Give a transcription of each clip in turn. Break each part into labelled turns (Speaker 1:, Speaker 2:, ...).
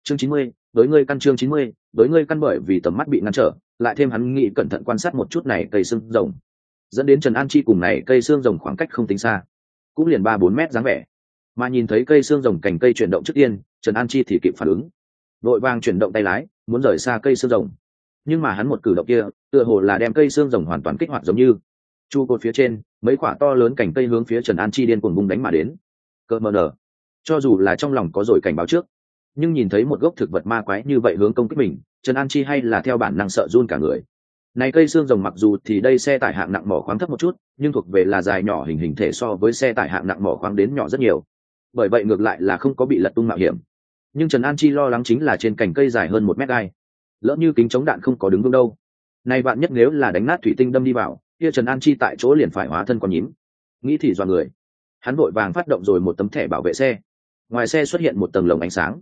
Speaker 1: Chương 90, với ngươi căn chương 90, với ngươi căn bởi vì tầm mắt bị ngăn trở, lại thêm hắn nghĩ cẩn thận quan sát một chút này cây xương rồng, dẫn đến Trần An Chi cùng này cây xương rồng khoảng cách không tính xa, cũng liền 3-4 mét dáng vẻ. Mà nhìn thấy cây xương rồng cành cây chuyển động trước tiên, Trần An Chi thì kịp phản ứng, vội vàng chuyển động tay lái, muốn rời xa cây xương rồng. Nhưng mà hắn một cử động kia, tựa hồ là đem cây xương rồng hoàn toàn kích hoạt giống như. Chu cột phía trên, mấy quả to lớn cành cây hướng phía Trần An Chi điên cuồng bung đánh mà đến. Cơn mờ nở, cho dù là trong lòng có rồi cảnh báo trước, nhưng nhìn thấy một gốc thực vật ma quái như vậy hướng công kích mình, Trần An Chi hay là theo bản năng sợ run cả người. Này cây xương rồng mặc dù thì đây xe tải hạng nặng mỏ khoáng thấp một chút, nhưng thuộc về là dài nhỏ hình hình thể so với xe tải hạng nặng mỏ khoáng đến nhỏ rất nhiều. Bởi vậy ngược lại là không có bị lật tung mạo hiểm. Nhưng Trần An Chi lo lắng chính là trên cành cây dài hơn 1 mét gai, lỡ như kính chống đạn không có đứng vững đâu. Này bạn nhất nếu là đánh nát thủy tinh đâm đi vào, kia Trần An Chi tại chỗ liền phải hóa thân con nhím. Nghĩ thì dọa người. Hắn vội vàng phát động rồi một tấm thẻ bảo vệ xe. Ngoài xe xuất hiện một tầng lồng ánh sáng.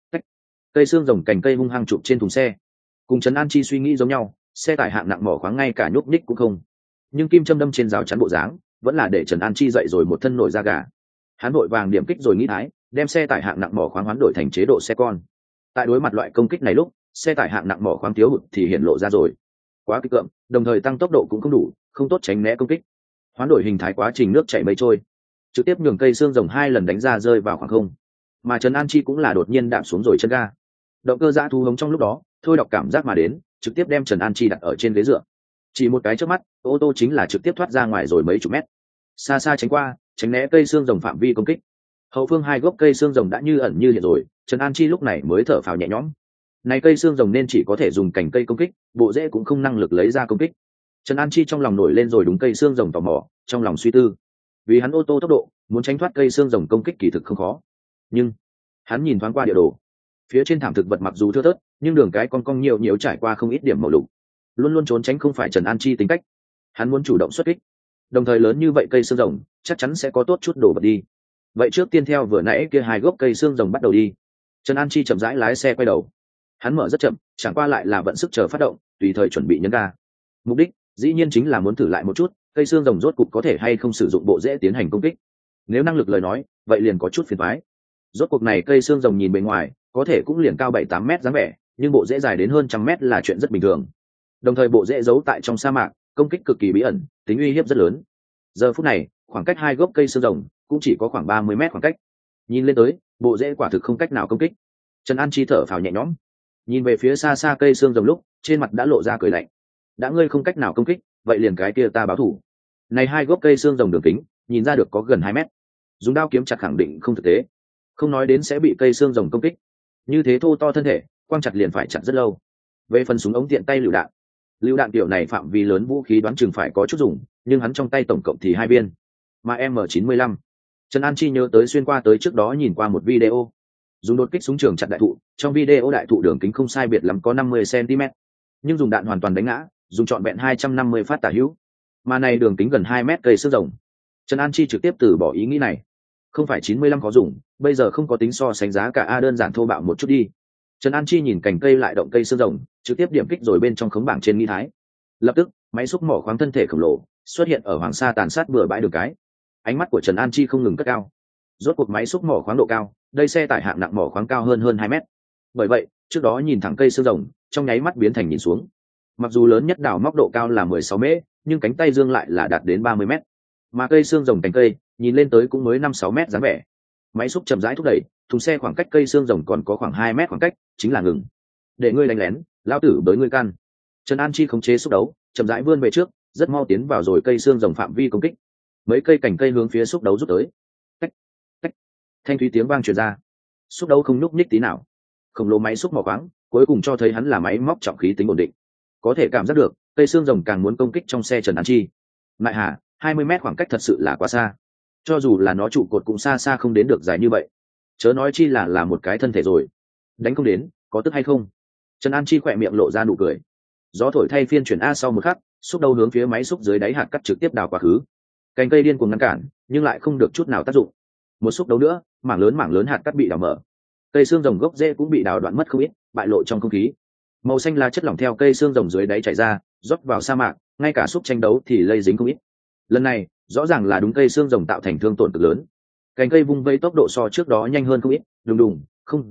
Speaker 1: Cây xương rồng cành cây hung hăng chụp trên thùng xe. Cùng Trần An Chi suy nghĩ giống nhau, xe tải hạng nặng mỏ khoáng ngay cả nhúc nhích cũng không. Nhưng kim châm đâm trên rào chắn bộ dáng, vẫn là để Trần An Chi dậy rồi một thân nổi da gà. Hắn vội vàng điểm kích rồi nghĩ thái, đem xe tải hạng nặng mỏ khoáng hoán đổi thành chế độ xe con. Tại đối mặt loại công kích này lúc, xe tải hạng nặng mỏ khoáng thiếu hụt thì hiện lộ ra rồi. Quá kích cỡm, đồng thời tăng tốc độ cũng không đủ, không tốt tránh né công kích. Hoán đổi hình thái quá trình nước chảy mây trôi, trực tiếp nhường cây xương rồng 2 lần đánh ra rơi vào khoảng không. Mà Trần An Chi cũng là đột nhiên đạp xuống rồi chân ga. Động cơ dã thu hống trong lúc đó, thôi đọc cảm giác mà đến, trực tiếp đem Trần An Chi đặt ở trên ghế dựa. Chỉ một cái chớp mắt, ô tô chính là trực tiếp thoát ra ngoài rồi mấy chục mét. Xa xa tránh qua, tránh né cây xương rồng phạm vi công kích. Hậu phương 2 gốc cây xương rồng đã như ẩn như hiện rồi, Trần An Chi lúc này mới thở phào nhẹ nhõm. Này cây xương rồng nên chỉ có thể dùng cành cây công kích, bộ rễ cũng không năng lực lấy ra công kích. Trần An Chi trong lòng nổi lên rồi đúng cây xương rồng tò mò, trong lòng suy tư. Vì hắn ô tô tốc độ, muốn tránh thoát cây xương rồng công kích kỳ thực không khó. Nhưng hắn nhìn thoáng qua địa đồ, phía trên thảm thực vật mặc dù thưa thớt, nhưng đường cái cong cong nhiều trải qua không ít điểm màu lục. Luôn luôn trốn tránh không phải Trần An Chi tính cách. Hắn muốn chủ động xuất kích. Đồng thời lớn như vậy cây xương rồng, chắc chắn sẽ có tốt chút đổ vật đi. Vậy trước tiên theo vừa nãy kia 2 gốc cây xương rồng bắt đầu đi. Trần An Chi chậm rãi lái xe quay đầu. Hắn mở rất chậm, chẳng qua lại là vận sức chờ phát động, tùy thời chuẩn bị nhấn ga. Mục đích dĩ nhiên chính là muốn thử lại một chút, cây xương rồng rốt cục có thể hay không sử dụng bộ rễ tiến hành công kích. Nếu năng lực lời nói, vậy liền có chút phiền toái. Rốt cuộc này cây xương rồng nhìn bề ngoài, có thể cũng liền cao 7-8 mét dáng vẻ, nhưng bộ rễ dài đến hơn 100 mét là chuyện rất bình thường. Đồng thời bộ rễ giấu tại trong sa mạc, công kích cực kỳ bí ẩn, tính uy hiếp rất lớn. Giờ phút này, khoảng cách 2 gốc cây xương rồng cũng chỉ có khoảng 30 mét khoảng cách. Nhìn lên tới, bộ rễ quả thực không cách nào công kích. Trần An Chi thở phào nhẹ nhõm, nhìn về phía xa xa cây xương rồng lúc, trên mặt đã lộ ra cười lạnh. Đã ngươi không cách nào công kích, vậy liền cái kia ta báo thủ. Này 2 gốc cây xương rồng đường kính, nhìn ra được có gần 2 mét. Dùng đao kiếm chặt khẳng định không thực tế, không nói đến sẽ bị cây xương rồng công kích. Như thế thô to thân thể, quang chặt liền phải chặt rất lâu. Về phần súng ống tiện tay lựu đạn kiểu này phạm vi lớn vũ khí đoán chừng phải có chút dùng, nhưng hắn trong tay tổng cộng thì 2 viên, mà M95. Trần An Chi nhớ tới xuyên qua tới trước đó nhìn qua một video, dùng đột kích súng trường chặt đại thụ. Trong video đại thụ đường kính không sai biệt lắm có 50 cm, nhưng dùng đạn hoàn toàn đánh ngã, dùng trọn vẹn 250 phát tả hữu. Mà này đường kính gần 2 mét cây xương rồng, Trần An Chi trực tiếp từ bỏ ý nghĩ này. Không phải 95 có dùng, bây giờ không có tính so sánh giá cả a, đơn giản thô bạo một chút đi. Trần An Chi nhìn cành cây lại động cây xương rồng, trực tiếp điểm kích rồi bên trong khống bảng trên nghi thái. Lập tức, máy xúc mỏ khoáng thân thể khổng lồ xuất hiện ở hoàng sa tàn sát bừa bãi đường cái. Ánh mắt của Trần An Chi không ngừng cất cao. Rốt cuộc máy xúc mỏ khoáng độ cao, đây xe tải hạng nặng mỏ khoáng cao hơn 2 mét. Bởi vậy, trước đó nhìn thẳng cây xương rồng, trong nháy mắt biến thành nhìn xuống. Mặc dù lớn nhất đào móc độ cao là 16 mét, nhưng cánh tay dương lại là đạt đến 30 mét. Mà cây xương rồng cành cây, nhìn lên tới cũng mới 5-6 mét dáng vẻ. Máy xúc chậm rãi thúc đẩy, thùng xe khoảng cách cây xương rồng còn có khoảng 2 mét khoảng cách, chính là ngừng. Để ngươi đánh lén, lao tử bới ngươi căn. Trần An Chi khống chế xúc đấu, chậm rãi vươn về trước, rất mau tiến vào rồi cây xương rồng phạm vi công kích. Mấy cây cành cây hướng phía xúc đấu rút tới. Tách, tách. Thanh thúy tiếng vang truyền ra. Xúc đấu không nhúc nhích tí nào. Khổng lồ máy xúc mỏ khoáng, cuối cùng cho thấy hắn là máy móc trọng khí tính ổn định. Có thể cảm giác được, cây xương rồng càng muốn công kích trong xe Trần An Chi. Lại hà, 20 mét khoảng cách thật sự là quá xa. Cho dù là nó trụ cột cũng xa xa không đến được dài như vậy. Chớ nói chi là một cái thân thể rồi. Đánh không đến, có tức hay không? Trần An Chi khỏe miệng lộ ra nụ cười. Gió thổi thay phiên chuyển a sau một khắc, xúc đầu hướng phía máy xúc dưới đáy hạt cắt trực tiếp đào quá khứ. Cành cây điên cuồng ngăn cản, nhưng lại không được chút nào tác dụng. Một xúc đấu nữa, mảng lớn hạt cắt bị đào mở. Cây xương rồng gốc rễ cũng bị đào đoạn mất không ít, bại lộ trong không khí. Màu xanh lá chất lỏng theo cây xương rồng dưới đáy chảy ra, rót vào sa mạc, ngay cả xúc tranh đấu thì lây dính không ít. Lần này, rõ ràng là đúng cây xương rồng tạo thành thương tổn cực lớn. Cành cây vung vây tốc độ so trước đó nhanh hơn không ít, đùng đùng, không dứt,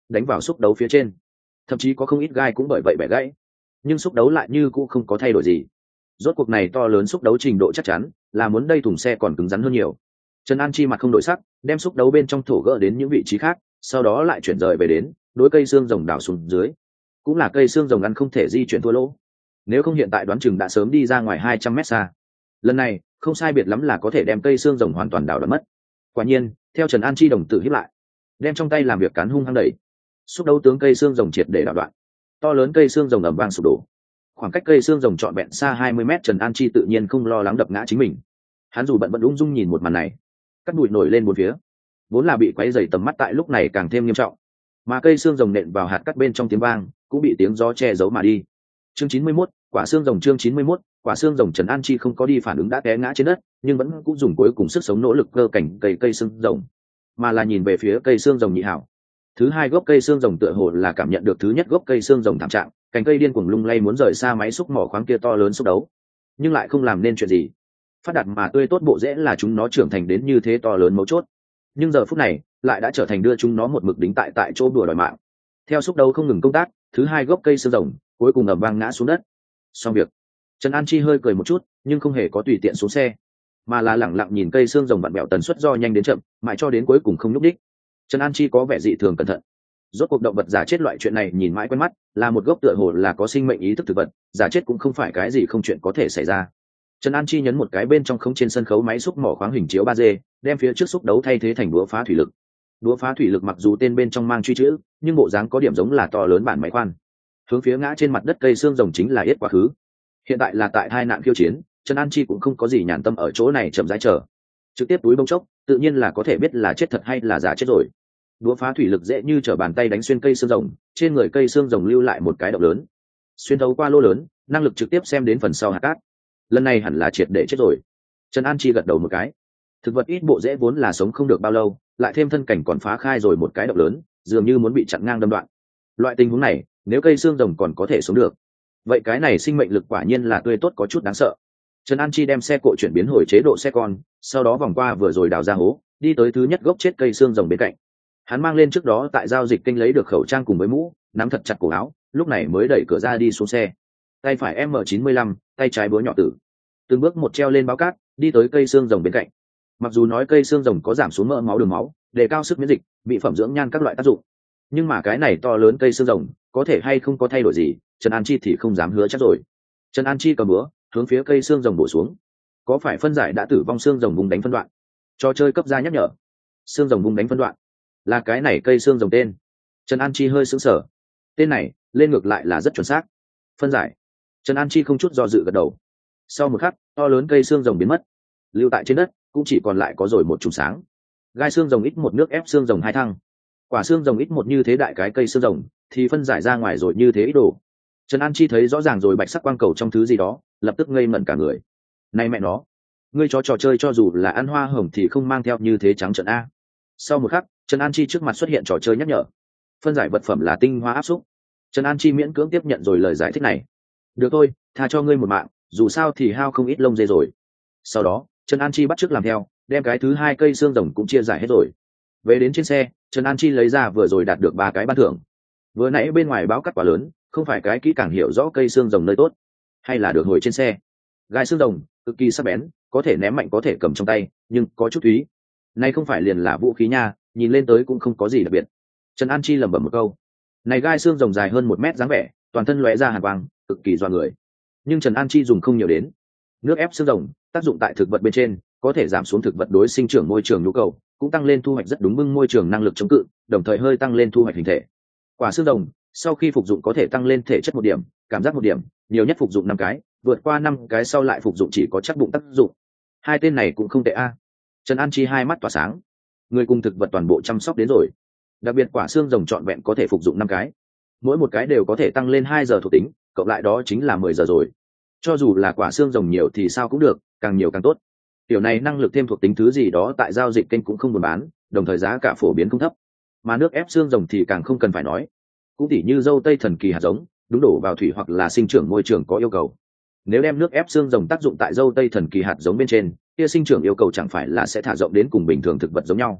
Speaker 1: đánh vào xúc đấu phía trên, thậm chí có không ít gai cũng bởi vậy bẻ gãy, nhưng xúc đấu lại như cũng không có thay đổi gì. Rốt cuộc này to lớn xúc đấu trình độ chắc chắn là muốn đây thùng xe còn cứng rắn hơn nhiều. Trần An Chi mặt không đổi sắc, đem xúc đấu bên trong thổ gỡ đến những vị trí khác, sau đó lại chuyển rời về đến đối cây xương rồng đảo xuống dưới. Cũng là cây xương rồng ăn không thể di chuyển thua lỗ, nếu không hiện tại đoán chừng đã sớm đi ra ngoài 200 mét xa. Lần này không sai biệt lắm là có thể đem cây xương rồng hoàn toàn đảo đoạn mất. Quả nhiên theo Trần An Chi đồng tử hiếp lại, đem trong tay làm việc cán hung hăng đẩy, xúc đấu tướng cây xương rồng triệt để đảo đoạn. To lớn cây xương rồng ầm vang sụp đổ, khoảng cách cây xương rồng trọn vẹn xa 20 mét. Trần An Chi tự nhiên không lo lắng đập ngã chính mình, hắn dù bận ung dung nhìn một màn này, cắt bụi nổi lên bốn phía, vốn là bị quấy rầy tầm mắt tại lúc này càng thêm nghiêm trọng, mà cây xương rồng nện vào hạt cắt bên trong tiếng vang cũng bị tiếng gió che giấu mà đi. Chương 91, quả xương rồng. Chương 91, quả xương rồng. Trần An Chi không có đi phản ứng đã té ngã trên đất, nhưng vẫn cũng dùng cuối cùng sức sống nỗ lực cơ cảnh cây xương rồng, mà là nhìn về phía cây xương rồng nhị hảo. Thứ hai gốc cây xương rồng tựa hồ là cảm nhận được thứ nhất gốc cây xương rồng thảm trạng, cành cây điên cuồng lung lay muốn rời xa máy xúc mỏ khoáng kia to lớn xúc đấu, nhưng lại không làm nên chuyện gì. Phát đạt mà tươi tốt bộ rễ là chúng nó trưởng thành đến như thế to lớn mấu chốt, nhưng giờ phút này lại đã trở thành đưa chúng nó một mực đính tại chỗ đùa đòi mạng. Theo xúc đấu không ngừng công tác, thứ hai gốc cây xương rồng cuối cùng ầm vang ngã xuống đất. Xong việc, Trần An Chi hơi cười một chút, nhưng không hề có tùy tiện xuống xe, mà là lẳng lặng nhìn cây xương rồng vặn bẹo tần suất do nhanh đến chậm, mãi cho đến cuối cùng không nhúc đích. Trần An Chi có vẻ dị thường cẩn thận. Rốt cuộc động vật giả chết loại chuyện này nhìn mãi quen mắt, là một gốc tựa hồ là có sinh mệnh ý thức thực vật, giả chết cũng không phải cái gì không chuyện có thể xảy ra. Trần An Chi nhấn một cái bên trong không trên sân khấu máy xúc mỏ khoáng hình chiếu 3D, đem phía trước xúc đấu thay thế thành đũa phá thủy lực. Đũa phá thủy lực mặc dù tên bên trong mang truy chữ, nhưng bộ dáng có điểm giống là to lớn bản máy khoan. Hướng phía ngã trên mặt đất cây xương rồng chính là yết quá khứ. Hiện tại là tại hai nạn khiêu chiến, Trần An Chi cũng không có gì nhàn tâm ở chỗ này chậm rãi chờ, trực tiếp túi bông chốc, tự nhiên là có thể biết là chết thật hay là giả chết rồi. Đũa phá thủy lực dễ như trở bàn tay đánh xuyên cây xương rồng, trên người cây xương rồng lưu lại một cái động lớn, xuyên thấu qua lỗ lớn, năng lực trực tiếp xem đến phần sau hạt cát. Lần này hẳn là triệt để chết rồi. Trần An Chi gật đầu một cái. Thực vật ít bộ rễ vốn là sống không được bao lâu, lại thêm thân cảnh còn phá khai rồi một cái động lớn, dường như muốn bị chặn ngang đâm đoạn. Loại tình huống này, nếu cây xương rồng còn có thể sống được, vậy cái này sinh mệnh lực quả nhiên là tươi tốt có chút đáng sợ. Trần An Chi đem xe cộ chuyển biến hồi chế độ xe con, sau đó vòng qua vừa rồi đào ra hố, đi tới thứ nhất gốc chết cây xương rồng bên cạnh. Hắn mang lên trước đó tại giao dịch kênh lấy được khẩu trang cùng với mũ, nắm thật chặt cổ áo, lúc này mới đẩy cửa ra đi xuống xe. Tay phải M95, tay trái búa nhỏ tử, từng bước một treo lên báo cát, đi tới cây xương rồng bên cạnh. Mặc dù nói cây xương rồng có giảm xuống mỡ máu đường máu, đề cao sức miễn dịch, mỹ phẩm dưỡng nhan các loại tác dụng, nhưng mà cái này to lớn cây xương rồng có thể hay không có thay đổi gì, Trần An Chi thì không dám hứa chắc rồi. Trần An Chi cầm búa hướng phía cây xương rồng bổ xuống. Có phải phân giải đã tử vong xương rồng vùng đánh phân đoạn? Trò chơi cấp ra nhắc nhở. Xương rồng vùng đánh phân đoạn là cái này cây xương rồng tên. Trần An Chi hơi sững sờ. Tên này lên ngược lại là rất chuẩn xác. Phân giải. Trần An Chi không chút do dự gật đầu. Sau một khắc, to lớn cây xương rồng biến mất, lưu tại trên đất cũng chỉ còn lại có rồi một chùm sáng. Gai xương rồng ít một nước ép xương rồng hai thăng. Quả xương rồng ít một như thế đại cái cây xương rồng thì phân giải ra ngoài rồi như thế ít đồ. Trần An Chi thấy rõ ràng rồi bạch sắc quang cầu trong thứ gì đó, lập tức ngây ngẩn cả người. Này mẹ nó, ngươi cho trò chơi cho dù là ăn hoa hồng thì không mang theo như thế trắng trợn a. Sau một khắc, Trần An Chi trước mặt xuất hiện trò chơi nhắc nhở. Phân giải vật phẩm là tinh hoa áp xúc. Trần An Chi miễn cưỡng tiếp nhận rồi lời giải thích này. Được thôi, tha cho ngươi một mạng, dù sao thì hao không ít lông dê rồi. Sau đó, Trần An Chi bắt chước làm theo, đem cái thứ hai cây xương rồng cũng chia giải hết rồi. Về đến trên xe, Trần An Chi lấy ra vừa rồi đạt được 3 cái ban thưởng. Vừa nãy bên ngoài báo cắt quá lớn, không phải cái kỹ càng hiểu rõ cây xương rồng nơi tốt, hay là được hồi trên xe. Gai xương rồng cực kỳ sắc bén, có thể ném mạnh có thể cầm trong tay, nhưng có chút thúy. Này không phải liền là vũ khí nha, nhìn lên tới cũng không có gì đặc biệt. Trần An Chi lẩm bẩm một câu. Này gai xương rồng dài hơn 1 mét dáng vẻ, toàn thân lóe ra hàn quang, cực kỳ doa người. Nhưng Trần An Chi dùng không nhiều đến. Nước ép xương rồng tác dụng tại thực vật bên trên, có thể giảm xuống thực vật đối sinh trưởng môi trường nhu cầu, cũng tăng lên thu hoạch rất đúng bưng môi trường năng lực chống cự, đồng thời hơi tăng lên thu hoạch hình thể. Quả xương rồng sau khi phục dụng có thể tăng lên thể chất 1 điểm, cảm giác 1 điểm, nhiều nhất phục dụng 5 cái, vượt qua 5 cái sau lại phục dụng chỉ có chắc bụng tác dụng. Hai tên này cũng không tệ a. Trần An Chi hai mắt tỏa sáng. Người cùng thực vật toàn bộ chăm sóc đến rồi. Đặc biệt quả xương rồng trọn vẹn có thể phục dụng 5 cái, mỗi một cái đều có thể tăng lên 2 giờ thuộc tính, cộng lại đó chính là 10 giờ rồi. Cho dù là quả xương rồng nhiều thì sao cũng được, càng nhiều càng tốt. Tiểu này năng lực thêm thuộc tính thứ gì đó tại giao dịch kênh cũng không buôn bán, đồng thời giá cả phổ biến không thấp. Mà nước ép xương rồng thì càng không cần phải nói. Cũng tỉ như dâu tây thần kỳ hạt giống, đúng đổ vào thủy hoặc là sinh trưởng môi trường có yêu cầu. Nếu đem nước ép xương rồng tác dụng tại dâu tây thần kỳ hạt giống bên trên, kia sinh trưởng yêu cầu chẳng phải là sẽ thả rộng đến cùng bình thường thực vật giống nhau.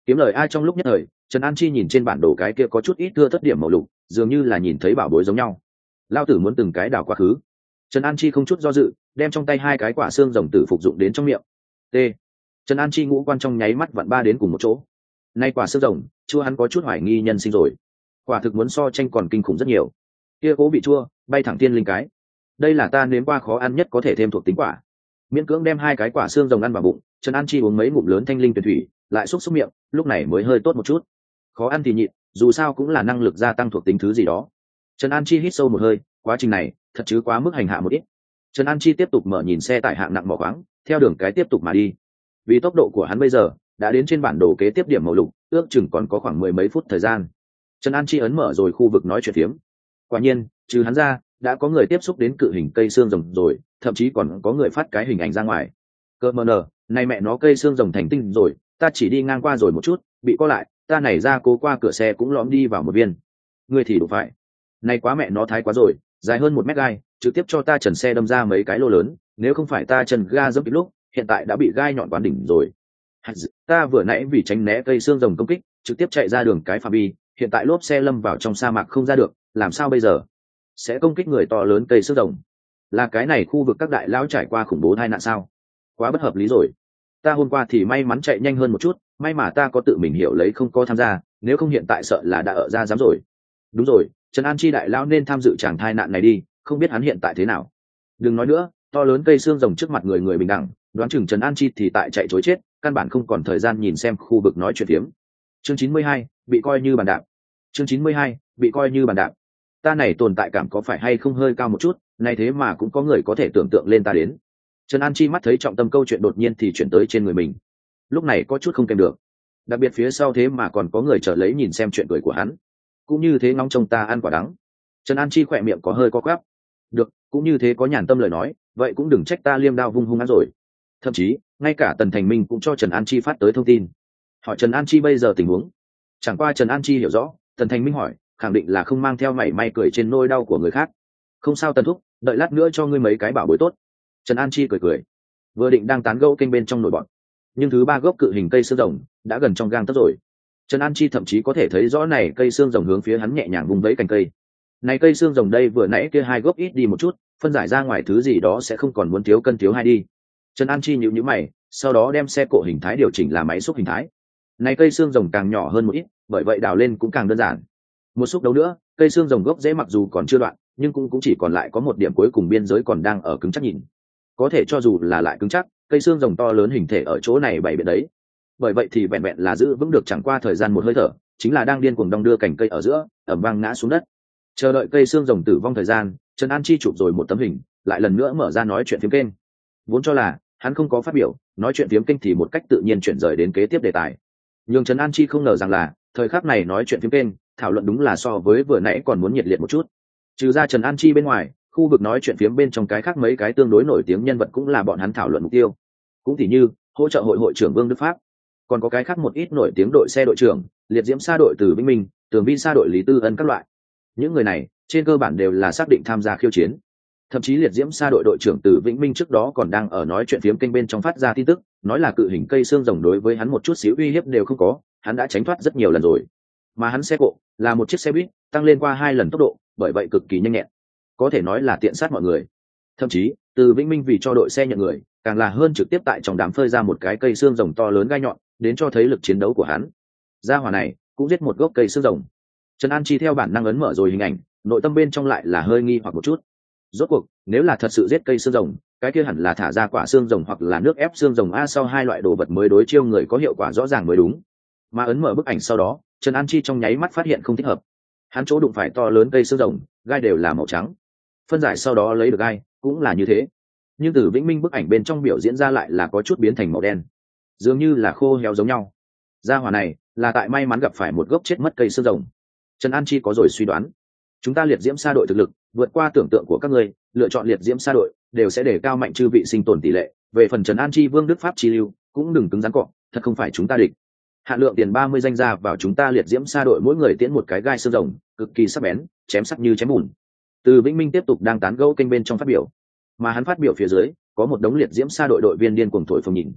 Speaker 1: kiếm lời ai trong lúc nhất thời, Trần An Chi nhìn trên bản đồ cái kia có chút ít thưa thất điểm màu lục, dường như là nhìn thấy bảo bối giống nhau. Lao tử muốn từng cái đảo quá khứ. Trần An Chi không chút do dự, đem trong tay hai cái quả xương rồng tử phục dụng đến trong miệng. T. Trần An Chi ngũ quan trong nháy mắt vặn ba đến cùng một chỗ. Nay quả xương rồng, chua hắn có chút hoài nghi nhân sinh rồi. Quả thực muốn so tranh còn kinh khủng rất nhiều. Kia cố vị chua, bay thẳng tiên linh cái. Đây là ta nếm qua khó ăn nhất có thể thêm thuộc tính quả. Miễn cưỡng đem hai cái quả xương rồng ăn vào bụng, Trần An Chi uống mấy ngụm lớn thanh linh tuyển thủy, lại xúc xúc miệng, lúc này mới hơi tốt một chút. Khó ăn thì nhịn, dù sao cũng là năng lực gia tăng thuộc tính thứ gì đó. Trần An Chi hít sâu một hơi, quá trình này thật chứ quá mức hành hạ một ít. Trần An Chi tiếp tục mở nhìn xe tải hạng nặng mỏ khoáng, theo đường cái tiếp tục mà đi. Vì tốc độ của hắn bây giờ đã đến trên bản đồ kế tiếp điểm màu lục, ước chừng còn có khoảng mười mấy phút thời gian. Trần An Chi ấn mở rồi khu vực nói chuyện phiếm. Quả nhiên, trừ hắn ra, đã có người tiếp xúc đến cự hình cây xương rồng rồi, thậm chí còn có người phát cái hình ảnh ra ngoài. Cơ mờ nờ, này mẹ nó cây xương rồng thành tinh rồi, ta chỉ đi ngang qua rồi một chút, bị co lại, ta nảy ra cố qua cửa xe cũng lõm đi vào một viên. Người thì đủ phải. Này quá mẹ nó thái quá rồi, dài hơn 1 mét gai, trực tiếp cho ta trần xe đâm ra mấy cái lô lớn, nếu không phải ta trần ga dẫm kịp lúc, hiện tại đã bị gai nhọn quán đỉnh rồi. Ta vừa nãy vì tránh né cây xương rồng công kích, trực tiếp chạy ra đường cái phạm vi, hiện tại lốp xe lâm vào trong sa mạc không ra được, làm sao bây giờ? Sẽ công kích người to lớn cây xương rồng. Là cái này khu vực các đại lão trải qua khủng bố tai nạn sao? Quá bất hợp lý rồi. Ta hôm qua thì may mắn chạy nhanh hơn một chút, may mà ta có tự mình hiểu lấy không có tham gia, nếu không hiện tại sợ là đã ở ra dám rồi. Đúng rồi, Trần An Chi đại lão nên tham dự tràng tai nạn này đi, không biết hắn hiện tại thế nào. Đừng nói nữa, to lớn cây xương rồng trước mặt người người bình đẳng, đoán chừng Trần An Chi thì tại chạy trối chết, căn bản không còn thời gian nhìn xem khu vực nói chuyện phiếm. Chương 92, bị coi như bàn đạp. Chương 92, bị coi như bàn đạp. Ta này tồn tại cảm có phải hay không hơi cao một chút, này thế mà cũng có người có thể tưởng tượng lên ta đến. Trần An Chi mắt thấy trọng tâm câu chuyện đột nhiên thì chuyển tới trên người mình, lúc này có chút không kèm được, đặc biệt phía sau thế mà còn có người chờ lấy nhìn xem chuyện cười của hắn, cũng như thế ngóng trông ta ăn quả đắng. Trần An Chi khỏe miệng có hơi co quắp. Được, cũng như thế có nhàn tâm lời nói, vậy cũng đừng trách ta liêm đao vung hung hắn rồi. Thậm chí ngay cả Tần Thành Minh cũng cho Trần An Chi phát tới thông tin, hỏi Trần An Chi bây giờ tình huống. Chẳng qua Trần An Chi hiểu rõ, Tần Thành Minh hỏi khẳng định là không mang theo mảy may cười trên nỗi đau của người khác. Không sao Tần thúc, đợi lát nữa cho ngươi mấy cái bảo bối tốt. Trần An Chi cười cười, vừa định đang tán gẫu kênh bên trong nổi bọn, nhưng thứ ba gốc cự hình cây xương rồng đã gần trong gang tấc rồi. Trần An Chi thậm chí có thể thấy rõ này cây xương rồng hướng phía hắn nhẹ nhàng vung vẫy cành cây. Này cây xương rồng đây vừa nãy kia hai gốc ít đi một chút, phân giải ra ngoài thứ gì đó sẽ không còn muốn thiếu cân thiếu hai đi. Trần An Chi nhíu nhíu mày, sau đó đem xe cộ hình thái điều chỉnh là máy xúc hình thái. Này cây xương rồng càng nhỏ hơn một ít, bởi vậy đào lên cũng càng đơn giản. Một xúc đấu nữa, cây xương rồng gốc rễ mặc dù còn chưa đoạn, nhưng cũng chỉ còn lại có một điểm cuối cùng biên giới còn đang ở cứng chắc nhìn. Có thể cho dù là lại cứng chắc, cây xương rồng to lớn hình thể ở chỗ này bày biện đấy. Bởi vậy thì vẹn vẹn là giữ vững được chẳng qua thời gian một hơi thở, chính là đang điên cuồng đong đưa cành cây ở giữa, ầm vang ngã xuống đất. Chờ đợi cây xương rồng tử vong thời gian, Trần An Chi chụp rồi một tấm hình, lại lần nữa mở ra nói chuyện phiếm kênh. Vốn cho là hắn không có phát biểu, nói chuyện phiếm kênh thì một cách tự nhiên chuyển rời đến kế tiếp đề tài. Nhưng Trần An Chi không ngờ rằng là thời khắc này nói chuyện phiếm kênh, thảo luận đúng là so với vừa nãy còn muốn nhiệt liệt một chút. Trừ ra Trần An Chi bên ngoài, khu vực nói chuyện phiếm bên trong cái khác mấy cái tương đối nổi tiếng nhân vật cũng là bọn hắn thảo luận mục tiêu. Cũng tỉ như hỗ trợ hội trưởng Vương Đức Pháp, còn có cái khác một ít nổi tiếng đội xe đội trưởng, liệt diễm sa đội Từ Vĩnh Minh, tường vi sa đội Lý Tư Ân các loại. Những người này trên cơ bản đều là xác định tham gia khiêu chiến. Thậm chí liệt diễm sa đội đội trưởng Từ Vĩnh Minh trước đó còn đang ở nói chuyện phiếm kênh bên trong phát ra tin tức, nói là cự hình cây xương rồng đối với hắn một chút xíu uy hiếp đều không có, hắn đã tránh thoát rất nhiều lần rồi. Mà hắn xe cộ là một chiếc xe buýt, tăng lên qua 2 lần tốc độ, bởi vậy cực kỳ nhanh nhẹn, có thể nói là tiện sát mọi người. Thậm chí Từ Vĩnh Minh vì cho đội xe nhận người, càng là hơn trực tiếp tại trong đám phơi ra một cái cây xương rồng to lớn gai nhọn, đến cho thấy lực chiến đấu của hắn. Gia hỏa này cũng giết một gốc cây xương rồng. Trần An Chi theo bản năng ấn mở rồi hình ảnh, nội tâm bên trong lại là hơi nghi hoặc một chút. Rốt cuộc nếu là thật sự giết cây xương rồng, cái kia hẳn là thả ra quả xương rồng hoặc là nước ép xương rồng a, sau hai loại đồ vật mới đối chiêu người có hiệu quả rõ ràng mới đúng. Mà ấn mở bức ảnh sau đó, Trần An Chi trong nháy mắt phát hiện không thích hợp. Hắn chỗ đụng phải to lớn cây xương rồng, gai đều là màu trắng. Phân giải sau đó lấy được gai cũng là như thế, nhưng Từ Vĩnh Minh bức ảnh bên trong biểu diễn ra lại là có chút biến thành màu đen, dường như là khô héo giống nhau. Gia hỏa này là tại may mắn gặp phải một gốc chết mất cây xương rồng. Trần An Chi có rồi suy đoán, chúng ta liệt diễm sa đội thực lực vượt qua tưởng tượng của các ngươi, lựa chọn liệt diễm sa đội đều sẽ để cao mạnh chư vị sinh tồn tỷ lệ. Về phần Trần An Chi Vương Đức Pháp chi lưu, cũng đừng cứng rắn cọ, thật không phải chúng ta địch. Hạn lượng tiền 30 danh ra vào chúng ta liệt diễm sa đội mỗi người tiễn một cái gai xương rồng, cực kỳ sắc bén, chém sắc như chém bùn. Từ Vĩnh Minh tiếp tục đang tán gẫu kênh bên trong phát biểu, mà hắn phát biểu phía dưới có một đống liệt diễm sa đội đội viên điên cuồng thổi phồng nhìn.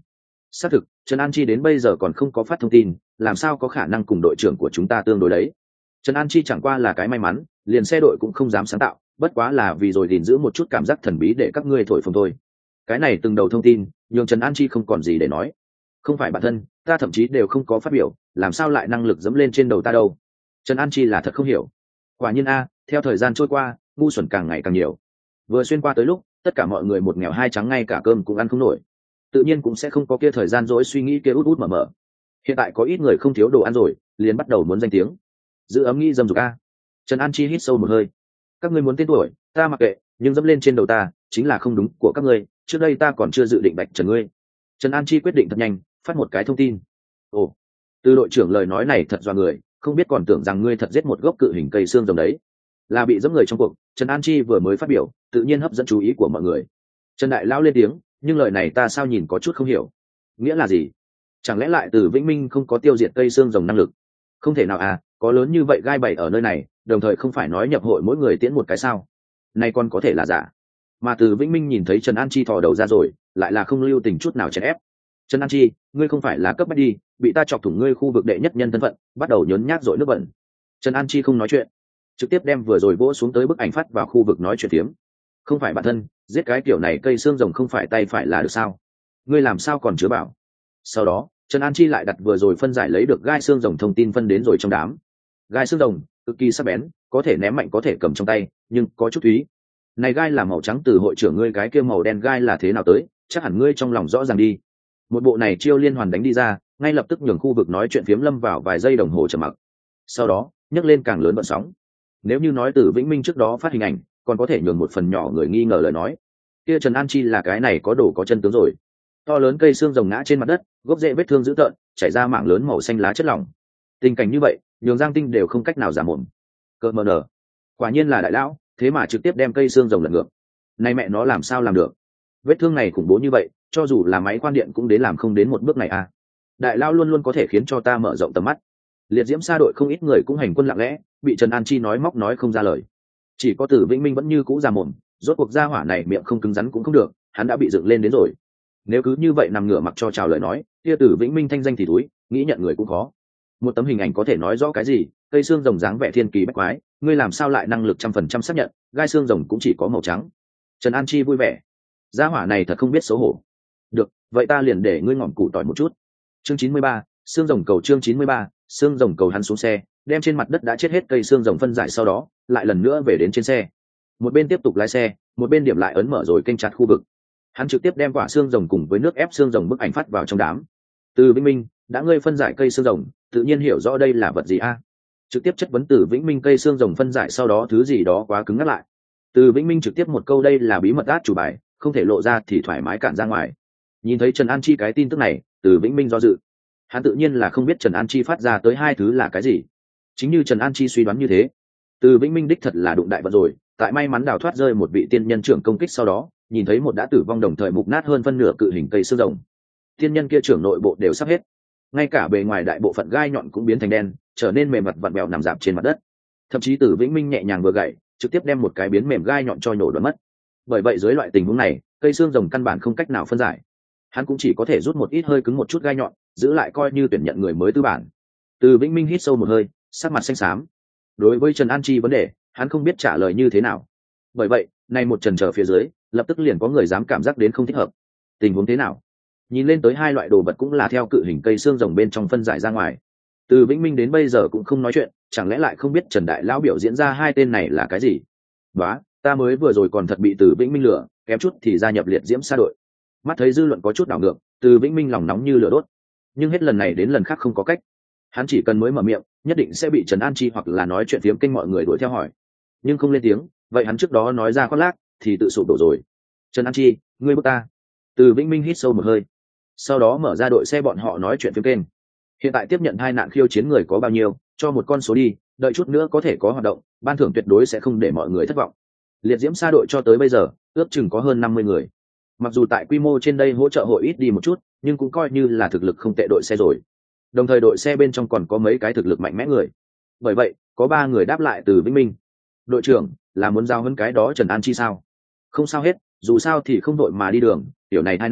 Speaker 1: xác thực Trần An Chi đến bây giờ còn không có phát thông tin, làm sao có khả năng cùng đội trưởng của chúng ta tương đối đấy. Trần An Chi chẳng qua là cái may mắn, liền xe đội cũng không dám sáng tạo, bất quá là vì rồi gìn giữ một chút cảm giác thần bí để các ngươi thổi phồng thôi. Cái này từng đầu thông tin nhường Trần An Chi không còn gì để nói. Không phải bản thân ta thậm chí đều không có phát biểu, làm sao lại năng lực dẫm lên trên đầu ta đâu. Trần An Chi là thật không hiểu. Quả nhiên theo thời gian trôi qua ngu xuẩn càng ngày càng nhiều. Vừa xuyên qua tới lúc tất cả mọi người một nghèo hai trắng, ngay cả cơm cũng ăn không nổi, tự nhiên cũng sẽ không có kia thời gian dỗi suy nghĩ kia út út mở mở. Hiện tại có ít người không thiếu đồ ăn rồi, liền bắt đầu muốn danh tiếng, giữ ấm nghĩ dâm dục Trần An Chi hít sâu một hơi. Các ngươi muốn tên tuổi ta mặc kệ, nhưng dẫm lên trên đầu ta chính là không đúng của các ngươi. Trước đây ta còn chưa dự định bạch trần ngươi. Trần An Chi quyết định thật nhanh phát một cái thông tin. Ồ, từ đội trưởng lời nói này thật dọa người, không biết còn tưởng rằng ngươi thật giết một gốc cự hình cây xương rồng đấy. Là bị dẫm người trong cuộc. Trần An Chi vừa mới phát biểu tự nhiên hấp dẫn chú ý của mọi người. Trần Đại Lão lên tiếng, nhưng lời này ta sao nhìn có chút không hiểu. Nghĩa là gì? Chẳng lẽ lại Từ Vĩnh Minh không có tiêu diệt cây xương rồng năng lực? Không thể nào có lớn như vậy gai bày ở nơi này, đồng thời không phải nói nhập hội mỗi người tiễn một cái sao? Này còn có thể là giả. Mà Từ Vĩnh Minh nhìn thấy Trần An Chi thò đầu ra rồi, lại là không lưu tình chút nào chèn ép. Trần An Chi, ngươi không phải là cấp bách đi, bị ta chọc thủng ngươi khu vực đệ nhất nhân thân phận, bắt đầu nhớn nhác dội nước bẩn. Trần An Chi không nói chuyện, trực tiếp đem vừa rồi vỗ xuống tới bức ảnh phát vào khu vực nói chuyện phiếm. Không phải bản thân giết cái kiểu này cây xương rồng không phải tay phải là được sao? Ngươi làm sao còn chứa bảo? Sau đó Trần An Chi lại đặt vừa rồi phân giải lấy được gai xương rồng thông tin phân đến rồi trong đám. Gai xương rồng cực kỳ sắc bén, có thể ném mạnh có thể cầm trong tay, nhưng có chút thúy. Này gai là màu trắng, từ hội trưởng ngươi cái kia màu đen gai là thế nào tới, chắc hẳn ngươi trong lòng rõ ràng đi. Một bộ này chiêu liên hoàn đánh đi ra, ngay lập tức nhường khu vực nói chuyện phiếm lâm vào vài giây đồng hồ trầm mặc. Sau đó nhấc lên càng lớn vận sóng. Nếu như nói Từ Vĩnh Minh trước đó phát hình ảnh còn có thể nhường một phần nhỏ người nghi ngờ lời nói, kia Trần An Chi là cái này có đồ có chân tướng rồi. To lớn cây xương rồng ngã trên mặt đất, gốc rễ vết thương dữ tợn, chảy ra mạng lớn màu xanh lá chất lỏng. Tình cảnh như vậy nhường Giang Tinh đều không cách nào giả mồm. Cợt mờ nở, quả nhiên là đại lão, thế mà trực tiếp đem cây xương rồng lật ngược. Này mẹ nó làm sao làm được? Vết thương này khủng bố như vậy, cho dù là máy khoan điện cũng đến làm không đến một bước này Đại lão luôn luôn có thể khiến cho ta mở rộng tầm mắt. Liệt diễm sa đội không ít người cũng hành quân lặng lẽ, bị Trần An Chi nói móc nói không ra lời. Chỉ có Từ Vĩnh Minh vẫn như cũ già mồm, rốt cuộc gia hỏa này miệng không cứng rắn cũng không được, hắn đã bị dựng lên đến rồi. Nếu cứ như vậy nằm ngửa mặc cho chào lời nói, kia Từ Vĩnh Minh thanh danh thì túi, nghĩ nhận người cũng khó. Một tấm hình ảnh có thể nói rõ cái gì? Cây xương rồng dáng vẻ thiên kỳ bách quái, ngươi làm sao lại năng lực 100% xác nhận, gai xương rồng cũng chỉ có màu trắng. Trần An Chi vui vẻ, gia hỏa này thật không biết xấu hổ. Được, vậy ta liền để ngươi ngỏm củ tỏi một chút. Chương 93, xương rồng cầu. Chương 93, xương rồng cầu. Hắn xuống xe, đem trên mặt đất đã chết hết cây xương rồng phân giải, sau đó lại lần nữa về đến trên xe. Một bên tiếp tục lái xe, một bên điểm lại ấn mở rồi kênh chặt khu vực. Hắn trực tiếp đem quả xương rồng cùng với nước ép xương rồng bức ảnh phát vào trong đám. Từ Vĩnh Minh, đã ngươi phân giải cây xương rồng, tự nhiên hiểu rõ đây là vật gì trực tiếp chất vấn Từ Vĩnh Minh cây xương rồng phân giải sau đó thứ gì đó quá cứng ngắt lại. Từ Vĩnh Minh trực tiếp một câu đây là bí mật át chủ bài, không thể lộ ra thì thoải mái cản ra ngoài. Nhìn thấy Trần An Chi cái tin tức này, Từ Vĩnh Minh do dự. Hắn tự nhiên là không biết Trần An Chi phát ra tới hai thứ là cái gì. Chính như Trần An Chi suy đoán như thế, Từ Vĩnh Minh đích thật là đụng đại vận rồi, tại may mắn đào thoát rơi một vị tiên nhân trưởng công kích sau đó, nhìn thấy một đã tử vong đồng thời mục nát hơn phân nửa cự hình cây xương rồng. Tiên nhân kia trưởng nội bộ đều sắp hết, ngay cả bề ngoài đại bộ phận gai nhọn cũng biến thành đen, trở nên mềm mặt vặn vẹo nằm dạp trên mặt đất. Thậm chí Từ Vĩnh Minh nhẹ nhàng vừa gậy, trực tiếp đem một cái biến mềm gai nhọn cho nhổ đoạn mất. Bởi vậy dưới loại tình huống này, cây xương rồng căn bản không cách nào phân giải. Hắn cũng chỉ có thể rút một ít hơi cứng một chút gai nhọn, giữ lại coi như tuyển nhận người mới tư bản. Từ Vĩnh Minh hít sâu một hơi, sắc mặt xanh xám. Đối với Trần An Chi vấn đề, hắn không biết trả lời như thế nào. Bởi vậy, nay một chần chờ phía dưới, lập tức liền có người dám cảm giác đến không thích hợp. Tình huống thế nào? Nhìn lên tới hai loại đồ vật cũng là theo cự hình cây xương rồng bên trong phân giải ra ngoài. Từ Vĩnh Minh đến bây giờ cũng không nói chuyện, chẳng lẽ lại không biết Trần Đại Lão biểu diễn ra hai tên này là cái gì? Đó, ta mới vừa rồi còn thật bị Từ Vĩnh Minh lừa, kém chút thì gia nhập liệt diễm sa đội. Mắt thấy dư luận có chút đảo ngược, Từ Vĩnh Minh lòng nóng như lửa đốt. Nhưng hết lần này đến lần khác không có cách. Hắn chỉ cần mới mở miệng, nhất định sẽ bị Trần An Chi hoặc là nói chuyện phiếm kênh mọi người đuổi theo hỏi. Nhưng không lên tiếng, vậy hắn trước đó nói ra khoác lác thì tự sụp đổ rồi. Trần An Chi, ngươi bước ta. Từ Vĩnh Minh hít sâu một hơi, sau đó mở ra đội xe bọn họ nói chuyện phiếm kênh. Hiện tại tiếp nhận hai nạn khiêu chiến người có bao nhiêu, cho một con số đi, đợi chút nữa có thể có hoạt động, ban thưởng tuyệt đối sẽ không để mọi người thất vọng. Liệt diễm sa đội cho tới bây giờ ước chừng có hơn 50 người. Mặc dù tại quy mô trên đây hỗ trợ hội ít đi một chút, nhưng cũng coi như là thực lực không tệ đội xe rồi. Đồng thời đội xe bên trong còn có mấy cái thực lực mạnh mẽ người. Bởi vậy có 3 người đáp lại Từ Vĩnh Minh. Đội trưởng là muốn giao hơn cái đó Trần An Chi sao? Không sao hết, dù sao thì không đội mà đi đường, tiểu này tai nạn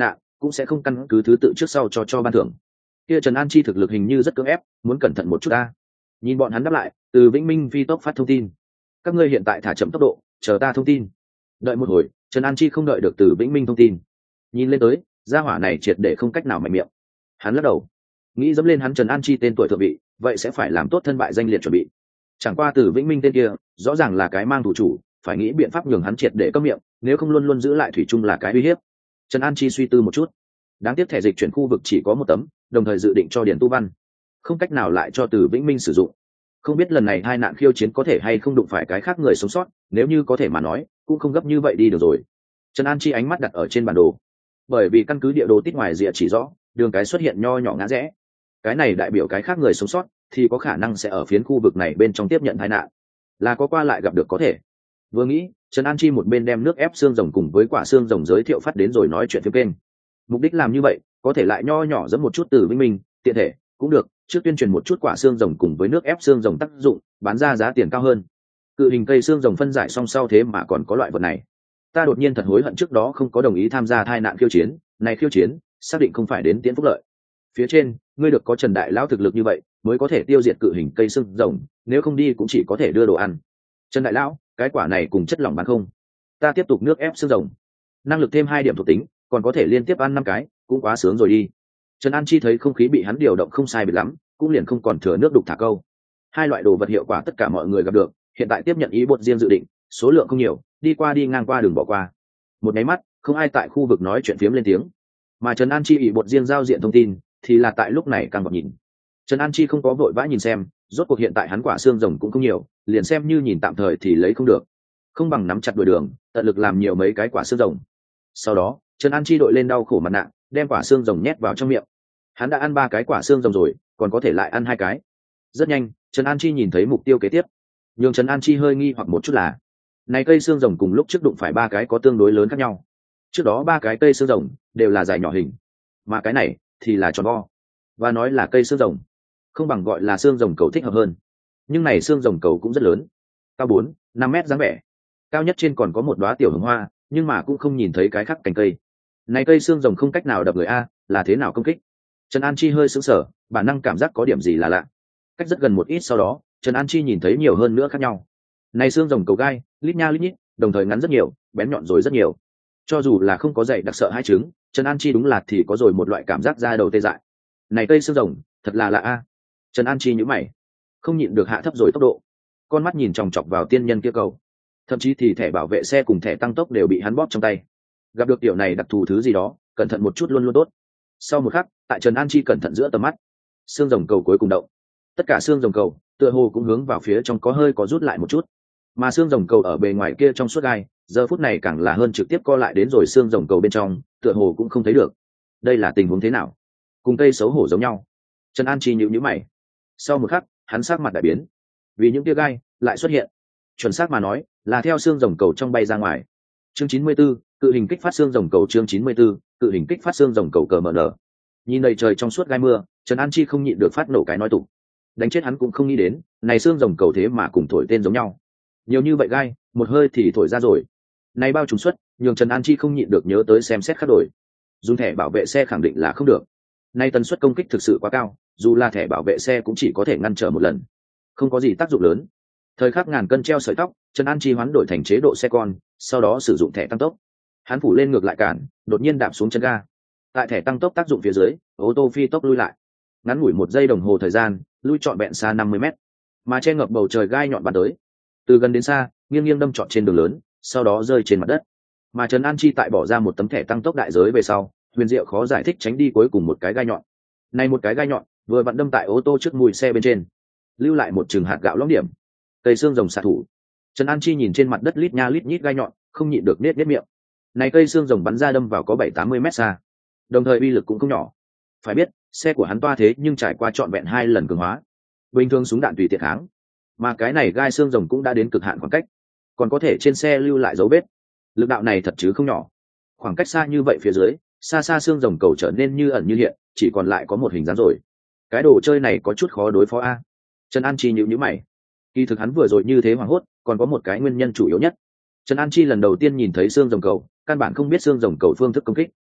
Speaker 1: cũng sẽ không căn cứ thứ tự trước sau cho ban thưởng. Kia Trần An Chi thực lực hình như rất cưỡng ép, muốn cẩn thận một chút ta. Nhìn bọn hắn đáp lại, từ Vĩnh Minh phi tốc phát thông tin: các ngươi hiện tại thả chậm tốc độ, chờ ta thông tin. Đợi một hồi, Trần An Chi không đợi được từ Vĩnh Minh thông tin, nhìn lên tới, gia hỏa này triệt để không cách nào mạnh miệng. Hắn lắc đầu, nghĩ dẫm lên hắn Trần An Chi tên tuổi thượng vị, vậy sẽ phải làm tốt thân bại danh liệt chuẩn bị. Chẳng qua từ Vĩnh Minh tên kia rõ ràng là cái mang thủ chủ, phải nghĩ biện pháp nhường hắn triệt để câm miệng, nếu không luôn luôn giữ lại thủy chung là cái uy hiếp. Trần An Chi suy tư một chút, đáng tiếc thẻ dịch chuyển khu vực chỉ có một tấm, đồng thời dự định cho Điền Tu Văn, không cách nào lại cho từ Vĩnh Minh sử dụng. Không biết lần này hai nạn khiêu chiến có thể hay không đụng phải cái khác người sống sót, nếu như có thể mà nói cũng không gấp như vậy đi được rồi. Trần An Chi ánh mắt đặt ở trên bản đồ, bởi vì căn cứ địa đồ tít ngoài rìa chỉ rõ đường cái xuất hiện nho nhỏ ngã rẽ, cái này đại biểu cái khác người sống sót thì có khả năng sẽ ở phiến khu vực này bên trong tiếp nhận tai nạn, là có qua lại gặp được có thể. Vừa nghĩ, Trần An Chi một bên đem nước ép xương rồng cùng với quả xương rồng giới thiệu phát đến rồi nói chuyện phía kênh. Mục đích làm như vậy có thể lại nho nhỏ dẫn một chút từ Vĩnh Minh, tiện thể cũng được trước tuyên truyền một chút quả xương rồng cùng với nước ép xương rồng tác dụng, bán ra giá tiền cao hơn. Cự hình cây xương rồng phân giải xong sau thế mà còn có loại vật này, ta đột nhiên thật hối hận trước đó không có đồng ý tham gia tai nạn khiêu chiến này. Khiêu chiến xác định không phải đến tiễn phúc lợi. Phía trên ngươi được có Trần đại lão thực lực như vậy mới có thể tiêu diệt cự hình cây xương rồng, nếu không đi cũng chỉ có thể đưa đồ ăn. Trần đại lão, cái quả này cùng chất lỏng bán không? Ta tiếp tục nước ép xương rồng, năng lực thêm 2 điểm thuộc tính, còn có thể liên tiếp ăn 5 cái, cũng quá sướng rồi đi. Trần An Chi thấy không khí bị hắn điều động không sai biệt lắm, cũng liền không còn thừa nước đục thả câu. Hai loại đồ vật hiệu quả tất cả mọi người gặp được, hiện tại tiếp nhận ý bột riêng dự định, số lượng không nhiều, đi qua đi ngang qua đường bỏ qua. Một nháy mắt, không ai tại khu vực nói chuyện phiếm lên tiếng, mà Trần An Chi ý bột riêng giao diện thông tin thì là tại lúc này càng bọt nhìn. Trần An Chi không có vội vã nhìn xem, rốt cuộc hiện tại hắn quả xương rồng cũng không nhiều, liền xem như nhìn tạm thời thì lấy không được, không bằng nắm chặt đuổi đường, tận lực làm nhiều mấy cái quả xương rồng. Sau đó, Trần An Chi đội lên đau khổ mặt nạ, đem quả xương rồng nhét vào trong miệng. Hắn đã ăn 3 cái quả xương rồng rồi, còn có thể lại ăn 2 cái. Rất nhanh, Trần An Chi nhìn thấy mục tiêu kế tiếp. Nhưng Trần An Chi hơi nghi hoặc một chút là, này cây xương rồng cùng lúc trước đụng phải 3 cái có tương đối lớn khác nhau. Trước đó 3 cái cây xương rồng đều là dài nhỏ hình, mà cái này thì là tròn vo. Và nói là cây xương rồng, không bằng gọi là xương rồng cầu thích hợp hơn. Nhưng này xương rồng cầu cũng rất lớn, cao 4-5 mét dáng vẻ. Cao nhất trên còn có một đóa tiểu hồng hoa, nhưng mà cũng không nhìn thấy cái khác cành cây. Này cây xương rồng không cách nào đập người a, là thế nào công kích? Trần An Chi hơi sững sờ, bản năng cảm giác có điểm gì là lạ. Cách rất gần một ít sau đó, Trần An Chi nhìn thấy nhiều hơn nữa khác nhau. Này xương rồng cầu gai, lít nha lít nhít, đồng thời ngắn rất nhiều, bén nhọn rồi rất nhiều. Cho dù là không có dày đặc sợ hai trứng, Trần An Chi đúng là thì có rồi một loại cảm giác da đầu tê dại. Này cây xương rồng, thật là lạ a. Trần An Chi nhíu mày, không nhịn được hạ thấp rồi tốc độ. Con mắt nhìn chòng chọc vào tiên nhân kia cầu, thậm chí thì thẻ bảo vệ xe cùng thẻ tăng tốc đều bị hắn bóp trong tay. Gặp được tiểu này đặc thù thứ gì đó, cẩn thận một chút luôn luôn tốt. Sau một khắc, tại Trần An Chi cẩn thận giữa tầm mắt, xương rồng cầu cuối cùng động. Tất cả xương rồng cầu tựa hồ cũng hướng vào phía trong có rút lại một chút, mà xương rồng cầu ở bề ngoài kia trong suốt gai giờ phút này càng là hơn trực tiếp co lại đến rồi xương rồng cầu bên trong, tựa hồ cũng không thấy được. Đây là tình huống thế nào? Cùng cây xấu hổ giống nhau. Trần An Chi nhíu nhíu mày. Sau một khắc, hắn sắc mặt đại biến, vì những tia gai lại xuất hiện, chuẩn xác mà nói là theo xương rồng cầu trong bay ra ngoài. Chương 94, cự hình kích phát xương rồng cầu. Chương 94, cự hình kích phát xương rồng cầu cờ mở nở. Nhìn đầy trời trong suốt gai mưa, Trần An Chi không nhịn được phát nổ cái nói tục. Đánh chết hắn cũng không nghĩ đến, này xương rồng cầu thế mà cùng thổi tên giống nhau. Nhiều như vậy gai, một hơi thì thổi ra rồi. Này bao trùng suất, nhường Trần An Chi không nhịn được nhớ tới xem xét khắc đổi. Dùng thẻ bảo vệ xe khẳng định là không được. Nay tần suất công kích thực sự quá cao, dù là thẻ bảo vệ xe cũng chỉ có thể ngăn trở một lần, không có gì tác dụng lớn. Thời khắc ngàn cân treo sợi tóc, Trần An Chi hoán đổi thành chế độ xe con, sau đó sử dụng thẻ tăng tốc. Hắn phủ lên ngược lại cản, đột nhiên đạp xuống chân ga. Tại thẻ tăng tốc tác dụng phía dưới, ô tô phi tốc lui lại. Ngắn ngủi 1 giây đồng hồ thời gian, lui trọn vẹn xa 50 mét, mà che ngập bầu trời gai nhọn bắn tới, từ gần đến xa, nghiêng nghiêng đâm trọn trên đường lớn, sau đó rơi trên mặt đất. Mà Trần An Chi tại bỏ ra một tấm thẻ tăng tốc đại giới về sau, huyền diệu khó giải thích tránh đi cuối cùng một cái gai nhọn. Này một cái gai nhọn vừa vặn đâm tại ô tô trước mùi xe bên trên, lưu lại một chừng hạt gạo lõm điểm. Cây xương rồng xạ thủ. Trần An Chi nhìn trên mặt đất lít nha lít nhít gai nhọn, không nhịn được nết miệng. Này cây xương rồng bắn ra đâm vào có 7-80 mét xa, đồng thời uy lực cũng không nhỏ. Phải biết, xe của hắn toa thế nhưng trải qua trọn vẹn 2 lần cường hóa, bình thường súng đạn tùy tiện kháng, mà cái này gai xương rồng cũng đã đến cực hạn khoảng cách, còn có thể trên xe lưu lại dấu vết. Lực đạo này thật chứ không nhỏ. Khoảng cách xa như vậy phía dưới, xa xa xương rồng cầu trở nên như ẩn như hiện, chỉ còn lại có một hình dáng rồi. Cái đồ chơi này có chút khó đối phó a. Trần An Chi nhíu mày. Kỳ thực hắn vừa rồi như thế hoảng hốt, còn có một cái nguyên nhân chủ yếu nhất. Trần An Chi lần đầu tiên nhìn thấy xương rồng cầu, căn bản không biết xương rồng cầu phương thức công kích.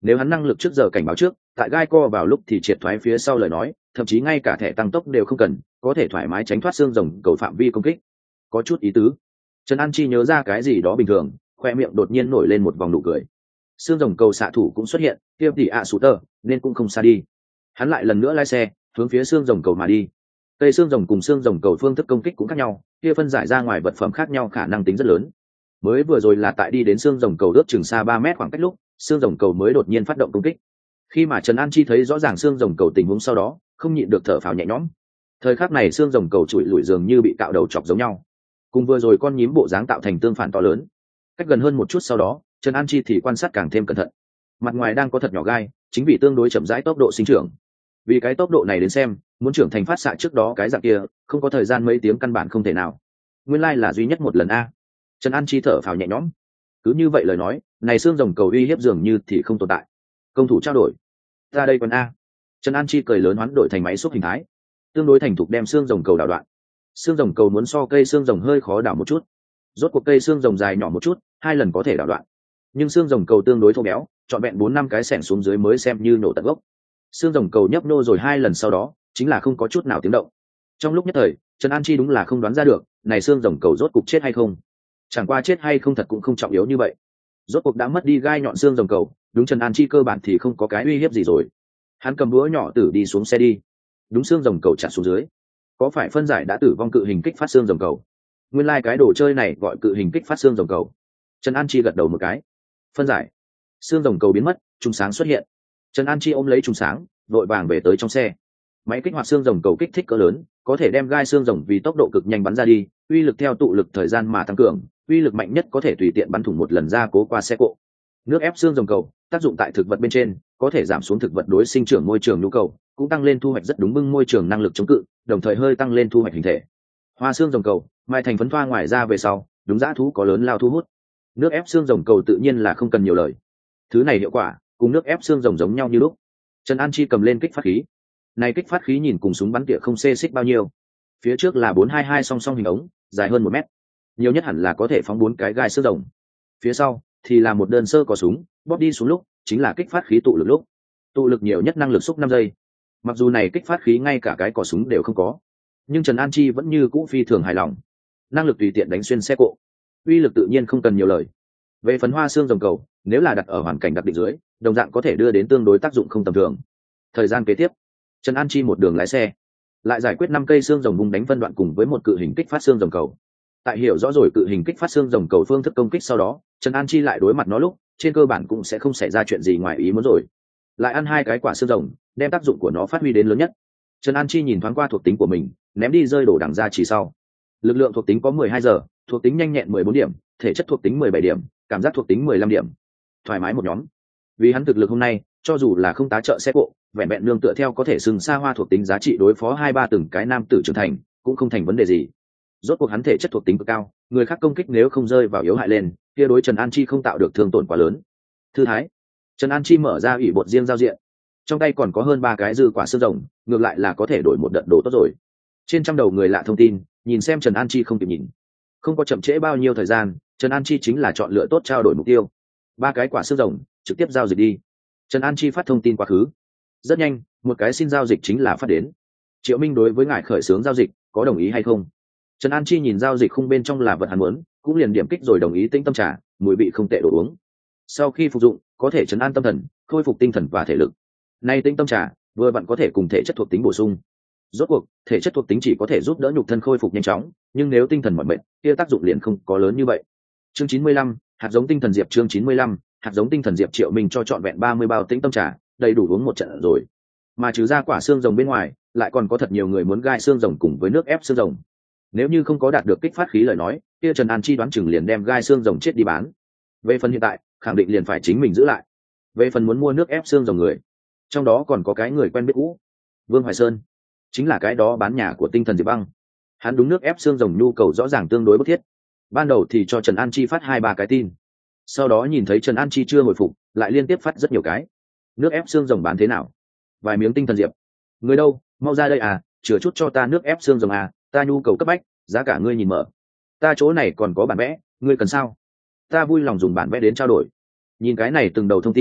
Speaker 1: Nếu hắn năng lực trước giờ cảnh báo trước, tại gai co vào lúc thì triệt thoái phía sau lời nói, thậm chí ngay cả thẻ tăng tốc đều không cần, có thể thoải mái tránh thoát xương rồng cầu phạm vi công kích. Có chút ý tứ. Trần An Chi nhớ ra cái gì đó bình thường, khoe miệng đột nhiên nổi lên một vòng nụ cười. Xương rồng cầu xạ thủ cũng xuất hiện, kia thì sụ tơ, nên cũng không xa đi. Hắn lại lần nữa lái xe, hướng phía xương rồng cầu mà đi. Cây xương rồng cùng xương rồng cầu phương thức công kích cũng khác nhau, kia phân giải ra ngoài vật phẩm khác nhau khả năng tính rất lớn. Mới vừa rồi là tại đi đến xương rồng cầu ước chừng xa 3 mét khoảng cách lúc, xương rồng cầu mới đột nhiên phát động công kích. Khi mà Trần An Chi thấy rõ ràng xương rồng cầu tình huống sau đó, không nhịn được thở phào nhẹ nhõm. Thời khắc này xương rồng cầu trụi lủi dường như bị cạo đầu chọc giống nhau, cùng vừa rồi con nhím bộ dáng tạo thành tương phản to lớn. Cách gần hơn một chút sau đó, Trần An Chi thì quan sát càng thêm cẩn thận. Mặt ngoài đang có thật nhỏ gai, chính vì tương đối chậm rãi tốc độ sinh trưởng. Vì cái tốc độ này đến xem, muốn trưởng thành phát xạ trước đó cái dạng kia, không có thời gian mấy tiếng căn bản không thể nào. Nguyên lai là duy nhất một lần a. Trần An Chi thở phào nhẹ nhõm. Cứ như vậy lời nói, này xương rồng cầu uy hiếp dường như thì không tồn tại. Công thủ trao đổi. Ta đây còn a. Trần An Chi cười lớn hoán đổi thành máy xúc hình thái, tương đối thành thục đem xương rồng cầu đảo đoạn. Xương rồng cầu muốn so cây xương rồng hơi khó đảo một chút. Rốt cuộc cây xương rồng dài nhỏ một chút, 2 lần có thể đảo đoạn. Nhưng xương rồng cầu tương đối thô béo, trọn vẹn 4-5 cái xẻng xuống dưới mới xem như nổ tận gốc. Xương rồng cầu nhấp nô rồi 2 lần sau đó, chính là không có chút nào tiếng động. Trong lúc nhất thời, Trần An Chi đúng là không đoán ra được, này xương rồng cầu rốt cục chết hay không. Chẳng qua chết hay không thật cũng không trọng yếu như vậy. Rốt cuộc đã mất đi gai nhọn xương rồng cầu, đúng Trần An Chi cơ bản thì không có cái uy hiếp gì rồi. Hắn cầm búa nhỏ tử đi xuống xe đi. Đúng xương rồng cầu chặt xuống dưới. Có phải phân giải đã tử vong cự hình kích phát xương rồng cầu? Nguyên lai cái đồ chơi này gọi cự hình kích phát xương rồng cầu. Trần An Chi gật đầu một cái. Phân giải. Xương rồng cầu biến mất, trùng sáng xuất hiện. Trần An Chi ôm lấy trùng sáng, vội vàng về tới trong xe. Máy kích hoạt xương rồng cầu kích thích cỡ lớn, có thể đem gai xương rồng vì tốc độ cực nhanh bắn ra đi, uy lực theo tụ lực thời gian mà tăng cường, uy lực mạnh nhất có thể tùy tiện bắn thủng một lần ra cố qua xe cộ. Nước ép xương rồng cầu tác dụng tại thực vật bên trên, có thể giảm xuống thực vật đối sinh trưởng môi trường nhu cầu, cũng tăng lên thu hoạch rất đúng bưng môi trường năng lực chống cự, đồng thời hơi tăng lên thu hoạch hình thể. Hoa xương rồng cầu mai thành phấn thoa ngoài ra về sau, đúng dã thú có lớn lao thu hút. Nước ép xương rồng cầu tự nhiên là không cần nhiều lời, thứ này hiệu quả cùng nước ép xương rồng giống nhau như lúc. Trần An Chi cầm lên kích phát khí. Này kích phát khí nhìn cùng súng bắn tỉa không xê xích bao nhiêu. Phía trước là 422 song song hình ống, dài hơn 1 mét, nhiều nhất hẳn là có thể phóng 4 cái gai xương rồng. Phía sau thì là một đơn sơ có súng, bóp đi xuống lúc chính là kích phát khí tụ lực lúc. Tụ lực nhiều nhất năng lực xúc 5 giây. Mặc dù này kích phát khí ngay cả cái cò súng đều không có, nhưng Trần An Chi vẫn như cũ phi thường hài lòng. Năng lực tùy tiện đánh xuyên xe cộ, uy lực tự nhiên không cần nhiều lời. Về phấn hoa xương rồng cầu, nếu là đặt ở hoàn cảnh đặc định dưới, đồng dạng có thể đưa đến tương đối tác dụng không tầm thường. Thời gian kế tiếp, Trần An Chi một đường lái xe, lại giải quyết 5 cây xương rồng vùng đánh phân đoạn cùng với một cự hình kích phát xương rồng cầu. Tại hiểu rõ rồi cự hình kích phát xương rồng cầu phương thức công kích sau đó, Trần An Chi lại đối mặt nó lúc, trên cơ bản cũng sẽ không xảy ra chuyện gì ngoài ý muốn rồi. Lại ăn 2 cái quả xương rồng, đem tác dụng của nó phát huy đến lớn nhất. Trần An Chi nhìn thoáng qua thuộc tính của mình, ném đi rơi đổ đằng ra chỉ sau. Lực lượng thuộc tính có 12 giờ, thuộc tính nhanh nhẹn 14 điểm, thể chất thuộc tính 17 điểm, cảm giác thuộc tính 15 điểm. Thoải mái một nhóm. Vì hắn thực lực hôm nay, cho dù là không tá trợ xe cộ, vẹn vẹn nương tựa theo có thể sừng xa hoa thuộc tính giá trị đối phó 2-3 từng cái nam tử trưởng thành, cũng không thành vấn đề gì. Rốt cuộc hắn thể chất thuộc tính cực cao, người khác công kích nếu không rơi vào yếu hại lên, kia đối Trần An Chi không tạo được thương tổn quá lớn. Thư thái. Trần An Chi mở ra ủy bột riêng giao diện, trong tay còn có hơn 3 cái dư quả xương rồng, ngược lại là có thể đổi một đợt đồ tốt rồi. Trên trăm đầu người lạ thông tin, nhìn xem Trần An Chi không kịp nhìn, không có chậm trễ bao nhiêu thời gian, Trần An Chi chính là chọn lựa tốt trao đổi mục tiêu. 3 cái quả xương rồng, trực tiếp giao dịch đi. Trần An Chi phát thông tin quá khứ. Rất nhanh, một cái xin giao dịch chính là phát đến. Triệu Minh đối với ngài khởi xướng giao dịch, có đồng ý hay không? Trần An Chi nhìn giao dịch khung bên trong là vật hắn muốn, cũng liền điểm kích rồi đồng ý. Tĩnh tâm trà, mùi vị không tệ đồ uống. Sau khi phục dụng, có thể trấn an tâm thần, khôi phục tinh thần và thể lực. Nay tĩnh tâm trà, vừa vặn có thể cùng thể chất thuộc tính bổ sung. Rốt cuộc, thể chất thuộc tính chỉ có thể giúp đỡ nhục thân khôi phục nhanh chóng, nhưng nếu tinh thần mỏi mệt, kia tác dụng liền không có lớn như vậy. Chương 95, hạt giống tinh thần diệp. Chương 95, hạt giống tinh thần diệp. Triệu Minh cho trọn vẹn 30 bao tĩnh tâm trà, đầy đủ uống một trận rồi. Mà trừ ra quả xương rồng bên ngoài, lại còn có thật nhiều người muốn gai xương rồng cùng với nước ép xương rồng. Nếu như không có đạt được kích phát khí lời nói, kia Trần An Chi đoán chừng liền đem gai xương rồng chết đi bán. Về phần hiện tại, khẳng định liền phải chính mình giữ lại. Về phần muốn mua nước ép xương rồng người, trong đó còn có cái người quen biết cũ, Vương Hoài Sơn, chính là cái đó bán nhà của tinh thần diệp băng. Hắn đúng nước ép xương rồng nhu cầu rõ ràng tương đối bức thiết. Ban đầu thì cho Trần An Chi phát 2-3 cái tin, sau đó nhìn thấy Trần An Chi chưa hồi phục, lại liên tiếp phát rất nhiều cái. Nước ép xương rồng bán thế nào? Vài miếng tinh thần diệp. Người đâu, mau ra đây à, chừa chút cho ta nước ép xương rồng à, ta nhu cầu cấp bách, giá cả ngươi nhìn mở. Ta chỗ này còn có bản vẽ, ngươi cần sao? Ta vui lòng dùng bản vẽ đến trao đổi. Nhìn cái này từng đầu thông tin,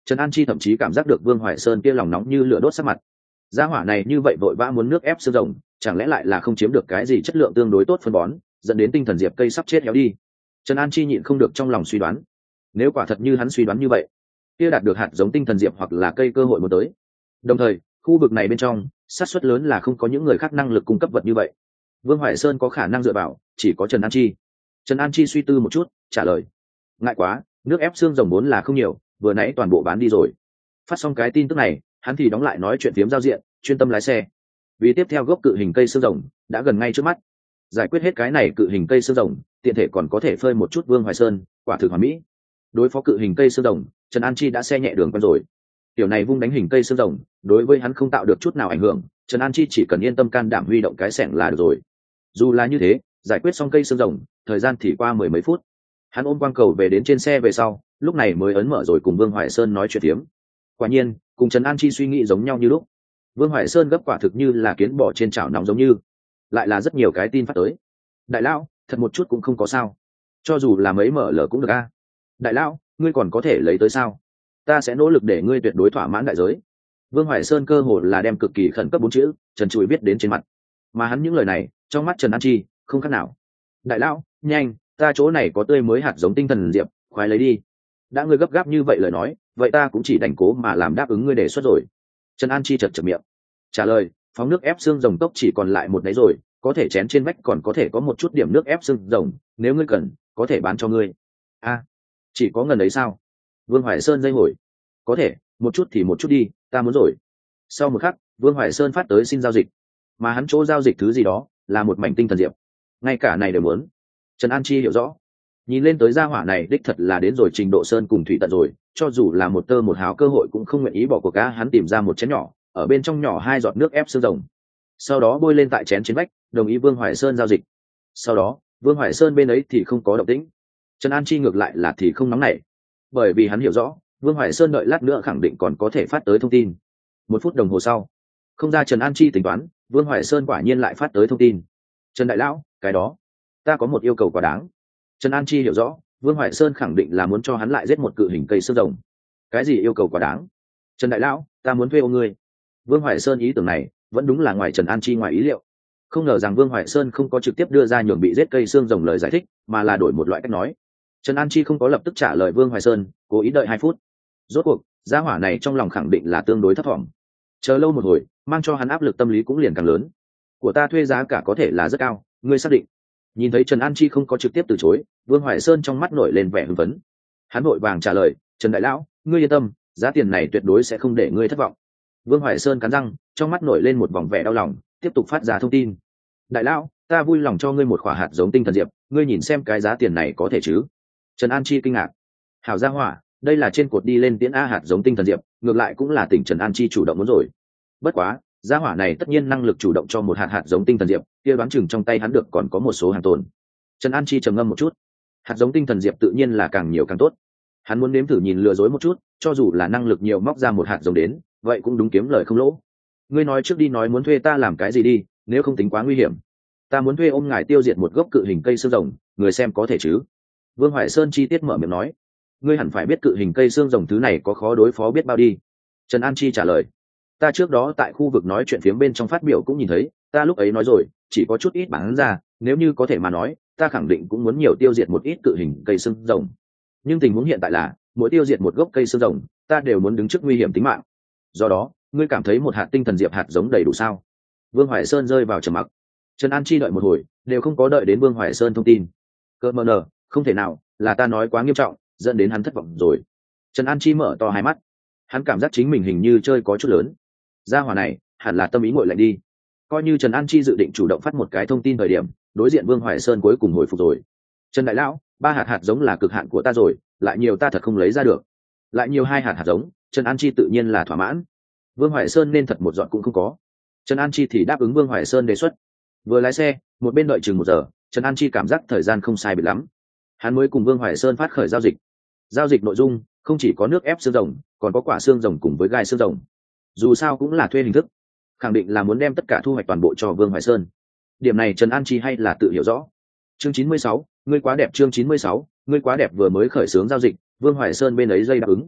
Speaker 1: Trần An Chi thậm chí cảm giác được Vương Hoài Sơn kia lòng nóng như lửa đốt sắc mặt. Gia hỏa này như vậy vội vã muốn nước ép xương rồng, chẳng lẽ lại là không chiếm được cái gì chất lượng tương đối tốt phân bón, dẫn đến tinh thần diệp cây sắp chết héo đi. Trần An Chi nhịn không được trong lòng suy đoán, nếu quả thật như hắn suy đoán như vậy, kia đạt được hạt giống tinh thần diệp hoặc là cây cơ hội một tới. Đồng thời, khu vực này bên trong, xác suất lớn là không có những người khác năng lực cung cấp vật như vậy. Vương Hoài Sơn có khả năng dựa vào, chỉ có Trần An Chi. Trần An Chi suy tư một chút, trả lời: ngại quá, nước ép xương rồng vốn là không nhiều, vừa nãy toàn bộ bán đi rồi. Phát xong cái tin tức này, hắn thì đóng lại nói chuyện phiếm giao diện, chuyên tâm lái xe. Vì tiếp theo gốc cự hình cây xương rồng đã gần ngay trước mắt, giải quyết hết cái này cự hình cây xương rồng, tiện thể còn có thể phơi một chút Vương Hoài Sơn, quả thực hoàn mỹ. Đối phó cự hình cây xương rồng, Trần An Chi đã xe nhẹ đường quen rồi. Tiểu này vung đánh hình cây xương rồng, đối với hắn không tạo được chút nào ảnh hưởng, Trần An Chi chỉ cần yên tâm can đảm huy động cái xẻng là được rồi. Dù là như thế, giải quyết xong cây xương rồng, thời gian thì qua mười mấy phút. Hắn ôm quang cầu về đến trên xe về sau, lúc này mới ấn mở rồi cùng Vương Hoài Sơn nói chuyện phiếm. Quả nhiên, cùng Trần An Chi suy nghĩ giống nhau như lúc. Vương Hoài Sơn gấp quả thực như là kiến bò trên chảo nóng giống như, lại là rất nhiều cái tin phát tới. Đại lão, thật một chút cũng không có sao, cho dù là mấy mở lở cũng được a. Đại lão, ngươi còn có thể lấy tới sao? Ta sẽ nỗ lực để ngươi tuyệt đối thỏa mãn đại giới. Vương Hoài Sơn cơ hồ là đem cực kỳ khẩn cấp 4 chữ trần trụi viết đến trên mặt, mà hắn những lời này trong mắt Trần An Chi không khác nào: đại lão, nhanh, ta chỗ này có tươi mới hạt giống tinh thần diệp, khoái lấy đi. Đã ngươi gấp gáp như vậy lời nói, vậy ta cũng chỉ đành cố mà làm đáp ứng ngươi đề xuất rồi. Trần An Chi chật chật miệng trả lời: phóng nước ép xương rồng tốc chỉ còn lại một đấy rồi, có thể chén trên vách còn có thể có một chút điểm nước ép xương rồng, nếu ngươi cần có thể bán cho ngươi. A, chỉ có ngần ấy sao? Vương Hoài Sơn dây hồi: có thể, một chút thì một chút đi, ta muốn rồi. Sau một khắc, Vương Hoài Sơn phát tới xin giao dịch, mà hắn chỗ giao dịch thứ gì đó là một mảnh tinh thần diệp, ngay cả này đều muốn. Trần An Chi hiểu rõ, nhìn lên tới gia hỏa này đích thật là đến rồi trình độ sơn cùng thủy tận rồi, cho dù là một tơ một hào cơ hội cũng không nguyện ý bỏ cuộc. Cá hắn tìm ra một chén nhỏ, ở bên trong nhỏ 2 giọt nước ép xương rồng, sau đó bôi lên tại chén trên vách, đồng ý Vương Hoài Sơn giao dịch. Sau đó Vương Hoài Sơn bên ấy thì không có động tĩnh. Trần An Chi ngược lại là thì không nóng nảy, bởi vì hắn hiểu rõ Vương Hoài Sơn đợi lát nữa khẳng định còn có thể phát tới thông tin. 1 phút đồng hồ sau, không ra Trần An Chi tính toán, Vương Hoài Sơn quả nhiên lại phát tới thông tin: Trần đại lão, cái đó, ta có một yêu cầu quá đáng. Trần An Chi hiểu rõ Vương Hoài Sơn khẳng định là muốn cho hắn lại giết một cự hình cây xương rồng. Cái gì yêu cầu quá đáng? Trần đại lão, ta muốn thuê ôm ngươi. Vương Hoài Sơn ý tưởng này vẫn đúng là ngoài Trần An Chi ngoài ý liệu. Không ngờ rằng Vương Hoài Sơn không có trực tiếp đưa ra nhường bị giết cây xương rồng lời giải thích, mà là đổi một loại cách nói. Trần An Chi không có lập tức trả lời Vương Hoài Sơn, cố ý đợi 2 phút. Rốt cuộc gia hỏa này trong lòng khẳng định là tương đối thấp thỏm. Chờ lâu một hồi, mang cho hắn áp lực tâm lý cũng liền càng lớn. Của ta thuê giá cả có thể là rất cao, ngươi xác định? Nhìn thấy Trần An Chi không có trực tiếp từ chối, Vương Hoài Sơn trong mắt nổi lên vẻ hưng phấn. Hắn vội vàng trả lời: Trần đại lão, ngươi yên tâm, giá tiền này tuyệt đối sẽ không để ngươi thất vọng. Vương Hoài Sơn cắn răng, trong mắt nổi lên một vòng vẻ đau lòng, tiếp tục phát ra thông tin: đại lão, ta vui lòng cho ngươi một quả hạt giống tinh thần diệp, ngươi nhìn xem cái giá tiền này có thể chứ? Trần An Chi kinh ngạc: hảo gia hỏa, đây là trên cột đi lên tiễn a hạt giống tinh thần diệp, ngược lại cũng là tỉnh Trần An Chi chủ động muốn rồi. Bất quá gia hỏa này tất nhiên năng lực chủ động cho một hạt giống tinh thần diệp, kia đoán chừng trong tay hắn được còn có một số hàng tồn. Trần An Chi trầm ngâm một chút, hạt giống tinh thần diệp tự nhiên là càng nhiều càng tốt. Hắn muốn nếm thử nhìn lừa dối một chút, cho dù là năng lực nhiều móc ra một hạt giống đến, vậy cũng đúng kiếm lời không lỗ. Ngươi nói trước đi, nói muốn thuê ta làm cái gì đi, nếu không tính quá nguy hiểm. Ta muốn thuê ôm ngài tiêu diệt một gốc cự hình cây xương rồng, người xem có thể chứ? Vương Hoài Sơn chi tiết mở miệng nói: ngươi hẳn phải biết cự hình cây xương rồng thứ này có khó đối phó biết bao đi. Trần An Chi trả lời: ta trước đó tại khu vực nói chuyện phiếm bên trong phát biểu cũng nhìn thấy, ta lúc ấy nói rồi, chỉ có chút ít bán ra, nếu như có thể mà nói, ta khẳng định cũng muốn nhiều tiêu diệt một ít cự hình cây xương rồng. Nhưng tình huống hiện tại là, mỗi tiêu diệt một gốc cây xương rồng, ta đều muốn đứng trước nguy hiểm tính mạng. Do đó, ngươi cảm thấy một hạt tinh thần diệp hạt giống đầy đủ sao? Vương Hoài Sơn rơi vào trầm mặc. Trần An Chi đợi một hồi, đều không có đợi đến Vương Hoài Sơn thông tin. Cơ mờ nờ, không thể nào, là ta nói quá nghiêm trọng, dẫn đến hắn thất vọng rồi. Trần An Chi mở to hai mắt, hắn cảm giác chính mình hình như chơi có chút lớn. Gia hỏa này hẳn là tâm ý nguội lạnh đi. Coi như Trần An Chi dự định chủ động phát một cái thông tin thời điểm, đối diện Vương Hoài Sơn cuối cùng hồi phục rồi. Trần đại lão, 3 hạt giống là cực hạn của ta rồi, lại nhiều ta thật không lấy ra được. Lại nhiều 2 hạt giống, Trần An Chi tự nhiên là thỏa mãn. Vương Hoài Sơn nên thật một dọn cũng không có. Trần An Chi thì đáp ứng Vương Hoài Sơn đề xuất. Vừa lái xe, một bên đợi chừng 1 giờ, Trần An Chi cảm giác thời gian không sai biệt lắm. Hắn mới cùng Vương Hoài Sơn phát khởi giao dịch. Giao dịch nội dung không chỉ có nước ép xương rồng, còn có quả xương rồng cùng với gai xương rồng. Dù sao cũng là thuê hình thức, khẳng định là muốn đem tất cả thu hoạch toàn bộ cho Vương Hoài Sơn. Điểm này Trần An Chi hay là tự hiểu rõ. Chương 96, ngươi quá đẹp. Chương 96, ngươi quá đẹp vừa mới khởi xướng giao dịch, Vương Hoài Sơn bên ấy dây đáp ứng.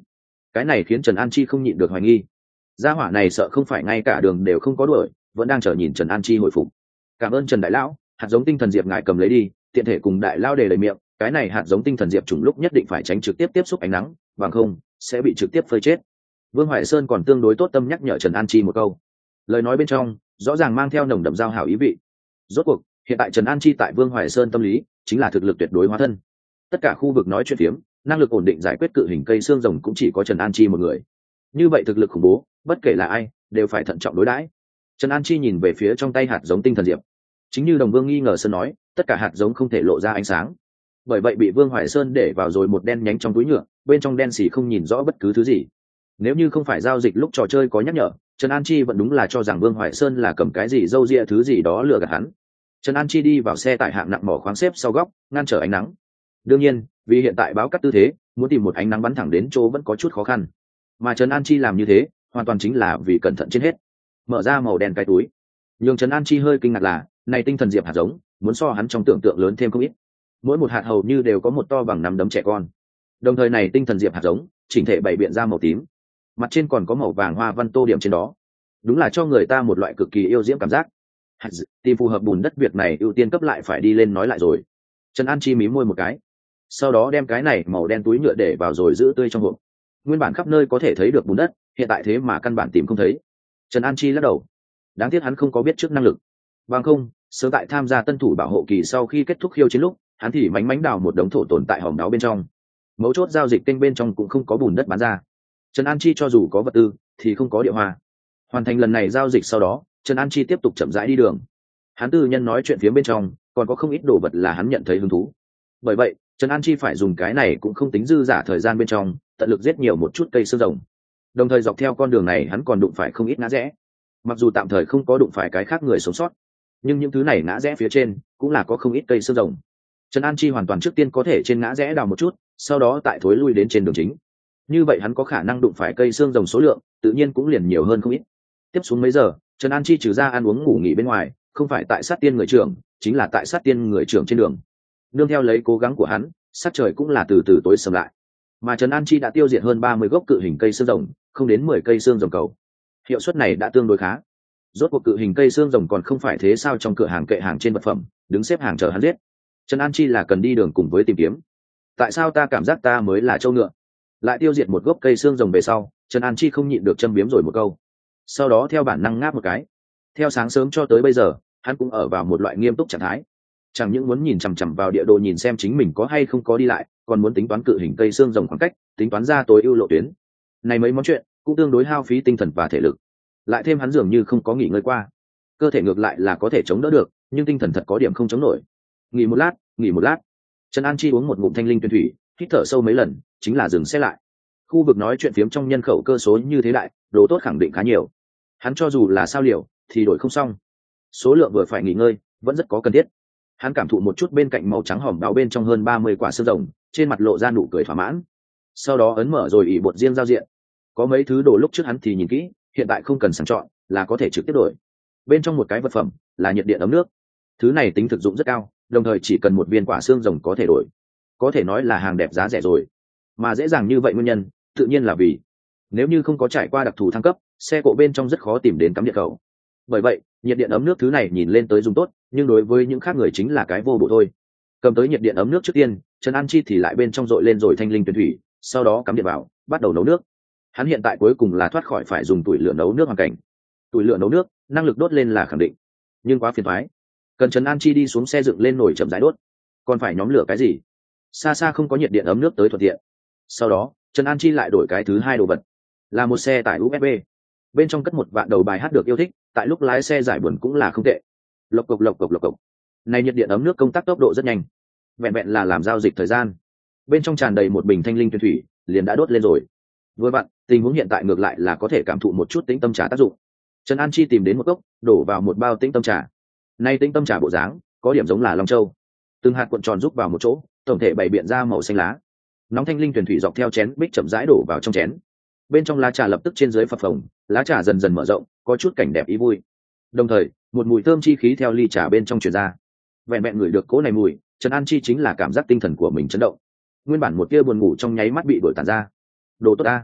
Speaker 1: cái này khiến Trần An Chi không nhịn được hoài nghi, gia hỏa này sợ không phải ngay cả đường đều không có đuổi, vẫn đang chờ nhìn Trần An Chi hồi phục. Cảm ơn Trần đại lão, hạt giống tinh thần diệp ngài cầm lấy đi, tiện thể cùng đại lao để lời miệng, cái này hạt giống tinh thần diệp trùng lúc nhất định phải tránh trực tiếp tiếp xúc ánh nắng, bằng không sẽ bị trực tiếp phơi chết. Vương Hoài Sơn còn tương đối tốt tâm nhắc nhở Trần An Chi một câu, lời nói bên trong rõ ràng mang theo nồng đậm giao hảo ý vị. Rốt cuộc hiện tại Trần An Chi tại Vương Hoài Sơn tâm lý chính là thực lực tuyệt đối hóa thân, tất cả khu vực nói chuyện phiếm, năng lực ổn định giải quyết cự hình cây xương rồng cũng chỉ có Trần An Chi một người. Như vậy thực lực khủng bố, bất kể là ai đều phải thận trọng đối đãi. Trần An Chi nhìn về phía trong tay hạt giống tinh thần diệp, chính như Đồng Vương nghi ngờ Sơn nói, tất cả hạt giống không thể lộ ra ánh sáng, bởi vậy bị Vương Hoài Sơn để vào rồi một đen nhánh trong túi nhựa, bên trong đen xì không nhìn rõ bất cứ thứ gì. Nếu như không phải giao dịch lúc trò chơi có nhắc nhở, Trần An Chi vẫn đúng là cho rằng Vương Hoài Sơn là cầm cái gì râu ria thứ gì đó lừa gạt hắn. Trần An Chi đi vào xe tải hạng nặng mỏ khoáng xếp sau góc, ngăn trở ánh nắng. Đương nhiên, vì hiện tại báo cắt tư thế, muốn tìm một ánh nắng bắn thẳng đến chỗ vẫn có chút khó khăn. Mà Trần An Chi làm như thế, hoàn toàn chính là vì cẩn thận trên hết. Mở ra màu đen cái túi, nhưng Trần An Chi hơi kinh ngạc là, này tinh thần diệp hạt giống, muốn so hắn trong tưởng tượng lớn thêm không ít. Mỗi một hạt hầu như đều có một to bằng nắm đấm trẻ con. Đồng thời này tinh thần diệp hạt giống, chỉnh thể bày biện ra màu tím, mặt trên còn có màu vàng hoa văn tô điểm trên đó, đúng là cho người ta một loại cực kỳ yêu diễm cảm giác. Tìm phù hợp bùn đất việc này ưu tiên cấp lại phải đi lên nói lại rồi. Trần An Chi mím môi một cái, sau đó đem cái này màu đen túi nhựa để vào rồi giữ tươi trong hộp. Nguyên bản khắp nơi có thể thấy được bùn đất, hiện tại thế mà căn bản tìm không thấy. Trần An Chi lắc đầu, đáng tiếc hắn không có biết trước năng lực, bằng không sớm tại tham gia tân thủ bảo hộ kỳ sau khi kết thúc khiêu chiến lúc, hắn thì mánh mánh đào một đống thổ tồn tại hòm đáo bên trong. Mấu chốt giao dịch kênh bên trong cũng không có bùn đất bán ra. Trần An Chi cho dù có vật tư thì không có địa hoa. Hoàn thành lần này giao dịch sau đó, Trần An Chi tiếp tục chậm rãi đi đường. Hắn tư nhân nói chuyện phía bên trong còn có không ít đồ vật là hắn nhận thấy hứng thú, bởi vậy Trần An Chi phải dùng cái này cũng không tính dư giả thời gian bên trong tận lực giết nhiều một chút cây xương rồng. Đồng thời dọc theo con đường này hắn còn đụng phải không ít ngã rẽ, mặc dù tạm thời không có đụng phải cái khác người sống sót, nhưng những thứ này ngã rẽ phía trên cũng là có không ít cây xương rồng. Trần An Chi hoàn toàn trước tiên có thể trên ngã rẽ đào một chút, sau đó tại thối lui đến trên đường chính, như vậy hắn có khả năng đụng phải cây xương rồng số lượng tự nhiên cũng liền nhiều hơn không ít. Tiếp xuống mấy giờ, Trần An Chi trừ ra ăn uống ngủ nghỉ bên ngoài, không phải tại sát tiên người trưởng, chính là tại sát tiên người trưởng trên đường. Nương theo lấy cố gắng của hắn, sát trời cũng là từ từ tối sầm lại, mà Trần An Chi đã tiêu diệt hơn 30 gốc cự hình cây xương rồng, không đến 10 cây xương rồng cầu. Hiệu suất này đã tương đối khá. Rốt cuộc cự hình cây xương rồng còn không phải thế sao trong cửa hàng kệ hàng trên vật phẩm, đứng xếp hàng chờ hắn giết. Trần An Chi là cần đi đường cùng với tìm kiếm. Tại sao ta cảm giác ta mới là trâu ngựa? Lại tiêu diệt một gốc cây xương rồng về sau, Trần An Chi không nhịn được châm biếm rồi một câu. Sau đó theo bản năng ngáp một cái. Theo sáng sớm cho tới bây giờ, hắn cũng ở vào một loại nghiêm túc trạng thái. Chẳng những muốn nhìn chằm chằm vào địa đồ nhìn xem chính mình có hay không có đi lại, còn muốn tính toán cự hình cây xương rồng khoảng cách, tính toán ra tối ưu lộ tuyến. Này mấy món chuyện cũng tương đối hao phí tinh thần và thể lực. Lại thêm hắn dường như không có nghỉ ngơi qua, cơ thể ngược lại là có thể chống đỡ được, nhưng tinh thần thật có điểm không chống nổi. Nghỉ một lát, nghỉ một lát. Trần An Chi uống một ngụm thanh linh tuyển thủy, hít thở sâu mấy lần, chính là dừng xe lại. Khu vực nói chuyện phiếm trong nhân khẩu cơ số như thế đại, đồ tốt khẳng định khá nhiều. Hắn cho dù là sao liều thì đổi không xong. Số lượng vừa phải nghỉ ngơi, vẫn rất có cần thiết. Hắn cảm thụ một chút bên cạnh màu trắng hòm đáo bên trong hơn 30 quả xương rồng, trên mặt lộ ra nụ cười thỏa mãn. Sau đó ấn mở rồi ỷ bột riêng giao diện. Có mấy thứ đồ lúc trước hắn thì nhìn kỹ, hiện tại không cần sàng chọn, là có thể trực tiếp đổi. Bên trong một cái vật phẩm là nhiệt điện ấm nước. Thứ này tính thực dụng rất cao, đồng thời chỉ cần một viên quả xương rồng có thể đổi. Có thể nói là hàng đẹp giá rẻ rồi. Mà dễ dàng như vậy nguyên nhân, tự nhiên là vì nếu như không có trải qua đặc thù thăng cấp, xe cộ bên trong rất khó tìm đến cắm điện khẩu. Bởi vậy nhiệt điện ấm nước thứ này nhìn lên tới dùng tốt, nhưng đối với những khác người chính là cái vô bổ thôi. Cầm tới nhiệt điện ấm nước trước tiên, Trần An Chi thì lại bên trong dội lên rồi thanh linh tuyển thủy, sau đó cắm điện vào, bắt đầu nấu nước. Hắn hiện tại cuối cùng là thoát khỏi phải dùng tuổi lửa nấu nước hoàn cảnh. Tuổi lửa nấu nước, năng lực đốt lên là khẳng định, nhưng quá phiền toái. Cần Trần An Chi đi xuống xe dựng lên nồi chậm rãi đốt, còn phải nhóm lửa cái gì? Xa xa không có nhiệt điện ấm nước tới thuận tiện. Sau đó Trần An Chi lại đổi cái thứ hai đồ vật, là một xe tải USB, bên trong cất một vạn đầu bài hát được yêu thích, tại lúc lái xe giải buồn cũng là không tệ. Lộc cộc lộc cộc lộc cộc. Này nhiệt điện ấm nước công tác tốc độ rất nhanh, vẹn vẹn là làm giao dịch thời gian, bên trong tràn đầy một bình thanh linh tuyển thủy liền đã đốt lên rồi. Vừa vặn tình huống hiện tại ngược lại là có thể cảm thụ một chút tĩnh tâm trà tác dụng. Trần An Chi tìm đến một cốc, đổ vào một bao tĩnh tâm trà. Nay tĩnh tâm trà bộ dáng có điểm giống là long châu, từng hạt cuộn tròn rúc vào một chỗ, tổng thể bày biện ra màu xanh lá. Nóng thanh linh tuyển thủy dọc theo chén bích chậm rãi đổ vào trong chén, bên trong lá trà lập tức trên dưới phập phồng, lá trà dần dần mở rộng, có chút cảnh đẹp ý vui. Đồng thời một mùi thơm chi khí theo ly trà bên trong truyền ra. Vẹn vẹn ngửi được cỗ này mùi, Trần An Chi chính là cảm giác tinh thần của mình chấn động. Nguyên bản một tia buồn ngủ trong nháy mắt bị đổi tàn ra. Đồ tốt ta.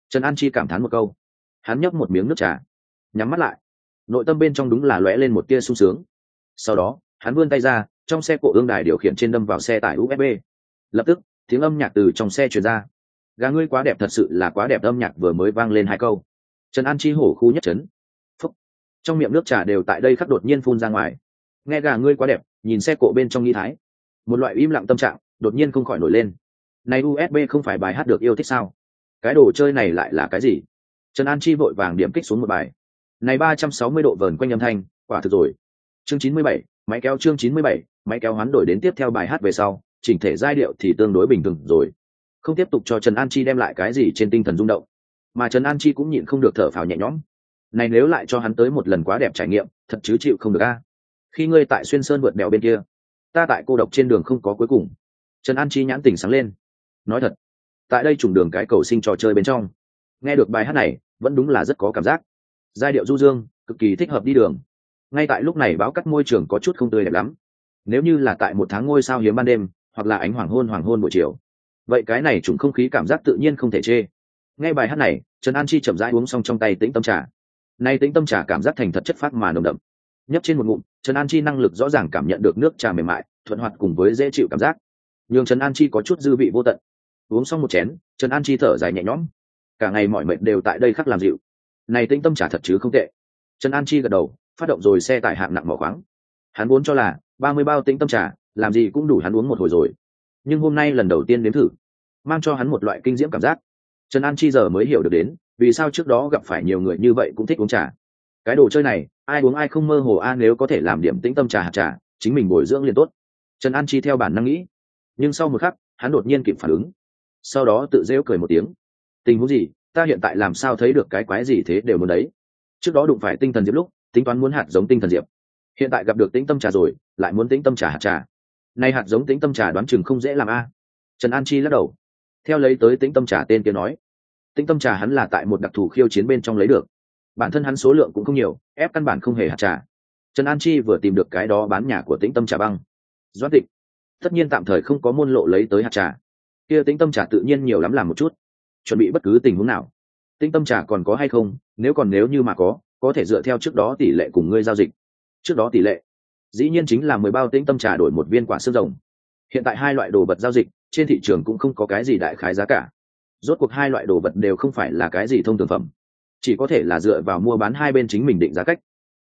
Speaker 1: Trần An Chi cảm thán một câu. Hắn nhấp một miếng nước trà, nhắm mắt lại, nội tâm bên trong đúng là lóe lên một tia sung sướng. Sau đó hắn vươn tay ra, trong xe cộ ương đài điều khiển trên đâm vào xe tải USB. Lập tức tiếng âm nhạc từ trong xe truyền ra. Gà ngươi quá đẹp, thật sự là quá đẹp. Âm nhạc vừa mới vang lên hai câu, Trần An Chi hổ khu nhất chấn. Phúc. Trong miệng nước trà đều tại đây khắc đột nhiên phun ra ngoài. Nghe gà ngươi quá đẹp, nhìn xe cộ bên trong nghi thái, một loại im lặng tâm trạng đột nhiên không khỏi nổi lên. Này USB không phải bài hát được yêu thích sao? Cái đồ chơi này lại là cái gì? Trần An Chi vội vàng điểm kích xuống một bài. Này 360 độ vờn quanh âm thanh, quả thực rồi. Chương 97, máy kéo. Chương 97, máy kéo hoán đổi đến tiếp theo bài hát về sau, chỉnh thể giai điệu thì tương đối bình thường rồi. Không tiếp tục cho Trần An Chi đem lại cái gì trên tinh thần rung động, mà Trần An Chi cũng nhịn không được thở phào nhẹ nhõm. Này nếu lại cho hắn tới một lần quá đẹp trải nghiệm, thật chứ chịu không được a. Khi ngươi tại xuyên sơn vượt đèo bên kia, ta tại cô độc trên đường không có cuối cùng. Trần An Chi nhãn tỉnh sáng lên. Nói thật, tại đây trùng đường cái cầu sinh trò chơi bên trong, nghe được bài hát này vẫn đúng là rất có cảm giác. Giai điệu du dương, cực kỳ thích hợp đi đường. Ngay tại lúc này bão cắt môi trường có chút không tươi đẹp lắm. Nếu như là tại một tháng ngôi sao hiếm ban đêm, hoặc là ánh hoàng hôn buổi chiều, vậy cái này trùng không khí cảm giác tự nhiên không thể chê. Nghe bài hát này, Trần An Chi chậm rãi uống xong trong tay tĩnh tâm trà. Nay tĩnh tâm trà cảm giác thành thật chất phác mà nồng đậm. Nhấp trên một ngụm, Trần An Chi năng lực rõ ràng cảm nhận được nước trà mềm mại, thuận hoạt cùng với dễ chịu cảm giác. Nhưng Trần An Chi có chút dư vị vô tận. Uống xong một chén, Trần An Chi thở dài nhẹ nhõm. Cả ngày mọi mệt đều tại đây khắc làm dịu. Này tĩnh tâm trà thật chứ không tệ. Trần An Chi gật đầu, phát động rồi xe tải hạng nặng mỏ khoáng. Hắn vốn cho là 30 bao tĩnh tâm trà, làm gì cũng đủ hắn uống một hồi rồi. Nhưng hôm nay lần đầu tiên nếm thử, mang cho hắn một loại kinh diễm cảm giác. Trần An Chi giờ mới hiểu được đến vì sao trước đó gặp phải nhiều người như vậy cũng thích uống trà. Cái đồ chơi này ai uống ai không mơ hồ a, nếu có thể làm điểm tĩnh tâm trà hạt trà, chính mình bồi dưỡng liền tốt. Trần An Chi theo bản năng nghĩ, nhưng sau một khắc hắn đột nhiên kịp phản ứng, sau đó tự rêu cười một tiếng. Tình huống gì? Ta hiện tại làm sao thấy được cái quái gì thế đều muốn đấy. Trước đó đụng phải tinh thần diệp lúc tính toán muốn hạt giống tinh thần diệp, hiện tại gặp được tĩnh tâm trà rồi lại muốn tĩnh tâm trà hạt trà. Nay hạt giống tĩnh tâm trà đoán chừng không dễ làm a. Trần An Chi lắc đầu, theo lấy tới tĩnh tâm trà tên kia nói, tĩnh tâm trà hắn là tại một đặc thù khiêu chiến bên trong lấy được, bản thân hắn số lượng cũng không nhiều, ép căn bản không hề hạt trà. Trần An Chi vừa tìm được cái đó bán nhà của tĩnh tâm trà băng Doãn Tịnh, tất nhiên tạm thời không có môn lộ lấy tới hạt trà, kia tĩnh tâm trà tự nhiên nhiều lắm làm một chút, chuẩn bị bất cứ tình huống nào. Tĩnh tâm trà còn có hay không, nếu như mà có thể dựa theo trước đó tỷ lệ cùng ngươi giao dịch. Trước đó tỷ lệ dĩ nhiên chính là 10 bao tĩnh tâm trà đổi một viên quả xương rồng. Hiện tại hai loại đồ vật giao dịch trên thị trường cũng không có cái gì đại khái giá cả, rốt cuộc hai loại đồ vật đều không phải là cái gì thông thường phẩm, chỉ có thể là dựa vào mua bán hai bên chính mình định giá cách.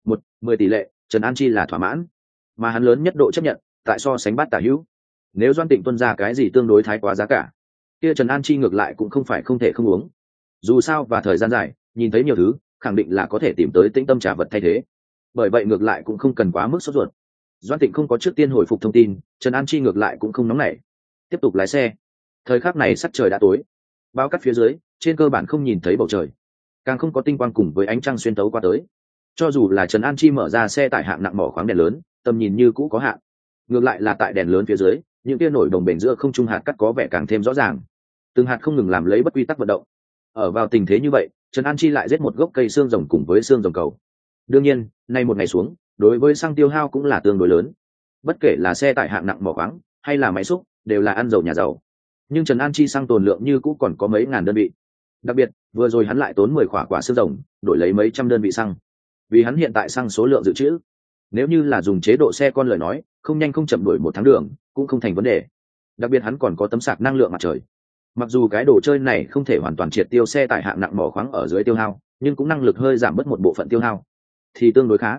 Speaker 1: 10 tỷ lệ, Trần An Chi là thỏa mãn, mà hắn lớn nhất độ chấp nhận tại so sánh bát tả hữu. Nếu Doan Tịnh tuân ra cái gì tương đối thái quá giá cả, kia Trần An Chi ngược lại cũng không phải không thể không uống. Dù sao và thời gian dài nhìn thấy nhiều thứ, khẳng định là có thể tìm tới tĩnh tâm trà vật thay thế, bởi vậy ngược lại cũng không cần quá mức sốt ruột. Doan Tịnh không có trước tiên hồi phục thông tin, Trần An Chi ngược lại cũng không nóng nảy, tiếp tục lái xe. Thời khắc này sắc trời đã tối, bao cát phía dưới trên cơ bản không nhìn thấy bầu trời, càng không có tinh quang cùng với ánh trăng xuyên tấu qua tới. Cho dù là Trần An Chi mở ra xe tải hạng nặng mỏ khoáng đèn lớn, tầm nhìn như cũ có hạn, ngược lại là tại đèn lớn phía dưới, những tia nổi đồng bền giữa không trung hạt cắt có vẻ càng thêm rõ ràng, từng hạt không ngừng làm lấy bất quy tắc vận động. Ở vào tình thế như vậy, Trần An Chi lại giết một gốc cây xương rồng cùng với xương rồng cầu. Đương nhiên nay một ngày xuống đối với xăng tiêu hao cũng là tương đối lớn, bất kể là xe tải hạng nặng mỏ khoáng hay là máy xúc đều là ăn dầu nhà giàu, nhưng Trần An Chi xăng tồn lượng như cũ còn có mấy ngàn đơn vị. Đặc biệt vừa rồi hắn lại tốn 10 quả xương rồng đổi lấy mấy trăm đơn vị xăng, vì hắn hiện tại xăng số lượng dự trữ, nếu như là dùng chế độ xe con lời nói, không nhanh không chậm đuổi một tháng đường cũng không thành vấn đề. Đặc biệt hắn còn có tấm sạc năng lượng mặt trời, mặc dù cái đồ chơi này không thể hoàn toàn triệt tiêu xe tải hạng nặng mỏ khoáng ở dưới tiêu hao, nhưng cũng năng lực hơi giảm bớt một bộ phận tiêu hao, thì tương đối khá.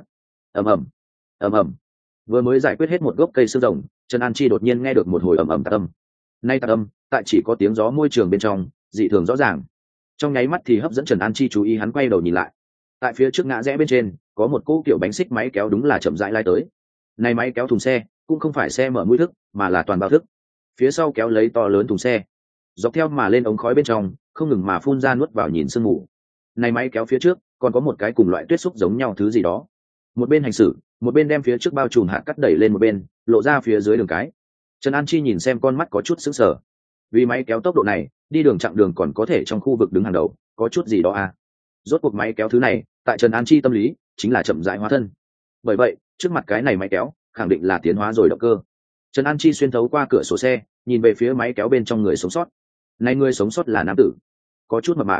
Speaker 1: ầm ầm vừa mới giải quyết hết một gốc cây xương rồng, Trần An Chi đột nhiên nghe được một hồi ầm ầm tạc âm. Nay tạc âm tại chỉ có tiếng gió môi trường bên trong dị thường rõ ràng, trong nháy mắt thì hấp dẫn Trần An Chi chú ý. Hắn quay đầu nhìn lại, tại phía trước ngã rẽ bên trên có một cỗ kiểu bánh xích máy kéo đúng là chậm rãi lai tới. Này máy kéo thùng xe cũng không phải xe mở mũi thức, mà là toàn bao thức, phía sau kéo lấy to lớn thùng xe, dọc theo mà lên ống khói bên trong không ngừng mà phun ra nuốt vào nhìn sương mù. Này máy kéo phía trước còn có một cái cùng loại tuyết xúc giống nhau thứ gì đó, một bên hành xử một bên đem phía trước bao trùm hạt cắt đẩy lên một bên, lộ ra phía dưới đường cái. Trần An Chi nhìn xem con mắt có chút sững sờ, vì máy kéo tốc độ này đi đường chặng đường còn có thể trong khu vực đứng hàng đầu, có chút gì đó à. Rốt cuộc máy kéo thứ này tại Trần An Chi tâm lý chính là chậm rãi hóa thân, bởi vậy trước mặt cái này máy kéo khẳng định là tiến hóa rồi động cơ. Trần An Chi xuyên thấu qua cửa sổ xe nhìn về phía máy kéo bên trong người sống sót. Này người sống sót là nam tử, có chút mập mạp,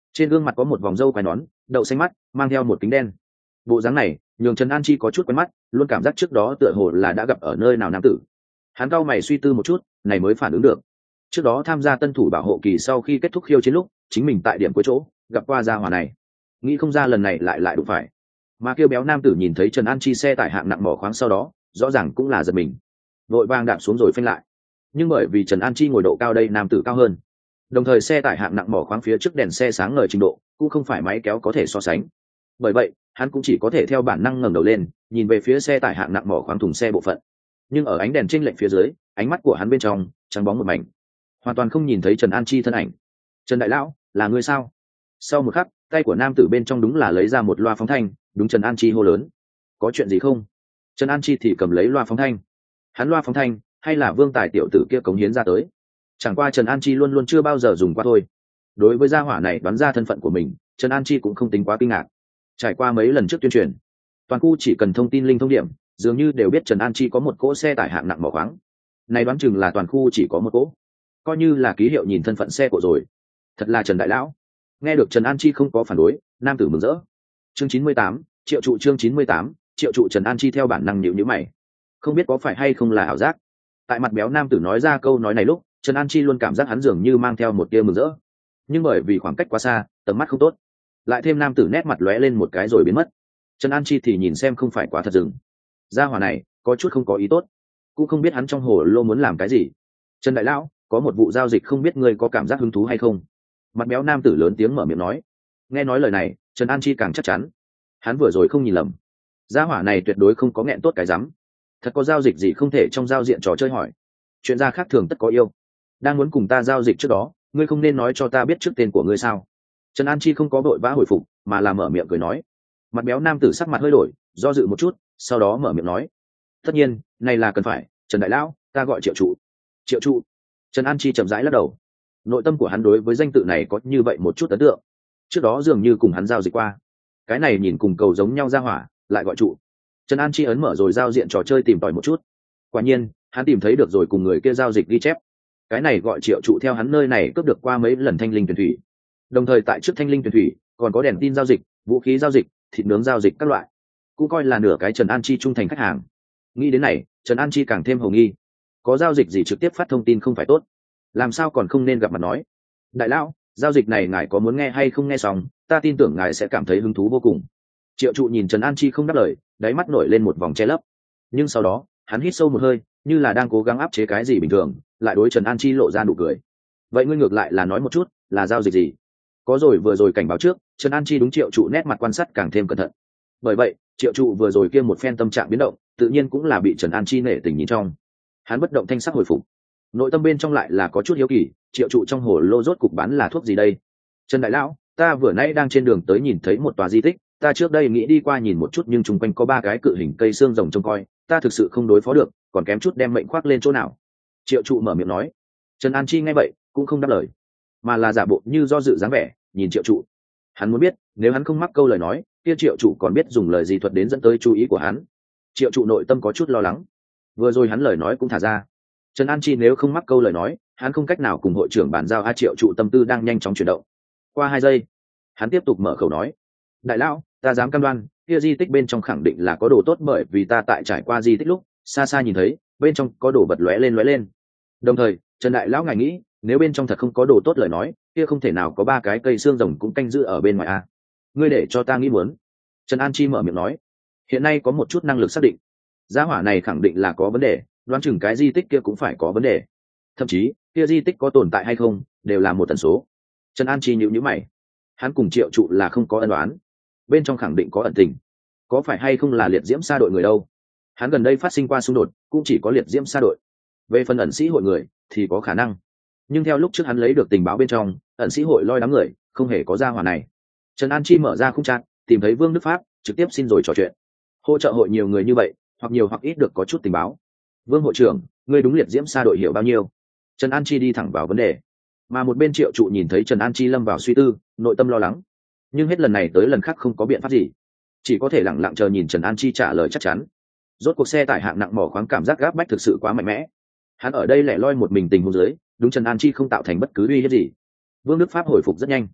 Speaker 1: trên gương mặt có một vòng râu quai nón, đậu xanh mắt, mang theo một kính đen. Bộ dáng này nhường Trần An Chi có chút quen mắt, luôn cảm giác trước đó tựa hồ là đã gặp ở nơi nào nam tử. Hắn cau mày suy tư một chút, này mới phản ứng được. Trước đó tham gia tân thủ bảo hộ kỳ sau khi kết thúc khiêu chiến lúc, chính mình tại điểm cuối chỗ gặp qua gia hỏa này. Nghĩ không ra lần này lại đụng phải. Mà kêu béo nam tử nhìn thấy Trần An Chi xe tải hạng nặng mỏ khoáng sau đó, rõ ràng cũng là giật mình, vội vàng đạp xuống rồi phanh lại. Nhưng bởi vì Trần An Chi ngồi độ cao đây nam tử cao hơn, đồng thời xe tải hạng nặng mỏ khoáng phía trước đèn xe sáng ngời trình độ cũng không phải máy kéo có thể so sánh. Bởi vậy hắn cũng chỉ có thể theo bản năng ngẩng đầu lên, nhìn về phía xe tải hạng nặng mỏ khoáng thùng xe bộ phận. Nhưng ở ánh đèn chênh lệch phía dưới, ánh mắt của hắn bên trong trắng bóng một mảnh, hoàn toàn không nhìn thấy Trần An Chi thân ảnh. Trần đại lão, là ngươi sao? Sau một khắc, tay của nam tử bên trong đúng là lấy ra một loa phóng thanh, đúng Trần An Chi hô lớn. Có chuyện gì không? Trần An Chi thì cầm lấy loa phóng thanh. Hắn loa phóng thanh hay là Vương Tài tiểu tử kia cống hiến ra tới, chẳng qua Trần An Chi luôn luôn chưa bao giờ dùng qua thôi. Đối với gia hỏa này đoán ra thân phận của mình, Trần An Chi cũng không tính quá kinh ngạc. Trải qua mấy lần trước tuyên truyền, toàn khu chỉ cần thông tin linh thông điểm, dường như đều biết Trần An Chi có một cỗ xe tải hạng nặng mỏ khoáng. Này đoán chừng là toàn khu chỉ có một cỗ, coi như là ký hiệu nhìn thân phận xe của rồi. Thật là Trần đại lão. Nghe được Trần An Chi không có phản đối, nam tử mừng rỡ. Chương 98, Triệu trụ. Chương 98, Triệu trụ. Trần An Chi theo bản năng nhíu nhíu mày, không biết có phải hay không là ảo giác. Tại mặt béo nam tử nói ra câu nói này lúc, Trần An Chi luôn cảm giác hắn dường như mang theo một tia mừng rỡ, nhưng bởi vì khoảng cách quá xa, tầm mắt không tốt, lại thêm nam tử nét mặt lóe lên một cái rồi biến mất. Trần An Chi thì nhìn xem không phải quá thật dừng, gia hỏa này có chút không có ý tốt, cũng không biết hắn trong hồ lô muốn làm cái gì. Trần đại lão, có một vụ giao dịch không biết ngươi có cảm giác hứng thú hay không? Mặt béo nam tử lớn tiếng mở miệng nói. Nghe nói lời này, Trần An Chi càng chắc chắn, hắn vừa rồi không nhìn lầm, gia hỏa này tuyệt đối không có nghẹn tốt cái rắm. Thật có giao dịch gì không thể trong giao diện trò chơi hỏi, chuyện gia khác thường tất có yêu. Đang muốn cùng ta giao dịch trước đó, ngươi không nên nói cho ta biết trước tên của ngươi sao? Trần An Chi không có vội vã hồi phục, mà là mở miệng cười nói. Mặt béo nam tử sắc mặt hơi đổi, do dự một chút, sau đó mở miệng nói. Tất nhiên, này là cần phải, Trần đại lão, ta gọi Triệu trụ. Triệu trụ. Trần An Chi chậm rãi lắc đầu. Nội tâm của hắn đối với danh tự này có như vậy một chút ấn tượng. Trước đó dường như cùng hắn giao dịch qua. Cái này nhìn cùng cầu giống nhau ra hỏa, lại gọi trụ. Trần An Chi ấn mở rồi giao diện trò chơi tìm tòi một chút. Quả nhiên, hắn tìm thấy được rồi cùng người kia giao dịch ghi chép. Cái này gọi Triệu trụ theo hắn nơi này cướp được qua mấy lần thanh linh tuyển thủy. Đồng thời tại trước thanh linh tuyển thủy, còn có đèn tin giao dịch, vũ khí giao dịch, thịt nướng giao dịch các loại. Cũng coi là nửa cái Trần An Chi trung thành khách hàng. Nghĩ đến này, Trần An Chi càng thêm hồ nghi. Có giao dịch gì trực tiếp phát thông tin không phải tốt, làm sao còn không nên gặp mặt nói. Đại lão, giao dịch này ngài có muốn nghe hay không nghe xong, ta tin tưởng ngài sẽ cảm thấy hứng thú vô cùng. Triệu trụ nhìn Trần An Chi không đáp lời, đáy mắt nổi lên một vòng che lấp. Nhưng sau đó hắn hít sâu một hơi, như là đang cố gắng áp chế cái gì bình thường, lại đối Trần An Chi lộ ra nụ cười. Vậy ngươi ngược lại là nói một chút, là giao dịch gì? Có rồi vừa rồi cảnh báo trước, Trần An Chi đúng Triệu trụ nét mặt quan sát càng thêm cẩn thận. Bởi vậy Triệu trụ vừa rồi kia một phen tâm trạng biến động, tự nhiên cũng là bị Trần An Chi nể tình nhìn trong. Hắn bất động thanh sắc hồi phục, nội tâm bên trong lại là có chút hiếu kỳ, Triệu trụ trong hồ lô rốt cục bán là thuốc gì đây? Trần đại lão, ta vừa nãy đang trên đường tới nhìn thấy một tòa di tích, ta trước đây nghĩ đi qua nhìn một chút nhưng chung quanh có 3 cái cự hình cây xương rồng trông coi, ta thực sự không đối phó được, còn kém chút đem mệnh khoác lên chỗ nào. Triệu trụ mở miệng nói. Trần An Chi nghe vậy cũng không đáp lời, mà là giả bộ như do dự dáng vẻ nhìn Triệu trụ. Hắn muốn biết nếu hắn không mắc câu lời nói, kia Triệu trụ còn biết dùng lời gì thuật đến dẫn tới chú ý của hắn. Triệu trụ nội tâm có chút lo lắng, vừa rồi hắn lời nói cũng thả ra, Trần An Chi nếu không mắc câu lời nói, hắn không cách nào cùng hội trưởng bàn giao. Triệu trụ tâm tư đang nhanh chóng chuyển động. Qua 2 giây, hắn tiếp tục mở khẩu nói. Đại lão, ta dám cam đoan, kia di tích bên trong khẳng định là có đồ tốt, bởi vì ta tại trải qua di tích lúc, xa xa nhìn thấy, bên trong có đồ vật lóe lên. Đồng thời, Trần đại lão ngài nghĩ, nếu bên trong thật không có đồ tốt lời nói, kia không thể nào có 3 cái cây xương rồng cũng canh giữ ở bên ngoài a. Ngươi để cho ta nghĩ muốn. Trần An Chi mở miệng nói. Hiện nay có một chút năng lực xác định, gia hỏa này khẳng định là có vấn đề, đoán chừng cái di tích kia cũng phải có vấn đề, thậm chí kia di tích có tồn tại hay không đều là một tần số. Trần An Chi nhíu mày, hắn cùng Triệu trụ là không có ân oán, bên trong khẳng định có ẩn tình, có phải hay không là liệt diễm sa đội người đâu? Hắn gần đây phát sinh qua xung đột cũng chỉ có liệt diễm sa đội, về phần ẩn sĩ hội người thì có khả năng, nhưng theo lúc trước hắn lấy được tình báo bên trong, ẩn sĩ hội lôi đám người không hề có gia hỏa này. Trần An Chi mở ra khung chat, tìm thấy Vương Đức Pháp, trực tiếp xin rồi trò chuyện. Hỗ trợ hội nhiều người như vậy, hoặc nhiều hoặc ít được có chút tình báo. Vương hội trưởng, ngươi đúng liệt diễm sa đội hiểu bao nhiêu? Trần An Chi đi thẳng vào vấn đề. Mà một bên Triệu trụ nhìn thấy Trần An Chi lâm vào suy tư, nội tâm lo lắng, nhưng hết lần này tới lần khác không có biện pháp gì, chỉ có thể lẳng lặng chờ nhìn Trần An Chi trả lời chắc chắn. Rốt cuộc xe tải hạng nặng mỏ khoáng cảm giác gáp bách thực sự quá mạnh mẽ, hắn ở đây lẻ loi một mình tình huống dưới, đúng Trần An Chi không tạo thành bất cứ uy hiếp gì. Vương Đức Pháp hồi phục rất nhanh,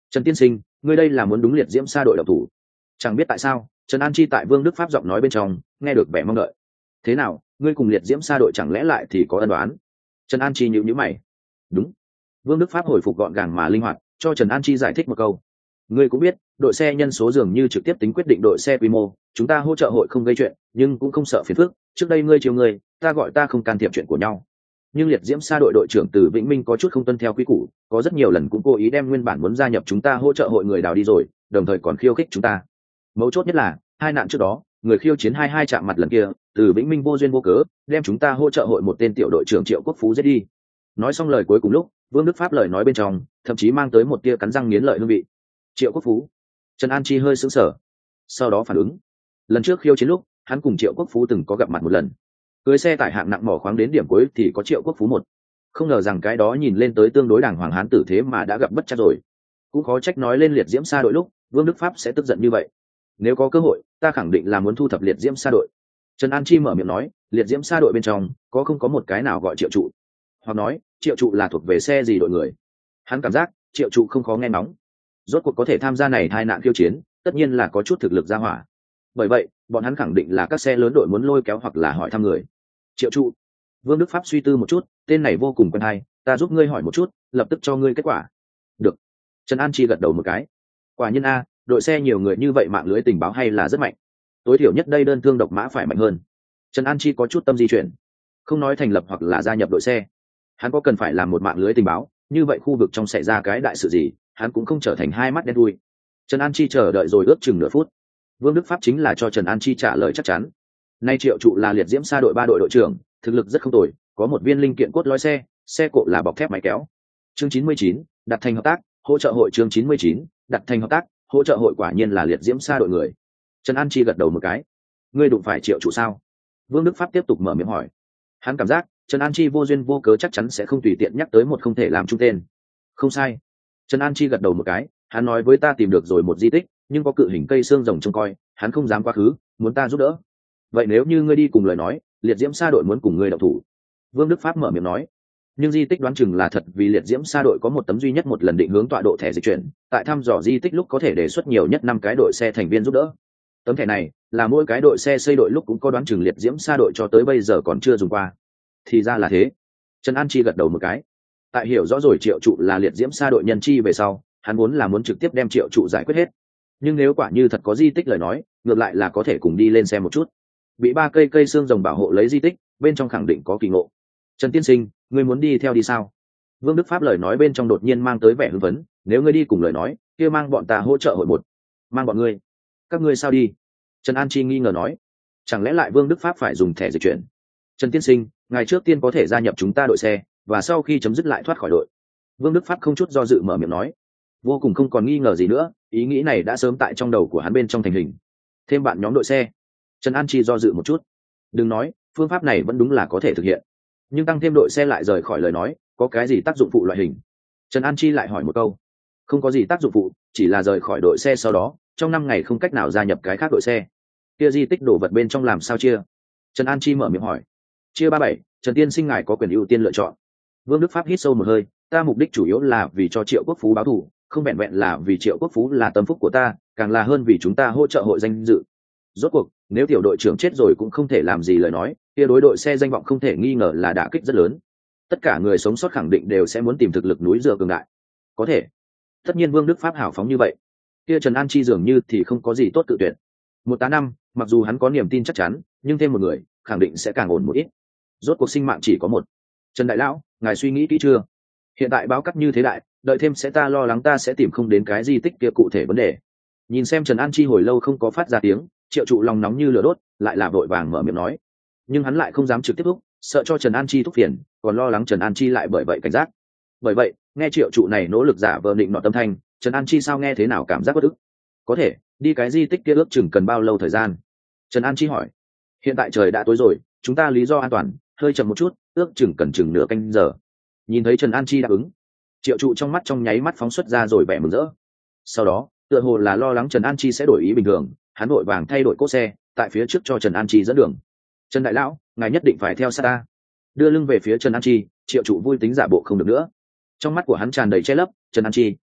Speaker 1: Trần tiên sinh, ngươi đây là muốn đúng liệt diễm sa đội độc thủ? Chẳng biết tại sao Trần An Chi tại Vương Đức Pháp giọng nói bên trong nghe được vẻ mong đợi. Thế nào, ngươi cùng liệt diễm sa đội chẳng lẽ lại thì có ân đoán? Trần An Chi nhíu nhíu mày. Đúng. Vương Đức Pháp hồi phục gọn gàng mà linh hoạt, cho Trần An Chi giải thích một câu. Ngươi cũng biết, đội xe nhân số dường như trực tiếp tính quyết định đội xe quy mô, chúng ta hỗ trợ hội không gây chuyện, nhưng cũng không sợ phiền phức. Trước đây ngươi chiều người, ta gọi ta không can thiệp chuyện của nhau. Nhưng liệt diễm sa đội đội trưởng Từ Vĩnh Minh có chút không tuân theo quy củ, có rất nhiều lần cũng cố ý đem nguyên bản muốn gia nhập chúng ta hỗ trợ hội người đào đi rồi, đồng thời còn khiêu khích chúng ta. Mấu chốt nhất là, hai nạn trước đó, người khiêu chiến hai chạm mặt lần kia, Từ Vĩnh Minh vô duyên vô cớ đem chúng ta hỗ trợ hội một tên tiểu đội trưởng Triệu Quốc Phú giết đi. Nói xong lời cuối cùng lúc, Vương Đức Pháp lời nói bên trong thậm chí mang tới một tia cắn răng nghiến lợi hương vị. Triệu Quốc Phú. Trần An Chi hơi sững sờ, sau đó phản ứng. Lần trước khiêu chiến lúc, hắn cùng Triệu Quốc Phú từng có gặp mặt một lần. Cưới xe tải hạng nặng mỏ khoáng đến điểm cuối thì có Triệu Quốc Phú một. Không ngờ rằng cái đó nhìn lên tới tương đối đàng hoàng hán tử thế mà đã gặp bất trắc rồi. Cũng khó trách nói lên liệt diễm sa đội lúc, Vương Đức Pháp sẽ tức giận như vậy. Nếu có cơ hội, ta khẳng định là muốn thu thập liệt diễm sa đội. Trần An Chi mở miệng nói, liệt diễm sa đội bên trong có không có một cái nào gọi Triệu trụ, hoặc nói Triệu trụ là thuộc về xe gì đội người. Hắn cảm giác Triệu trụ không khó nghe nóng, rốt cuộc có thể tham gia này hai nạn khiêu chiến, tất nhiên là có chút thực lực ra hỏa. Bởi vậy bọn hắn khẳng định là các xe lớn đội muốn lôi kéo hoặc là hỏi thăm người. Triệu trụ. Vương Đức Pháp suy tư một chút, tên này vô cùng quen hay, ta giúp ngươi hỏi một chút, lập tức cho ngươi kết quả. Được. Trần An Chi gật đầu một cái. Quả nhiên a, đội xe nhiều người như vậy mạng lưới tình báo hay là rất mạnh. Tối thiểu nhất đây đơn thương độc mã phải mạnh hơn. Trần An Chi có chút tâm di chuyển, không nói thành lập hoặc là gia nhập đội xe, hắn có cần phải làm một mạng lưới tình báo, như vậy khu vực trong xảy ra cái đại sự gì, hắn cũng không trở thành hai mắt đen thui. Trần An Chi chờ đợi rồi ước chừng nửa phút. Vương Đức Pháp chính là cho Trần An Chi trả lời chắc chắn. Nay Triệu trụ là liệt diễm sa đội 3 đội đội trưởng, thực lực rất không tồi, có một viên linh kiện cốt lõi xe, xe cộ là bọc thép máy kéo. Chương 99, đặt thành hợp tác, hỗ trợ hội. Chương 99, đặt thành hợp tác, hỗ trợ hội. Quả nhiên là liệt diễm sa đội người. Trần An Chi gật đầu một cái. Ngươi đụng phải Triệu trụ sao? Vương Đức Pháp tiếp tục mở miệng hỏi. Hắn cảm giác Trần An Chi vô duyên vô cớ chắc chắn sẽ không tùy tiện nhắc tới một không thể làm chung tên. Không sai. Trần An Chi gật đầu một cái, hắn nói với ta tìm được rồi một di tích, nhưng có cự hình cây xương rồng trông coi, hắn không dám quá khứ, muốn ta giúp đỡ. Vậy nếu như ngươi đi cùng lời nói, liệt diễm sa đội muốn cùng ngươi đậu thủ. Vương Đức Pháp mở miệng nói. Nhưng di tích đoán chừng là thật, vì liệt diễm sa đội có một tấm duy nhất một lần định hướng tọa độ thẻ dịch chuyển, tại thăm dò di tích lúc có thể đề xuất nhiều nhất 5 cái đội xe thành viên giúp đỡ. Tấm thẻ này là mỗi cái đội xe xây đội lúc cũng có, đoán chừng liệt diễm sa đội cho tới bây giờ còn chưa dùng qua. Thì ra là thế. Trần An Chi gật đầu một cái. Tại hiểu rõ rồi Triệu trụ là liệt diễm sa đội nhân chi về sau, hắn muốn trực tiếp đem Triệu trụ giải quyết hết. Nhưng nếu quả như thật có di tích lời nói, ngược lại là có thể cùng đi lên xem một chút. Bị 3 cây xương rồng bảo hộ lấy di tích, bên trong khẳng định có kỳ ngộ. Trần tiên sinh, ngươi muốn đi theo đi sao? Vương Đức Pháp lời nói bên trong đột nhiên mang tới vẻ hưng phấn. Nếu ngươi đi cùng lời nói, kia mang bọn ta hỗ trợ hội một. Mang bọn ngươi? Các ngươi sao đi? Trần An Chi nghi ngờ nói. Chẳng lẽ lại Vương Đức Pháp phải dùng thẻ dịch chuyển? Trần tiên sinh, ngày trước tiên có thể gia nhập chúng ta đội xe, và sau khi chấm dứt lại thoát khỏi đội. Vương Đức Pháp không chút do dự mở miệng nói. Vô cùng không còn nghi ngờ gì nữa, ý nghĩ này đã sớm tại trong đầu của hắn bên trong thành hình. Thêm bạn nhóm đội xe. Trần An Chi do dự một chút. Đừng nói, phương pháp này vẫn đúng là có thể thực hiện. Nhưng tăng thêm đội xe lại rời khỏi lời nói, có cái gì tác dụng phụ loại hình? Trần An Chi lại hỏi một câu. Không có gì tác dụng phụ, chỉ là rời khỏi đội xe sau đó, trong 5 ngày không cách nào gia nhập cái khác đội xe. Kia di tích đồ vật bên trong làm sao chia? Trần An Chi mở miệng hỏi. Chia 37, Trần tiên sinh ngài có quyền ưu tiên lựa chọn. Vương Đức Pháp hít sâu một hơi, ta mục đích chủ yếu là vì cho Triệu Quốc Phú báo thù, không vẹn vẹn là vì Triệu Quốc Phú là tâm phúc của ta, càng là hơn vì chúng ta hỗ trợ hội danh dự. Rốt cuộc, nếu tiểu đội trưởng chết rồi cũng không thể làm gì lời nói, kia đối đội xe danh vọng không thể nghi ngờ là đả kích rất lớn. Tất cả người sống sót khẳng định đều sẽ muốn tìm thực lực núi dựa cường đại. Có thể. Tất nhiên Vương Đức Pháp hào phóng như vậy, kia Trần An Chi dường như thì không có gì tốt tự tuyển. 185, mặc dù hắn có niềm tin chắc chắn, nhưng thêm một người, khẳng định sẽ càng ổn một ít. Rốt cuộc sinh mạng chỉ có một. Trần đại lão, ngài suy nghĩ kỹ chưa? Hiện tại báo cắt như thế đại, đợi thêm sẽ ta lo lắng ta sẽ tìm không đến cái di tích kia cụ thể vấn đề. Nhìn xem Trần An Chi hồi lâu không có phát ra tiếng, Triệu trụ lòng nóng như lửa đốt, lại là vội vàng mở miệng nói. Nhưng hắn lại không dám trực tiếp thúc, sợ cho Trần An Chi thúc phiền, còn lo lắng Trần An Chi lại bởi vậy cảnh giác. Bởi vậy, nghe Triệu trụ này nỗ lực giả vờ định nọ tâm thanh, Trần An Chi sao nghe thế nào cảm giác bất ức. Có thể, đi cái di tích kia ước chừng cần bao lâu thời gian? Trần An Chi hỏi. Hiện tại trời đã tối rồi, chúng ta lý do an toàn, hơi chậm một chút, ước chừng cần chừng nửa canh giờ. Nhìn thấy Trần An Chi đáp ứng, Triệu trụ trong mắt trong nháy mắt phóng xuất ra rồi vẻ mừng rỡ. Sau đó, tựa hồ là lo lắng Trần An Chi sẽ đổi ý bình thường, hắn vội vàng thay đổi cỗ xe, tại phía trước cho Trần An Chi dẫn đường. Trần đại lão, ngài nhất định phải theo sát ta. Đưa lưng về phía Trần An Chi, Triệu trụ vui tính giả bộ không được nữa. Trong mắt của hắn tràn đầy che lấp. Trần An Chi,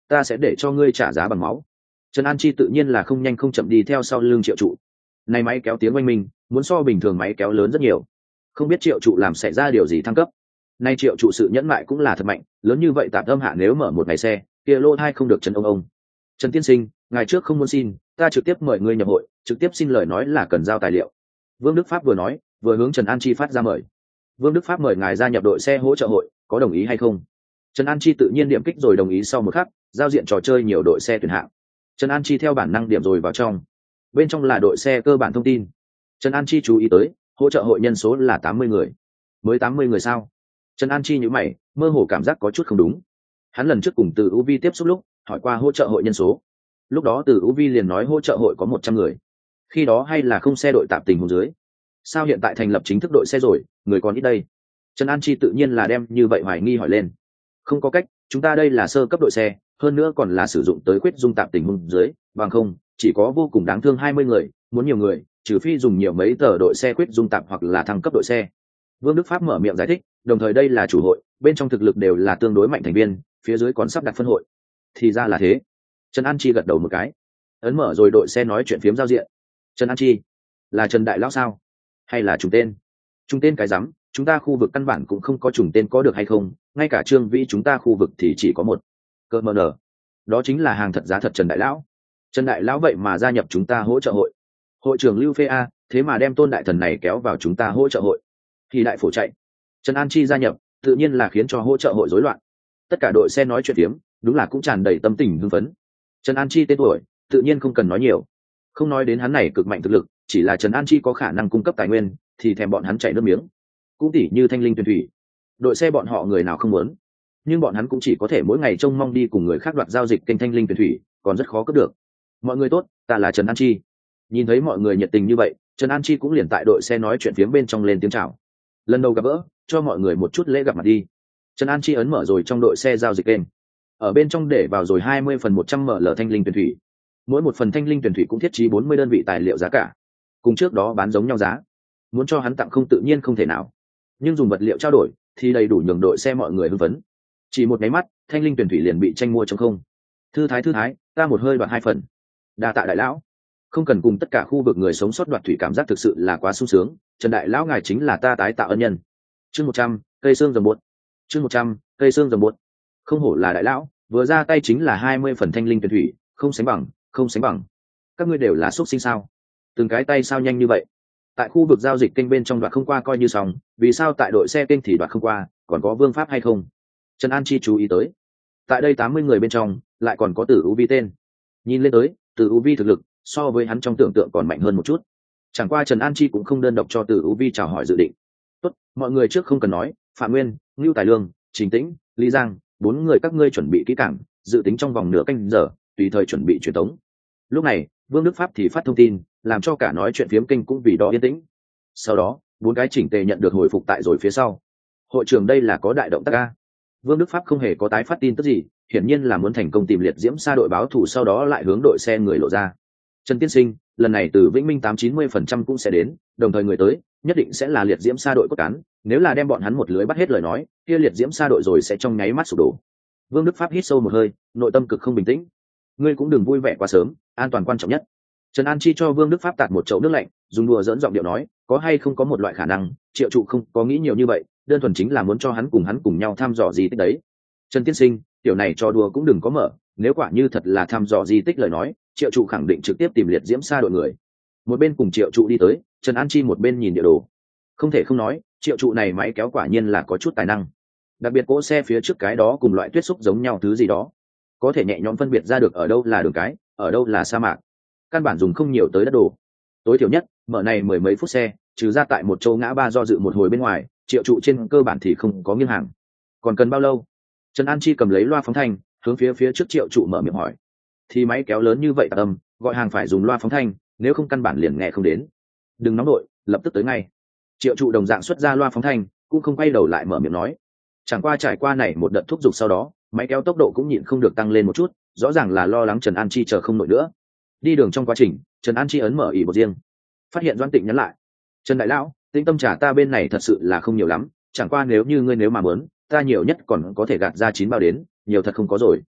Speaker 1: ta sẽ để cho ngươi trả giá bằng máu. Trần An Chi tự nhiên là không nhanh không chậm đi theo sau lưng Triệu trụ. Này máy kéo tiếng oanh minh muốn so bình thường máy kéo lớn rất nhiều, không biết Triệu trụ làm xảy ra điều gì thăng cấp. Nay Triệu trụ sự nhẫn mại cũng là thật mạnh, lớn như vậy tạp âm hạ nếu mở một ngày xe kia lô thai không được chấn ông. Trần tiên sinh, ngày trước không muốn xin, ta trực tiếp mời ngươi nhập hội, trực tiếp xin lời nói là cần giao tài liệu. Vương Đức Pháp vừa nói vừa hướng Trần An Chi phát ra mời. Vương Đức Pháp mời ngài gia nhập đội xe hỗ trợ hội, có đồng ý hay không? Trần An Chi tự nhiên điểm kích rồi đồng ý. Sau một khắc, giao diện trò chơi nhiều đội xe tuyển hạng. Trần An Chi theo bản năng điểm rồi vào trong. Bên trong là đội xe cơ bản thông tin. Trần An Chi chú ý tới, hỗ trợ hội nhân số là 80 người. Mới 80 người sao? Trần An Chi nhíu mày, mơ hồ cảm giác có chút không đúng. Hắn lần trước cùng Từ UV tiếp xúc lúc, hỏi qua hỗ trợ hội nhân số. Lúc đó Từ UV liền nói hỗ trợ hội có 100 người. Khi đó hay là không xe đội tạm tình huống dưới. Sao hiện tại thành lập chính thức đội xe rồi, người còn ít đây? Trần An Chi tự nhiên là đem như vậy hoài nghi hỏi lên. Không có cách, chúng ta đây là sơ cấp đội xe, hơn nữa còn là sử dụng tới khuyết dung tạm tình huống dưới, bằng không chỉ có vô cùng đáng thương 20 người, muốn nhiều người trừ phi dùng nhiều mấy tờ đội xe khuyết dung tạm hoặc là thăng cấp đội xe. Vương Đức Pháp mở miệng giải thích, đồng thời đây là chủ hội, bên trong thực lực đều là tương đối mạnh thành viên, phía dưới còn sắp đặt phân hội. Thì ra là thế. Trần An Chi gật đầu một cái, ấn mở rồi đội xe nói chuyện phiếm giao diện. Trần An Chi, là Trần Đại Lão sao? Hay là trùng tên? Trùng tên cái rắm, chúng ta khu vực căn bản cũng không có trùng tên có được hay không, ngay cả Trương Vĩ chúng ta khu vực thì chỉ có một. Cơ mờ nở, đó chính là hàng thật giá thật Trần Đại Lão. Trần Đại Lão vậy mà gia nhập chúng ta hỗ trợ hội. Hội trưởng Lưu Phê A, thế mà đem Tôn đại thần này kéo vào chúng ta hỗ trợ hội. Thì đại phổ chạy. Trần An Chi gia nhập, tự nhiên là khiến cho hỗ trợ hội rối loạn. Tất cả đội xe nói chuyện phiếm, đúng là cũng tràn đầy tâm tình hưng phấn. Trần An Chi tên tuổi, tự nhiên không cần nói nhiều. Không nói đến hắn này cực mạnh thực lực, chỉ là Trần An Chi có khả năng cung cấp tài nguyên, thì thèm bọn hắn chảy nước miếng. Cũng tỉ như Thanh Linh Tuyền Thủy, đội xe bọn họ người nào không muốn, nhưng bọn hắn cũng chỉ có thể mỗi ngày trông mong đi cùng người khác đoạt giao dịch kênh Thanh Linh Tuyền Thủy, còn rất khó cướp được. Mọi người tốt, ta là Trần An Chi. Nhìn thấy mọi người nhiệt tình như vậy, Trần An Chi cũng liền tại đội xe nói chuyện phiếm bên trong lên tiếng chào. Lần đầu gặp gỡ, cho mọi người một chút lễ gặp mặt đi. Trần An Chi ấn mở rồi trong đội xe giao dịch kênh, ở bên trong để vào rồi 20 phần 100 ml Thanh Linh Tuyền Thủy. Mỗi một phần Thanh Linh Tuyền Thủy cũng thiết trí 40 đơn vị tài liệu giá cả, cùng trước đó bán giống nhau giá. Muốn cho hắn tặng không tự nhiên không thể nào, nhưng dùng vật liệu trao đổi thì đầy đủ nhường đội xe mọi người hưng phấn. Chỉ một cái mắt, Thanh Linh Tuyền Thủy liền bị tranh mua trong không. Thư thái, ta một hơi đoạt 2 phần. Đa tạ đại lão. Không cần cùng tất cả khu vực người sống sót đoạt thủy, cảm giác thực sự là quá sung sướng. Trần Đại Lão ngài chính là ta tái tạo ân nhân. Chương 100, cây xương rồng buốt. Chương 100, cây xương rồng buốt. Không hổ là đại lão, vừa ra tay chính là 20 phần Thanh Linh Tuyền Thủy, không sánh bằng. Các ngươi đều là xuất sinh sao? Từng cái tay sao nhanh như vậy? Tại khu vực giao dịch kênh bên trong đoạt không qua coi như xong, vì sao tại đội xe kênh thì đoạt không qua, còn có vương pháp hay không? Trần An Chi chú ý tới, tại đây 80 người bên trong lại còn có Tử UV tên. Nhìn lên tới, Tử UV thực lực so với hắn trong tưởng tượng còn mạnh hơn một chút. Chẳng qua Trần An Chi cũng không đơn độc cho Tử UV chào hỏi dự định. Tốt, mọi người trước không cần nói, Phạm Nguyên, Ngưu Tài Lương, Trình Tĩnh, Lý Giang, 4 người các ngươi chuẩn bị kỹ càng, dự tính trong vòng nửa canh giờ tùy thời chuẩn bị truyền tống. Lúc này Vương Đức Pháp thì phát thông tin, làm cho cả nói chuyện phiếm kênh cũng vì đó yên tĩnh. Sau đó 4 cái chỉnh tề nhận được hồi phục tại rồi phía sau. Hội trưởng đây là có đại động tác a. Vương Đức Pháp không hề có tái phát tin tức gì, hiển nhiên là muốn thành công tìm liệt diễm xa đội báo thù, sau đó lại hướng đội xe người lộ ra. Trần tiên sinh, lần này từ Vĩnh Minh 8-90% cũng sẽ đến, đồng thời người tới nhất định sẽ là liệt diễm xa đội cốt cán, nếu là đem bọn hắn một lưới bắt hết lời nói, kia liệt diễm xa đội rồi sẽ trong nháy mắt sụp đổ. Vương Đức Pháp hít sâu một hơi, nội tâm cực không bình tĩnh. Ngươi cũng đừng vui vẻ quá sớm, an toàn quan trọng nhất. Trần An Chi cho Vương Đức Pháp tạt một chậu nước lạnh, dùng đùa dẫn giọng điệu nói, có hay không có một loại khả năng, Triệu trụ không có nghĩ nhiều như vậy, đơn thuần chính là muốn cho hắn cùng nhau thăm dò di tích đấy. Trần tiên sinh, tiểu này cho đùa cũng đừng có mở, nếu quả như thật là thăm dò di tích lời nói, Triệu trụ khẳng định trực tiếp tìm liệt diễm xa đội người. Một bên cùng Triệu trụ đi tới, Trần An Chi một bên nhìn địa đồ. Không thể không nói, Triệu trụ này máy kéo quả nhiên là có chút tài năng. Đặc biệt cỗ xe phía trước cái đó cùng loại tuyết xúc giống nhau thứ gì đó, có thể nhẹ nhõm phân biệt ra được ở đâu là đường cái, ở đâu là sa mạc. Căn bản dùng không nhiều tới đất đồ. Tối thiểu nhất mở này 10 mấy phút xe, trừ ra tại một châu ngã ba do dự một hồi bên ngoài, Triệu trụ trên cơ bản thì không có nghiêng hàng. Còn cần bao lâu? Trần An Chi cầm lấy loa phóng thanh, hướng phía trước Triệu trụ mở miệng hỏi. Thì máy kéo lớn như vậy tạc âm, gọi hàng phải dùng loa phóng thanh, nếu không căn bản liền nghe không đến. Đừng nóng đội, lập tức tới ngay. Triệu trụ đồng dạng xuất ra loa phóng thanh, cũng không quay đầu lại mở miệng nói. Chẳng qua trải qua này một đợt thúc giục sau đó, máy kéo tốc độ cũng nhịn không được tăng lên một chút, rõ ràng là lo lắng Trần An Chi chờ không nổi nữa. Đi đường trong quá trình, Trần An Chi ấn mở ỉ một riêng, phát hiện Doãn Tịnh nhắn lại. Trần đại lão, tĩnh tâm trả ta bên này thật sự là không nhiều lắm, chẳng qua nếu như ngươi nếu mà muốn, ta nhiều nhất còn có thể gạt ra 9 bao đến, nhiều thật không có rồi.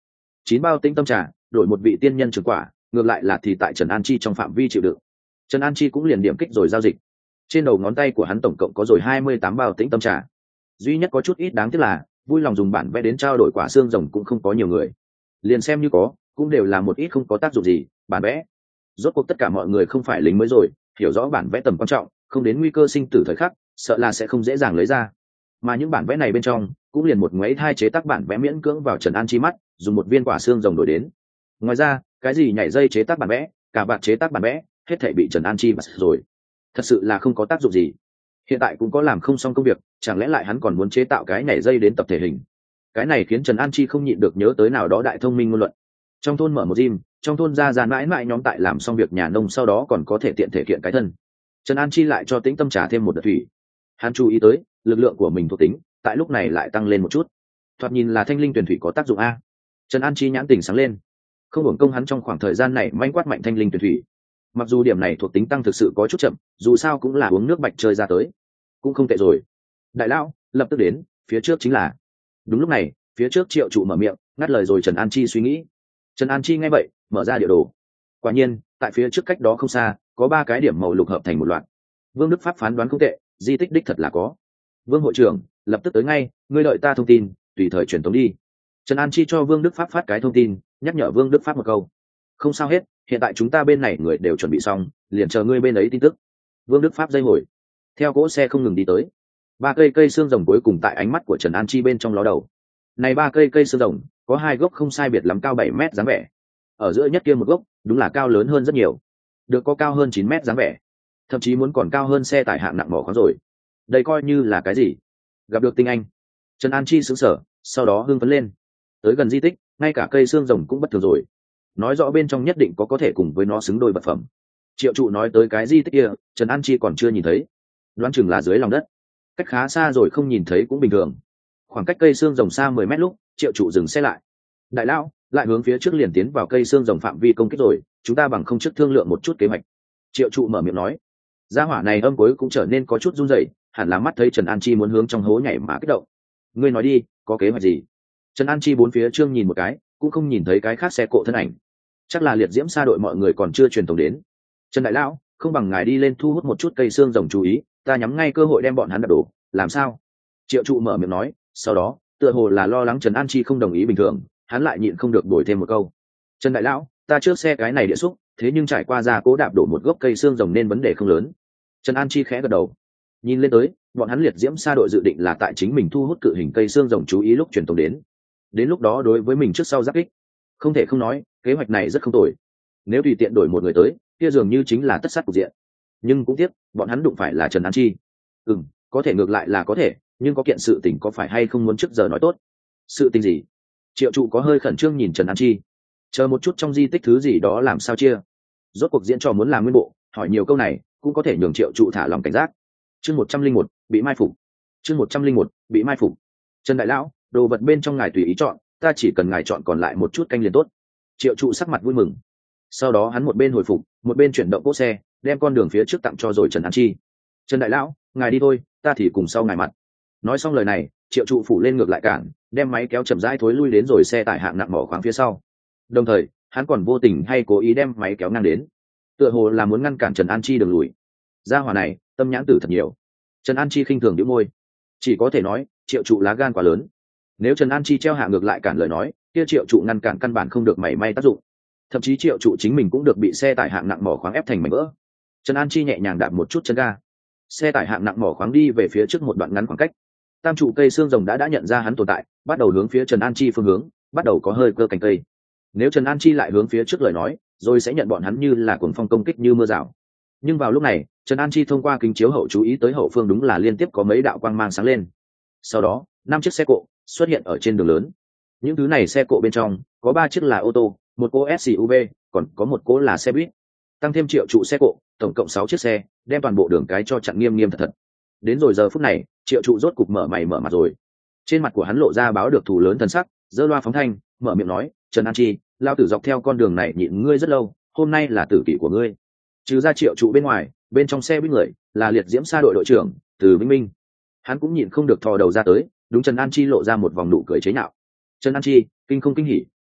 Speaker 1: 9 bao tĩnh tâm trà đổi một vị tiên nhân trường quả, ngược lại là thì tại Trần An Chi trong phạm vi chịu đựng. Trần An Chi cũng liền điểm kích rồi giao dịch. Trên đầu ngón tay của hắn tổng cộng có rồi 28 bao tĩnh tâm trà. Duy nhất có chút ít đáng tiếc là vui lòng dùng bản vẽ đến trao đổi quả xương rồng cũng không có nhiều người. Liền xem như có, cũng đều là một ít không có tác dụng gì, bản vẽ. Rốt cuộc tất cả mọi người không phải lính mới rồi, hiểu rõ bản vẽ tầm quan trọng, không đến nguy cơ sinh tử thời khắc, sợ là sẽ không dễ dàng lấy ra. Mà những bản vẽ này bên trong, cũng liền một ngoáy thai chế tác bản vẽ miễn cưỡng vào Trần An Chi mắt, dùng một viên quả xương rồng đổi đến. Ngoài ra, cái gì nhảy dây chế tác bản vẽ, cả vạt chế tác bản vẽ, hết thảy bị Trần An Chi bắt rồi. Thật sự là không có tác dụng gì. Hiện tại cũng có làm không xong công việc, chẳng lẽ lại hắn còn muốn chế tạo cái nhảy dây đến tập thể hình? Cái này khiến Trần An Chi không nhịn được nhớ tới nào đó đại thông minh ngôn luận. Trong thôn mở một gym, trong thôn ra mãi mãi nhóm tại làm xong việc nhà nông sau đó còn có thể tiện thể kiện cái thân. Trần An Chi lại cho tĩnh tâm trả thêm một đợt thủy. Hắn chú ý tới lực lượng của mình thuộc tính tại lúc này lại tăng lên một chút, thoạt nhìn là thanh linh tuyển thủy có tác dụng a. Trần An Chi nhãn tỉnh sáng lên, không hưởng công hắn trong khoảng thời gian này manh quát mạnh thanh linh tuyển thủy. Mặc dù điểm này thuộc tính tăng thực sự có chút chậm, dù sao cũng là uống nước bạch chơi ra tới, cũng không tệ rồi. Đại lão lập tức đến, phía trước chính là. Đúng lúc này, phía trước Triệu Trụ mở miệng ngắt lời rồi Trần An Chi suy nghĩ. Trần An Chi nghe vậy mở ra địa đồ. Quả nhiên tại phía trước cách đó không xa có 3 cái điểm màu lục hợp thành một loạt. Vương Đức Pháp phán đoán không tệ, di tích đích thật là có. Vương hội trưởng lập tức tới ngay, ngươi đợi ta thông tin, tùy thời truyền tống đi. Trần An Chi cho Vương Đức Pháp phát cái thông tin, nhắc nhở Vương Đức Pháp một câu. Không sao hết, hiện tại chúng ta bên này người đều chuẩn bị xong, liền chờ ngươi bên ấy tin tức. Vương Đức Pháp dây hồi, theo cỗ xe không ngừng đi tới. 3 cây xương rồng cuối cùng tại ánh mắt của Trần An Chi bên trong ló đầu. Này 3 cây xương rồng có 2 gốc không sai biệt lắm cao 7 mét dáng vẻ. Ở giữa nhất kia một gốc đúng là cao lớn hơn rất nhiều, được có cao hơn 9 mét dáng vẻ, thậm chí muốn còn cao hơn xe tải hạng nặng mỏ khoáng rồi. Đây coi như là cái gì? Gặp được tinh anh. Trần An Chi sững sờ, sau đó hưng phấn lên. Tới gần di tích, ngay cả cây xương rồng cũng bất thường rồi. Nói rõ bên trong nhất định có thể cùng với nó xứng đôi vật phẩm. Triệu Trụ nói tới cái di tích kia, Trần An Chi còn chưa nhìn thấy, đoán chừng là dưới lòng đất, cách khá xa rồi không nhìn thấy cũng bình thường. Khoảng cách cây xương rồng xa 10 mét lúc, Triệu Trụ dừng xe lại. Đại lão lại hướng phía trước liền tiến vào cây xương rồng phạm vi công kích rồi, chúng ta bằng không trước thương lượng một chút kế hoạch. Triệu Trụ mở miệng nói. Gia hỏa này âm cuối cũng trở nên có chút run rẩy, hẳn là mắt thấy Trần An Chi muốn hướng trong hố nhảy mà kích động. Ngươi nói đi, có kế hoạch gì? Trần An Chi bốn phía trương nhìn một cái, cũng không nhìn thấy cái khác xe cộ thân ảnh. Chắc là liệt diễm sa đội mọi người còn chưa truyền tống đến. Trần đại lão, không bằng ngài đi lên thu hút một chút cây xương rồng chú ý, ta nhắm ngay cơ hội đem bọn hắn đập đổ, làm sao? Triệu Trụ mở miệng nói, sau đó, tựa hồ là lo lắng Trần An Chi không đồng ý bình thường, hắn lại nhịn không được đổi thêm một câu. Trần đại lão, ta trước xe cái này địa xúc, thế nhưng trải qua ra cố đạp đổ một gốc cây xương rồng nên vấn đề không lớn. Trần An Chi khẽ gật đầu, nhìn lên tới, bọn hắn liệt diễm sa đội dự định là tại chính mình thu hút cự hình cây xương rồng chú ý lúc truyền tống đến lúc đó đối với mình trước sau giáp kích. Không thể không nói, kế hoạch này rất không tồi. Nếu tùy tiện đổi một người tới, kia dường như chính là tất sát cục diện. Nhưng cũng tiếc, bọn hắn đụng phải là Trần An Chi. Có thể ngược lại là có thể, nhưng có kiện sự tình có phải hay không muốn trước giờ nói tốt? Sự tình gì? Triệu Trụ có hơi khẩn trương nhìn Trần An Chi. Chờ một chút trong di tích thứ gì đó làm sao chia? Rốt cuộc diễn trò muốn làm nguyên bộ, hỏi nhiều câu này cũng có thể nhường Triệu Trụ thả lòng cảnh giác. Chương 101, bị mai phục. Chương 101, bị mai phục. Trần đại lão, đồ vật bên trong ngài tùy ý chọn, ta chỉ cần ngài chọn còn lại một chút canh liền tốt. Triệu Trụ sắc mặt vui mừng. Sau đó hắn một bên hồi phục, một bên chuyển động cỗ xe, đem con đường phía trước tặng cho rồi Trần An Chi. Trần đại lão, ngài đi thôi, ta thì cùng sau ngài mặt. Nói xong lời này, Triệu Trụ phủ lên ngược lại cản, đem máy kéo chậm rãi thối lui đến rồi xe tải hạng nặng mỏ khoáng phía sau. Đồng thời, hắn còn vô tình hay cố ý đem máy kéo ngang đến, tựa hồ là muốn ngăn cản Trần An Chi đường lùi. Gia hỏa này, tâm nhãn tử thật nhiều. Trần An Chi khinh thường nhíu môi, chỉ có thể nói, Triệu Trụ lá gan quá lớn. Nếu Trần An Chi treo hạ ngược lại cản lời nói, kia Triệu Trụ ngăn cản căn bản không được mảy may tác dụng. Thậm chí Triệu Trụ chính mình cũng được bị xe tải hạng nặng mỏ khoáng ép thành mảnh vỡ. Trần An Chi nhẹ nhàng đạp một chút chân ga, xe tải hạng nặng mỏ khoáng đi về phía trước một đoạn ngắn khoảng cách. Tam trụ cây xương rồng đã nhận ra hắn tồn tại, bắt đầu hướng phía Trần An Chi phương hướng, bắt đầu có hơi cơ cành cây. Nếu Trần An Chi lại hướng phía trước lời nói, rồi sẽ nhận bọn hắn như là cuồng phong công kích như mưa rào. Nhưng vào lúc này, Trần An Chi thông qua kính chiếu hậu chú ý tới hậu phương đúng là liên tiếp có mấy đạo quang mang sáng lên. Sau đó, 5 chiếc xe cộ xuất hiện ở trên đường lớn. Những thứ này xe cộ bên trong có 3 chiếc là ô tô, một cỗ SUV, còn có một cỗ là xe buýt. Tăng thêm Triệu Trụ xe cộ, tổng cộng 6 chiếc xe, đem toàn bộ đường cái cho chặn nghiêm nghiêm thật thật. Đến rồi giờ phút này, Triệu Trụ rốt cục mở mày mở mặt rồi. Trên mặt của hắn lộ ra báo được thù lớn thần sắc, giơ loa phóng thanh, mở miệng nói, Trần An Chi, lao tử dọc theo con đường này nhịn ngươi rất lâu, hôm nay là tử kỷ của ngươi. Trừ ra Triệu Trụ bên ngoài, bên trong xe buýt người là liệt diễm sa đội đội trưởng Từ Vĩnh Minh. Hắn cũng nhịn không được thò đầu ra tới, đúng Trần An Chi lộ ra một vòng nụ cười chế nhạo. Trần An Chi, kinh không kinh hỉ,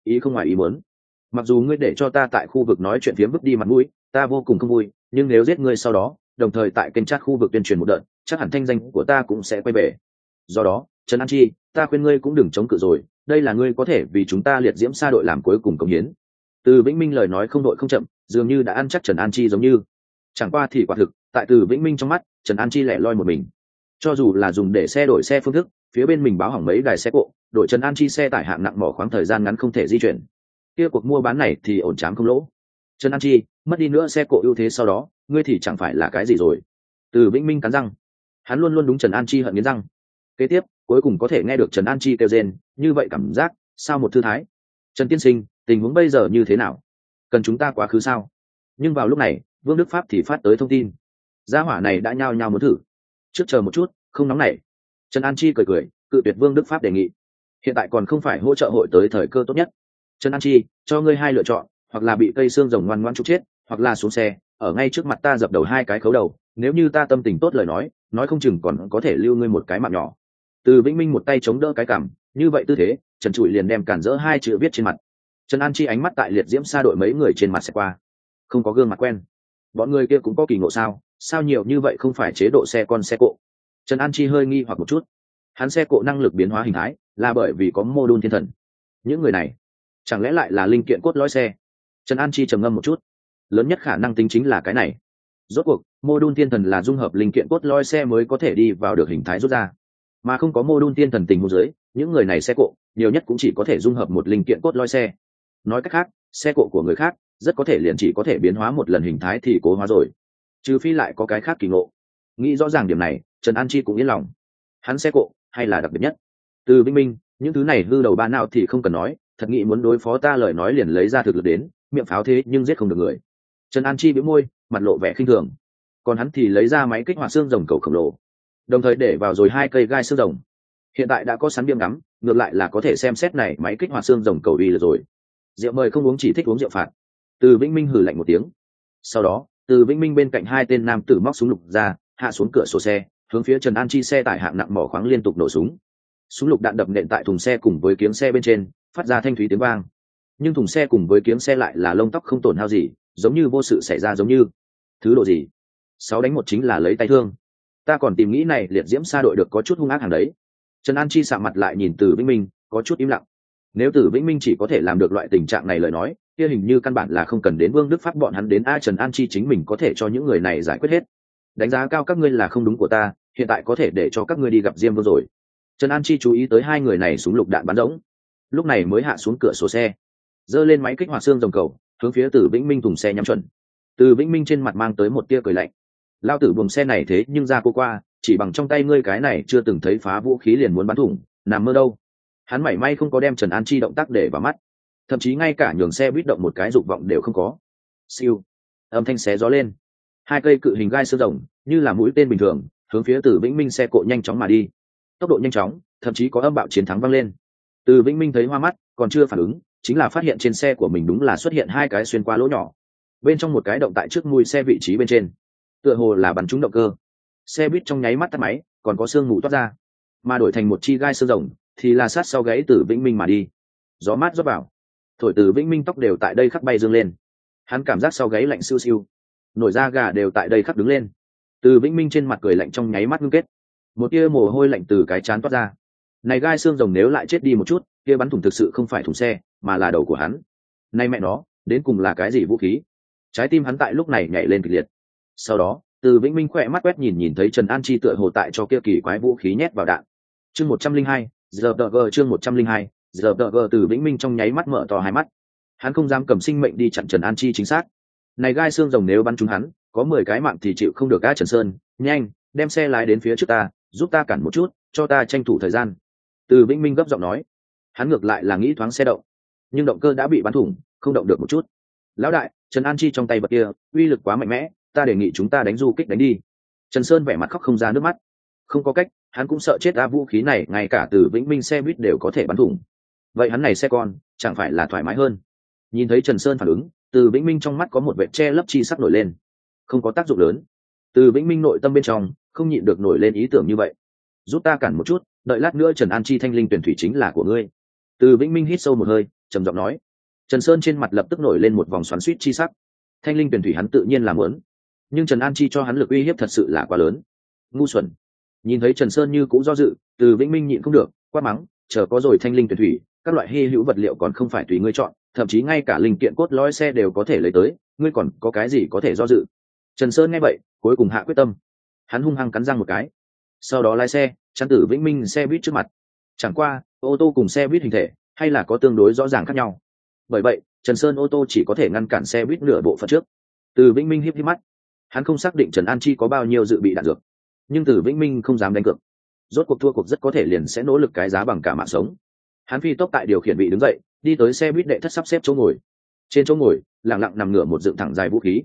Speaker 1: ý không ngoài ý muốn. Mặc dù ngươi để cho ta tại khu vực nói chuyện phiếm vứt đi mặt mũi, ta vô cùng không vui, nhưng nếu giết ngươi sau đó đồng thời tại kênh chat khu vực tuyên truyền một đợt, chắc hẳn thanh danh của ta cũng sẽ quay về. Do đó Trần An Chi, ta khuyên ngươi cũng đừng chống cự rồi, đây là ngươi có thể vì chúng ta liệt diễm sa đội làm cuối cùng cống hiến. Từ Vĩnh Minh lời nói không đội không chậm, dường như đã ăn chắc Trần An Chi giống như. Chẳng qua thì quả thực tại Từ Vĩnh Minh trong mắt, Trần An Chi lẻ loi một mình. Cho dù là dùng để xe đổi xe phương thức, phía bên mình báo hỏng mấy đài xe cộ, đội Trần An Chi xe tải hạng nặng mỏ khoáng thời gian ngắn không thể di chuyển, kia cuộc mua bán này thì ổn chám không lỗ. Trần An Chi, mất đi nữa xe cộ ưu thế sau đó ngươi thì chẳng phải là cái gì rồi. Từ Vĩnh Minh cắn răng, hắn luôn luôn đúng Trần An Chi hận nghiến răng. Kế tiếp cuối cùng có thể nghe được Trần An Chi kêu rên, như vậy cảm giác sao một thư thái. Trần tiên sinh, tình huống bây giờ như thế nào, cần chúng ta quá khứ sao? Nhưng vào lúc này Vương Đức Pháp thì phát tới thông tin, gia hỏa này đã nhao nhao muốn thử. Trước chờ một chút, không nóng nảy. Trần An Chi cười cười cự tuyệt Vương Đức Pháp đề nghị, hiện tại còn không phải hỗ trợ hội tới thời cơ tốt nhất. Trần An Chi, cho ngươi hai lựa chọn, hoặc là bị cây xương rồng ngoan ngoãn trục chết, hoặc là xuống xe ở ngay trước mặt ta dập đầu hai cái khấu đầu, nếu như ta tâm tình tốt lời nói không chừng còn có thể lưu ngươi một cái mạng nhỏ. Từ Vĩnh Minh một tay chống đỡ cái cằm, như vậy tư thế Trần Trụi liền đem cản rỡ hai chữ viết trên mặt. Trần An Chi ánh mắt tại liệt diễm sa đội mấy người trên mặt sẽ qua, không có gương mặt quen, bọn người kia cũng có kỳ ngộ sao nhiều như vậy không phải chế độ xe con xe cộ. Trần An Chi hơi nghi hoặc một chút, hắn xe cộ năng lực biến hóa hình thái là bởi vì có mô đun thiên thần, những người này chẳng lẽ lại là linh kiện cốt lõi xe? Trần An Chi trầm ngâm một chút, lớn nhất khả năng tính chính là cái này. Rốt cuộc mô đun thiên thần là dung hợp linh kiện cốt lõi xe mới có thể đi vào được hình thái rút ra, mà không có mô đun thiên thần tình huống dưới, những người này xe cộ nhiều nhất cũng chỉ có thể dung hợp một linh kiện cốt lõi xe. Nói cách khác, xe cộ của người khác rất có thể liền chỉ có thể biến hóa một lần hình thái thì cố hóa rồi, trừ phi lại có cái khác kỳ ngộ. Nghĩ rõ ràng điểm này, Trần An Chi cũng yên lòng, hắn xe cộ hay là đặc biệt nhất. Từ Vĩnh Minh, những thứ này hư đầu ba nào thì không cần nói, thật nghĩ muốn đối phó ta lời nói liền lấy ra thực lực đến, miệng pháo thế nhưng giết không được người. Trần An Chi bĩu môi, mặt lộ vẻ khinh thường. Còn hắn thì lấy ra máy kích hoạt xương rồng cầu khổng lồ, đồng thời để vào rồi hai cây gai xương rồng. Hiện tại đã có sẵn biếm ngắm, ngược lại là có thể xem xét này máy kích hoạt xương rồng cầu uy lực rồi. Rượu mời không uống, chỉ thích uống rượu phạt. Từ Vĩnh Minh hừ lạnh một tiếng. Sau đó Từ Vĩnh Minh bên cạnh hai tên nam tử móc súng lục ra, hạ xuống cửa sổ xe, hướng phía Trần An Chi xe tải hạng nặng mỏ khoáng liên tục nổ súng. Súng lục đạn đập nện tại thùng xe cùng với kiếng xe bên trên, phát ra thanh thúy tiếng vang. Nhưng thùng xe cùng với kiếng xe lại là lông tóc không tổn hao gì, giống như vô sự xảy ra giống như. Thứ độ gì? 6-1 chính là lấy tay thương. Ta còn tìm nghĩ này liệt diễm sa đội được có chút hung ác hàng đấy. Trần An Chi sạm mặt lại nhìn Từ Vĩnh Minh, có chút im lặng. Nếu Từ Vĩnh Minh chỉ có thể làm được loại tình trạng này lời nói, kia hình như căn bản là không cần đến Vương Đức Pháp bọn hắn đến. Trần An Chi chính mình có thể cho những người này giải quyết hết. Đánh giá cao các ngươi là không đúng của ta, hiện tại có thể để cho các ngươi đi gặp Diêm Vương rồi. Trần An Chi chú ý tới hai người này súng lục đạn bắn rỗng, lúc này mới hạ xuống cửa sổ xe, giơ lên máy kích hoạt xương rồng cầu, hướng phía Từ Vĩnh Minh thùng xe nhắm chuẩn. Từ Vĩnh Minh trên mặt mang tới một tia cười lạnh. Lao tử buồng xe này thế nhưng ra cô qua, chỉ bằng trong tay ngươi cái này chưa từng thấy phá vũ khí liền muốn bắn thủng, nằm mơ đâu. Hắn mảy may không có đem Trần An Chi động tác để vào mắt, thậm chí ngay cả nhường xe buýt động một cái dục vọng đều không có. Siêu, âm thanh xé gió lên, hai cây cự hình gai xương rồng như là mũi tên bình thường hướng phía Từ Vĩnh Minh xe cộ nhanh chóng mà đi. Tốc độ nhanh chóng, thậm chí có âm bạo chiến thắng vang lên. Từ Vĩnh Minh thấy hoa mắt, còn chưa phản ứng, chính là phát hiện trên xe của mình đúng là xuất hiện hai cái xuyên qua lỗ nhỏ, bên trong một cái động tại trước mui xe vị trí bên trên, tựa hồ là bắn trúng động cơ. Xe buýt trong nháy mắt tắt máy, còn có sương mù toát ra, mà đổi thành một chi gai xương rồng thì là sát sau gáy Từ Vĩnh Minh mà đi. Gió mát rót vào, thổi Từ Vĩnh Minh tóc đều tại đây khắc bay dương lên, hắn cảm giác sau gáy lạnh siêu siêu, nổi da gà đều tại đây khắc đứng lên. Từ Vĩnh Minh trên mặt cười lạnh trong nháy mắt ngưng kết, một tia mồ hôi lạnh từ cái trán toát ra. Này gai xương rồng nếu lại chết đi một chút, kia bắn thủng thực sự không phải thùng xe mà là đầu của hắn. Nay mẹ nó, đến cùng là cái gì vũ khí? Trái tim hắn tại lúc này nhảy lên kịch liệt. Sau đó Từ Vĩnh Minh khỏe mắt quét nhìn thấy Trần An Chi tựa hồ tại cho kia kỳ quái vũ khí nhét vào đạn. Chương 102, ZG chương 102, ZG. Từ Vĩnh Minh trong nháy mắt mở to hai mắt. Hắn không dám cầm sinh mệnh đi chặn Trần An Chi chính xác. Này gai xương rồng nếu bắn trúng hắn, có 10 cái mạng thì chịu không được. Trần Sơn, nhanh, đem xe lái đến phía trước ta, giúp ta cản một chút, cho ta tranh thủ thời gian. Từ Vĩnh Minh gấp giọng nói. Hắn ngược lại là nghĩ thoáng xe động, nhưng động cơ đã bị bắn thủng, không động được một chút. Lão đại, Trần An Chi trong tay bật kia uy lực quá mạnh mẽ, ta đề nghị chúng ta đánh du kích đánh đi. Trần Sơn vẻ mặt khóc không ra nước mắt. Không có cách, hắn cũng sợ chết. Vũ khí này ngay cả Từ Vĩnh Minh xe buýt đều có thể bắn thủng, vậy hắn này xe con chẳng phải là thoải mái hơn. Nhìn thấy Trần Sơn phản ứng, Từ Vĩnh Minh trong mắt có một vệt che lấp chi sắc nổi lên. Không có tác dụng lớn. Từ Vĩnh Minh nội tâm bên trong không nhịn được nổi lên ý tưởng như vậy. Giúp ta cản một chút, đợi lát nữa Trần An Chi thanh linh tuyển thủy chính là của ngươi. Từ Vĩnh Minh hít sâu một hơi, trầm giọng nói. Trần Sơn trên mặt lập tức nổi lên một vòng xoắn xuýt chi sắc. Thanh linh tuyển thủy hắn tự nhiên là muốn, nhưng Trần An Chi cho hắn lực uy hiếp thật sự là quá lớn. Ngu xuẩn. Nhìn thấy Trần Sơn như cũng do dự, Từ Vĩnh Minh nhịn không được quát mắng, chờ có rồi thanh linh tuyển thủy, các loại hy hữu vật liệu còn không phải tùy ngươi chọn, thậm chí ngay cả linh kiện cốt lõi xe đều có thể lấy tới, ngươi còn có cái gì có thể do dự? Trần Sơn nghe vậy, cuối cùng hạ quyết tâm. Hắn hung hăng cắn răng một cái, sau đó lái xe chắn Từ Vĩnh Minh xe buýt trước mặt. Chẳng qua, ô tô cùng xe buýt hình thể hay là có tương đối rõ ràng khác nhau. Bởi vậy, Trần Sơn ô tô chỉ có thể ngăn cản xe buýt nửa bộ phận trước. Từ Vĩnh Minh híp híp mắt, hắn không xác định Trần An Chi có bao nhiêu dự bị đạn dược, nhưng Từ Vĩnh Minh không dám đánh cược. Rốt cuộc thua cuộc rất có thể liền sẽ nỗ lực cái giá bằng cả mạng sống. Hắn phi tốc tại điều khiển vị đứng dậy, đi tới xe buýt đệ thất sắp xếp chỗ ngồi. Trên chỗ ngồi, lặng lặng nằm ngửa một dựng thẳng dài vũ khí.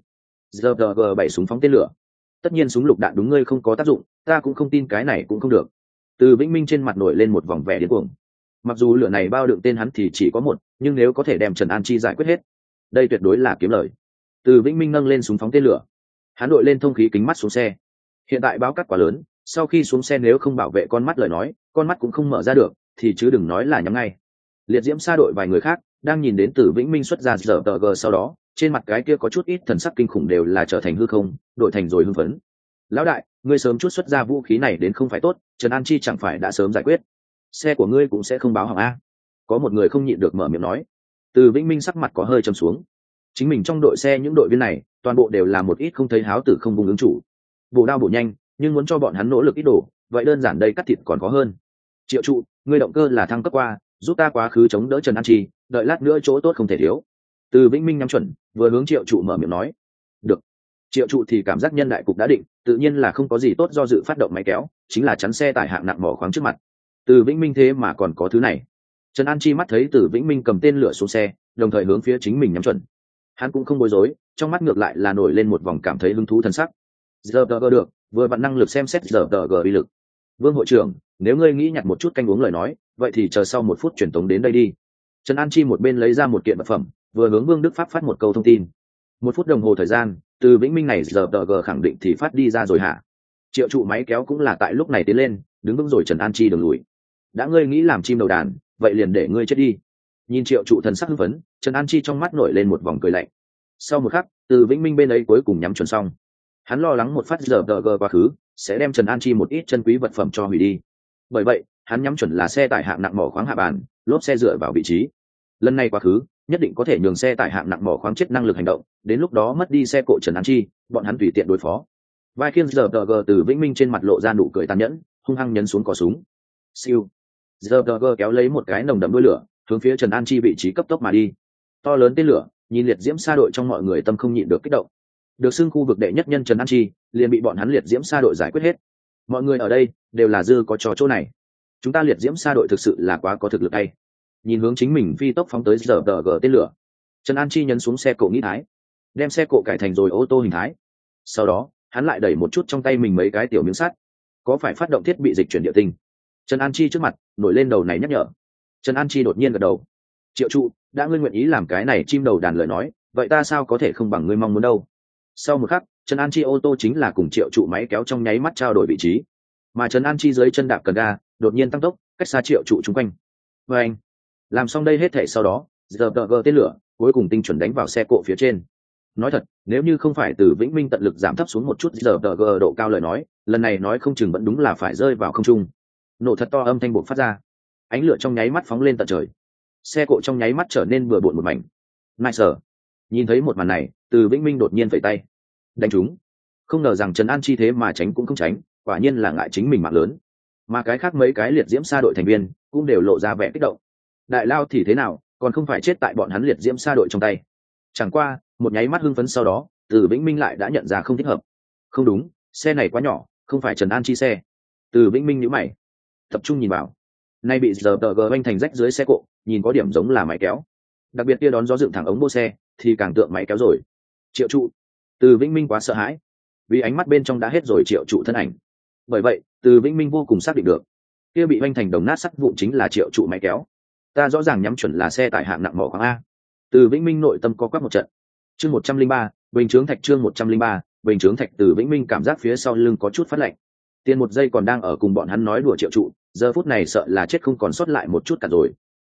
Speaker 1: ZG 7 súng phóng tên lửa. Tất nhiên súng lục đạn đúng ngươi không có tác dụng, ta cũng không tin cái này cũng không được. Từ Vĩnh Minh trên mặt nổi lên một vòng vẻ điên cuồng. Mặc dù lửa này bao đựng tên hắn thì chỉ có một, nhưng nếu có thể đem Trần An Chi giải quyết hết, đây tuyệt đối là kiếm lời. Từ Vĩnh Minh nâng lên súng phóng tên lửa, hắn đội lên thông khí kính mắt xuống xe. Hiện tại báo cắt quá lớn, sau khi xuống xe nếu không bảo vệ con mắt lời nói, con mắt cũng không mở ra được, thì chứ đừng nói là nhắm ngay. Liệt diễm xa đội vài người khác đang nhìn đến Từ Vĩnh Minh xuất ra giờ tờ g, sau đó trên mặt cái kia có chút ít thần sắc kinh khủng đều là trở thành hư không, đổi thành rồi hưng phấn. Lão đại, ngươi sớm chút xuất ra vũ khí này đến không phải tốt, Trần An Chi chẳng phải đã sớm giải quyết, xe của ngươi cũng sẽ không báo hỏng a. Có một người không nhịn được mở miệng nói. Từ Vĩnh Minh sắc mặt có hơi trầm xuống. Chính mình trong đội xe những đội viên này toàn bộ đều là một ít không thấy háo tử không vùng ứng chủ, bổ đao bổ nhanh, nhưng muốn cho bọn hắn nỗ lực ít đổ, vậy đơn giản đây cắt thịt còn khó hơn. Triệu trụ, ngươi động cơ là thăng cấp qua, giúp ta quá khứ chống đỡ Trần An Chi, đợi lát nữa chỗ tốt không thể thiếu. Từ Vĩnh Minh nhắm chuẩn, vừa hướng Triệu trụ mở miệng nói. Được. Triệu trụ thì cảm giác nhân đại cục đã định, tự nhiên là không có gì tốt do dự, phát động máy kéo, chính là chắn xe tải hạng nặng mỏ khoáng trước mặt. Từ Vĩnh Minh thế mà còn có thứ này. Trần An Chi mắt thấy Từ Vĩnh Minh cầm tên lửa xuống xe, đồng thời hướng phía chính mình nhắm chuẩn. Hắn cũng không bối rối, trong mắt ngược lại là nổi lên một vòng cảm thấy hứng thú thần sắc. Giờ được, vừa vặn năng lực xem xét giờ uy lực. Vương hội trưởng, nếu ngươi nghĩ nhặt một chút canh uống lời nói, vậy thì chờ sau 1 phút truyền tống đến đây đi. Trần An Chi một bên lấy ra một kiện vật phẩm, vừa hướng Vương Đức Pháp phát một câu thông tin. 1 phút đồng hồ thời gian, Từ Vĩnh Minh này giờ khẳng định thì phát đi ra rồi hả? Triệu trụ máy kéo cũng là tại lúc này tiến lên, đứng vững rồi Trần An Chi đường lùi. Đã ngươi nghĩ làm chim đầu đàn, vậy liền để ngươi chết đi. Nhìn Triệu trụ thần sắc hưng phấn, Trần An Chi trong mắt nổi lên một vòng cười lạnh. Sau một khắc, Từ Vĩnh Minh bên ấy cuối cùng nhắm chuẩn xong. Hắn lo lắng một phát giờ quá khứ sẽ đem Trần An Chi một ít chân quý vật phẩm cho hủy đi. Bởi vậy, hắn nhắm chuẩn là xe tải hạng nặng mỏ khoáng hạ bàn, lốp xe dựa vào vị trí. Lần này quá khứ, nhất định có thể nhường xe tải hạng nặng mỏ khoáng chết năng lực hành động, đến lúc đó mất đi xe cộ Trần An Chi, bọn hắn tùy tiện đối phó. Vai khiêng giờ Từ Vĩnh Minh trên mặt lộ ra nụ cười tàn nhẫn, hung hăng nhấn xuống cò súng. Siêu. Giờ kéo lấy một cái nồng đậm đuôi lửa, hướng phía Trần An Chi vị trí cấp tốc mà đi. To lớn tên lửa, nhìn liệt diễm xa đội trong mọi người tâm không nhịn được kích động. Được xưng khu vực đệ nhất nhân Trần An Chi liền bị bọn hắn liệt diễm xa đội giải quyết hết. Mọi người ở đây đều là dư có trò chỗ này. Chúng ta liệt diễm xa đội thực sự là quá có thực lực hay. Nhìn hướng chính mình phi tốc phóng tới giờ tên lửa, Trần An Chi nhấn xuống xe cộ nghĩ thái, đem xe cộ cải thành rồi ô tô hình thái. Sau đó hắn lại đẩy một chút trong tay mình mấy cái tiểu miếng sắt, có phải phát động thiết bị dịch chuyển địa tinh. Trần An Chi trước mặt nổi lên đầu này nhắc nhở. Trần An Chi đột nhiên gật đầu. Triệu trụ, đã ngươi nguyện ý làm cái này chim đầu đàn lời nói, vậy ta sao có thể không bằng ngươi mong muốn đâu. Sau một khắc, Trần An Chi ô tô chính là cùng Triệu trụ máy kéo trong nháy mắt trao đổi vị trí, mà Trần An Chi dưới chân đạp cần ga, đột nhiên tăng tốc, cách xa Triệu trụ chung quanh. Và anh làm xong đây hết thể sau đó, giờ tên lửa cuối cùng tinh chuẩn đánh vào xe cộ phía trên. Nói thật, nếu như không phải Từ Vĩnh Minh tận lực giảm thấp xuống một chút giờ độ cao lời nói, lần này nói không chừng vẫn đúng là phải rơi vào không trung. Nổ thật to âm thanh bộc phát ra, ánh lửa trong nháy mắt phóng lên tận trời, xe cộ trong nháy mắt trở nên bừa bộn một mảnh. Nice. Nhìn thấy một màn này, Từ Vĩnh Minh đột nhiên vẫy tay, đánh chúng. Không ngờ rằng Trần An Chi thế mà tránh cũng không tránh, quả nhiên là ngại chính mình mạng lớn. Mà cái khác mấy cái liệt diễm xa đội thành viên cũng đều lộ ra vẻ kích động. Đại lao thì thế nào, còn không phải chết tại bọn hắn liệt diễm xa đội trong tay. Chẳng qua một nháy mắt hưng phấn sau đó, Từ Vĩnh Minh lại đã nhận ra không thích hợp. Không đúng, xe này quá nhỏ, không phải Trần An Chi xe. Từ Vĩnh Minh nhíu mày, tập trung nhìn vào. Nay bị giờ vanh thành rách dưới xe cộ, nhìn có điểm giống là máy kéo. Đặc biệt kia đón gió dựng thẳng ống bô xe, thì càng tượng máy kéo rồi. Triệu trụ. Từ Vĩnh Minh quá sợ hãi, vì ánh mắt bên trong đã hết rồi Triệu trụ thân ảnh. Bởi vậy, Từ Vĩnh Minh vô cùng xác định được, kia bị vanh thành đồng nát sắt vụn chính là Triệu trụ máy kéo. Ta rõ ràng nhắm chuẩn là xe tải hạng nặng mỏ khoáng a. Từ Vĩnh Minh nội tâm co quắp một trận. Chương 103, bình chướng thạch. Chương 103, bình chướng thạch. Từ Vĩnh Minh cảm giác phía sau lưng có chút phát lạnh. Tiền một giây còn đang ở cùng bọn hắn nói đùa Triệu trụ, giờ phút này sợ là chết không còn sót lại một chút cả rồi.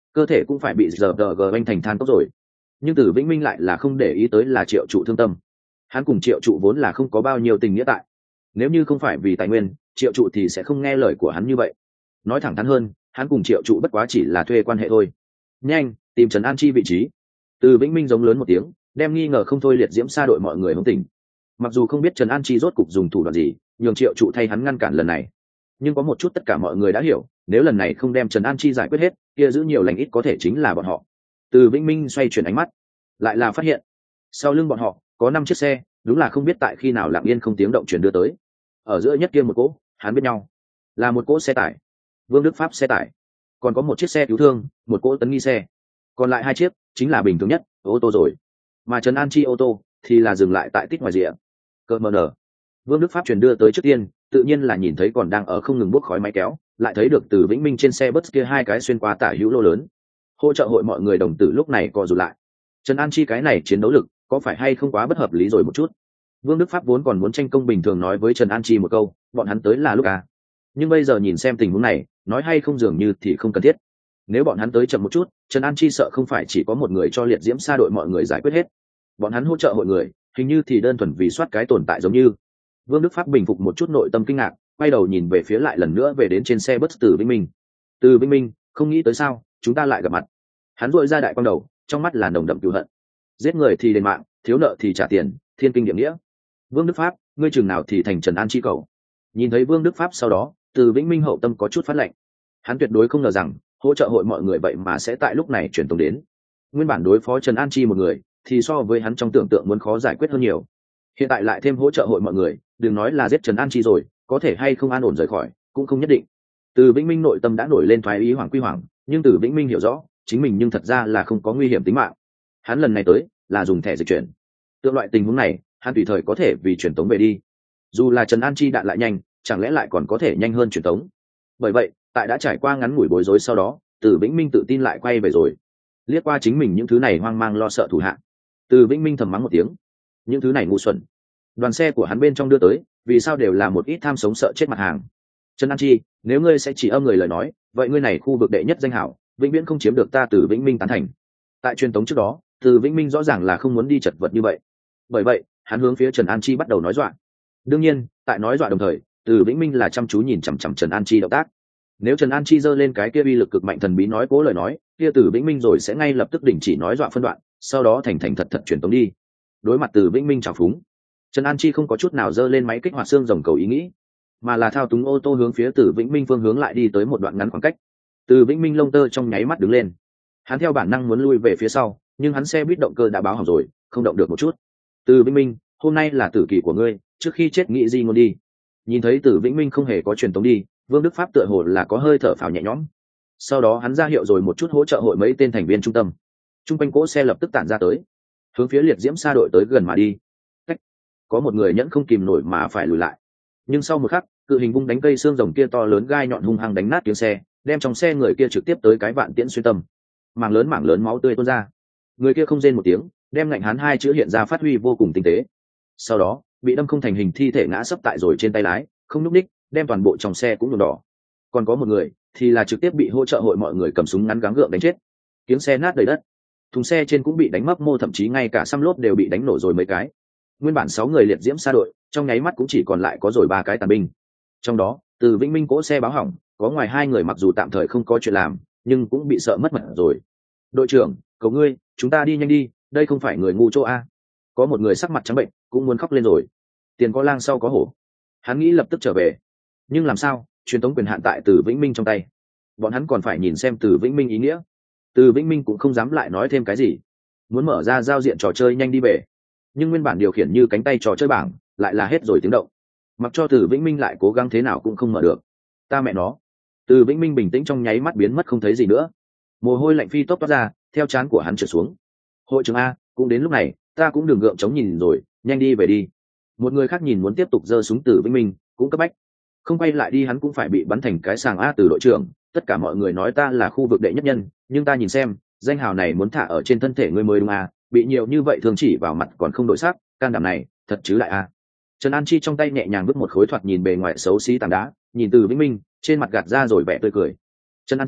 Speaker 1: cơ thể cũng phải bị giờ anh thành than tốt rồi. Nhưng Từ Vĩnh Minh lại là không để ý tới là Triệu Trụ thương tâm. Hắn cùng Triệu Trụ vốn là không có bao nhiêu tình nghĩa tại, nếu như không phải vì tài nguyên, Triệu Trụ thì sẽ không nghe lời của hắn như vậy. Nói thẳng thắn hơn, hắn cùng Triệu Trụ bất quá chỉ là thuê quan hệ thôi. Nhanh tìm Trần An Chi vị trí. Từ Vĩnh Minh giống lớn một tiếng, đem nghi ngờ không thôi liệt diễm xa đội mọi người hướng tỉnh. Mặc dù không biết Trần An Chi rốt cục dùng thủ đoạn gì nhường Triệu Trụ thay hắn ngăn cản lần này, nhưng có một chút tất cả mọi người đã hiểu, nếu lần này không đem Trần An Chi giải quyết hết, kia giữ nhiều lành ít có thể chính là bọn họ. Từ Vĩnh Minh xoay chuyển ánh mắt, lại là phát hiện sau lưng bọn họ có 5 chiếc xe, đúng là không biết tại khi nào lặng yên không tiếng động chuyển đưa tới. Ở giữa nhất kia một cỗ, hắn biết nhau, là một cỗ xe tải, Vương Đức Pháp xe tải, còn có một chiếc xe cứu thương, một cỗ tấn nghi xe, còn lại 2 chiếc chính là bình thường nhất ô tô rồi. Mà Trần An Chi ô tô thì là dừng lại tại tích ngoài rìa. Cơ mờ nở, Vương Đức Pháp chuyển đưa tới trước tiên, tự nhiên là nhìn thấy còn đang ở không ngừng bốc khói máy kéo, lại thấy được Từ Vĩnh Minh trên xe bus kia 2 cái xuyên qua tả hữu lô lớn. Hỗ trợ hội mọi người đồng tử lúc này co rụt lại. Trần An Chi cái này chiến đấu lực có phải hay không quá bất hợp lý rồi một chút. Vương Đức Pháp vốn còn muốn tranh công bình thường nói với Trần An Chi một câu, bọn hắn tới là lúc à. Nhưng bây giờ nhìn xem tình huống này, nói hay không dường như thì không cần thiết. Nếu bọn hắn tới chậm một chút, Trần An Chi sợ không phải chỉ có một người cho liệt diễm xa đội mọi người giải quyết hết. Bọn hắn hỗ trợ hội người, hình như thì đơn thuần vì soát cái tồn tại giống như. Vương Đức Pháp bình phục một chút nội tâm kinh ngạc, quay đầu nhìn về phía lại lần nữa về đến trên xe bus Từ Vĩnh Minh. Từ Vĩnh Minh, không nghĩ tới sao, chúng ta lại gặp mặt. Hắn rũi ra đại quang đầu, trong mắt là nồng đậm cừu hận. Giết người thì đền mạng, thiếu nợ thì trả tiền, thiên kinh địa nghĩa. Vương Đức Pháp, ngươi chừng nào thì thành Trần An Chi cầu. Nhìn thấy Vương Đức Pháp sau đó, Từ Vĩnh Minh hậu tâm có chút phát lạnh. Hắn tuyệt đối không ngờ rằng hỗ trợ hội mọi người vậy mà sẽ tại lúc này chuyển tống đến. Nguyên bản đối phó Trần An Chi một người thì so với hắn trong tưởng tượng muốn khó giải quyết hơn nhiều, hiện tại lại thêm hỗ trợ hội mọi người, đừng nói là giết Trần An Chi rồi, có thể hay không an ổn rời khỏi cũng không nhất định. Từ Vĩnh Minh nội tâm đã nổi lên thoái ý hoảng quy hoảng, nhưng Từ Vĩnh Minh hiểu rõ chính mình nhưng thật ra là không có nguy hiểm tính mạng. Hắn lần này tới là dùng thẻ dịch chuyển, tương loại tình huống này hắn tùy thời có thể vì chuyển tống về đi. Dù là Trần An Chi đạn lại nhanh, chẳng lẽ lại còn có thể nhanh hơn chuyển tống. Bởi vậy tại đã trải qua ngắn ngủi bối rối sau đó, Từ Vĩnh Minh tự tin lại quay về rồi. Liếc qua chính mình những thứ này hoang mang lo sợ thủ hạ, Từ Vĩnh Minh thầm mắng một tiếng, những thứ này ngu xuẩn. Đoàn xe của hắn bên trong đưa tới, vì sao đều là một ít tham sống sợ chết mặt hàng. Trần An Chi, nếu ngươi sẽ chỉ âm người lời nói, vậy ngươi này khu vực đệ nhất danh hảo vĩnh viễn không chiếm được ta Từ Vĩnh Minh tán thành. Tại truyền tống trước đó, Từ Vĩnh Minh rõ ràng là không muốn đi chật vật như vậy. Bởi vậy hắn hướng phía Trần An Chi bắt đầu nói dọa. Đương nhiên tại nói dọa đồng thời, Từ Vĩnh Minh là chăm chú nhìn chằm chằm Trần An Chi động tác. Nếu Trần An Chi giơ lên cái kia uy lực cực mạnh thần bí nói cố lời nói, kia Từ Vĩnh Minh rồi sẽ ngay lập tức đình chỉ nói dọa phân đoạn, sau đó thành thành thật thật truyền tống đi. Đối mặt Từ Vĩnh Minh trào phúng, Trần An Chi không có chút nào giơ lên máy kích hoạt xương rồng cầu ý nghĩ, mà là thao túng ô tô hướng phía Từ Vĩnh Minh phương hướng lại đi tới một đoạn ngắn khoảng cách. Từ Vĩnh Minh lông tơ trong nháy mắt đứng lên, hắn theo bản năng muốn lui về phía sau, nhưng hắn xe buýt động cơ đã báo hỏng rồi, không động được một chút. Từ Vĩnh Minh, hôm nay là tử kỳ của ngươi, trước khi chết nghĩ gì ngôn đi. Nhìn thấy Từ Vĩnh Minh không hề có truyền tống đi, Vương Đức Pháp tựa hồ là có hơi thở phào nhẹ nhõm. Sau đó hắn ra hiệu rồi một chút hỗ trợ hội mấy tên thành viên trung tâm. Trung quanh cỗ xe lập tức tản ra tới, hướng phía liệt diễm xa đội tới gần mà đi. Cách, có một người nhẫn không kìm nổi mà phải lùi lại. Nhưng sau một khắc, cự hình vung đánh cây xương rồng kia to lớn gai nhọn hung hăng đánh nát tiếng xe, đem trong xe người kia trực tiếp tới cái vạn tiễn xuyên tâm. Mảng lớn máu tươi tuôn ra. Người kia không rên một tiếng, đem ngạnh hán 2 chữ hiện ra phát huy vô cùng tinh tế. Sau đó bị đâm không thành hình thi thể ngã sấp tại rồi trên tay lái, không nhúc ních, đem toàn bộ trong xe cũng nhuộm đỏ. Còn có một người thì là trực tiếp bị hỗ trợ hội mọi người cầm súng ngắn gắng gượng đánh chết. Kiếng xe nát đầy đất, thùng xe trên cũng bị đánh mấp mô, thậm chí ngay cả xăm lốp đều bị đánh nổ rồi mấy cái. Nguyên bản 6 người liệt diễm xa đội, trong nháy mắt cũng chỉ còn lại có rồi 3 cái tàn binh. Trong đó, Từ Vĩnh Minh cỗ xe báo hỏng, có ngoài 2 người mặc dù tạm thời không có chuyện làm, nhưng cũng bị sợ mất mật rồi. Đội trưởng, cầu ngươi, chúng ta đi nhanh đi, đây không phải người ngu chỗ a. Có một người sắc mặt trắng bệnh, cũng muốn khóc lên rồi. Tiền có lang sau có hổ. Hắn nghĩ lập tức trở về, nhưng làm sao, truyền tống quyền hạn tại Từ Vĩnh Minh trong tay. Bọn hắn còn phải nhìn xem Từ Vĩnh Minh ý nghĩa. Từ Vĩnh Minh cũng không dám lại nói thêm cái gì, muốn mở ra giao diện trò chơi nhanh đi về. Nhưng nguyên bản điều khiển như cánh tay trò chơi bảng lại là hết rồi tiếng động, mặc cho Từ Vĩnh Minh lại cố gắng thế nào cũng không mở được. Ta mẹ nó. Từ Vĩnh Minh bình tĩnh trong nháy mắt biến mất không thấy gì nữa, mồ hôi lạnh phi tốc toát ra theo trán của hắn trượt xuống. Hội trưởng a, cũng đến lúc này, ta cũng đừng gượng chống nhìn rồi, nhanh đi về đi. Một người khác nhìn muốn tiếp tục giơ súng Từ Vĩnh Minh cũng cấp bách, không quay lại đi hắn cũng phải bị bắn thành cái sàng a. Từ đội trưởng, tất cả mọi người nói ta là khu vực đệ nhất nhân, nhưng ta nhìn xem danh hào này muốn thả ở trên thân thể ngươi mới đúng a. Bị nhiều như vậy thường chỉ vào mặt còn không đổi sắc, can đảm này thật chứ lại a. Trần An Chi trong tay nhẹ nhàng vứt một khối thoạt nhìn bề ngoài xấu xí tảng đá, nhìn Từ Vĩnh Minh trên mặt gạt ra rồi vẻ tươi cười. Trần An Chi,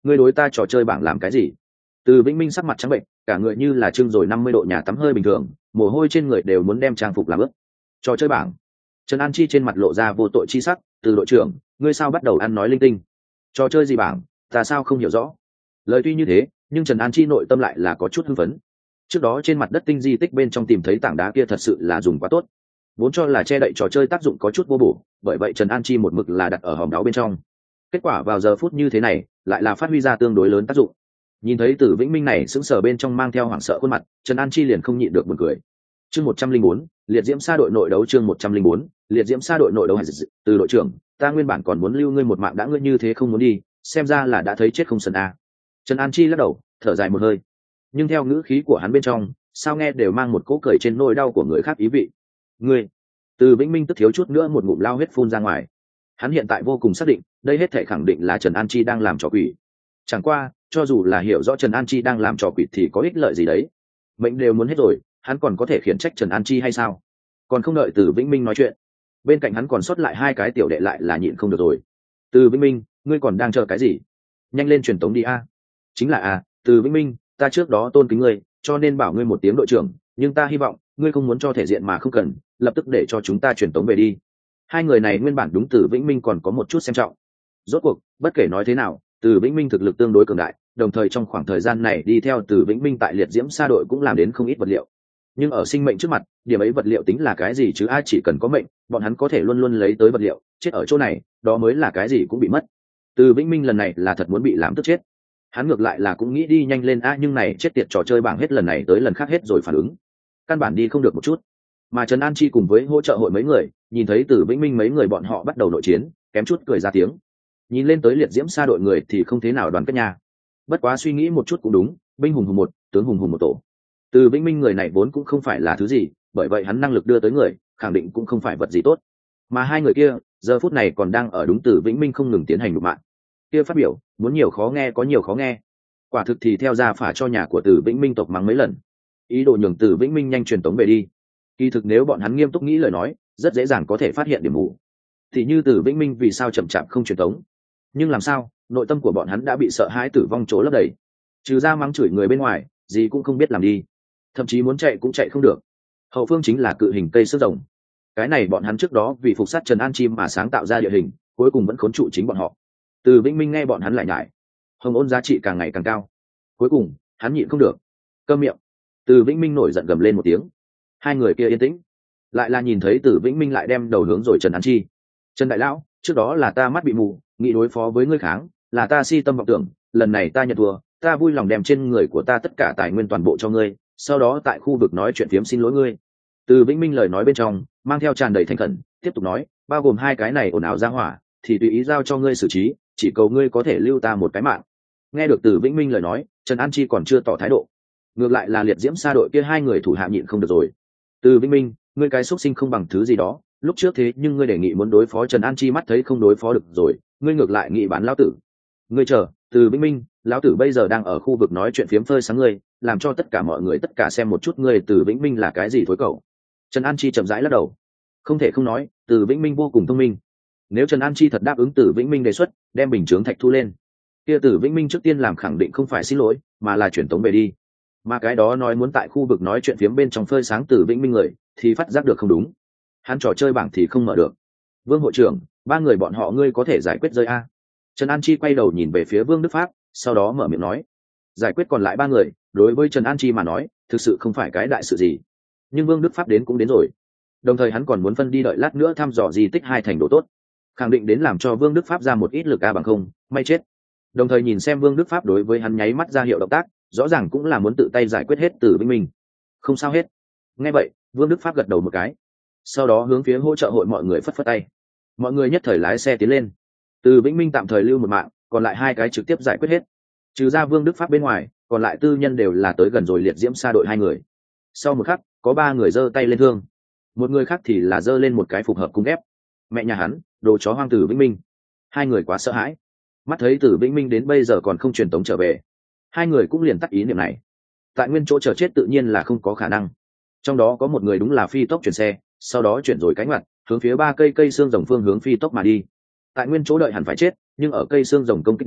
Speaker 1: ngươi đối ta trò chơi bảng làm cái gì? Từ Vĩnh Minh sắc mặt trắng bệnh, cả người như là trưng rồi 50 độ nhà tắm hơi bình thường, mồ hôi trên người đều muốn đem trang phục làm ướt. Trò chơi bảng. Trần An Chi trên mặt lộ ra vô tội chi sắc, "Từ đội trưởng, ngươi sao bắt đầu ăn nói linh tinh? Trò chơi gì bảng, ta sao không hiểu rõ?" Lời tuy như thế, nhưng Trần An Chi nội tâm lại là có chút hưng phấn. Trước đó trên mặt đất tinh di tích bên trong tìm thấy tảng đá kia thật sự là dùng quá tốt, vốn cho là che đậy trò chơi tác dụng có chút vô bổ, bởi vậy Trần An Chi một mực là đặt ở hòm đáo bên trong. Kết quả vào giờ phút như thế này, lại là phát huy ra tương đối lớn tác dụng. Nhìn thấy Tử Vĩnh Minh này sững sờ bên trong mang theo hoảng sợ khuôn mặt, Trần An Chi liền không nhịn được buồn cười. Chương 104, liệt diễm sa đội nội đấu. Chương 104, liệt diễm sa đội nội đấu. Từ đội trưởng, ta nguyên bản còn muốn lưu ngươi một mạng, đã ngươi như thế không muốn đi, xem ra là đã thấy chết không sờn a. Trần An Chi lắc đầu, thở dài một hơi, nhưng theo ngữ khí của hắn bên trong, sao nghe đều mang một cỗ cười trên nỗi đau của người khác ý vị. Ngươi, Từ Vĩnh Minh tức thiếu chút nữa một ngụm lao huyết phun ra ngoài. Hắn hiện tại vô cùng xác định, đây hết thể khẳng định là Trần An Chi đang làm trò quỷ. Chẳng qua, cho dù là hiểu rõ Trần An Chi đang làm trò quỷ thì có ích lợi gì đấy? Mệnh đều muốn hết rồi, hắn còn có thể khiển trách Trần An Chi hay sao? Còn không đợi Từ Vĩnh Minh nói chuyện, bên cạnh hắn còn sót lại hai cái tiểu đệ lại là nhịn không được rồi. Từ Vĩnh Minh, ngươi còn đang chờ cái gì? Nhanh lên truyền tống đi a. Chính là a, Từ Vĩnh Minh, ta trước đó tôn kính ngươi, cho nên bảo ngươi một tiếng đội trưởng, nhưng ta hy vọng ngươi không muốn cho thể diện mà không cần, lập tức để cho chúng ta truyền tống về đi. Hai người này nguyên bản đúng Từ Vĩnh Minh còn có một chút xem trọng. Rốt cuộc, bất kể nói thế nào, Từ Vĩnh Minh thực lực tương đối cường đại, đồng thời trong khoảng thời gian này đi theo Từ Vĩnh Minh tại liệt diễm sa đội cũng làm đến không ít vật liệu. Nhưng ở sinh mệnh trước mặt, điểm ấy vật liệu tính là cái gì chứ? Ai chỉ cần có mệnh, bọn hắn có thể luôn luôn lấy tới vật liệu, chết ở chỗ này, đó mới là cái gì cũng bị mất. Từ Vĩnh Minh lần này là thật muốn bị làm tức chết. Hắn ngược lại là cũng nghĩ đi nhanh lên nhưng này chết tiệt trò chơi bảng hết lần này tới lần khác hết rồi phản ứng. Căn bản đi không được một chút. Mà Trần An Chi cùng với hỗ trợ hội mấy người, nhìn thấy Từ Vĩnh Minh mấy người bọn họ bắt đầu nội chiến, kém chút cười ra tiếng. Nhìn lên tới liệt diễm sa đội người thì không thế nào đoàn kết nha. Bất quá suy nghĩ một chút cũng đúng, binh hùng hùng một, tướng hùng hùng một tổ. Từ Vĩnh Minh người này vốn cũng không phải là thứ gì, bởi vậy hắn năng lực đưa tới người, khẳng định cũng không phải vật gì tốt. Mà hai người kia, giờ phút này còn đang ở đúng Từ Vĩnh Minh không ngừng tiến hành đục mạng. Kia phát biểu, muốn nhiều khó nghe có nhiều khó nghe. Quả thực thì theo ra phả cho nhà của Từ Vĩnh Minh tộc mắng mấy lần, ý đồ nhường Từ Vĩnh Minh nhanh truyền tống về đi. Kỳ thực nếu bọn hắn nghiêm túc nghĩ lời nói, rất dễ dàng có thể phát hiện điểm mù. Thì như Từ Vĩnh Minh vì sao chậm chạp không truyền tống, nhưng làm sao, nội tâm của bọn hắn đã bị sợ hãi tử vong chỗ lấp đầy, trừ ra mắng chửi người bên ngoài, gì cũng không biết làm đi, thậm chí muốn chạy cũng chạy không được. Hậu phương chính là cự hình cây xương rồng, cái này bọn hắn trước đó vì phục sát Trần An Chim mà sáng tạo ra địa hình, cuối cùng vẫn khốn trụ chính bọn họ. Từ Vĩnh Minh nghe bọn hắn lại nhải, hồng ôn giá trị càng ngày càng cao, cuối cùng hắn nhịn không được, câm miệng. Từ Vĩnh Minh nổi giận gầm lên một tiếng. Hai người kia yên tĩnh, lại là nhìn thấy Từ Vĩnh Minh lại đem đầu hướng rồi Trần An Chi. Trần đại lão, trước đó là ta mắt bị mù, nghĩ đối phó với ngươi kháng, là ta si tâm vọng tưởng, lần này ta nhận thua, ta vui lòng đem trên người của ta tất cả tài nguyên toàn bộ cho ngươi, sau đó tại khu vực nói chuyện phiếm xin lỗi ngươi. Từ Vĩnh Minh lời nói bên trong mang theo tràn đầy thành khẩn, tiếp tục nói, bao gồm hai cái này ồn ào ra hỏa, thì tùy ý giao cho ngươi xử trí, chỉ cầu ngươi có thể lưu ta một cái mạng. Nghe được Từ Vĩnh Minh lời nói, Trần An Chi còn chưa tỏ thái độ, ngược lại là liệt diễm sa đội kia hai người thủ hạ nhịn không được rồi. Từ Vĩnh Minh, ngươi cái xuất sinh không bằng thứ gì đó, lúc trước thế nhưng ngươi đề nghị muốn đối phó Trần An Chi, mắt thấy không đối phó được rồi, ngươi ngược lại nghị bán lão tử. Ngươi chờ, Từ Vĩnh Minh, lão tử bây giờ đang ở khu vực nói chuyện phiếm phơi sáng ngươi, làm cho tất cả mọi người tất cả xem một chút ngươi Từ Vĩnh Minh là cái gì thối cậu. Trần An Chi chậm rãi lắc đầu, không thể không nói, Từ Vĩnh Minh vô cùng thông minh. Nếu Trần An Chi thật đáp ứng Từ Vĩnh Minh đề xuất, đem bình chướng thạch thu lên, kia Từ Vĩnh Minh trước tiên làm khẳng định không phải xin lỗi, mà là chuyển tống về đi. Mà cái đó nói muốn tại khu vực nói chuyện phiếm bên trong phơi sáng Từ Vĩnh Minh người, thì phát giác được không đúng. Hắn trò chơi bảng thì không mở được. Vương hội trưởng, ba người bọn họ ngươi có thể giải quyết rơi a? Trần An Chi quay đầu nhìn về phía Vương Đức Pháp, sau đó mở miệng nói, giải quyết còn lại ba người, đối với Trần An Chi mà nói, thực sự không phải cái đại sự gì. Nhưng Vương Đức Pháp đến cũng đến rồi, đồng thời hắn còn muốn phân đi đợi lát nữa thăm dò di tích hai thành độ tốt, khẳng định đến làm cho Vương Đức Pháp ra một ít lực a, bằng không may chết. Đồng thời nhìn xem Vương Đức Pháp đối với hắn nháy mắt ra hiệu động tác, rõ ràng cũng là muốn tự tay giải quyết hết Từ Vĩnh Minh. Không sao hết. Nghe vậy, Vương Đức Pháp gật đầu một cái, sau đó hướng phía hỗ trợ hội mọi người phất phất tay. Mọi người nhất thời lái xe tiến lên. Từ Vĩnh Minh tạm thời lưu một mạng, còn lại hai cái trực tiếp giải quyết hết. Trừ ra Vương Đức Pháp bên ngoài, còn lại tư nhân đều là tới gần rồi liệt diễm sa đội hai người. Sau một khắc, có ba người giơ tay lên thương, một người khác thì là giơ lên một cái phục hợp cung ép. Mẹ nhà hắn, đồ chó hoang Từ Vĩnh Minh. Hai người quá sợ hãi, mắt thấy Từ Vĩnh Minh đến bây giờ còn không truyền tống trở về, hai người cũng liền tắt ý niệm này. Tại nguyên chỗ chờ chết tự nhiên là không có khả năng. Trong đó có một người đúng là phi tốc chuyển xe, sau đó chuyển rồi cánh mặt, hướng phía ba cây xương rồng phương hướng phi tốc mà đi. Tại nguyên chỗ đợi hẳn phải chết, nhưng ở cây xương rồng công kích đến,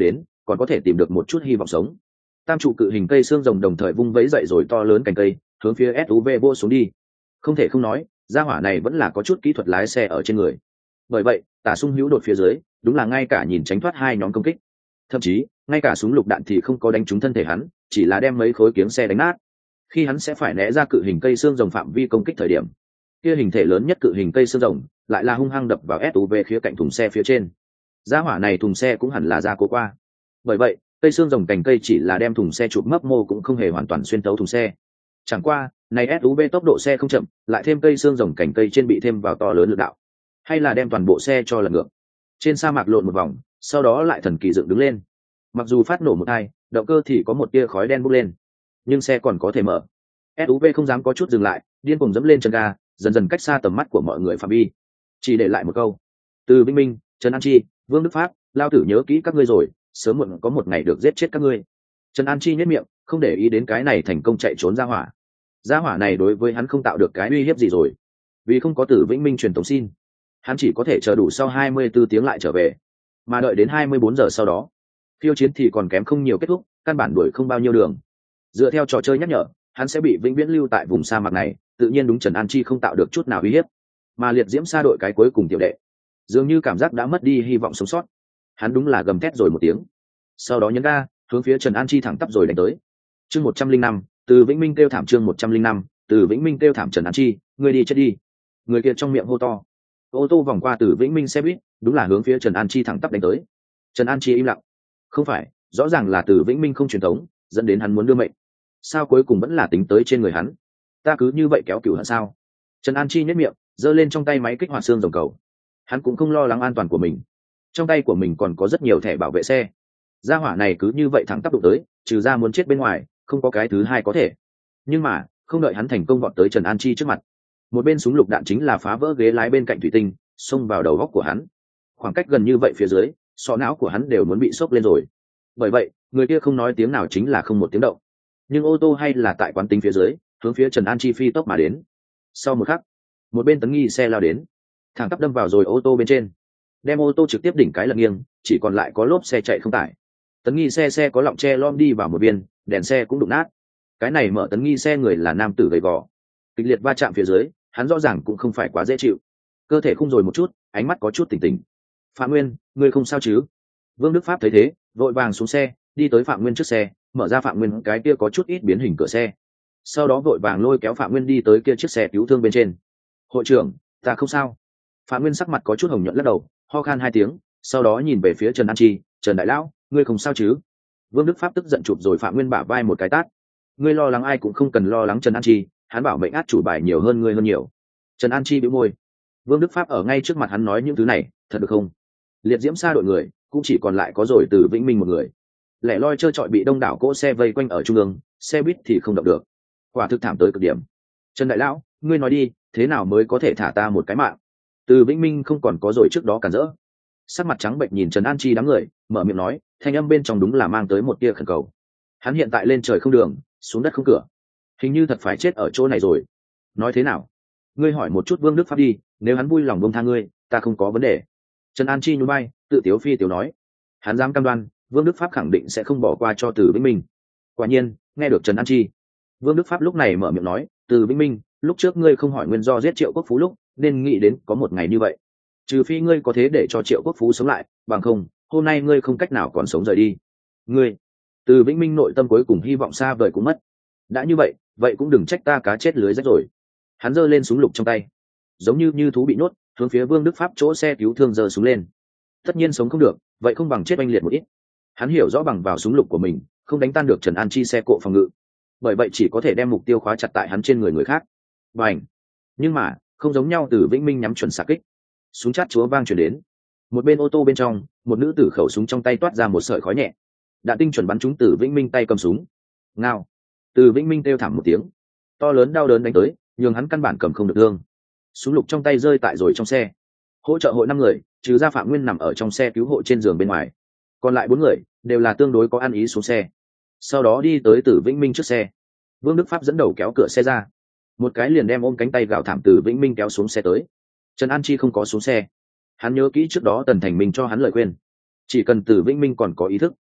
Speaker 1: còn có thể tìm được một chút hy vọng sống. Tam trụ cự hình cây xương rồng đồng thời vung vẫy dậy rồi to lớn cành cây hướng phía SUV vô xuống đi. Không thể không nói, gia hỏa này vẫn là có chút kỹ thuật lái xe ở trên người. Bởi vậy tả sung hữu đột phía dưới đúng là ngay cả nhìn tránh thoát hai nhóm công kích, thậm chí ngay cả súng lục đạn thì không có đánh trúng thân thể hắn, chỉ là đem mấy khối kiếng xe đánh nát. Khi hắn sẽ phải né ra cự hình cây xương rồng phạm vi công kích thời điểm, kia hình thể lớn nhất cự hình cây xương rồng lại là hung hăng đập vào SUV khía cạnh thùng xe phía trên. Gia hỏa này thùng xe cũng hẳn là ra cố qua, bởi vậy cây xương rồng cành cây chỉ là đem thùng xe chụp mấp mô cũng không hề hoàn toàn xuyên tấu thùng xe. Chẳng qua này SUV tốc độ xe không chậm, lại thêm cây xương rồng cành cây trên bị thêm vào to lớn lực đạo, hay là đem toàn bộ xe cho lật ngược trên sa mạc lộn một vòng, sau đó lại thần kỳ dựng đứng lên. Mặc dù phát nổ một hai, động cơ thì có một tia khói đen bốc lên, nhưng xe còn có thể mở. SUV không dám có chút dừng lại, điên cuồng dẫm lên chân ga, dần dần cách xa tầm mắt của mọi người phạm vi, chỉ để lại một câu: Từ Vĩnh Minh, Trần An Chi, Vương Đức Phát, lao tử nhớ kỹ các ngươi rồi, sớm muộn có một ngày được giết chết các ngươi. Trần An Chi nhếch miệng, không để ý đến cái này thành công chạy trốn gia hỏa này đối với hắn không tạo được cái uy hiếp gì rồi, vì không có Từ Vĩnh Minh truyền tống xin, hắn chỉ có thể chờ đủ sau 24 tiếng lại trở về, mà đợi đến 24 giờ sau đó phiêu chiến thì còn kém không nhiều kết thúc, căn bản đuổi không bao nhiêu đường. Dựa theo trò chơi nhắc nhở, hắn sẽ bị vĩnh viễn lưu tại vùng sa mạc này, tự nhiên đúng Trần An Chi không tạo được chút nào uy hiếp. Mà liệt diễm sa đội cái cuối cùng tiểu đệ dường như cảm giác đã mất đi hy vọng sống sót, hắn đúng là gầm thét rồi một tiếng, sau đó nhấn ga hướng phía Trần An Chi thẳng tắp rồi đánh tới. Chương 105, Từ Vĩnh Minh kêu thảm. Chương 105, Từ Vĩnh Minh kêu thảm. Trần An Chi, ngươi đi chết đi! Người kia trong miệng hô to. Ô tô vòng qua Từ Vĩnh Minh xe buýt, đúng là hướng phía Trần An Chi thẳng tắp đánh tới. Trần An Chi im lặng. Không phải, rõ ràng là Từ Vĩnh Minh không truyền thống, dẫn đến hắn muốn đưa mệnh, sao cuối cùng vẫn là tính tới trên người hắn? Ta cứ như vậy kéo cửu hận sao? Trần An Chi nhếch miệng, giơ lên trong tay máy kích hoạt xương rồng cầu. Hắn cũng không lo lắng an toàn của mình, trong tay của mình còn có rất nhiều thẻ bảo vệ xe. Gia hỏa này cứ như vậy thẳng tắp đụng tới, trừ ra muốn chết bên ngoài, không có cái thứ hai có thể. Nhưng mà không đợi hắn thành công vọt tới Trần An Chi trước mặt, một bên súng lục đạn chính là phá vỡ ghế lái bên cạnh thủy tinh, xông vào đầu góc của hắn. Khoảng cách gần như vậy phía dưới, sọ não của hắn đều muốn bị sốc lên rồi. Bởi vậy người kia không nói tiếng nào chính là không một tiếng động, nhưng ô tô hay là tại quán tính phía dưới hướng phía Trần An Chi phi tốc mà đến. Sau một khắc, một bên tấn nghi xe lao đến, thẳng tắp đâm vào rồi ô tô bên trên, đem ô tô trực tiếp đỉnh cái lật nghiêng, chỉ còn lại có lốp xe chạy không tải. Tấn nghi xe có lọng che lom đi vào một bên, đèn xe cũng đụng nát. Cái này mở tấn nghi xe người là nam tử gầy gò, kịch liệt va chạm phía dưới hắn rõ ràng cũng không phải quá dễ chịu, cơ thể khung rồi một chút, ánh mắt có chút tỉnh tỉnh. Phạm Nguyên, ngươi không sao chứ? Vương Đức Pháp thấy thế vội vàng xuống xe, đi tới Phạm Nguyên trước xe, mở ra Phạm Nguyên cái kia có chút ít biến hình cửa xe, sau đó vội vàng lôi kéo Phạm Nguyên đi tới kia chiếc xe cứu thương bên trên. Hội trưởng, ta không sao. Phạm Nguyên sắc mặt có chút hồng nhuận lắc đầu, ho khan hai tiếng, sau đó nhìn về phía Trần An Chi. Trần đại lão, ngươi không sao chứ? Vương Đức Pháp tức giận chụp rồi Phạm Nguyên bả vai một cái tát. Ngươi lo lắng ai cũng không cần lo lắng Trần An Chi, hắn bảo mệnh át chủ bài nhiều hơn ngươi hơn nhiều. Trần An Chi bĩu môi. Vương Đức Pháp ở ngay trước mặt hắn nói những thứ này, thật được không? Liệt diễm xa đội người cũng chỉ còn lại có rồi Từ Vĩnh Minh một người, lẻ loi trơ trọi bị đông đảo cỗ xe vây quanh ở trung ương, xe buýt thì không động được, quả thực thảm tới cực điểm. Trần đại lão, ngươi nói đi, thế nào mới có thể thả ta một cái mạng? Từ Vĩnh Minh không còn có rồi trước đó cản rỡ, sắc mặt trắng bệnh nhìn Trần An Chi đám người, mở miệng nói, thanh âm bên trong đúng là mang tới một tia khẩn cầu. Hắn hiện tại lên trời không đường, xuống đất không cửa, hình như thật phải chết ở chỗ này rồi. Nói thế nào? Ngươi hỏi một chút Vương Đức Pháp đi, nếu hắn vui lòng buông tha ngươi, ta không có vấn đề. Trần An Chi nhún vai, tự tiếu phi tiếu nói. Hắn dám cam đoan, Vương Đức Pháp khẳng định sẽ không bỏ qua cho Từ Vĩnh Minh. Quả nhiên, nghe được Trần An Chi, Vương Đức Pháp lúc này mở miệng nói, Từ Vĩnh Minh, lúc trước ngươi không hỏi nguyên do giết Triệu Quốc Phú lúc, nên nghĩ đến có một ngày như vậy. Trừ phi ngươi có thế để cho Triệu Quốc Phú sống lại, bằng không, hôm nay ngươi không cách nào còn sống rời đi. Ngươi, Từ Vĩnh Minh nội tâm cuối cùng hy vọng xa vời cũng mất. Đã như vậy, vậy cũng đừng trách ta cá chết lưới rách rồi. Hắn giơ lên súng lục trong tay, giống như thú bị nhốt, hướng phía Vương Đức Pháp chỗ xe cứu thương giơ súng lên. Tất nhiên sống không được, vậy không bằng chết oanh liệt một ít. Hắn hiểu rõ bằng vào súng lục của mình không đánh tan được Trần An Chi xe cộ phòng ngự, bởi vậy chỉ có thể đem mục tiêu khóa chặt tại hắn trên người khác. Bành! Nhưng mà không giống nhau, Từ Vĩnh Minh nhắm chuẩn xạ kích, súng chát chúa vang chuyển đến. Một bên ô tô bên trong, một nữ tử khẩu súng trong tay toát ra một sợi khói nhẹ, đạn tinh chuẩn bắn trúng Từ Vĩnh Minh tay cầm súng. Ngao! Từ Vĩnh Minh kêu thảm một tiếng, to lớn đau đớn đánh tới, nhưng hắn căn bản cầm không được thương. Súng lục trong tay rơi tại rồi trong xe. Hỗ trợ hội 5 người, trừ ra Phạm Nguyên nằm ở trong xe cứu hộ trên giường bên ngoài, còn lại 4 người đều là tương đối có ăn ý xuống xe, sau đó đi tới Từ Vĩnh Minh trước xe. Vương Đức Pháp dẫn đầu kéo cửa xe ra, một cái liền đem ôm cánh tay gào thảm Từ Vĩnh Minh kéo xuống xe tới. Trần An Chi không có xuống xe, hắn nhớ kỹ trước đó Tần Thành Minh cho hắn lời khuyên, chỉ cần Từ Vĩnh Minh còn có ý thức,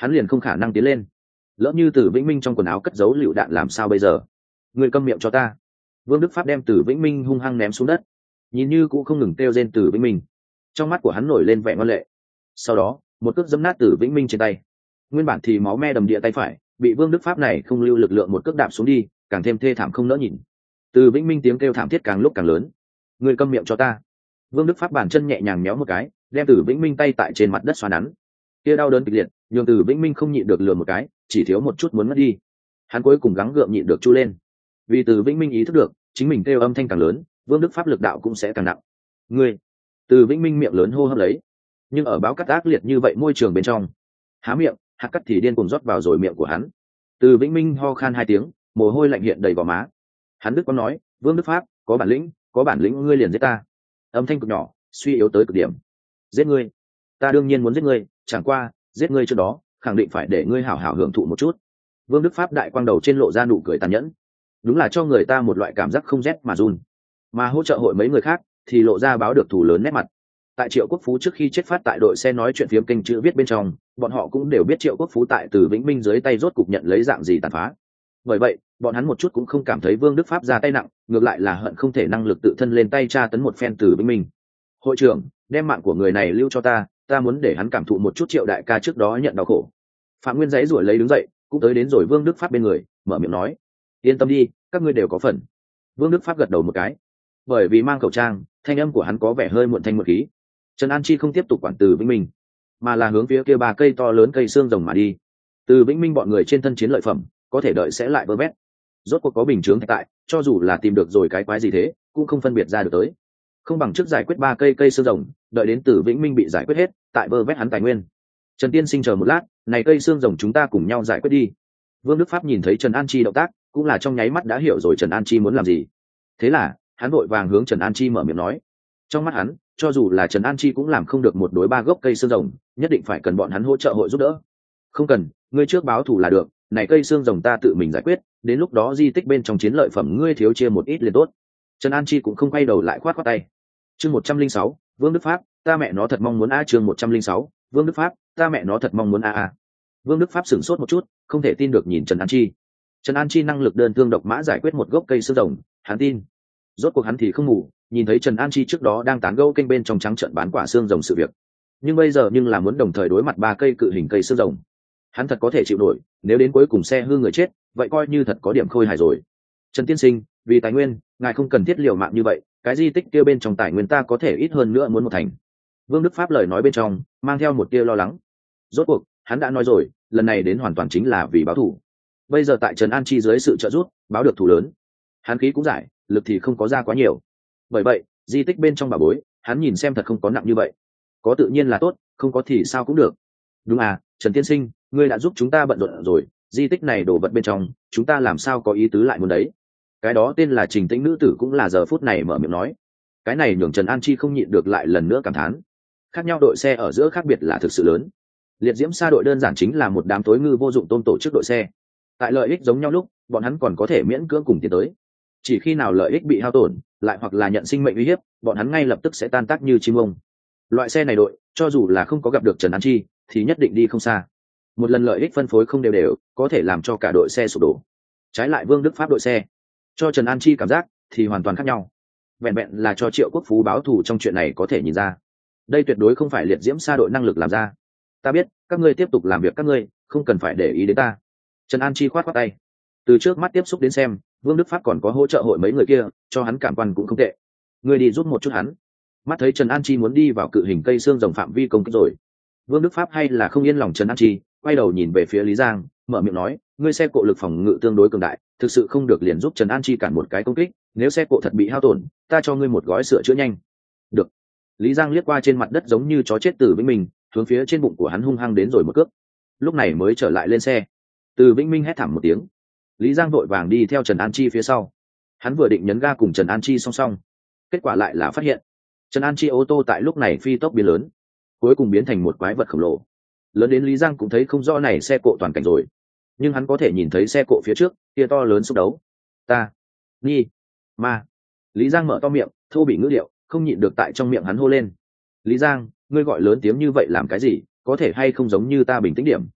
Speaker 1: hắn liền không khả năng tiến lên. Lỡ như Từ Vĩnh Minh trong quần áo cất giấu lựu đạn làm sao bây giờ? Người câm miệng cho ta. Vương Đức Pháp đem Từ Vĩnh Minh hung hăng ném xuống đất, nhìn như cũng không ngừng kêu rên Từ Vĩnh Minh. Trong mắt của hắn nổi lên vẻ ngoan lệ. Sau đó một cước giẫm nát Từ Vĩnh Minh trên tay. Nguyên bản thì máu me đầm địa tay phải bị Vương Đức Pháp này không lưu lực lượng một cước đạp xuống đi, càng thêm thê thảm không nỡ nhìn. Từ Vĩnh Minh tiếng kêu thảm thiết càng lúc càng lớn. Người câm miệng cho ta. Vương Đức Pháp bàn chân nhẹ nhàng méo một cái, đem Từ Vĩnh Minh tay tại trên mặt đất xoa nắn. Kia đau đớn kịch liệt, nhường Từ Vĩnh Minh không nhịn được lườm một cái, chỉ thiếu một chút muốn mất đi. Hắn cuối cùng gắng gượng nhịn được chu lên. Vì Từ Vĩnh Minh ý thức được, chính mình kêu âm thanh càng lớn, Vương Đức Pháp lực đạo cũng sẽ càng nặng. Ngươi. Từ Vĩnh Minh miệng lớn hô hấp lấy, nhưng ở báo cắt ác liệt như vậy môi trường bên trong, há miệng, hạt cắt thì điên cuồng rót vào rồi miệng của hắn. Từ Vĩnh Minh ho khan 2 tiếng, mồ hôi lạnh hiện đầy vào má. Hắn Đức có nói, Vương Đức Pháp, có bản lĩnh ngươi liền giết ta. Âm thanh cực nhỏ, suy yếu tới cực điểm. Giết ngươi? Ta đương nhiên muốn giết ngươi, chẳng qua giết ngươi trước đó khẳng định phải để ngươi hảo hảo hưởng thụ một chút. Vương Đức Pháp đại quang đầu trên lộ ra nụ cười tàn nhẫn, đúng là cho người ta một loại cảm giác không rét mà run. Mà hỗ trợ hội mấy người khác thì lộ ra báo được thù lớn nét mặt. Tại Triệu Quốc Phú trước khi chết phát tại đội xe nói chuyện phiếm kênh chữ viết bên trong, bọn họ cũng đều biết Triệu Quốc Phú tại Từ Vĩnh Minh dưới tay rốt cục nhận lấy dạng gì tàn phá. Bởi vậy bọn hắn một chút cũng không cảm thấy Vương Đức Pháp ra tay nặng, ngược lại là hận không thể năng lực tự thân lên tay tra tấn một phen Từ Vĩnh Minh. Hội trưởng, đem mạng của người này lưu cho ta muốn để hắn cảm thụ một chút Triệu đại ca trước đó nhận đau khổ. Phạm Nguyên giấy ruổi lấy đứng dậy, cũng tới đến rồi Vương Đức Pháp bên người, mở miệng nói: yên tâm đi, các ngươi đều có phần. Vương Đức Pháp gật đầu một cái. Bởi vì mang khẩu trang, thanh âm của hắn có vẻ hơi muộn thanh muộn khí. Trần An Chi không tiếp tục quản Từ Vĩnh Minh, mà là hướng phía kia 3 cây to lớn cây xương rồng mà đi. Từ Vĩnh Minh bọn người trên thân chiến lợi phẩm có thể đợi sẽ lại vơ vét. Rốt cuộc có bình chướng tại, cho dù là tìm được rồi cái quái gì thế, cũng không phân biệt ra được tới. Không bằng trước giải quyết 3 cây xương rồng, đợi đến Từ Vĩnh Minh bị giải quyết hết, tại vơ vét hắn tài nguyên. Trần Tiên Sinh chờ một lát, này cây xương rồng chúng ta cùng nhau giải quyết đi. Vương Đức Pháp nhìn thấy Trần An Chi động tác, cũng là trong nháy mắt đã hiểu rồi Trần An Chi muốn làm gì. Thế là hắn vội vàng hướng Trần An Chi mở miệng nói. Trong mắt hắn, cho dù là Trần An Chi cũng làm không được một đối 3 gốc cây xương rồng, nhất định phải cần bọn hắn hỗ trợ hội giúp đỡ. Không cần, ngươi trước báo thù là được, này cây xương rồng ta tự mình giải quyết, đến lúc đó di tích bên trong chiến lợi phẩm ngươi thiếu chia một ít liền tốt. Trần An Chi cũng không quay đầu lại khoát khoát tay. Chương 106, Vương Đức Pháp, ta mẹ nó thật mong muốn chương 106, Vương Đức Pháp, ta mẹ nó thật mong muốn Vương Đức Pháp sửng sốt một chút, không thể tin được nhìn Trần An Chi. Trần An Chi năng lực đơn thương độc mã giải quyết một gốc cây xương rồng, hắn tin. Rốt cuộc hắn thì không ngủ, nhìn thấy Trần An Chi trước đó đang tán gẫu kênh bên trong trắng trợn bán quả xương rồng sự việc. Nhưng bây giờ là muốn đồng thời đối mặt 3 cây cự hình cây xương rồng. Hắn thật có thể chịu nổi, nếu đến cuối cùng xe hư người chết, vậy coi như thật có điểm khôi hài rồi. Trần Tiên Sinh, vì tài nguyên, ngài không cần thiết liều mạng như vậy, cái di tích kia bên trong tài nguyên ta có thể ít hơn nữa muốn một thành. Vương Đức Pháp lời nói bên trong mang theo một tia lo lắng. Rốt cuộc hắn đã nói rồi, lần này đến hoàn toàn chính là vì báo thù. Bây giờ tại Trần An Chi dưới sự trợ giúp, báo được thù lớn, hắn khí cũng giải, lực thì không có ra quá nhiều. Bởi vậy di tích bên trong bà bối, hắn nhìn xem thật không có nặng như vậy. Có tự nhiên là tốt, không có thì sao cũng được. Đúng Trần Tiên Sinh, ngươi đã giúp chúng ta bận rộn rồi, di tích này đồ vật bên trong chúng ta làm sao có ý tứ lại muốn đấy. Cái đó tên là Trình Tĩnh nữ tử cũng là giờ phút này mở miệng nói. Cái này nhường Trần An Chi không nhịn được lại lần nữa cảm thán. Khác nhau đội xe ở giữa khác biệt là thực sự lớn. Liệt diễm sa đội đơn giản chính là một đám tối ngư vô dụng tôm tổ chức đội xe. Tại lợi ích giống nhau lúc, bọn hắn còn có thể miễn cưỡng cùng tiến tới. Chỉ khi nào lợi ích bị hao tổn, lại hoặc là nhận sinh mệnh uy hiếp, bọn hắn ngay lập tức sẽ tan tác như chim ông. Loại xe này đội, cho dù là không có gặp được Trần An Chi, thì nhất định đi không xa. Một lần lợi ích phân phối không đều đều, có thể làm cho cả đội xe sụp đổ. Trái lại Vương Đức Pháp đội xe, cho Trần An Chi cảm giác thì hoàn toàn khác nhau. Vẹn vẹn là cho Triệu Quốc Phú báo thù trong chuyện này có thể nhìn ra, đây tuyệt đối không phải liệt diễm sa đội năng lực làm ra. Ta biết, các ngươi tiếp tục làm việc các ngươi, không cần phải để ý đến ta. Trần An Chi khoát khoát tay. Từ trước mắt tiếp xúc đến xem, Vương Đức Pháp còn có hỗ trợ hội mấy người kia, cho hắn cảm quan cũng không tệ. Ngươi đi giúp một chút hắn. Mắt thấy Trần An Chi muốn đi vào cự hình cây xương rồng phạm vi công kích rồi, Vương Đức Pháp hay là không yên lòng Trần An Chi, quay đầu nhìn về phía Lý Giang, mở miệng nói, ngươi xe cộ lực phòng ngự tương đối cường đại, thực sự không được liền giúp Trần An Chi cản một cái công kích, nếu xe cộ thật bị hao tổn, ta cho ngươi một gói sửa chữa nhanh. Được. Lý Giang liếc qua trên mặt đất giống như chó chết Từ Vĩnh Minh, hướng phía trên bụng của hắn hung hăng đến rồi một cước. Lúc này mới trở lại lên xe. Từ Vĩnh Minh hét thảm một tiếng. Lý Giang vội vàng đi theo Trần An Chi phía sau. Hắn vừa định nhấn ga cùng Trần An Chi song song, kết quả lại là phát hiện Trần An Chi ô tô tại lúc này phi tốc biến lớn, cuối cùng biến thành một quái vật khổng lồ. Lớn đến Lý Giang cũng thấy không rõ này xe cộ toàn cảnh rồi, nhưng hắn có thể nhìn thấy xe cộ phía trước kia to lớn xúc đấu. Ta nghi ma. Lý Giang mở to miệng, thô bị ngữ điệu, không nhịn được tại trong miệng hắn hô lên. Lý Giang, ngươi gọi lớn tiếng như vậy làm cái gì, có thể hay không giống như ta bình tĩnh điểm.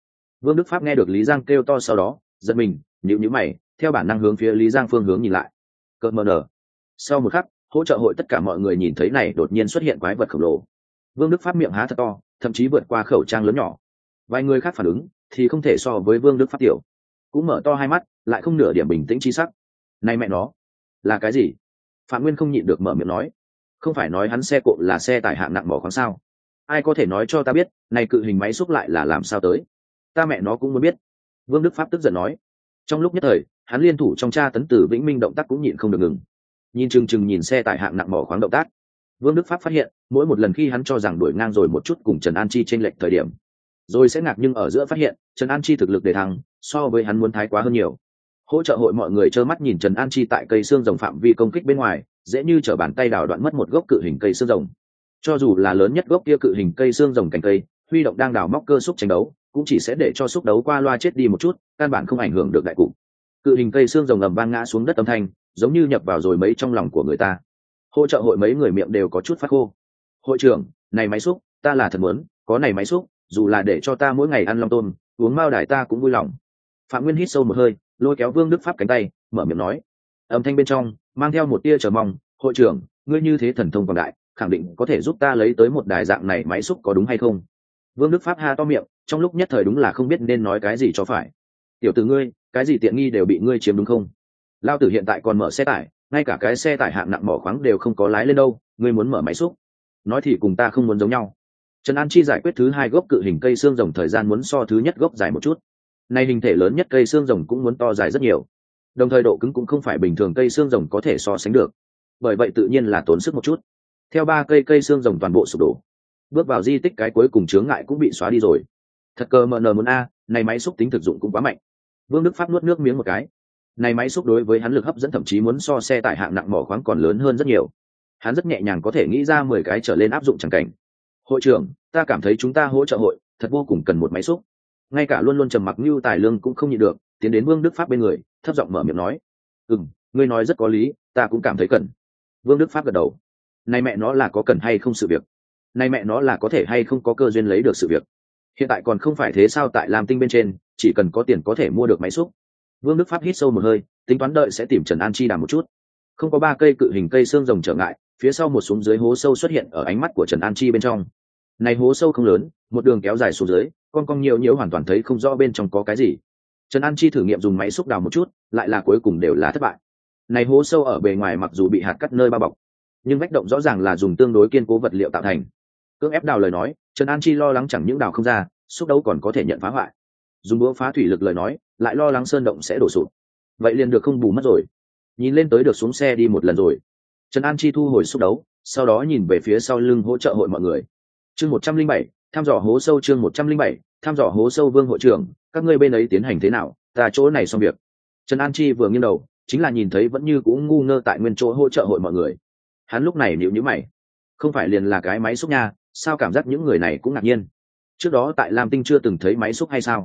Speaker 1: Vương Đức Pháp nghe được Lý Giang kêu to sau đó giật mình, nhíu mày, theo bản năng hướng phía Lý Giang phương hướng nhìn lại. Cơn mờ nở. Sau một khắc, hỗ trợ hội tất cả mọi người nhìn thấy này đột nhiên xuất hiện quái vật khổng lồ. Vương Đức Pháp miệng há thật to, thậm chí vượt qua khẩu trang lớn nhỏ. Vài người khác phản ứng thì không thể so với Vương Đức Pháp tiểu, cũng mở to hai mắt, lại không nửa điểm bình tĩnh chi sắc. Này mẹ nó, là cái gì? Phạm Nguyên không nhịn được mở miệng nói. Không phải nói hắn xe cộ là xe tải hạng nặng mỏ khoáng sao? Ai có thể nói cho ta biết, này cự hình máy xúc lại là làm sao tới? Ta mẹ nó cũng muốn biết. Vương Đức Pháp tức giận nói. Trong lúc nhất thời, hắn liên thủ trong tra tấn Từ Vĩnh Minh động tác cũng nhịn không được ngừng. Nhìn chừng nhìn xe tải hạng nặng mỏ khoáng động tác, Vương Đức Pháp phát hiện, mỗi một lần khi hắn cho rằng đuổi ngang rồi một chút cùng Trần An Chi trên lệch thời điểm, rồi sẽ ngạc nhưng ở giữa phát hiện, Trần An Chi thực lực để thắng, so với hắn muốn thái quá hơn nhiều. Hỗ trợ hội mọi người trơ mắt nhìn Trần An Chi tại cây xương rồng phạm vi công kích bên ngoài, dễ như trở bàn tay đào đoạn mất một gốc cự hình cây xương rồng. Cho dù là lớn nhất gốc kia cự hình cây xương rồng cành cây, huy động đang đào móc cơ xúc tranh đấu, cũng chỉ sẽ để cho xúc đấu qua loa chết đi một chút, căn bản không ảnh hưởng được đại cục. Cự hình cây xương rồng ầm vang ngã xuống đất âm thanh, giống như nhập vào rồi mấy trong lòng của người ta. Hỗ trợ hội mấy người miệng đều có chút phát khô. Hội trưởng, này máy xúc, ta là thật muốn, có này máy xúc, dù là để cho ta mỗi ngày ăn long tôm, uống mao đài ta cũng vui lòng. Phạm Nguyên hít sâu một hơi, lôi kéo Vương Đức Pháp cánh tay, mở miệng nói. Âm thanh bên trong mang theo một tia chờ mong. Hội trưởng, ngươi như thế thần thông quảng đại, khẳng định có thể giúp ta lấy tới một đài dạng này máy xúc có đúng hay không? Vương Đức Pháp ha to miệng, trong lúc nhất thời đúng là không biết nên nói cái gì cho phải. Tiểu tử ngươi, cái gì tiện nghi đều bị ngươi chiếm đúng không? Lao tử hiện tại còn mở xe tải, ngay cả cái xe tải hạng nặng mỏ khoáng đều không có lái lên đâu, ngươi muốn mở máy xúc? Nói thì cùng ta không muốn giống nhau. Trần An Chi giải quyết thứ hai gốc cự hình cây xương rồng thời gian muốn so thứ nhất gốc dài một chút. Nay hình thể lớn nhất cây xương rồng cũng muốn to dài rất nhiều. Đồng thời độ cứng cũng không phải bình thường cây xương rồng có thể so sánh được. Bởi vậy tự nhiên là tốn sức một chút. Theo ba cây xương rồng toàn bộ sụp đổ. Bước vào di tích cái cuối cùng chướng ngại cũng bị xóa đi rồi. Thật cơ mờ nờ muốn a, này máy xúc tính thực dụng cũng quá mạnh. Vương Đức Pháp nuốt nước miếng một cái. Này máy xúc đối với hắn lực hấp dẫn thậm chí muốn so xe tải hạng nặng mỏ khoáng còn lớn hơn rất nhiều. Hắn rất nhẹ nhàng có thể nghĩ ra 10 cái trở lên áp dụng chẳng cảnh. Hội trưởng, ta cảm thấy chúng ta hỗ trợ hội thật vô cùng cần một máy xúc. Ngay cả luôn luôn trầm mặc như Tài Lương cũng không nhịn được, tiến đến Vương Đức Pháp bên người, thấp giọng mở miệng nói. Ngươi nói rất có lý, ta cũng cảm thấy cần. Vương Đức Pháp gật đầu. Này mẹ nó là có cần hay không sự việc. Này mẹ nó là có thể hay không có cơ duyên lấy được sự việc. Hiện tại còn không phải thế sao, tại Lam Tinh bên trên, chỉ cần có tiền có thể mua được máy xúc. Vương Đức Pháp hít sâu một hơi, tính toán đợi sẽ tìm Trần An Chi đàm một chút. Không có ba cây cự hình cây xương rồng trở ngại, phía sau một xuống dưới hố sâu xuất hiện ở ánh mắt của Trần An Chi bên trong. Này hố sâu không lớn, một đường kéo dài xuống dưới, con nhiều hoàn toàn thấy không rõ bên trong có cái gì. Trần An Chi thử nghiệm dùng máy xúc đào một chút, lại là cuối cùng đều là thất bại. Này hố sâu ở bề ngoài mặc dù bị hạt cắt nơi bao bọc, nhưng vách động rõ ràng là dùng tương đối kiên cố vật liệu tạo thành. Cưỡng ép đào lời nói, Trần An Chi lo lắng chẳng những đào không ra, xúc đấu còn có thể nhận phá hoại. Dùng búa phá thủy lực lời nói, lại lo lắng sơn động sẽ đổ sụp. Vậy liền được không bù mất rồi. Nhìn lên tới được xuống xe đi một lần rồi. Trần An Chi thu hồi xúc đấu, sau đó nhìn về phía sau lưng hỗ trợ hội mọi người. Chương 107, thăm dò hố sâu. Chương 107, thăm dò hố sâu. Vương hội trưởng, các ngươi bên ấy tiến hành thế nào? Ta chỗ này xong việc. Trần An Chi vừa nghiêng đầu, chính là nhìn thấy vẫn như cũng ngu ngơ tại nguyên chỗ hỗ trợ hội mọi người. Hắn lúc này nhíu nhíu mày, không phải liền là cái máy xúc nha, sao cảm giác những người này cũng ngạc nhiên. Trước đó tại Lam Tinh chưa từng thấy máy xúc hay sao?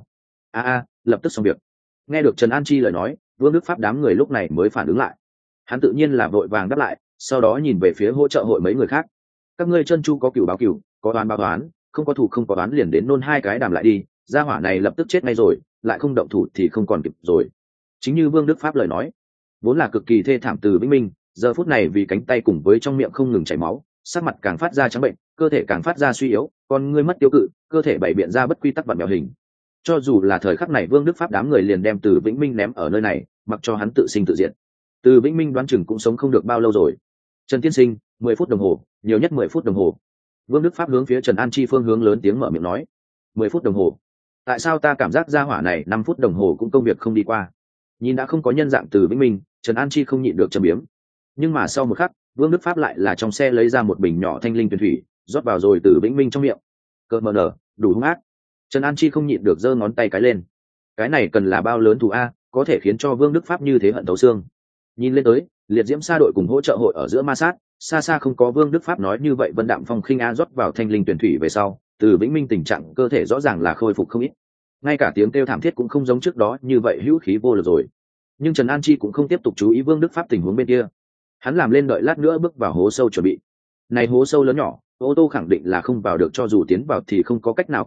Speaker 1: Lập tức xong việc. Nghe được Trần An Chi lời nói, Vương Đức Pháp đám người lúc này mới phản ứng lại. Hắn tự nhiên là vội vàng đáp lại, sau đó nhìn về phía hỗ trợ hội mấy người khác. Các ngươi chân chu có cửu báo cửu, có đoán báo đoán, không có thủ không có đoán liền đến nôn hai cái đàm lại đi, gia hỏa này lập tức chết ngay rồi, lại không động thủ thì không còn kịp rồi. Chính như Vương Đức Pháp lời nói, vốn là cực kỳ thê thảm Từ Vĩnh Minh, giờ phút này vì cánh tay cùng với trong miệng không ngừng chảy máu, sắc mặt càng phát ra trắng bệnh, cơ thể càng phát ra suy yếu, con ngươi mất tiêu cự, cơ thể bày biện ra bất quy tắc vặn vẹo hình. Cho dù là thời khắc này Vương Đức Pháp đám người liền đem Từ Vĩnh Minh ném ở nơi này, mặc cho hắn tự sinh tự diệt. Từ Vĩnh Minh đoán chừng cũng sống không được bao lâu rồi. Trần tiên sinh, 10 phút đồng hồ, nhiều nhất 10 phút đồng hồ. Vương Đức Pháp hướng phía Trần An Chi phương hướng lớn tiếng mở miệng nói. 10 phút đồng hồ? Tại sao ta cảm giác gia hỏa này 5 phút đồng hồ cũng công việc không đi qua? Nhìn đã không có nhân dạng Từ Vĩnh Minh, Trần An Chi không nhịn được châm biếm. Nhưng mà sau một khắc, Vương Đức Pháp lại là trong xe lấy ra một bình nhỏ thanh linh tuyền thủy, rót vào rồi Từ Vĩnh Minh trong miệng. Cợt mờ nở, đủ hung ác. Trần An Chi không nhịn được giơ ngón tay cái lên. Cái này cần là bao lớn thù a, có thể khiến cho Vương Đức Pháp như thế hận thấu xương. Nhìn lên tới, liệt diễm sa đội cùng hỗ trợ hội ở giữa ma sát, xa xa không có Vương Đức Pháp nói như vậy. Vân Đạm Phong khinh a rót vào thanh linh tuyển thủy về sau, Từ Vĩnh Minh tình trạng cơ thể rõ ràng là khôi phục không ít, ngay cả tiếng kêu thảm thiết cũng không giống trước đó như vậy hữu khí vô lực rồi. Nhưng Trần An Chi cũng không tiếp tục chú ý Vương Đức Pháp tình huống bên kia, hắn làm lên đợi lát nữa bước vào hố sâu chuẩn bị. Này hố sâu lớn nhỏ, ô tô khẳng định là không vào được, cho dù tiến vào thì không có cách nào quay đầu,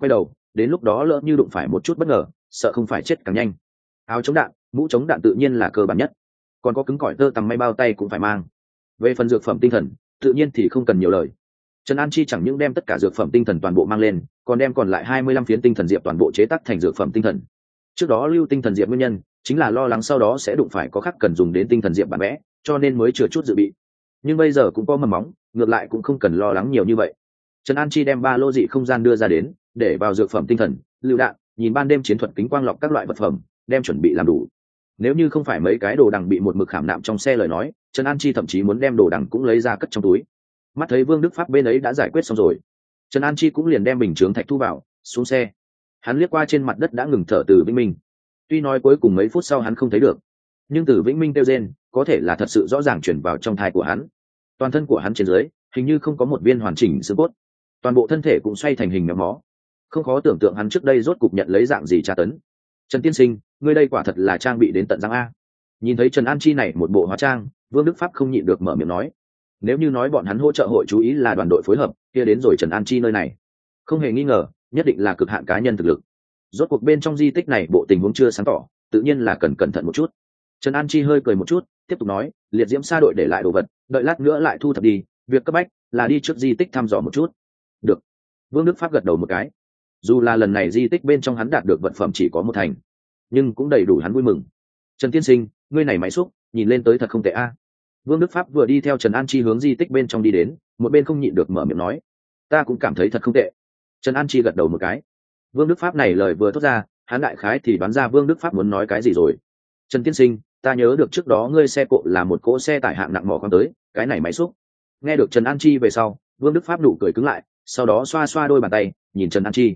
Speaker 1: đến lúc đó lỡ như đụng phải một chút bất ngờ sợ không phải chết càng nhanh. Áo chống đạn, mũ chống đạn tự nhiên là cơ bản nhất, còn có cứng cỏi tơ tằm may bao tay cũng phải mang. Về phần dược phẩm tinh thần tự nhiên thì không cần nhiều lời. Trần An Chi chẳng những đem tất cả dược phẩm tinh thần toàn bộ mang lên, còn đem còn lại 25 phiến tinh thần diệp toàn bộ chế tác thành dược phẩm tinh thần. Trước đó lưu tinh thần diệp nguyên nhân chính là lo lắng sau đó sẽ đụng phải có khắc cần dùng đến tinh thần diệp bản vẽ, cho nên mới chừa chút dự bị. Nhưng bây giờ cũng có mầm móng, ngược lại cũng không cần lo lắng nhiều như vậy. Trần An Chi đem ba lô dị không gian đưa ra đến, để vào dược phẩm tinh thần, lưu đạn, nhìn ban đêm chiến thuật kính quang lọc các loại vật phẩm, đem chuẩn bị làm đủ. Nếu như không phải mấy cái đồ đằng bị một mực khảm nạm trong xe lời nói, Trần An Chi thậm chí muốn đem đồ đằng cũng lấy ra cất trong túi. Mắt thấy Vương Đức Pháp bên ấy đã giải quyết xong rồi, Trần An Chi cũng liền đem bình chướng thạch thu vào, xuống xe. Hắn liếc qua trên mặt đất đã ngừng thở Từ Vĩnh Minh. Tuy nói cuối cùng mấy phút sau hắn không thấy được, nhưng Từ Vĩnh Minh kêu rên có thể là thật sự rõ ràng chuyển vào trong thai của hắn. Toàn thân của hắn trên dưới hình như không có một viên hoàn chỉnh xương cốt, toàn bộ thân thể cũng xoay thành hình méo mó. Không khó tưởng tượng hắn trước đây rốt cục nhận lấy dạng gì tra tấn. Trần tiên sinh, ngươi đây quả thật là trang bị đến tận răng a. Nhìn thấy Trần An Chi này một bộ hóa trang, Vương Đức Pháp không nhịn được mở miệng nói. Nếu như nói bọn hắn hỗ trợ hội chú ý là đoàn đội phối hợp, kia đến rồi Trần An Chi nơi này không hề nghi ngờ nhất định là cực hạn cá nhân thực lực. Rốt cuộc bên trong di tích này bộ tình huống chưa sáng tỏ, tự nhiên là cần cẩn thận một chút. Trần An Chi hơi cười một chút, tiếp tục nói, liệt diễm sa đội để lại đồ vật, đợi lát nữa lại thu thập đi, việc cấp bách là đi trước di tích thăm dò một chút. Được. Vương Đức Pháp gật đầu một cái. Dù là lần này di tích bên trong hắn đạt được vật phẩm chỉ có một thành, nhưng cũng đầy đủ hắn vui mừng. Trần tiên sinh, ngươi này máy xúc nhìn lên tới thật không tệ a. Vương Đức Pháp vừa đi theo Trần An Chi hướng di tích bên trong đi đến, một bên không nhịn được mở miệng nói, ta cũng cảm thấy thật không tệ. Trần An Chi gật đầu một cái. Vương Đức Pháp này lời vừa thốt ra, hắn đại khái thì đoán ra Vương Đức Pháp muốn nói cái gì rồi. Trần tiên sinh, ta nhớ được trước đó ngươi xe cộ là một cỗ xe tải hạng nặng mỏ khoáng tới, cái này máy xúc. Nghe được Trần An Chi về sau, Vương Đức Pháp nụ cười cứng lại, sau đó xoa xoa đôi bàn tay, nhìn Trần An Chi.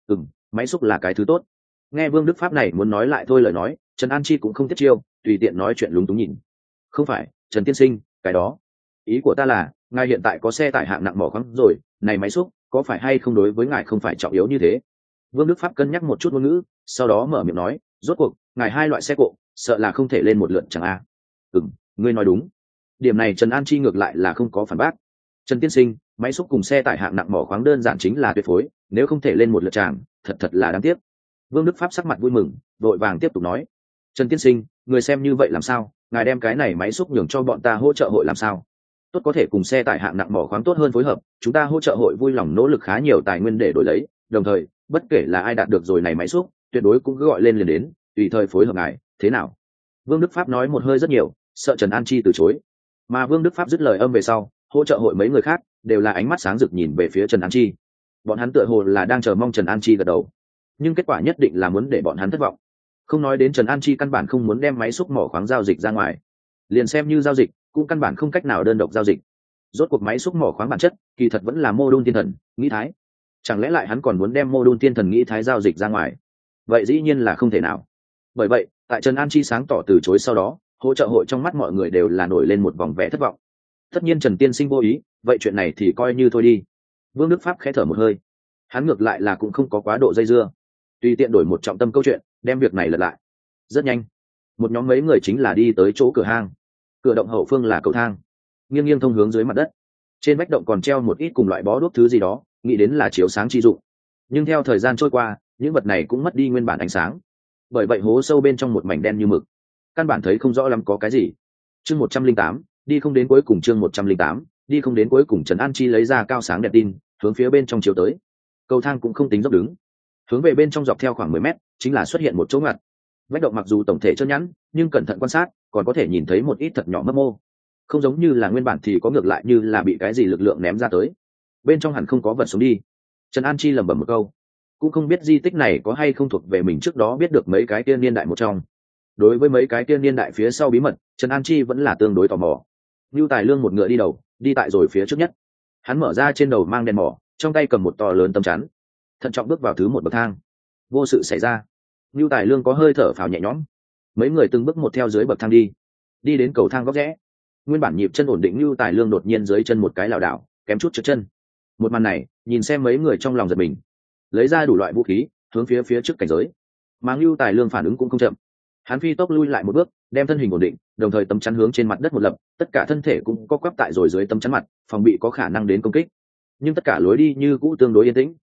Speaker 1: Máy xúc là cái thứ tốt. Nghe Vương Đức Pháp này muốn nói lại thôi lời nói, Trần An Chi cũng không tiết chiêu, tùy tiện nói chuyện lúng túng nhìn. Không phải, Trần tiên sinh, cái đó, ý của ta là, ngài hiện tại có xe tải hạng nặng mỏ khoáng rồi, này máy xúc có phải hay không đối với ngài không phải trọng yếu như thế. Vương Đức Pháp cân nhắc một chút ngôn ngữ, sau đó mở miệng nói, rốt cuộc ngài hai loại xe cộ sợ là không thể lên một lượt chẳng a. Ngươi nói đúng. Điểm này Trần An Chi ngược lại là không có phản bác. Trần tiên sinh, máy xúc cùng xe tải hạng nặng mỏ khoáng đơn giản chính là tuyệt phối, nếu không thể lên một lượt tràng, thật là đáng tiếc. Vương Đức Pháp sắc mặt vui mừng, vội vàng tiếp tục nói, Trần tiên sinh, người xem như vậy làm sao, ngài đem cái này máy xúc nhường cho bọn ta hỗ trợ hội làm sao? Tốt có thể cùng xe tải hạng nặng mỏ khoáng tốt hơn phối hợp, chúng ta hỗ trợ hội vui lòng nỗ lực khá nhiều tài nguyên để đổi lấy, đồng thời bất kể là ai đạt được rồi này máy xúc, tuyệt đối cũng cứ gọi lên liền đến, tùy thời phối hợp ngài, thế nào? Vương Đức Pháp nói một hơi rất nhiều, sợ Trần An Chi từ chối. Mà Vương Đức Pháp dứt lời âm về sau, hỗ trợ hội mấy người khác đều là ánh mắt sáng rực nhìn về phía Trần An Chi. Bọn hắn tựa hồ là đang chờ mong Trần An Chi gật đầu, nhưng kết quả nhất định là muốn để bọn hắn thất vọng. Không nói đến Trần An Chi căn bản không muốn đem máy xúc mỏ khoáng giao dịch ra ngoài, liền xem như giao dịch cũng căn bản không cách nào đơn độc giao dịch. Rốt cuộc máy xúc mỏ khoáng bản chất kỳ thật vẫn là mô đun thiên thần nghĩ thái, chẳng lẽ lại hắn còn muốn đem mô đun thiên thần nghĩ thái giao dịch ra ngoài? Vậy dĩ nhiên là không thể nào. Bởi vậy tại Trần An Chi sáng tỏ từ chối sau đó, hỗ trợ hội trong mắt mọi người đều là nổi lên một vòng vẻ thất vọng. Tất nhiên Trần tiên sinh vô ý, vậy chuyện này thì coi như thôi đi. Vương Đức Pháp khẽ thở một hơi, hắn ngược lại là cũng không có quá độ dây dưa, tùy tiện đổi một trọng tâm câu chuyện, đem việc này lật lại. Rất nhanh, một nhóm mấy người chính là đi tới chỗ cửa hang. Cửa động hậu phương là cầu thang, nghiêng nghiêng thông hướng dưới mặt đất. Trên vách động còn treo một ít cùng loại bó đuốc thứ gì đó, nghĩ đến là chiếu sáng chi dụng. Nhưng theo thời gian trôi qua, những vật này cũng mất đi nguyên bản ánh sáng. Bởi vậy hố sâu bên trong một mảnh đen như mực, căn bản thấy không rõ lắm có cái gì. Chương 108, đi không đến cuối cùng. Chương 108, đi không đến cuối cùng. Trần An Chi lấy ra cao sáng đèn tin, hướng phía bên trong chiếu tới. Cầu thang cũng không tính dốc đứng, hướng về bên trong dọc theo khoảng 10 mét, chính là xuất hiện một chỗ ngặt. Vách động mặc dù tổng thể trơn nhẵn, nhưng cẩn thận quan sát, còn có thể nhìn thấy một ít thật nhỏ mấp mô. Không giống như là nguyên bản thì có, ngược lại như là bị cái gì lực lượng ném ra tới. Bên trong hẳn không có vật sống đi. Trần An Chi lẩm bẩm một câu, cũng không biết di tích này có hay không thuộc về mình trước đó biết được mấy cái tiên niên đại một trong. Đối với mấy cái tiên niên đại phía sau bí mật, Trần An Chi vẫn là tương đối tò mò. Nưu Tài Lương một ngựa đi đầu, đi tại rồi phía trước nhất. Hắn mở ra trên đầu mang đèn mỏ, trong tay cầm một to lớn tấm chắn, thận trọng bước vào thứ một bậc thang. Vô sự xảy ra, Nưu Tài Lương có hơi thở phào nhẹ nhõm. Mấy người từng bước một theo dưới bậc thang đi đến cầu thang góc rẽ. Nguyên bản nhịp chân ổn định Nưu Tài Lương đột nhiên dưới chân một cái lảo đảo, kém chút trượt chân. Một màn này nhìn xem mấy người trong lòng giật mình, lấy ra đủ loại vũ khí hướng phía trước cảnh giới. Mà Nưu Tài Lương phản ứng cũng không chậm, hắn phi tốc lui lại một bước, đem thân hình ổn định, đồng thời tấm chắn hướng trên mặt đất một lập, tất cả thân thể cũng co quắp tại rồi dưới tấm chắn mặt, phòng bị có khả năng đến công kích. Nhưng tất cả lối đi như cũ tương đối yên tĩnh.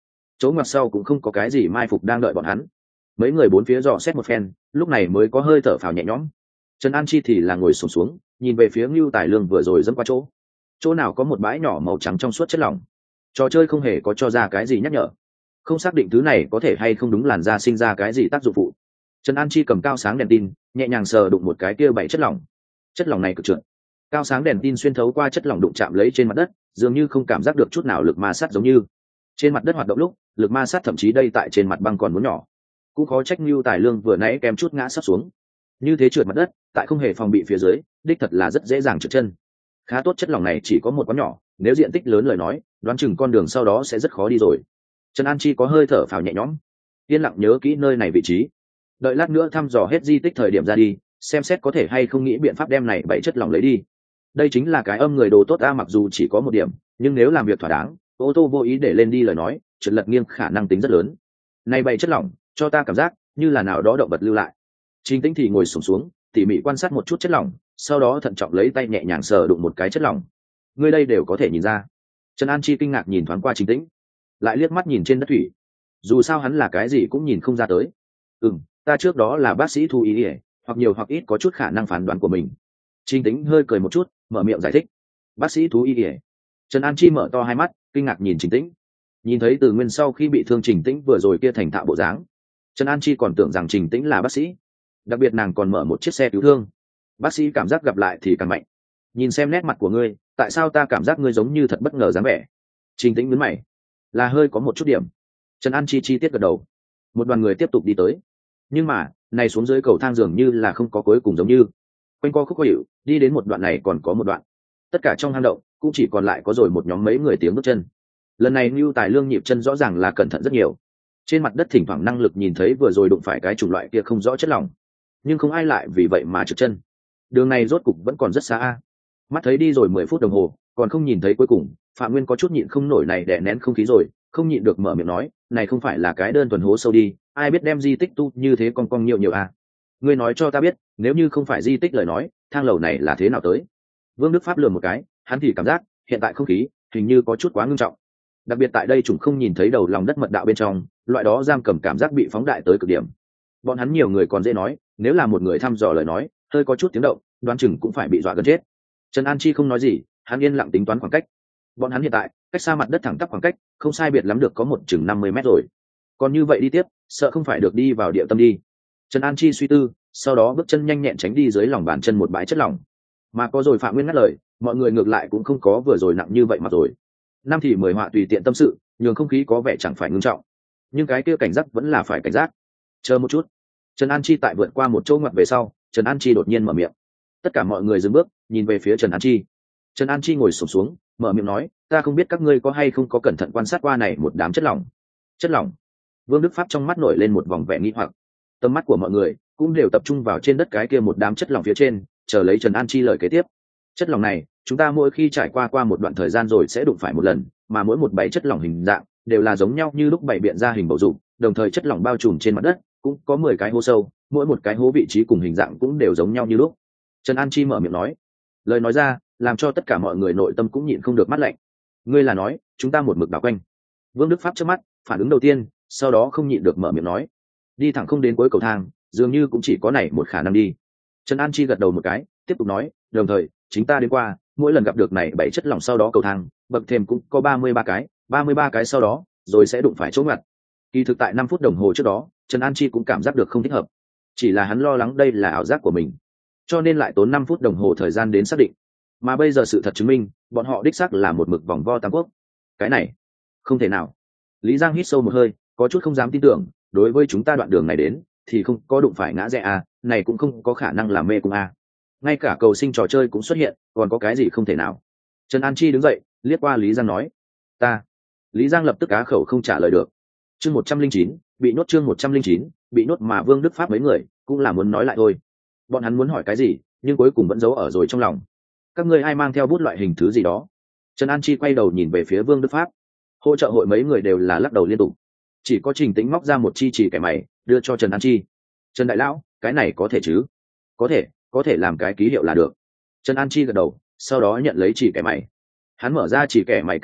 Speaker 1: chỗ ngoặt sau cũng không có cái gì mai phục đang đợi bọn hắn. Mấy người bốn phía dò xét một phen, lúc này mới có hơi thở phào nhẹ nhõm. Trần An Chi thì là ngồi xổm xuống, nhìn về phía Ngưu Tài Lương vừa rồi dẫm qua chỗ nào có một bãi nhỏ màu trắng trong suốt chất lỏng. Trò chơi không hề có cho ra cái gì nhắc nhở, không xác định thứ này có thể hay không đúng làn da sinh ra cái gì tác dụng phụ. Trần An Chi cầm cao sáng đèn tin, nhẹ nhàng sờ đụng một cái kia bảy chất lỏng này cực trượt. Cao sáng đèn tin xuyên thấu qua chất lỏng đụng chạm lấy trên mặt đất, dường như không cảm giác được chút nào lực ma sát, giống như trên mặt đất hoạt động lúc lực ma sát thậm chí đây tại trên mặt băng còn muốn nhỏ. Cũng khó trách Ngưu Tài Lương vừa nãy kém chút ngã sắp xuống. Như thế trượt mặt đất, tại không hề phòng bị phía dưới, đích thật là rất dễ dàng trượt chân. Khá tốt chất lỏng này chỉ có một quán nhỏ, nếu diện tích lớn lời nói, đoán chừng con đường sau đó sẽ rất khó đi rồi. Trần An Chi có hơi thở phào nhẹ nhõm, yên lặng nhớ kỹ nơi này vị trí. Đợi lát nữa thăm dò hết di tích thời điểm ra đi, xem xét có thể hay không nghĩ biện pháp đem này bảy chất lỏng lấy đi. Đây chính là cái âm người đồ tốt a, mặc dù chỉ có một điểm, nhưng nếu làm việc thỏa đáng, ô tô vô ý để lên đi lời nói, trượt lật nghiêng khả năng tính rất lớn. Này bảy chất lỏng, cho ta cảm giác như là nào đó động vật lưu lại. Trình Tĩnh thì ngồi xổm xuống, tỉ mỉ quan sát một chút chất lỏng, sau đó thận trọng lấy tay nhẹ nhàng sờ đụng một cái chất lỏng. Ngươi đây đều có thể nhìn ra. Trần An Chi kinh ngạc nhìn thoáng qua Trình Tĩnh, lại liếc mắt nhìn trên đất thủy. Dù sao hắn là cái gì cũng nhìn không ra tới. Ta trước đó là bác sĩ thú y, hoặc nhiều hoặc ít có chút khả năng phán đoán của mình. Trình Tĩnh hơi cười một chút, mở miệng giải thích. Bác sĩ thú y. Trần An Chi mở to hai mắt, kinh ngạc nhìn Trình Tĩnh. Nhìn thấy Từ Nguyên sau khi bị thương Trình Tĩnh vừa rồi kia thành thạo bộ dáng, Trần An Chi còn tưởng rằng Trình Tĩnh là bác sĩ, đặc biệt nàng còn mở một chiếc xe cứu thương. Bác sĩ cảm giác gặp lại thì càng mạnh. Nhìn xem nét mặt của ngươi, tại sao ta cảm giác ngươi giống như thật bất ngờ dáng vẻ? Trình Tĩnh nhướng mày, là hơi có một chút điểm. Trần An Chi chi tiết gật đầu. Một đoàn người tiếp tục đi tới, nhưng mà này xuống dưới cầu thang dường như là không có cuối cùng, giống như quanh co khúc có hiệu, đi đến một đoạn này còn có một đoạn, tất cả trong hang động cũng chỉ còn lại có rồi một nhóm mấy người tiếng bước chân. Lần này Ngưu Tài Lương nhịp chân rõ ràng là cẩn thận rất nhiều. Trên mặt đất thỉnh thoảng năng lực nhìn thấy vừa rồi đụng phải cái chủng loại kia không rõ chất lỏng, nhưng không ai lại vì vậy mà trượt chân. Đường này rốt cục vẫn còn rất xa a. Mắt thấy đi rồi 10 phút đồng hồ còn không nhìn thấy cuối cùng, Phạm Nguyên có chút nhịn không nổi này, đè nén không khí rồi, không nhịn được mở miệng nói, này không phải là cái đơn thuần hố sâu đi, ai biết đem di tích tu như thế con cong nhiều a. Ngươi nói cho ta biết, nếu như không phải di tích lời nói, thang lầu này là thế nào tới? Vương Đức Pháp lườm một cái, hắn thì cảm giác hiện tại không khí hình như có chút quá ngưng trọng, đặc biệt tại đây chúng không nhìn thấy đầu lòng đất mật đạo bên trong, loại đó giam cầm cảm giác bị phóng đại tới cực điểm. Bọn hắn nhiều người còn dễ nói, nếu là một người thăm dò lời nói, hơi có chút tiếng động, đoán chừng cũng phải bị dọa gần chết. Trần An Chi không nói gì, hắn yên lặng tính toán khoảng cách. Bọn hắn hiện tại cách xa mặt đất thẳng tắp khoảng cách không sai biệt lắm được có một chừng 50 mét rồi. Còn như vậy đi tiếp, sợ không phải được đi vào địa tâm đi. Trần An Chi suy tư, sau đó bước chân nhanh nhẹn tránh đi dưới lòng bàn chân một bãi chất lỏng. Mà có rồi Phạm Nguyên ngắt lời, mọi người ngược lại cũng không có vừa rồi nặng như vậy mà rồi. Năm thì 10 họa tùy tiện tâm sự, nhường không khí có vẻ chẳng phải ngưng trọng, nhưng cái kia cảnh giác vẫn là phải cảnh giác. Chờ một chút. Trần An Chi tại vượt qua một chỗ ngoặt về sau, Trần An Chi đột nhiên mở miệng. Tất cả mọi người dừng bước, nhìn về phía Trần An Chi. Trần An Chi ngồi xổm xuống, mở miệng nói, ta không biết các ngươi có hay không có cẩn thận quan sát qua này một đám chất lỏng. Chất lỏng? Vương Đức Pháp trong mắt nổi lên một vòng vẻ nghi hoặc. Tầm mắt của mọi người cũng đều tập trung vào trên đất cái kia một đám chất lỏng phía trên, chờ lấy Trần An Chi lời kế tiếp. Chất lỏng này, chúng ta mỗi khi trải qua một đoạn thời gian rồi sẽ đụng phải một lần, mà mỗi một bảy chất lỏng hình dạng đều là giống nhau như lúc bảy biện ra hình bầu dục, đồng thời chất lỏng bao trùm trên mặt đất cũng có 10 cái hố sâu, mỗi một cái hố vị trí cùng hình dạng cũng đều giống nhau như lúc. Trần An Chi mở miệng nói, lời nói ra làm cho tất cả mọi người nội tâm cũng nhịn không được mắt lạnh. Ngươi là nói chúng ta một mực đảo quanh? Vương Đức Pháp trước mắt phản ứng đầu tiên, sau đó không nhịn được mở miệng nói, đi thẳng không đến cuối cầu thang, dường như cũng chỉ có này một khả năng đi. Trần An Chi gật đầu một cái, tiếp tục nói, đồng thời chính ta đến qua mỗi lần gặp được này bảy chất lỏng sau đó cầu thang bậc thềm cũng có 33 cái sau đó rồi sẽ đụng phải chỗ ngặt. Kỳ thực tại 5 phút đồng hồ trước đó, Trần An Chi cũng cảm giác được không thích hợp, chỉ là hắn lo lắng đây là ảo giác của mình, cho nên lại tốn 5 phút đồng hồ thời gian đến xác định. Mà bây giờ sự thật chứng minh, bọn họ đích xác là một mực vòng vo tam quốc. Cái này không thể nào. Lý Giang hít sâu một hơi, có chút không dám tin tưởng, đối với chúng ta đoạn đường này đến thì không có đụng phải ngã rẽ à, này cũng không có khả năng là mê cung à. Ngay cả cầu sinh trò chơi cũng xuất hiện, còn có cái gì không thể nào? Trần An Chi đứng dậy, liếc qua Lý Giang nói, ta. Lý Giang lập tức á khẩu không trả lời được. Chương 109, bị nhốt, chương 109, bị nhốt, mà Vương Đức Pháp mấy người cũng là muốn nói lại thôi. Bọn hắn muốn hỏi cái gì, nhưng cuối cùng vẫn giấu ở rồi trong lòng. Các ngươi ai mang theo bút loại hình thứ gì đó? Trần An Chi quay đầu nhìn về phía Vương Đức Pháp. Hỗ trợ hội mấy người đều là lắc đầu liên tục. Chỉ có Trình Tĩnh móc ra một chi chỉ kẻ mày, đưa cho Trần An Chi. Trần đại lão, cái này có thể chứ? Có thể làm cái ký hiệu là được. Trần An Chi gật đầu, sau đó nhận lấy chỉ kẻ mày. Hắn mở ra chỉ kẻ mày cái nắp,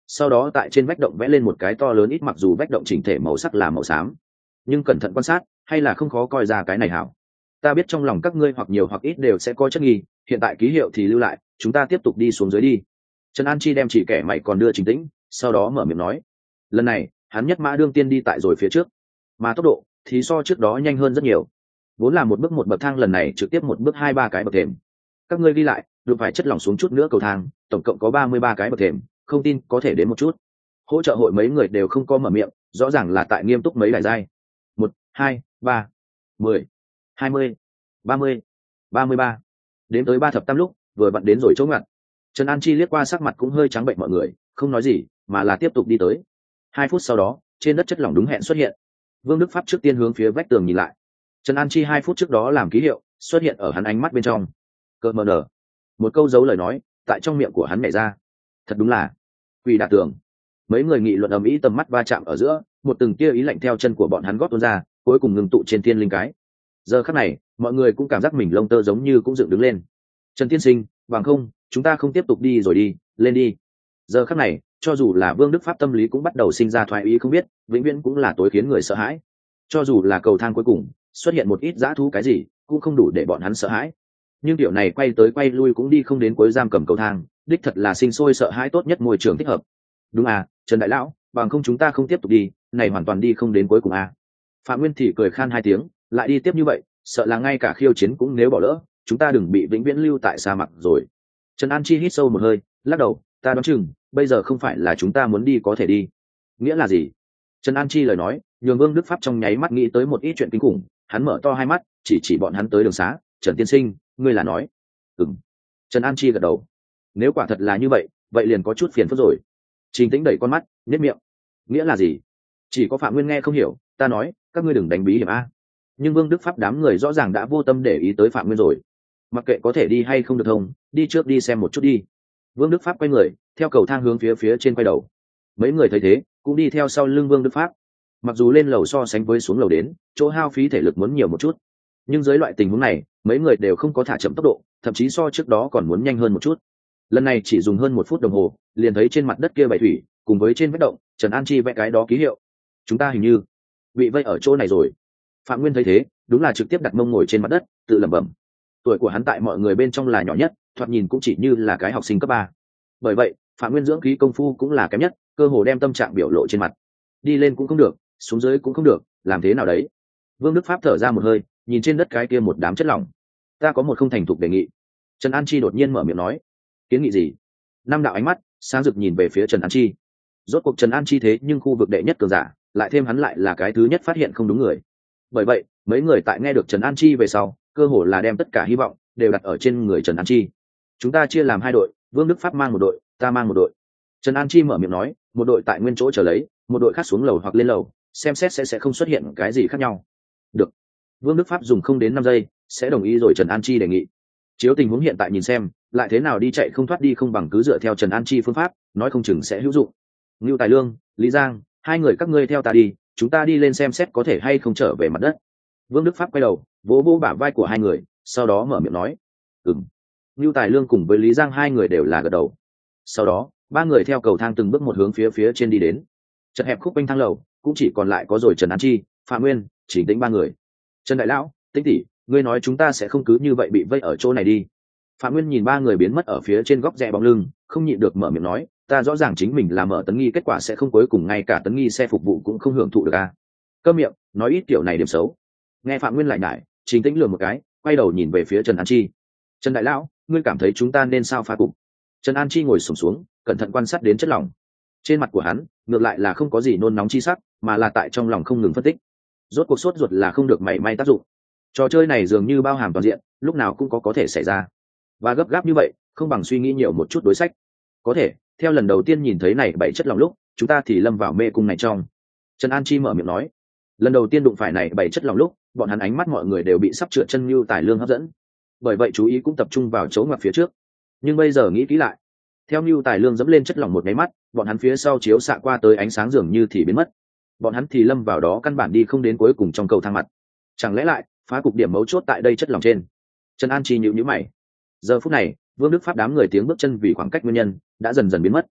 Speaker 1: sau đó tại trên vách động vẽ lên một cái to lớn ít, mặc dù vách động chỉnh thể màu sắc là màu xám, nhưng cẩn thận quan sát hay là không khó coi ra cái này hảo. Ta biết trong lòng các ngươi hoặc nhiều hoặc ít đều sẽ có chất nghi, hiện tại ký hiệu thì lưu lại, chúng ta tiếp tục đi xuống dưới đi. Trần An Chi đem chỉ kẻ mày còn đưa Trình Tĩnh, sau đó mở miệng nói, lần này hắn nhất mã đương tiên đi tại rồi phía trước, mà tốc độ thì so trước đó nhanh hơn rất nhiều. Vốn là một bước một bậc thang, lần này trực tiếp một bước 2-3 cái bậc thềm. Các ngươi đi lại được phải chất lỏng xuống chút nữa cầu thang, tổng cộng có 33 cái bậc thềm, không tin có thể đến một chút. Hỗ trợ hội mấy người đều không có mở miệng, rõ ràng là tại nghiêm túc mấy đại giai. 1, 2, 3, 10, 20, 30, 33. Đến tới 3 thập tam lúc, vừa vặn đến rồi chỗ ngặt. Trần An Chi liếc qua sắc mặt cũng hơi trắng bệnh mọi người, không nói gì, mà là tiếp tục đi tới. 2 phút sau đó, trên đất chất lỏng đúng hẹn xuất hiện. Vương Đức Pháp trước tiên hướng phía vách tường nhìn lại. Trần An Chi 2 phút trước đó làm ký hiệu, xuất hiện ở hắn ánh mắt bên trong. Cơn mờ nở. Một câu giấu lời nói, tại trong miệng của hắn nhảy ra. Thật đúng là quỷ đả tường. Mấy người nghị luận ầm ĩ, tầm mắt va chạm ở giữa, một từng tia ý lạnh theo chân của bọn hắn gót tuôn ra, cuối cùng ngừng tụ trên thiên linh cái. Giờ khắc này, mọi người cũng cảm giác mình lông tơ giống như cũng dựng đứng lên. Trần tiên sinh, bằng không, chúng ta không tiếp tục đi rồi đi, lên đi. Giờ khắc này, cho dù là Vương Đức Pháp tâm lý cũng bắt đầu sinh ra thoái ý, không biết, vĩnh viễn cũng là tối khiến người sợ hãi. Cho dù là cầu thang cuối cùng xuất hiện một ít dã thú cái gì, cũng không đủ để bọn hắn sợ hãi. Nhưng điều này quay tới quay lui cũng đi không đến cuối giam cầm cầu thang, đích thật là sinh sôi sợ hãi tốt nhất môi trường thích hợp. Đúng à, Trần đại lão, bằng không chúng ta không tiếp tục đi, này hoàn toàn đi không đến cuối cùng à. Phạm Nguyên thì cười khan 2 tiếng, lại đi tiếp như vậy, sợ là ngay cả khiêu chiến cũng nếu bỏ lỡ, chúng ta đừng bị vĩnh viễn lưu tại sa mạc rồi. Trần An Chi hít sâu một hơi, lắc đầu, ta đoán chừng bây giờ không phải là chúng ta muốn đi có thể đi. Nghĩa là gì? Trần An Chi lời nói nhường Vương Đức Pháp trong nháy mắt nghĩ tới một ít chuyện kinh khủng, hắn mở to hai mắt, chỉ bọn hắn tới đường xá. Trần tiên sinh, ngươi là nói? Ừm. Trần An Chi gật đầu. Nếu quả thật là như vậy, vậy liền có chút phiền phức rồi. Trình Tĩnh đẩy con mắt, nhếch miệng. Nghĩa là gì? Chỉ có Phạm Nguyên nghe không hiểu, ta nói, các ngươi đừng đánh bí hiểm a. Nhưng Vương Đức Pháp đám người rõ ràng đã vô tâm để ý tới Phạm Nguyên rồi. Mặc kệ có thể đi hay không được thông, đi trước đi xem một chút đi. Vương Đức Pháp quay người, theo cầu thang hướng phía trên quay đầu. Mấy người thấy thế, cũng đi theo sau lưng Vương Đức Pháp. Mặc dù lên lầu so sánh với xuống lầu đến, chỗ hao phí thể lực muốn nhiều một chút, nhưng dưới loại tình huống này, mấy người đều không có thả chậm tốc độ, thậm chí so trước đó còn muốn nhanh hơn một chút. Lần này chỉ dùng hơn 1 phút đồng hồ, liền thấy trên mặt đất kia bày thủy, cùng với trên vách động, Trần An Chi vẽ cái đó ký hiệu. Chúng ta hình như bị vây ở chỗ này rồi. Phạm Nguyên thấy thế, đúng là trực tiếp đặt mông ngồi trên mặt đất, tự lẩm bẩm. Tuổi của hắn tại mọi người bên trong là nhỏ nhất, thoạt nhìn cũng chỉ như là cái học sinh cấp 3. Bởi vậy, Phạm Nguyên dưỡng khí công phu cũng là kém nhất, cơ hồ đem tâm trạng biểu lộ trên mặt. Đi lên cũng không được, xuống dưới cũng không được, làm thế nào đấy? Vương Đức Pháp thở ra một hơi, nhìn trên đất cái kia một đám chất lỏng. Ta có một không thành thục đề nghị. Trần An Chi đột nhiên mở miệng nói. Kiến nghị gì? 5 đạo ánh mắt sáng rực nhìn về phía Trần An Chi. Rốt cuộc Trần An Chi thế nhưng khu vực đệ nhất cường giả, lại thêm hắn lại là cái thứ nhất phát hiện không đúng người. Bởi vậy, mấy người tại nghe được Trần An Chi về sau, cơ hồ là đem tất cả hy vọng đều đặt ở trên người Trần An Chi. Chúng ta chia làm 2 đội, Vương Đức Pháp mang một đội, ta mang một đội. Trần An Chi mở miệng nói, một đội tại nguyên chỗ chờ lấy, một đội khác xuống lầu hoặc lên lầu, xem xét sẽ không xuất hiện cái gì khác nhau. Được. Vương Đức Pháp dùng không đến 5 giây sẽ đồng ý rồi Trần An Chi đề nghị. Chiếu tình huống hiện tại nhìn xem, lại thế nào đi chạy không thoát đi không bằng cứ dựa theo Trần An Chi phương pháp, nói không chừng sẽ hữu dụng. Ngưu Tài Lương, Lý Giang, 2 người các ngươi theo ta đi, chúng ta đi lên xem xét có thể hay không trở về mặt đất. Vương Đức Pháp quay đầu, vỗ vỗ bả vai của 2 người, sau đó mở miệng nói, ừm. Ngưu Tài Lương cùng với Lý Giang 2 người đều là gật đầu. Sau đó, 3 người theo cầu thang từng bước một hướng phía trên đi đến. Chật hẹp khúc quanh thang lầu, cũng chỉ còn lại có rồi Trần An Chi, Phạm Nguyên, Trình Tĩnh 3 người. Trần đại lão, Tĩnh tỷ, ngươi nói chúng ta sẽ không cứ như vậy bị vây ở chỗ này đi. Phạm Nguyên nhìn 3 người biến mất ở phía trên góc rẽ bóng lưng, không nhịn được mở miệng nói, ta rõ ràng chính mình là mở tấn nghi, kết quả sẽ không cuối cùng ngay cả tấn nghi xe phục vụ cũng không hưởng thụ được à. Câm miệng, nói ít kiểu này điểm xấu. Nghe Phạm Nguyên lại nhải, Trình Tĩnh lừa một cái, quay đầu nhìn về phía Trần An Chi. Trần đại lão, ngươi cảm thấy chúng ta nên sao phá cục? Trần An Chi ngồi xổm xuống, cẩn thận quan sát đến chất lỏng. Trên mặt của hắn, ngược lại là không có gì nôn nóng chi sắc, mà là tại trong lòng không ngừng phân tích. Rốt cuộc sốt ruột là không được mảy may tác dụng. Trò chơi này dường như bao hàm toàn diện, lúc nào cũng có thể xảy ra. Và gấp gáp như vậy, không bằng suy nghĩ nhiều một chút đối sách. Có thể, theo lần đầu tiên nhìn thấy này 7 chất lỏng lúc, chúng ta thì lâm vào mê cung này trong. Trần An Chi mở miệng nói. Lần đầu tiên đụng phải này 7 chất lỏng lúc, bọn hắn ánh mắt mọi người đều bị sắp trượt chân Ngưu Tài Lương hấp dẫn. Bởi vậy chú ý cũng tập trung vào chỗ ngoặt phía trước. Nhưng bây giờ nghĩ kỹ lại, theo Ngưu Tài Lương dẫm lên chất lỏng một cái mắt, bọn hắn phía sau chiếu xạ qua tới ánh sáng dường như thì biến mất. Bọn hắn thì lâm vào đó căn bản đi không đến cuối cùng trong cầu thang mặt. Chẳng lẽ lại phá cục điểm mấu chốt tại đây chất lỏng trên? Trần An Chi nhíu mày. Giờ phút này, Vương Đức Pháp đám người tiếng bước chân vì khoảng cách nguyên nhân đã dần dần biến mất.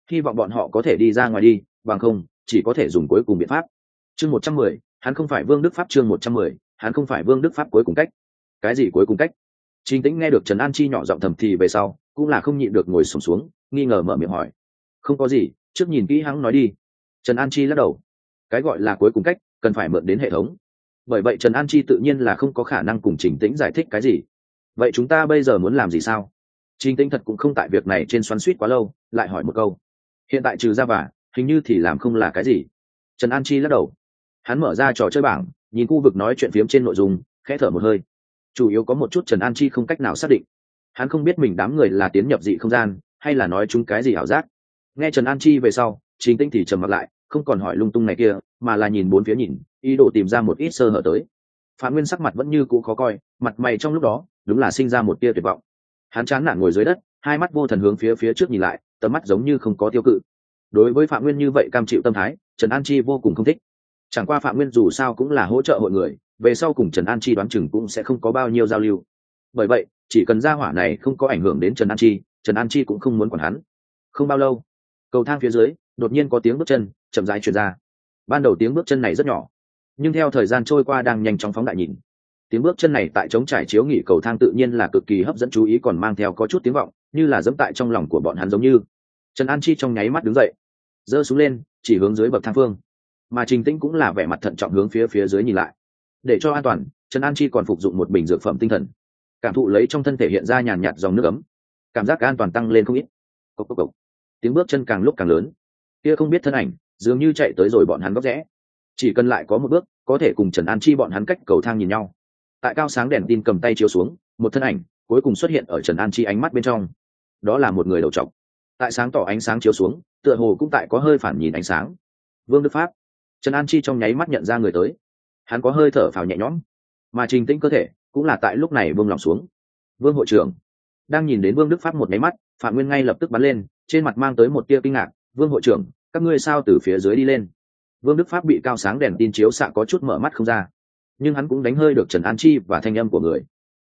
Speaker 1: hy vọng bọn họ có thể đi ra ngoài đi, bằng không chỉ có thể dùng cuối cùng biện pháp. Chương 110, hắn không phải Vương Đức Pháp. Chương 110, hắn không phải Vương Đức Pháp. Cuối cùng cách? Cái gì cuối cùng cách? Trình Tĩnh nghe được Trần An Chi nhỏ giọng thầm thì về sau, cũng là không nhịn được ngồi xổm xuống, nghi ngờ mở miệng hỏi. Không có gì, trước nhìn kỹ hắn nói đi. Trần An Chi lắc đầu. Cái gọi là cuối cùng cách, cần phải mượn đến hệ thống. Bởi vậy Trần An Chi tự nhiên là không có khả năng cùng Trình Tĩnh giải thích cái gì. Vậy chúng ta bây giờ muốn làm gì sao? Trình Tĩnh thật cũng không tại việc này trên xoắn xuýt quá lâu, lại hỏi một câu. Hiện tại trừ ra và, hình như thì làm không là cái gì. Trần An Chi lắc đầu. Hắn mở ra trò chơi bảng, nhìn khu vực nói chuyện phiếm trên nội dung, khẽ thở một hơi. Chủ yếu có một chút Trần An Chi không cách nào xác định. Hắn không biết mình đám người là tiến nhập dị không gian, hay là nói chúng cái gì ảo giác. Nghe Trần An Chi về sau, Trình Tĩnh thì trầm mặt lại, không còn hỏi lung tung này kia, mà là nhìn bốn phía nhìn, ý đồ tìm ra một ít sơ hở tới. Phạm Nguyên sắc mặt vẫn như cũ khó coi, mặt mày trong lúc đó đúng là sinh ra một tia tuyệt vọng. Hắn chán nản ngồi dưới đất, hai mắt vô thần hướng phía trước nhìn lại, tầm mắt giống như không có tiêu cự. Đối với Phạm Nguyên như vậy cam chịu tâm thái, Trần An Chi vô cùng không thích. Chẳng qua Phạm Nguyên dù sao cũng là hỗ trợ hội người, về sau cùng Trần An Chi đoán chừng cũng sẽ không có bao nhiêu giao lưu. Bởi vậy, chỉ cần gia hỏa này không có ảnh hưởng đến Trần An Chi cũng không muốn quản hắn. Không bao lâu, cầu thang phía dưới đột nhiên có tiếng bước chân chậm rãi truyền ra. Ban đầu tiếng bước chân này rất nhỏ, nhưng theo thời gian trôi qua đang nhanh chóng phóng đại nhìn. Tiếng bước chân này tại trống trải chiếu nghỉ cầu thang tự nhiên là cực kỳ hấp dẫn chú ý, còn mang theo có chút tiếng vọng, như là dẫm tại trong lòng của bọn hắn giống như. Trần An Chi trong nháy mắt đứng dậy, giơ xuống lên, chỉ hướng dưới bậc thang phương. Mà Trình Tĩnh cũng là vẻ mặt thận trọng hướng phía dưới nhìn lại. Để cho an toàn, Trần An Chi còn phục dụng một bình dược phẩm tinh thần, cảm thụ lấy trong thân thể hiện ra nhàn nhạt dòng nước ấm, cảm giác an toàn tăng lên không ít. Cộc cộc cộc. Tiếng bước chân càng lúc càng lớn, kia không biết thân ảnh dường như chạy tới rồi bọn hắn góc rẽ. Chỉ cần lại có một bước, có thể cùng Trần An Chi bọn hắn cách cầu thang nhìn nhau. Tại cao sáng đèn tin cầm tay chiếu xuống, một thân ảnh cuối cùng xuất hiện ở Trần An Chi ánh mắt bên trong. Đó là một người đầu trọc. Tại sáng tỏ ánh sáng chiếu xuống, tựa hồ cũng tại có hơi phản nhìn ánh sáng. Vương Đức Pháp. Trần An Chi trong nháy mắt nhận ra người tới. Hắn có hơi thở phào nhẹ nhõm, mà Trình Tĩnh cơ thể cũng là tại lúc này buông lỏng xuống. Vương hội trưởng. Đang nhìn đến Vương Đức Pháp một máy mắt, Phạm Nguyên ngay lập tức bắn lên, trên mặt mang tới một tia kinh ngạc. Vương hội trưởng, các ngươi sao từ phía dưới đi lên? Vương Đức Pháp bị cao sáng đèn tin chiếu xạ có chút mở mắt không ra, nhưng hắn cũng đánh hơi được Trần An Chi và thanh âm của người.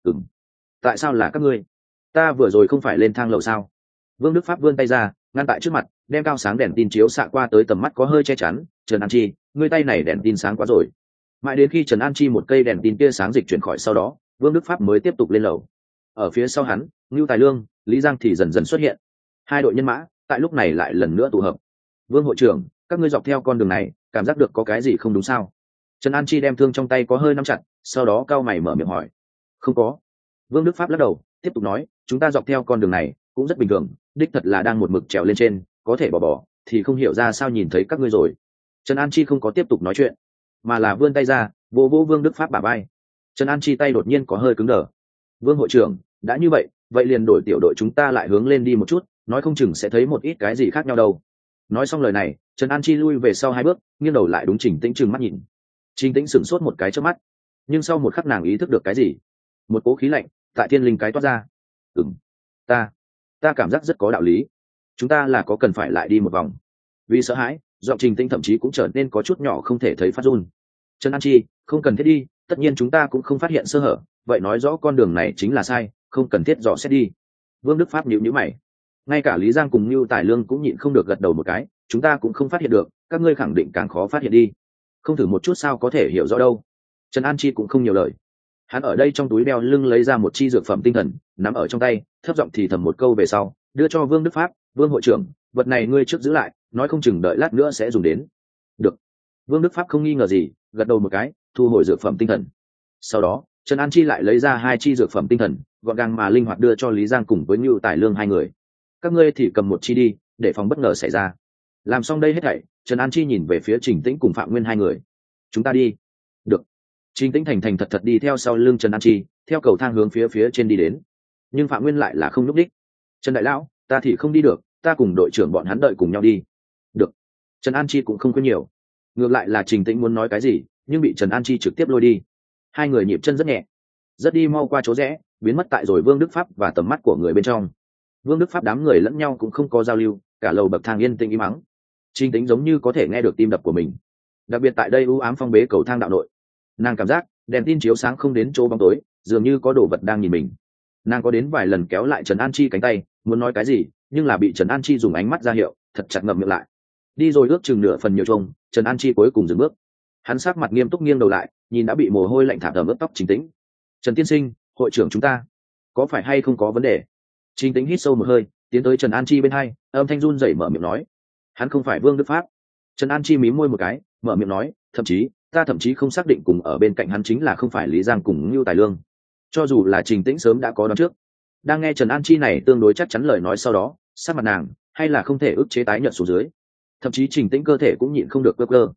Speaker 1: Tại sao là các ngươi? Ta vừa rồi không phải lên thang lầu sao? Vương Đức Pháp vươn tay ra, ngăn tại trước mặt, đem cao sáng đèn tin chiếu xạ qua tới tầm mắt có hơi che chắn. Trần An Chi, ngươi tay này đèn tin sáng quá rồi. Mãi đến khi Trần An Chi một cây đèn tin tia sáng dịch chuyển khỏi sau đó, Vương Đức Pháp mới tiếp tục lên lầu. Ở phía sau hắn, Ngưu Tài Lương, Lý Giang thì dần dần xuất hiện. Hai đội nhân mã tại lúc này lại lần nữa tụ hợp. Vương hội trưởng, các ngươi dọc theo con đường này, cảm giác được có cái gì không đúng sao? Trần An Chi đem thương trong tay có hơi nắm chặt, sau đó cau mày mở miệng hỏi. Không có. Vương Đức Pháp lắc đầu, tiếp tục nói, chúng ta dọc theo con đường này cũng rất bình thường, đích thật là đang một mực trèo lên trên, có thể bỏ thì không hiểu ra sao nhìn thấy các ngươi rồi. Trần An Chi không có tiếp tục nói chuyện, mà là vươn tay ra, vỗ vỗ Vương Đức Pháp bả vai. Trần An Chi tay đột nhiên có hơi cứng đờ. Vương hội trưởng, đã như vậy, vậy liền đổi tiểu đội chúng ta lại hướng lên đi một chút, nói không chừng sẽ thấy một ít cái gì khác nhau đâu. Nói xong lời này, Trần An Chi lui về sau hai bước, nghiêng đầu lại đúng Trình Tĩnh trừng mắt nhìn. Trình Tĩnh sửng sốt một cái trước mắt, nhưng sau một khắc nàng ý thức được cái gì. Một cỗ khí lạnh tại thiên linh cái toát ra. Ta cảm giác rất có đạo lý. Chúng ta là có cần phải lại đi một vòng. Vì sợ hãi, giọng Trình Tĩnh thậm chí cũng trở nên có chút nhỏ không thể thấy phát run. Trần An Chi, không cần thiết đi, tất nhiên chúng ta cũng không phát hiện sơ hở, vậy nói rõ con đường này chính là sai, không cần thiết dò xét đi. Vương Đức Pháp nhíu nhíu mày. Ngay cả Lý Giang cùng Nưu Tài Lương cũng nhịn không được gật đầu một cái, chúng ta cũng không phát hiện được, các ngươi khẳng định càng khó phát hiện đi. Không thử một chút sao có thể hiểu rõ đâu. Trần An Chi cũng không nhiều lời. Hắn ở đây trong túi đeo lưng lấy ra một chi dược phẩm tinh thần, nắm ở trong tay, thấp giọng thì thầm một câu về sau, đưa cho Vương Đức Pháp. Vương hội trưởng, vật này ngươi trước giữ lại, nói không chừng đợi lát nữa sẽ dùng đến. Được. Vương Đức Pháp không nghi ngờ gì, gật đầu một cái, thu hồi dược phẩm tinh thần. Sau đó, Trần An Chi lại lấy ra hai chi dược phẩm tinh thần, gọn gàng mà linh hoạt đưa cho Lý Giang cùng với Nưu Tài Lương hai người. Các ngươi thì cầm một chi đi, để phòng bất ngờ xảy ra. Làm xong đây hết thảy, Trần An Chi nhìn về phía Trình Tĩnh cùng Phạm Nguyên hai người. Chúng ta đi. Được. Trình Tĩnh thành thành thật thật đi theo sau lưng Trần An Chi, theo cầu thang hướng phía trên đi đến. Nhưng Phạm Nguyên lại là không lúc đích. Trần đại lão, ta thì không đi được, ta cùng đội trưởng bọn hắn đợi cùng nhau đi. Được. Trần An Chi cũng không có nhiều. Ngược lại là Trình Tĩnh muốn nói cái gì, nhưng bị Trần An Chi trực tiếp lôi đi. Hai người nhịp chân rất nhẹ, rất đi mau qua chỗ rẽ, biến mất tại rồi Vương Đức Pháp và tầm mắt của người bên trong. Vương Đức Pháp đám người lẫn nhau cũng không có giao lưu, cả lầu bậc thang yên tĩnh im mắng. Trình Tĩnh giống như có thể nghe được tim đập của mình. Đặc biệt tại đây u ám phong bế cầu thang đạo nội, nàng cảm giác đèn tin chiếu sáng không đến chỗ bóng tối, dường như có đồ vật đang nhìn mình. Nàng có đến vài lần kéo lại Trần An Chi cánh tay, muốn nói cái gì, nhưng là bị Trần An Chi dùng ánh mắt ra hiệu, thật chặt ngậm miệng lại. Đi rồi ước chừng nửa phần nhiều trông, Trần An Chi cuối cùng dừng bước. Hắn sắc mặt nghiêm túc nghiêng đầu lại, nhìn đã bị mồ hôi lạnh thảm đầm ướt tóc Trình Tĩnh. Trần tiên sinh, hội trưởng chúng ta có phải hay không có vấn đề? Trình Tĩnh hít sâu một hơi, tiến tới Trần An Chi bên hai, âm thanh run rẩy mở miệng nói. Hắn không phải Vương Đức Pháp. Trần An Chi mím môi một cái, mở miệng nói, ta thậm chí không xác định cùng ở bên cạnh hắn chính là không phải Lý Giang cùng Ngưu Tài Lương. Cho dù là Trình Tĩnh sớm đã có đoán trước. Đang nghe Trần An Chi này tương đối chắc chắn lời nói sau đó, sắc mặt nàng hay là không thể ức chế tái nhợt xuống dưới. Thậm chí Trình Tĩnh cơ thể cũng nhịn không được cơ.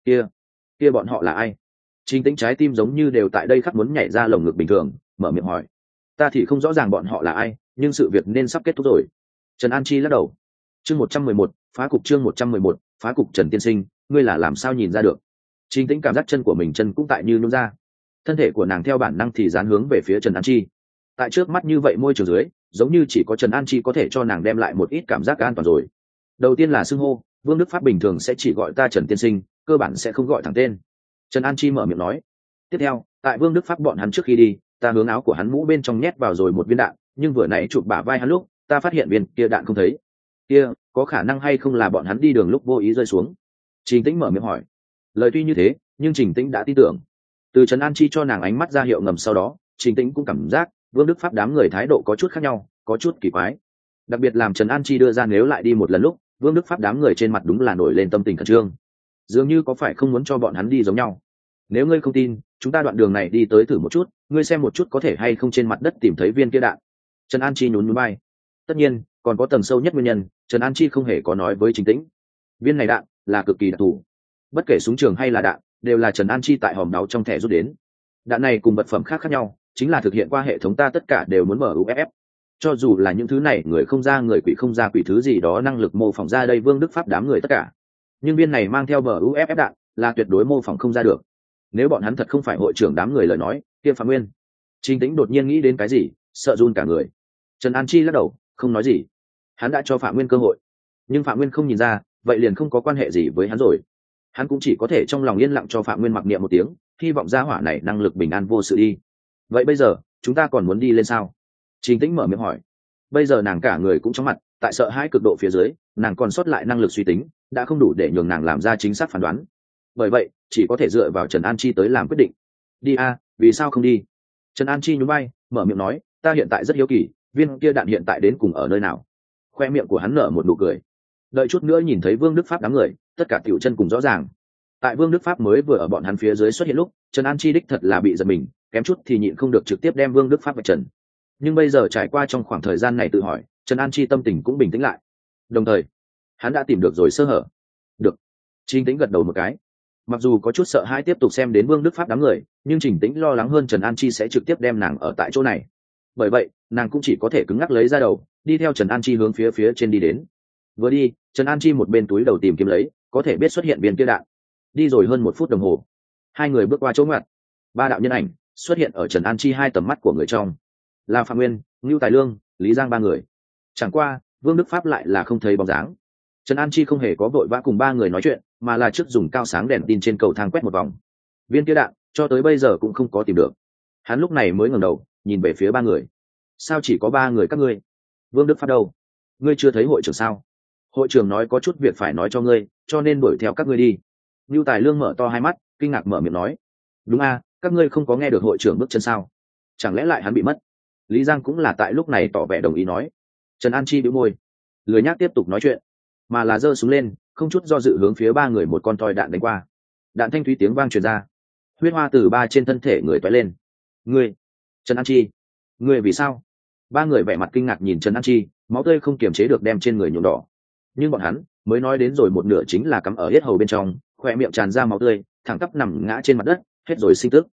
Speaker 1: Kia bọn họ là ai? Trình Tĩnh trái tim giống như đều tại đây khắc muốn nhảy ra lồng ngực bình thường, mở miệng hỏi. Ta thì không rõ ràng bọn họ là ai, nhưng sự việc nên sắp kết thúc rồi. Trần An Chi lắc đầu. Chương 111, phá cục. Chương 111, phá cục. Trần tiên sinh, ngươi là làm sao nhìn ra được? Trình Tĩnh cảm giác chân của mình chân cũng tại như nhũn ra. Thân thể của nàng theo bản năng thì dán hướng về phía Trần An Chi. Tại trước mắt như vậy môi trường dưới, giống như chỉ có Trần An Chi có thể cho nàng đem lại một ít cảm giác an toàn rồi. Đầu tiên là xưng hô, Vương Đức Pháp bình thường sẽ chỉ gọi ta Trần tiên sinh, cơ bản sẽ không gọi thẳng tên. Trần An Chi mở miệng nói. Tiếp theo, tại Vương Đức Pháp bọn hắn trước khi đi, ta hướng áo của hắn mũ bên trong nhét vào rồi một viên đạn, nhưng vừa nãy chụp bả vai hắn lúc, ta phát hiện viên kia đạn không thấy. Kia, có khả năng hay không là bọn hắn đi đường lúc vô ý rơi xuống? Trình Tĩnh mở miệng hỏi. Lời tuy như thế, nhưng Trình Tĩnh đã tin tưởng. Từ Trần An Chi cho nàng ánh mắt ra hiệu ngầm sau đó, Trình Tĩnh cũng cảm giác Vương Đức Pháp đám người thái độ có chút khác nhau, có chút kỳ quái. Đặc biệt làm Trần An Chi đưa ra nếu lại đi một lần lúc, Vương Đức Pháp đám người trên mặt đúng là nổi lên tâm tình khẩn trương, dường như có phải không muốn cho bọn hắn đi giống nhau. Nếu ngươi không tin, chúng ta đoạn đường này đi tới thử một chút, ngươi xem một chút có thể hay không trên mặt đất tìm thấy viên kia đạn. Trần An Chi nhún nhún vai. Tất nhiên, còn có tầng sâu nhất nguyên nhân, Trần An Chi không hề có nói với Trình Tĩnh. Viên này đạn là cực kỳ đặc thù, bất kể súng trường hay là đạn, đều là Trần An Chi tại hòm đáo trong thẻ rút đến. Đạn này cùng vật phẩm khác nhau, chính là thực hiện qua hệ thống ta tất cả đều muốn mở UFF. Cho dù là những thứ này người không ra người quỷ không ra quỷ thứ gì đó năng lực mô phỏng ra đây Vương Đức Pháp đám người tất cả, nhưng viên này mang theo bờ UFF đạn là tuyệt đối mô phỏng không ra được. Nếu bọn hắn thật không phải hội trưởng đám người lời nói, kia Phạm Nguyên. Trình Tĩnh đột nhiên nghĩ đến cái gì, sợ run cả người. Trần An Chi lắc đầu, không nói gì. Hắn đã cho Phạm Nguyên cơ hội, nhưng Phạm Nguyên không nhìn ra, vậy liền không có quan hệ gì với hắn rồi. Hắn cũng chỉ có thể trong lòng yên lặng cho Phạm Nguyên mặc niệm một tiếng, hy vọng gia hỏa này năng lực bình an vô sự đi. Vậy bây giờ chúng ta còn muốn đi lên sao? Trình Tĩnh mở miệng hỏi. Bây giờ nàng cả người cũng chóng mặt, tại sợ hãi cực độ phía dưới, nàng còn sót lại năng lực suy tính đã không đủ để nhường nàng làm ra chính xác phán đoán. Bởi vậy chỉ có thể dựa vào Trần An Chi tới làm quyết định. Đi a, vì sao không đi? Trần An Chi nhún vai, mở miệng nói, ta hiện tại rất hiếu kỳ, viên kia đạn hiện tại đến cùng ở nơi nào? Khoe miệng của hắn nở một nụ cười. Đợi chút nữa nhìn thấy Vương Đức Pháp đám người, tất cả tiểu chân cùng rõ ràng. Tại Vương Đức Pháp mới vừa ở bọn hắn phía dưới xuất hiện lúc, Trần An Chi đích thật là bị giật mình, kém chút thì nhịn không được trực tiếp đem Vương Đức Pháp vạch trần. Nhưng bây giờ trải qua trong khoảng thời gian này tự hỏi, Trần An Chi tâm tình cũng bình tĩnh lại. Đồng thời, hắn đã tìm được rồi sơ hở. Được. Trình Tĩnh gật đầu một cái. Mặc dù có chút sợ hãi tiếp tục xem đến Vương Đức Pháp đám người, nhưng Trình Tĩnh lo lắng hơn Trần An Chi sẽ trực tiếp đem nàng ở tại chỗ này. Bởi vậy, nàng cũng chỉ có thể cứng ngắc lấy ra đầu, đi theo Trần An Chi hướng phía trên đi đến. Vừa đi, Trần An Chi một bên túi đầu tìm kiếm lấy, có thể biết xuất hiện viên kia đạn. Đi rồi hơn 1 phút đồng hồ, hai người bước qua chỗ ngoặt. 3 đạo nhân ảnh xuất hiện ở Trần An Chi hai tầm mắt của người trong, là Phạm Nguyên, Ngưu Tài Lương, Lý Giang 3 người. Chẳng qua Vương Đức Pháp lại là không thấy bóng dáng. Trần An Chi không hề có vội vã cùng 3 người nói chuyện, mà là trước dùng cao sáng đèn tin trên cầu thang quét một vòng. Viên kia đạn cho tới bây giờ cũng không có tìm được. Hắn lúc này mới ngẩng đầu nhìn về phía 3 người. Sao chỉ có 3 người các ngươi? Vương Đức Pháp đâu? Ngươi chưa thấy hội trưởng sao? Hội trưởng nói có chút việc phải nói cho ngươi, cho nên đuổi theo các ngươi đi. Ngưu Tài Lương mở to hai mắt, kinh ngạc mở miệng nói. Đúng a, các ngươi không có nghe được hội trưởng bước chân sao? Chẳng lẽ lại hắn bị mất? Lý Giang cũng là tại lúc này tỏ vẻ đồng ý nói. Trần An Chi bĩu môi, lười nhác tiếp tục nói chuyện, mà là giơ súng lên, không chút do dự hướng phía 3 người một con toi đạn đánh qua. Đạn thanh thúy tiếng vang truyền ra, huyết hoa từ 3 trên thân thể người toái lên. Ngươi, Trần An Chi, ngươi vì sao? 3 người vẻ mặt kinh ngạc nhìn Trần An Chi, máu tươi không kiềm chế được đem trên người nhuộm đỏ. Nhưng bọn hắn mới nói đến rồi một nửa chính là cắm ở yết hầu bên trong, khoe miệng tràn ra máu tươi, thẳng tắp nằm ngã trên mặt đất, hết rồi sinh tức.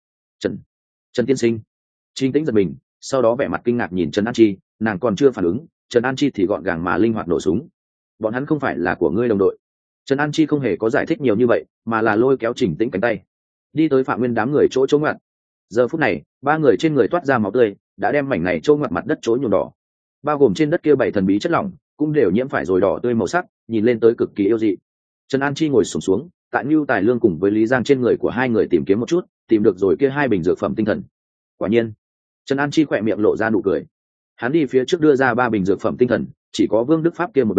Speaker 1: Trần tiên sinh. Trình Tĩnh giật mình, sau đó vẻ mặt kinh ngạc nhìn Trần An Chi, nàng còn chưa phản ứng, Trần An Chi thì gọn gàng mà linh hoạt nổ súng. Bọn hắn không phải là của ngươi đồng đội. Trần An Chi không hề có giải thích nhiều như vậy, mà là lôi kéo Trình Tĩnh cánh tay, đi tới Phạm Nguyên đám người chỗ ngoặt. Giờ phút này, 3 người trên người toát ra máu tươi, đã đem mảnh này chỗ ngoặt mặt đất chỗ nhuộm đỏ. Bao gồm trên đất kia 7 thần bí chất lỏng, cũng đều nhiễm phải rồi đỏ tươi màu sắc, nhìn lên tới cực kỳ yêu dị. Trần An Chi ngồi xổm xuống, tại Nưu Tài Lương cùng với Lý Giang trên người của hai người tìm kiếm một chút, tìm được rồi kia 2 bình dược phẩm tinh thần. Quả nhiên, Trần An Chi khỏe miệng lộ ra nụ cười. Hắn đi phía trước đưa ra 3 bình dược phẩm tinh thần, chỉ có Vương Đức Pháp kia một bình,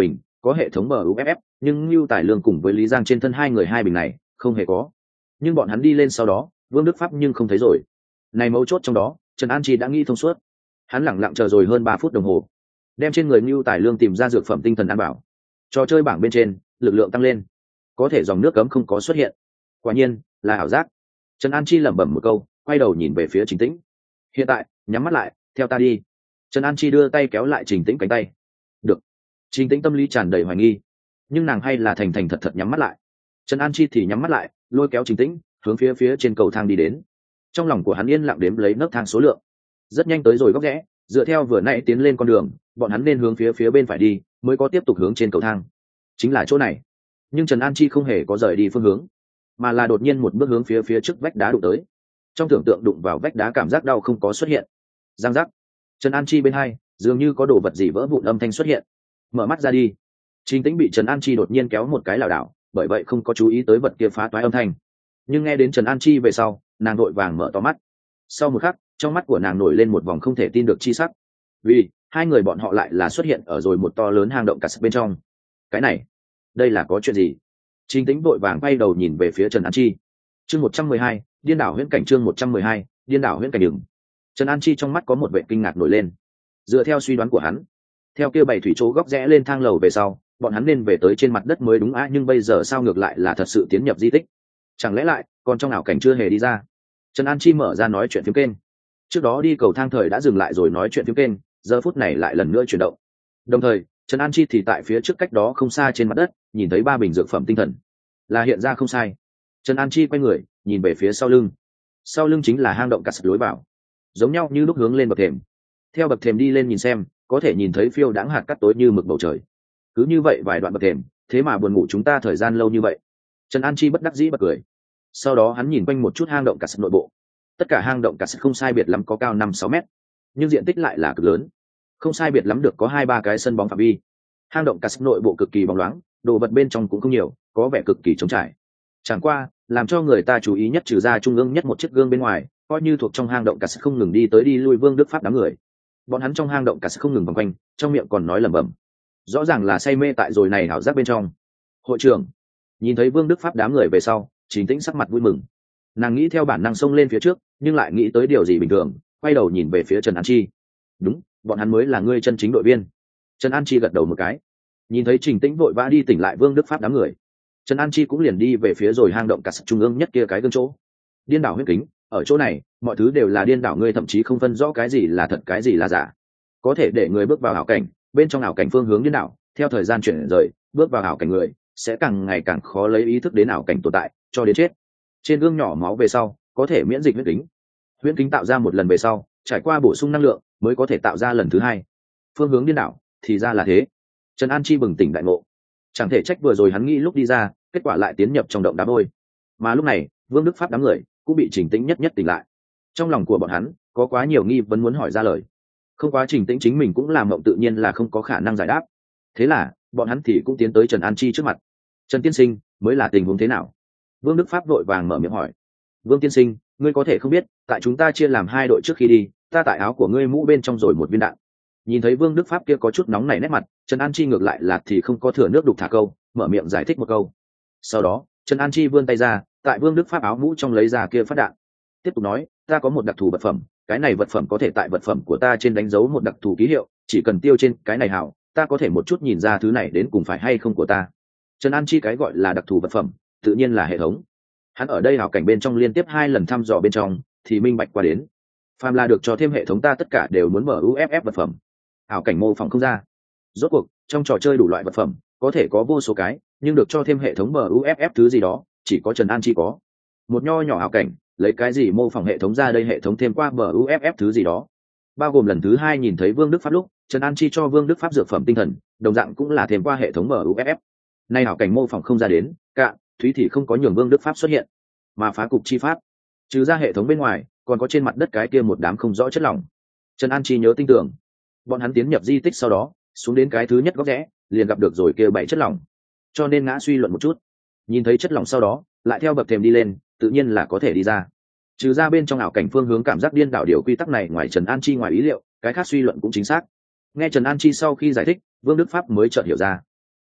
Speaker 1: có hệ thống MUFF, nhưng Lưu Tài Lương cùng với Lý Giang trên thân hai người hai bình này không hề có. Nhưng bọn hắn đi lên sau đó, Vương Đức Pháp nhưng không thấy rồi. Này mấu chốt trong đó, Trần An Chi đã nghĩ thông suốt. Hắn lẳng lặng chờ rồi hơn 3 phút đồng hồ, đem trên người Lưu Tài Lương tìm ra dược phẩm tinh thần an bảo. Trò chơi bảng bên trên, lực lượng tăng lên, có thể dòng nước cấm không có xuất hiện. Quả nhiên là ảo giác. Trần An Chi lẩm bẩm một câu, quay đầu nhìn về phía Trình Tĩnh. Hiện tại, nhắm mắt lại, theo ta đi. Trần An Chi đưa tay kéo lại Trình Tĩnh cánh tay. Được. Trình Tĩnh tâm lý tràn đầy hoài nghi, nhưng nàng hay là thành thành thật thật nhắm mắt lại. Trần An Chi thì nhắm mắt lại, lôi kéo Trình Tĩnh hướng phía trên cầu thang đi đến. Trong lòng của hắn yên lặng đếm lấy nấc thang số lượng. Rất nhanh tới rồi góc rẽ, dựa theo vừa nãy tiến lên con đường, bọn hắn nên hướng phía bên phải đi, mới có tiếp tục hướng trên cầu thang. Chính là chỗ này. Nhưng Trần An Chi không hề có rời đi phương hướng, mà là đột nhiên một bước hướng phía trước vách đá đụng tới. Trong tưởng tượng đụng vào vách đá cảm giác đau không có xuất hiện. Giang giác. Trần An Chi bên hai dường như có đồ vật gì vỡ vụn âm thanh xuất hiện. Mở mắt ra đi. Trình Tĩnh bị Trần An Chi đột nhiên kéo một cái lảo đảo, bởi vậy không có chú ý tới vật kia phá toái âm thanh. Nhưng nghe đến Trần An Chi về sau, nàng vội vàng mở to mắt. Sau một khắc, trong mắt của nàng nổi lên một vòng không thể tin được chi sắc. Vì hai người bọn họ lại là xuất hiện ở rồi một to lớn hang động cả bên trong. Cái này, đây là có chuyện gì? Trình Tĩnh vội vàng quay đầu nhìn về phía Trần An Chi. Chương 112, điên đảo huyễn cảnh. Chương 112, điên đảo huyễn cảnh đường. Trần An Chi trong mắt có một vẻ kinh ngạc nổi lên. Dựa theo suy đoán của hắn, theo kia bảy thủy chỗ góc rẽ lên thang lầu về sau, bọn hắn nên về tới trên mặt đất mới đúng á, nhưng bây giờ sao ngược lại là thật sự tiến nhập di tích? Chẳng lẽ lại còn trong ảo cảnh chưa hề đi ra? Trần An Chi mở ra nói chuyện phím kênh. Trước đó đi cầu thang thời đã dừng lại rồi nói chuyện phím kênh, giờ phút này lại lần nữa chuyển động. Đồng thời, Trần An Chi thì tại phía trước cách đó không xa trên mặt đất, nhìn thấy 3 bình dược phẩm tinh thần. Là hiện ra không sai. Trần An Chi quay người, nhìn về phía sau lưng. Sau lưng chính là hang động cắt lối vào, giống nhau như lúc hướng lên bậc thềm. Theo bậc thềm đi lên nhìn xem, có thể nhìn thấy phiêu đãng hạt cát tối như mực bầu trời. Cứ như vậy vài đoạn bậc thềm, thế mà buồn ngủ chúng ta thời gian lâu như vậy. Trần An Chi bất đắc dĩ bật cười. Sau đó hắn nhìn quanh một chút hang động cắt nội bộ. Tất cả hang động cắt không sai biệt lắm có cao 5-6 mét, nhưng diện tích lại là cực lớn, không sai biệt lắm được có 2-3 cái sân bóng phạm vi. Hang động cắt nội bộ cực kỳ bóng loáng, đồ vật bên trong cũng không nhiều, có vẻ cực kỳ trống trải. Chẳng qua, làm cho người ta chú ý nhất trừ ra trung ương nhất một chiếc gương bên ngoài, coi như thuộc trong hang động cắt không ngừng đi tới đi lui Vương Đức Pháp đám người. Bọn hắn trong hang động cắt không ngừng vòng quanh, trong miệng còn nói lẩm bẩm, rõ ràng là say mê tại rồi này hảo giác bên trong. Hội trưởng nhìn thấy Vương Đức Pháp đám người về sau, Trình Tĩnh sắc mặt vui mừng. Nàng nghĩ theo bản năng xông lên phía trước, nhưng lại nghĩ tới điều gì bình thường, quay đầu nhìn về phía Trần An Chi. Đúng, bọn hắn mới là ngươi chân chính đội viên. Trần An Chi gật đầu một cái. Nhìn thấy Trình Tĩnh vội vã đi tỉnh lại Vương Đức Pháp đám người, Trần An Chi cũng liền đi về phía rồi hang động cắt trung ương nhất kia cái gương chỗ. Điên đảo huyết kính, ở chỗ này mọi thứ đều là điên đảo, ngươi thậm chí không phân rõ cái gì là thật cái gì là giả. Có thể để người bước vào ảo cảnh, bên trong ảo cảnh phương hướng điên đảo, theo thời gian chuyển rời, bước vào ảo cảnh người sẽ càng ngày càng khó lấy ý thức đến ảo cảnh tồn tại, cho đến chết. Trên gương nhỏ máu về sau, có thể miễn dịch huyết kính. Huyễn kính tạo ra một lần về sau, trải qua bổ sung năng lượng mới có thể tạo ra lần thứ hai. Phương hướng điên đảo, thì ra là thế. Trần An Chi bừng tỉnh đại ngộ. Chẳng thể trách vừa rồi hắn nghĩ lúc đi ra, kết quả lại tiến nhập trong động đá vôi. Mà lúc này, Vương Đức Pháp đám người cũng bị Trình Tĩnh nhất tỉnh lại. Trong lòng của bọn hắn có quá nhiều nghi vấn muốn hỏi ra lời. Không quá Trình Tĩnh chính mình cũng làm mộng tự nhiên là không có khả năng giải đáp. Thế là, bọn hắn thì cũng tiến tới Trần An Chi trước mặt. Trần tiên sinh, mới là tình huống thế nào? Vương Đức Pháp vội vàng mở miệng hỏi. Vương tiên sinh, ngươi có thể không biết, tại chúng ta chia làm 2 đội trước khi đi, ta tại áo của ngươi mũ bên trong rồi một viên đạn. Nhìn thấy Vương Đức Pháp kia có chút nóng nảy nét mặt, Trần An Chi ngược lại là thì không có thừa nước đục thả câu, mở miệng giải thích một câu. Sau đó, Trần An Chi vươn tay ra, tại Vương Đức Pháp áo mũ trong lấy ra kia phát đạn. Tiếp tục nói, ta có một đặc thù vật phẩm, cái này vật phẩm có thể tại vật phẩm của ta trên đánh dấu một đặc thù ký hiệu, chỉ cần tiêu trên cái này hảo, ta có thể một chút nhìn ra thứ này đến cùng phải hay không của ta. Trần An Chi cái gọi là đặc thù vật phẩm, tự nhiên là hệ thống. Hắn ở đây hảo cảnh bên trong liên tiếp 2 lần thăm dò bên trong, thì minh bạch qua đến. Phàm là được cho thêm hệ thống ta tất cả đều muốn mở UFF vật phẩm. Hảo cảnh mô phỏng không ra. Rốt cuộc, trong trò chơi đủ loại vật phẩm, có thể có vô số cái, nhưng được cho thêm hệ thống mở UFF thứ gì đó, chỉ có Trần An Chi có. Một nho nhỏ hảo cảnh, lấy cái gì mô phỏng hệ thống ra đây, hệ thống thêm qua mở UFF thứ gì đó. Bao gồm lần thứ 2 nhìn thấy Vương Đức Pháp lúc, Trần An Chi cho Vương Đức Pháp dược phẩm tinh thần, đồng dạng cũng là thêm qua hệ thống mở UFF. Nay hảo cảnh mô phỏng không ra đến, cạn, Thúy thì không có nhường Vương Đức Pháp xuất hiện, mà phá cục chi pháp. Trừ ra hệ thống bên ngoài, còn có trên mặt đất cái kia một đám không rõ chất lỏng. Trần An Chi nhớ tinh tưởng, bọn hắn tiến nhập di tích sau đó, xuống đến cái thứ nhất góc rẽ, liền gặp được rồi kia 7 chất lỏng. Cho nên ngã suy luận một chút, nhìn thấy chất lỏng sau đó, lại theo bậc thềm đi lên, tự nhiên là có thể đi ra. Trừ ra bên trong ảo cảnh phương hướng cảm giác điên đảo điều quy tắc này ngoài Trần An Chi ngoài ý liệu, cái khác suy luận cũng chính xác. Nghe Trần An Chi sau khi giải thích, Vương Đức Pháp mới chợt hiểu ra.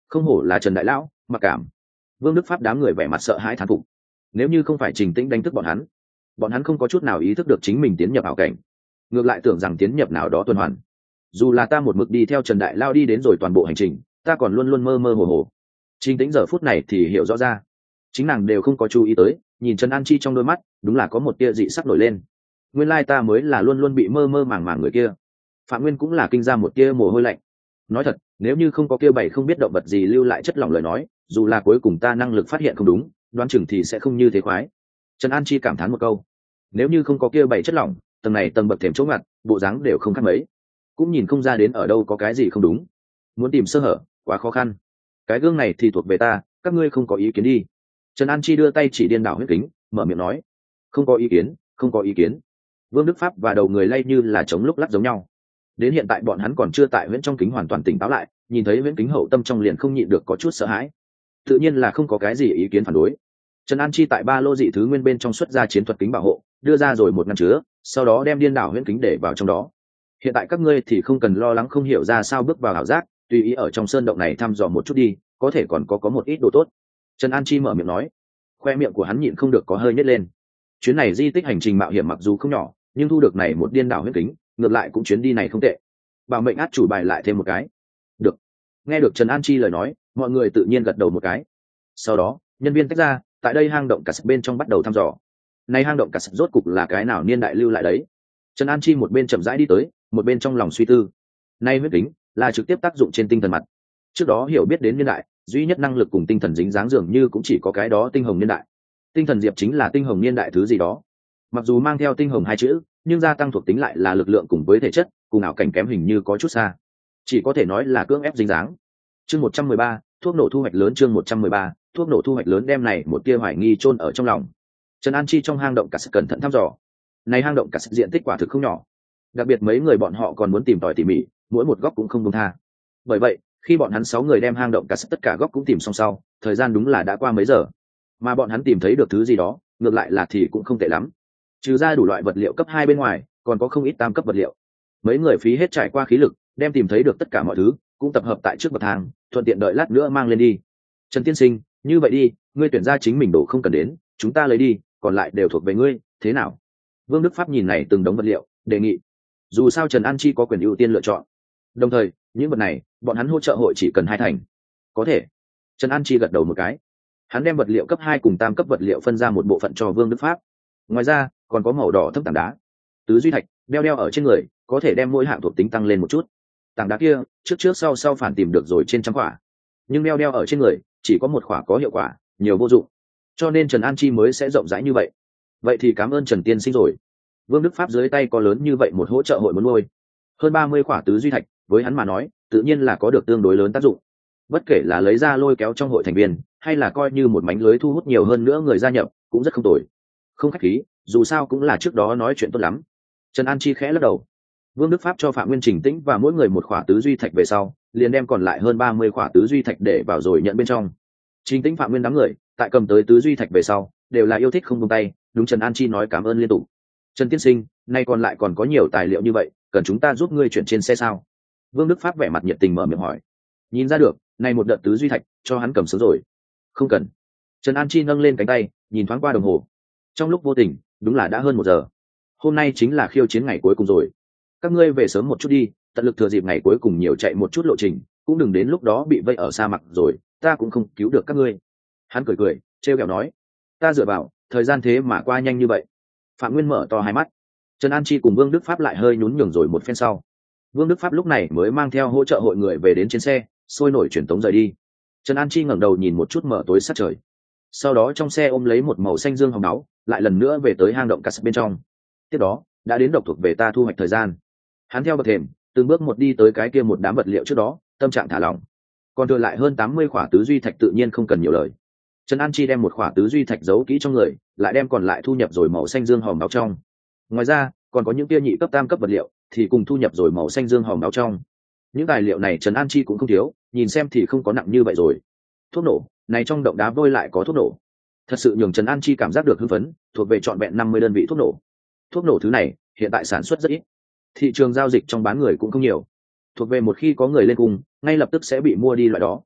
Speaker 1: Không hổ là Trần đại lão, mặc cảm. Vương Đức Pháp đám người vẻ mặt sợ hãi thán phục. Nếu như không phải Trình Tĩnh đánh thức bọn hắn không có chút nào ý thức được chính mình tiến nhập ảo cảnh, ngược lại tưởng rằng tiến nhập nào đó tuần hoàn. Dù là ta một mực đi theo Trần đại lao đi đến rồi toàn bộ hành trình, ta còn luôn luôn mơ mơ hồ hồ. Trình Tĩnh giờ phút này thì hiểu rõ ra, chính nàng đều không có chú ý tới, nhìn Trần An Chi trong đôi mắt đúng là có một tia dị sắc nổi lên. Nguyên lai ta mới là luôn luôn bị mơ mơ màng màng người kia. Phạm Nguyên cũng là kinh ra một tia mồ hôi lạnh. Nói thật, nếu như không có kia bảy không biết động vật gì lưu lại chất lỏng lời nói, dù là cuối cùng ta năng lực phát hiện không đúng, đoán chừng thì sẽ không như thế khoái. Trần An Chi cảm thán một câu. Nếu như không có kia bảy chất lỏng, tầng này tầng bậc thềm chỗ ngặt, bộ dáng đều không khác mấy, cũng nhìn không ra đến ở đâu có cái gì không đúng. Muốn tìm sơ hở quá khó khăn. Cái gương này thì thuộc về ta, các ngươi không có ý kiến đi. Trần An Chi đưa tay chỉ điên đảo huyết kính, mở miệng nói. Không có ý kiến, không có ý kiến. Vương Đức Pháp và đầu người lay như là chống lúc lắc giống nhau. Đến hiện tại bọn hắn còn chưa tại huyễn trong kính hoàn toàn tỉnh táo lại, nhìn thấy huyễn kính hậu tâm trong liền không nhịn được có chút sợ hãi. Tự nhiên là không có cái gì ý kiến phản đối. Trần An Chi tại ba lô dị thứ nguyên bên trong xuất ra chiến thuật kính bảo hộ, đưa ra rồi một ngăn chứa, sau đó đem điên đảo huyễn kính để vào trong đó. Hiện tại các ngươi thì không cần lo lắng không hiểu ra sao bước vào ảo giác, tùy ý ở trong sơn động này thăm dò một chút đi, có thể còn có một ít đồ tốt. Trần An Chi mở miệng nói. Khoe miệng của hắn nhịn không được có hơi nhếch lên. Chuyến này di tích hành trình mạo hiểm mặc dù không nhỏ, nhưng thu được này một điên đảo huyễn kính, ngược lại cũng chuyến đi này không tệ. Bảo mệnh át chủ bài lại thêm một cái. Được. Nghe được Trần An Chi lời nói, mọi người tự nhiên gật đầu một cái. Sau đó, nhân viên tách ra, tại đây hang động cà sắt bên trong bắt đầu thăm dò. Này hang động cà sắt rốt cục là cái nào niên đại lưu lại đấy? Trần An Chi một bên chậm rãi đi tới, một bên trong lòng suy tư. Nay huyết kính là trực tiếp tác dụng trên tinh thần mặt. Trước đó hiểu biết đến niên đại, duy nhất năng lực cùng tinh thần dính dáng dường như cũng chỉ có cái đó tinh hồng niên đại. Tinh thần diệp chính là tinh hồng niên đại thứ gì đó. Mặc dù mang theo tinh hồng hai chữ, nhưng gia tăng thuộc tính lại là lực lượng cùng với thể chất, cùng ảo cảnh kém hình như có chút xa. Chỉ có thể nói là cưỡng ép dính dáng. Chương 113, thuốc nổ thu hoạch lớn. Chương 113, thuốc nổ thu hoạch lớn. Đem này một tia hoài nghi chôn ở trong lòng. Trần An Chi trong hang động cả sự cẩn thận thăm dò. Này hang động cả sự diện tích quả thực không nhỏ. Đặc biệt mấy người bọn họ còn muốn tìm tòi tỉ mỉ, mỗi một góc cũng không buông tha. Bởi vậy, khi bọn hắn 6 người đem hang động cả sự tất cả góc cũng tìm xong sau, thời gian đúng là đã qua mấy giờ. Mà bọn hắn tìm thấy được thứ gì đó, ngược lại là thì cũng không tệ lắm. Trừ ra đủ loại vật liệu cấp 2 bên ngoài, còn có không ít tam cấp vật liệu. Mấy người phí hết trải qua khí lực, đem tìm thấy được tất cả mọi thứ, cũng tập hợp tại trước bậc thang, thuận tiện đợi lát nữa mang lên đi. Trần tiên sinh, như vậy đi, ngươi tuyển ra chính mình đồ không cần đến, chúng ta lấy đi, còn lại đều thuộc về ngươi, thế nào? Vương Đức Pháp nhìn này từng đống vật liệu, đề nghị. Dù sao Trần An Chi có quyền ưu tiên lựa chọn. Đồng thời, những vật này, bọn hắn hỗ trợ hội chỉ cần 2 thành. Có thể. Trần An Chi gật đầu một cái. Hắn đem vật liệu cấp 2 cùng tam cấp vật liệu phân ra một bộ phận cho Vương Đức Pháp. Ngoài ra, còn có màu đỏ thâm tảng đá, tứ duy thạch, đeo ở trên người, có thể đem mỗi hạng thuộc tính tăng lên một chút. Tảng đá kia, trước sau phản tìm được rồi trên trăm quả, nhưng đeo ở trên người, chỉ có một quả có hiệu quả, nhiều vô dụng. Cho nên Trần An Chi mới sẽ rộng rãi như vậy. Vậy thì cảm ơn Trần tiên sinh rồi. Vương Đức Pháp dưới tay có lớn như vậy một hỗ trợ hội muốn nuôi hơn 30 quả tứ duy thạch, với hắn mà nói, tự nhiên là có được tương đối lớn tác dụng. Bất kể là lấy ra lôi kéo trong hội thành viên, hay là coi như một mánh lưới thu hút nhiều hơn nữa người gia nhập, cũng rất không tồi. Không khách khí, dù sao cũng là trước đó nói chuyện tốt lắm. Trần An Chi khẽ lắc đầu. Vương Đức Pháp cho Phạm Nguyên Trình Tĩnh và mỗi người một quả tứ duy thạch về sau, liền đem còn lại hơn 30 quả tứ duy thạch để vào rồi nhận bên trong. Trình Tĩnh, Phạm Nguyên đám người, tại cầm tới tứ duy thạch về sau, đều là yêu thích không buông tay, đúng Trần An Chi nói cảm ơn liên tục. Trần tiên sinh, nay còn lại còn có nhiều tài liệu như vậy, cần chúng ta giúp ngươi chuyển trên xe sao? Vương Đức Pháp vẻ mặt nhiệt tình mở miệng hỏi. Nhìn ra được, nay một đợt tứ duy thạch, cho hắn cầm sớm rồi. Không cần. Trần An Chi nâng lên cánh tay, nhìn thoáng qua đồng hồ. Trong lúc vô tình, đúng là đã hơn 1 giờ. Hôm nay chính là khiêu chiến ngày cuối cùng rồi. Các ngươi về sớm một chút đi, tận lực thừa dịp ngày cuối cùng nhiều chạy một chút lộ trình, cũng đừng đến lúc đó bị vây ở sa mạc rồi, ta cũng không cứu được các ngươi. Hắn cười, trêu ghẹo nói. Ta dựa vào, thời gian thế mà qua nhanh như vậy. Phạm Nguyên mở to hai mắt. Trần An Chi cùng Vương Đức Pháp lại hơi nhún nhường rồi một phen sau. Vương Đức Pháp lúc này mới mang theo hỗ trợ hội người về đến trên xe, sôi nổi truyền tống rời đi. Trần An Chi ngẩng đầu nhìn một chút mở tối sát trời. Sau đó trong xe ôm lấy một màu xanh dương hồng máu, lại lần nữa về tới hang động cắt bên trong. Tiếp đó, đã đến độc thuộc về ta thu hoạch thời gian. Hắn theo bậc thềm, từng bước một đi tới cái kia một đám vật liệu trước đó, tâm trạng thả lỏng. Còn thừa lại hơn 80 khỏa tứ duy thạch tự nhiên không cần nhiều lời. Trần An Chi đem một khỏa tứ duy thạch giấu kỹ trong người, lại đem còn lại thu nhập rồi màu xanh dương hồng máu trong. Ngoài ra, còn có những kia nhị cấp tam cấp vật liệu, thì cùng thu nhập rồi màu xanh dương hồng máu trong. Những tài liệu này Trần An Chi cũng không thiếu, nhìn xem thì không có nặng như vậy rồi. Thuốc nổ, này trong động đá vôi lại có thuốc nổ. Thật sự nhường Trần An Chi cảm giác được hưng phấn, thuộc về trọn vẹn 50 đơn vị thuốc nổ. Thuốc nổ thứ này, hiện tại sản xuất rất ít. Thị trường giao dịch trong bán người cũng không nhiều. Thuộc về một khi có người lên cung, ngay lập tức sẽ bị mua đi loại đó.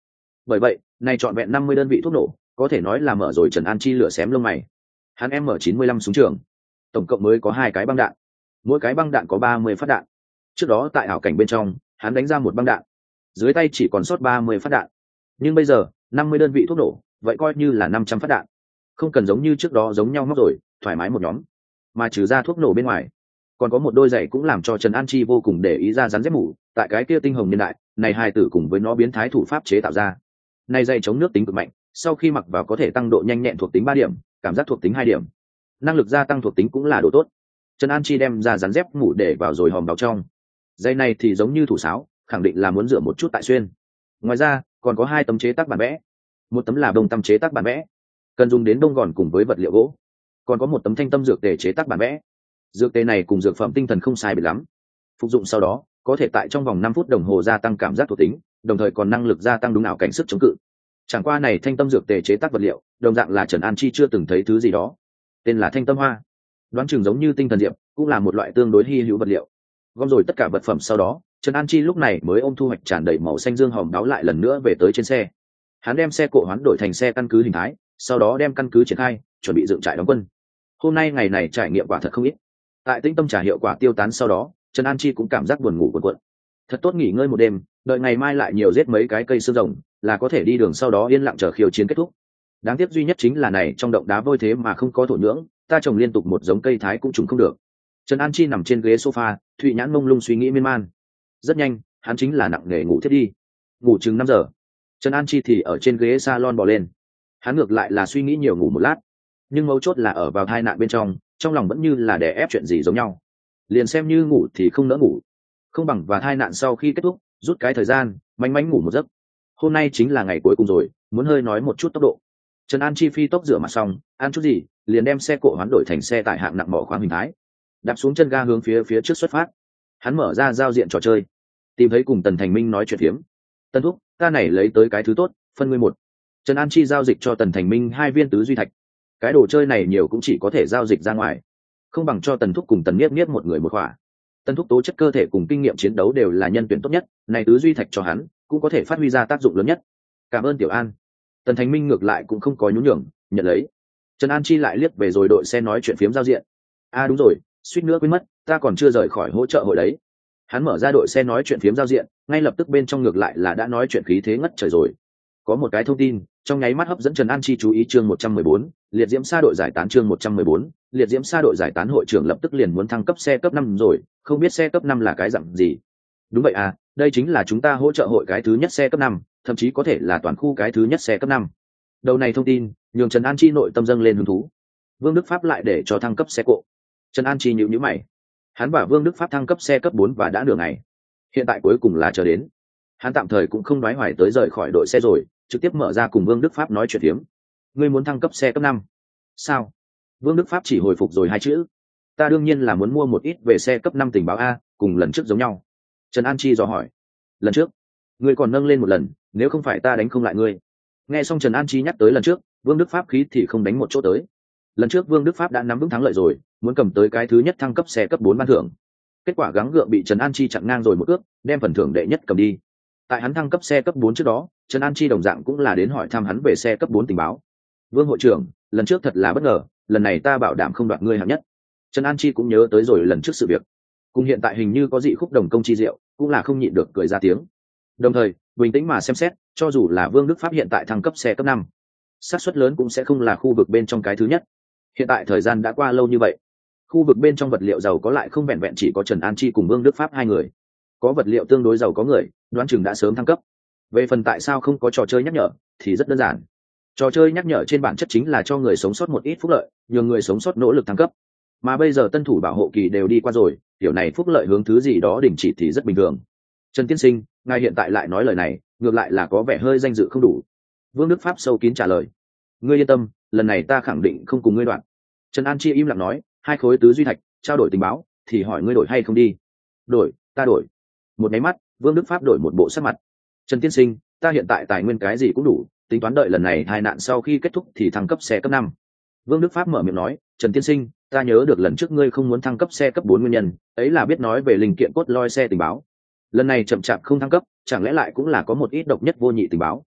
Speaker 1: Bởi vậy này trọn vẹn 50 đơn vị thuốc nổ có thể nói là mở rồi Trần An Chi lửa xém lông mày. Hắn M95 súng trường tổng cộng mới có 2 cái băng đạn, mỗi cái băng đạn có 30 phát đạn. Trước đó tại ảo cảnh bên trong hắn đánh ra một băng đạn, dưới tay chỉ còn sót 30 phát đạn, nhưng bây giờ 50 đơn vị thuốc nổ vậy coi như là 500 phát đạn, không cần giống như trước đó giống nhau móc rồi thoải mái một nhóm. Mà trừ ra thuốc nổ bên ngoài, còn có một đôi giày cũng làm cho Trần An Chi vô cùng để ý ra rắn dép mũ, tại cái kia tinh hồng niên đại này hài tử cùng với nó biến thái thủ pháp chế tạo ra. Này giày chống nước tính cực mạnh, sau khi mặc vào có thể tăng độ nhanh nhẹn thuộc tính 3 điểm, cảm giác thuộc tính 2 điểm, năng lực gia tăng thuộc tính cũng là độ tốt. Trần An Chi đem ra rắn dép mũ để vào rồi hòm đào trong. Giày này thì giống như thủ sáo, khẳng định là muốn rửa một chút tại xuyên. Ngoài ra còn có 2 tấm chế tác bản vẽ, một tấm là bông tăm chế tác bản vẽ, cần dùng đến bông gòn cùng với vật liệu gỗ, còn có một tấm thanh tâm dược tề chế tác bản vẽ. Dược tề này cùng dược phẩm tinh thần không sai biệt lắm, phục dụng sau đó có thể tại trong vòng 5 phút đồng hồ gia tăng cảm giác thuộc tính, đồng thời còn năng lực gia tăng đúng ảo cảnh sức chống cự. Chẳng qua này thanh tâm dược tề chế tác vật liệu đồng dạng là Trần An Chi chưa từng thấy thứ gì đó, tên là thanh tâm hoa, đoán chừng giống như tinh thần diệp, cũng là một loại tương đối hy hữu vật liệu. Gom rồi tất cả vật phẩm sau đó, Trần An Chi lúc này mới ôm thu hoạch tràn đầy màu xanh dương hòm đáo lại lần nữa về tới trên xe. Hắn đem xe cộ hoán đổi thành xe căn cứ hình thái, sau đó đem căn cứ triển khai, chuẩn bị dựng trại đóng quân. Hôm nay ngày này trải nghiệm quả thật không ít. Tại tĩnh tâm trả hiệu quả tiêu tán sau đó, Trần An Chi cũng cảm giác buồn ngủ cuộn cuộn. Thật tốt nghỉ ngơi một đêm, đợi ngày mai lại nhiều giết mấy cái cây xương rồng, là có thể đi đường sau đó yên lặng chờ khiêu chiến kết thúc. Đáng tiếc duy nhất chính là này trong động đá vôi thế mà không có thổ nhưỡng, ta trồng liên tục một giống cây thái cũng trùng không được. Trần An Chi nằm trên ghế sofa, thụy nhãn mông lung suy nghĩ miên man. Rất nhanh, hắn chính là nặng nề ngủ thiết đi. Ngủ chừng 5 giờ, Trần An Chi thì ở trên ghế salon bò lên. Hắn ngược lại là suy nghĩ nhiều ngủ một lát, nhưng mấu chốt là ở vào tai nạn bên trong lòng vẫn như là đè ép chuyện gì giống nhau. Liền xem như ngủ thì không nỡ ngủ, không bằng và tai nạn sau khi kết thúc, rút cái thời gian, manh manh ngủ một giấc. Hôm nay chính là ngày cuối cùng rồi, muốn hơi nói một chút tốc độ. Trần An Chi phi tốc rửa mặt xong, ăn chút gì, liền đem xe cộ hoán đổi thành xe tải hạng nặng mỏ khoáng hình thái, đạp xuống chân ga hướng phía trước xuất phát. Hắn mở ra giao diện trò chơi, tìm thấy cùng Tần Thành Minh nói chuyện phiếm. Tân thúc, ta này lấy tới cái thứ tốt, phân ngươi một. Trần An Chi giao dịch cho Tần Thành Minh 2 viên tứ duy thạch. Cái đồ chơi này nhiều cũng chỉ có thể giao dịch ra ngoài, không bằng cho Tần thúc cùng Tần Niếp Niếp một người một khỏa. Tần thúc tố chất cơ thể cùng kinh nghiệm chiến đấu đều là nhân tuyển tốt nhất, này tứ duy thạch cho hắn cũng có thể phát huy ra tác dụng lớn nhất. Cảm ơn Tiểu An. Tần Thành Minh ngược lại cũng không có nhún nhường, nhận lấy. Trần An Chi lại liếc về rồi đội xe nói chuyện phiếm giao diện. Đúng rồi, suýt nữa quên mất, ta còn chưa rời khỏi hỗ trợ hội đấy. Hắn mở ra đội xe nói chuyện phiếm giao diện, ngay lập tức bên trong ngược lại là đã nói chuyện khí thế ngất trời rồi. Có một cái thông tin trong nháy mắt hấp dẫn Trần An Chi chú ý. Chương 114, liệt diễm sa đội giải tán. Chương 114, liệt diễm sa đội giải tán. Hội trưởng lập tức liền muốn thăng cấp xe cấp 5 rồi, không biết xe cấp 5 là cái dạng gì. Đúng vậy đây chính là chúng ta hỗ trợ hội cái thứ nhất xe cấp 5, thậm chí có thể là toàn khu cái thứ nhất xe cấp 5. Đầu này thông tin nhường Trần An Chi nội tâm dâng lên hứng thú. Vương Đức Pháp lại để cho thăng cấp xe cộ. Trần An Chi nhíu nhíu mày. Hắn và Vương Đức Pháp thăng cấp xe cấp 4 và đã nửa ngày, hiện tại cuối cùng là chờ đến. Hắn tạm thời cũng không đoái hoài tới rời khỏi đội xe rồi, trực tiếp mở ra cùng Vương Đức Pháp nói chuyện phiếm. Ngươi muốn thăng cấp xe cấp 5? Sao? Vương Đức Pháp chỉ hồi phục rồi 2 chữ. Ta đương nhiên là muốn mua một ít về xe cấp 5 tình báo cùng lần trước giống nhau. Trần An Chi dò hỏi. Lần trước ngươi còn nâng lên một lần, nếu không phải ta đánh không lại ngươi. Nghe xong Trần An Chi nhắc tới lần trước, Vương Đức Pháp khí thì không đánh một chỗ tới. Lần trước Vương Đức Pháp đã nắm vững thắng lợi rồi, muốn cầm tới cái thứ nhất thăng cấp xe cấp 4 ban thưởng. Kết quả gắng gượng bị Trần An Chi chặn ngang rồi một cước, đem phần thưởng đệ nhất cầm đi. Tại hắn thăng cấp xe cấp 4 trước đó, Trần An Chi đồng dạng cũng là đến hỏi thăm hắn về xe cấp 4 tình báo. Vương hội trưởng, lần trước thật là bất ngờ, lần này ta bảo đảm không đoạt ngươi hạng nhất. Trần An Chi cũng nhớ tới rồi lần trước sự việc, cùng hiện tại hình như có dị khúc đồng công chi diệu, cũng là không nhịn được cười ra tiếng. Đồng thời bình tĩnh mà xem xét, cho dù là Vương Đức Pháp hiện tại thăng cấp xe cấp 5, xác suất lớn cũng sẽ không là khu vực bên trong cái thứ nhất. Hiện tại thời gian đã qua lâu như vậy, khu vực bên trong vật liệu giàu có lại không vẹn vẹn chỉ có Trần An Chi cùng Vương Đức Pháp 2 người, có vật liệu tương đối giàu có người đoán chừng đã sớm thăng cấp. Về phần tại sao không có trò chơi nhắc nhở thì rất đơn giản, trò chơi nhắc nhở trên bản chất chính là cho người sống sót một ít phúc lợi, nhường người sống sót nỗ lực thăng cấp. Mà bây giờ tân thủ bảo hộ kỳ đều đi qua rồi, kiểu này phúc lợi hướng thứ gì đó đình chỉ thì rất bình thường. Trần tiên sinh, ngài hiện tại lại nói lời này, ngược lại là có vẻ hơi danh dự không đủ. Vương Đức Pháp sâu kín trả lời. Ngươi yên tâm, lần này ta khẳng định không cùng ngươi đoạn. Trần An Chi im lặng nói, 2 khối tứ duy thạch trao đổi tình báo, thì hỏi ngươi đổi hay không đi. Đổi, ta đổi. Một máy mắt, Vương Đức Pháp đổi một bộ sắc mặt. Trần tiên sinh, ta hiện tại tài nguyên cái gì cũng đủ, tính toán đợi lần này tai nạn sau khi kết thúc thì thăng cấp xe cấp 5. Vương Đức Pháp mở miệng nói, Trần tiên sinh, ta nhớ được lần trước ngươi không muốn thăng cấp xe cấp 4 nguyên nhân, ấy là biết nói về linh kiện cốt lõi xe tình báo. Lần này chậm chạp không thăng cấp, chẳng lẽ lại cũng là có một ít độc nhất vô nhị tình báo.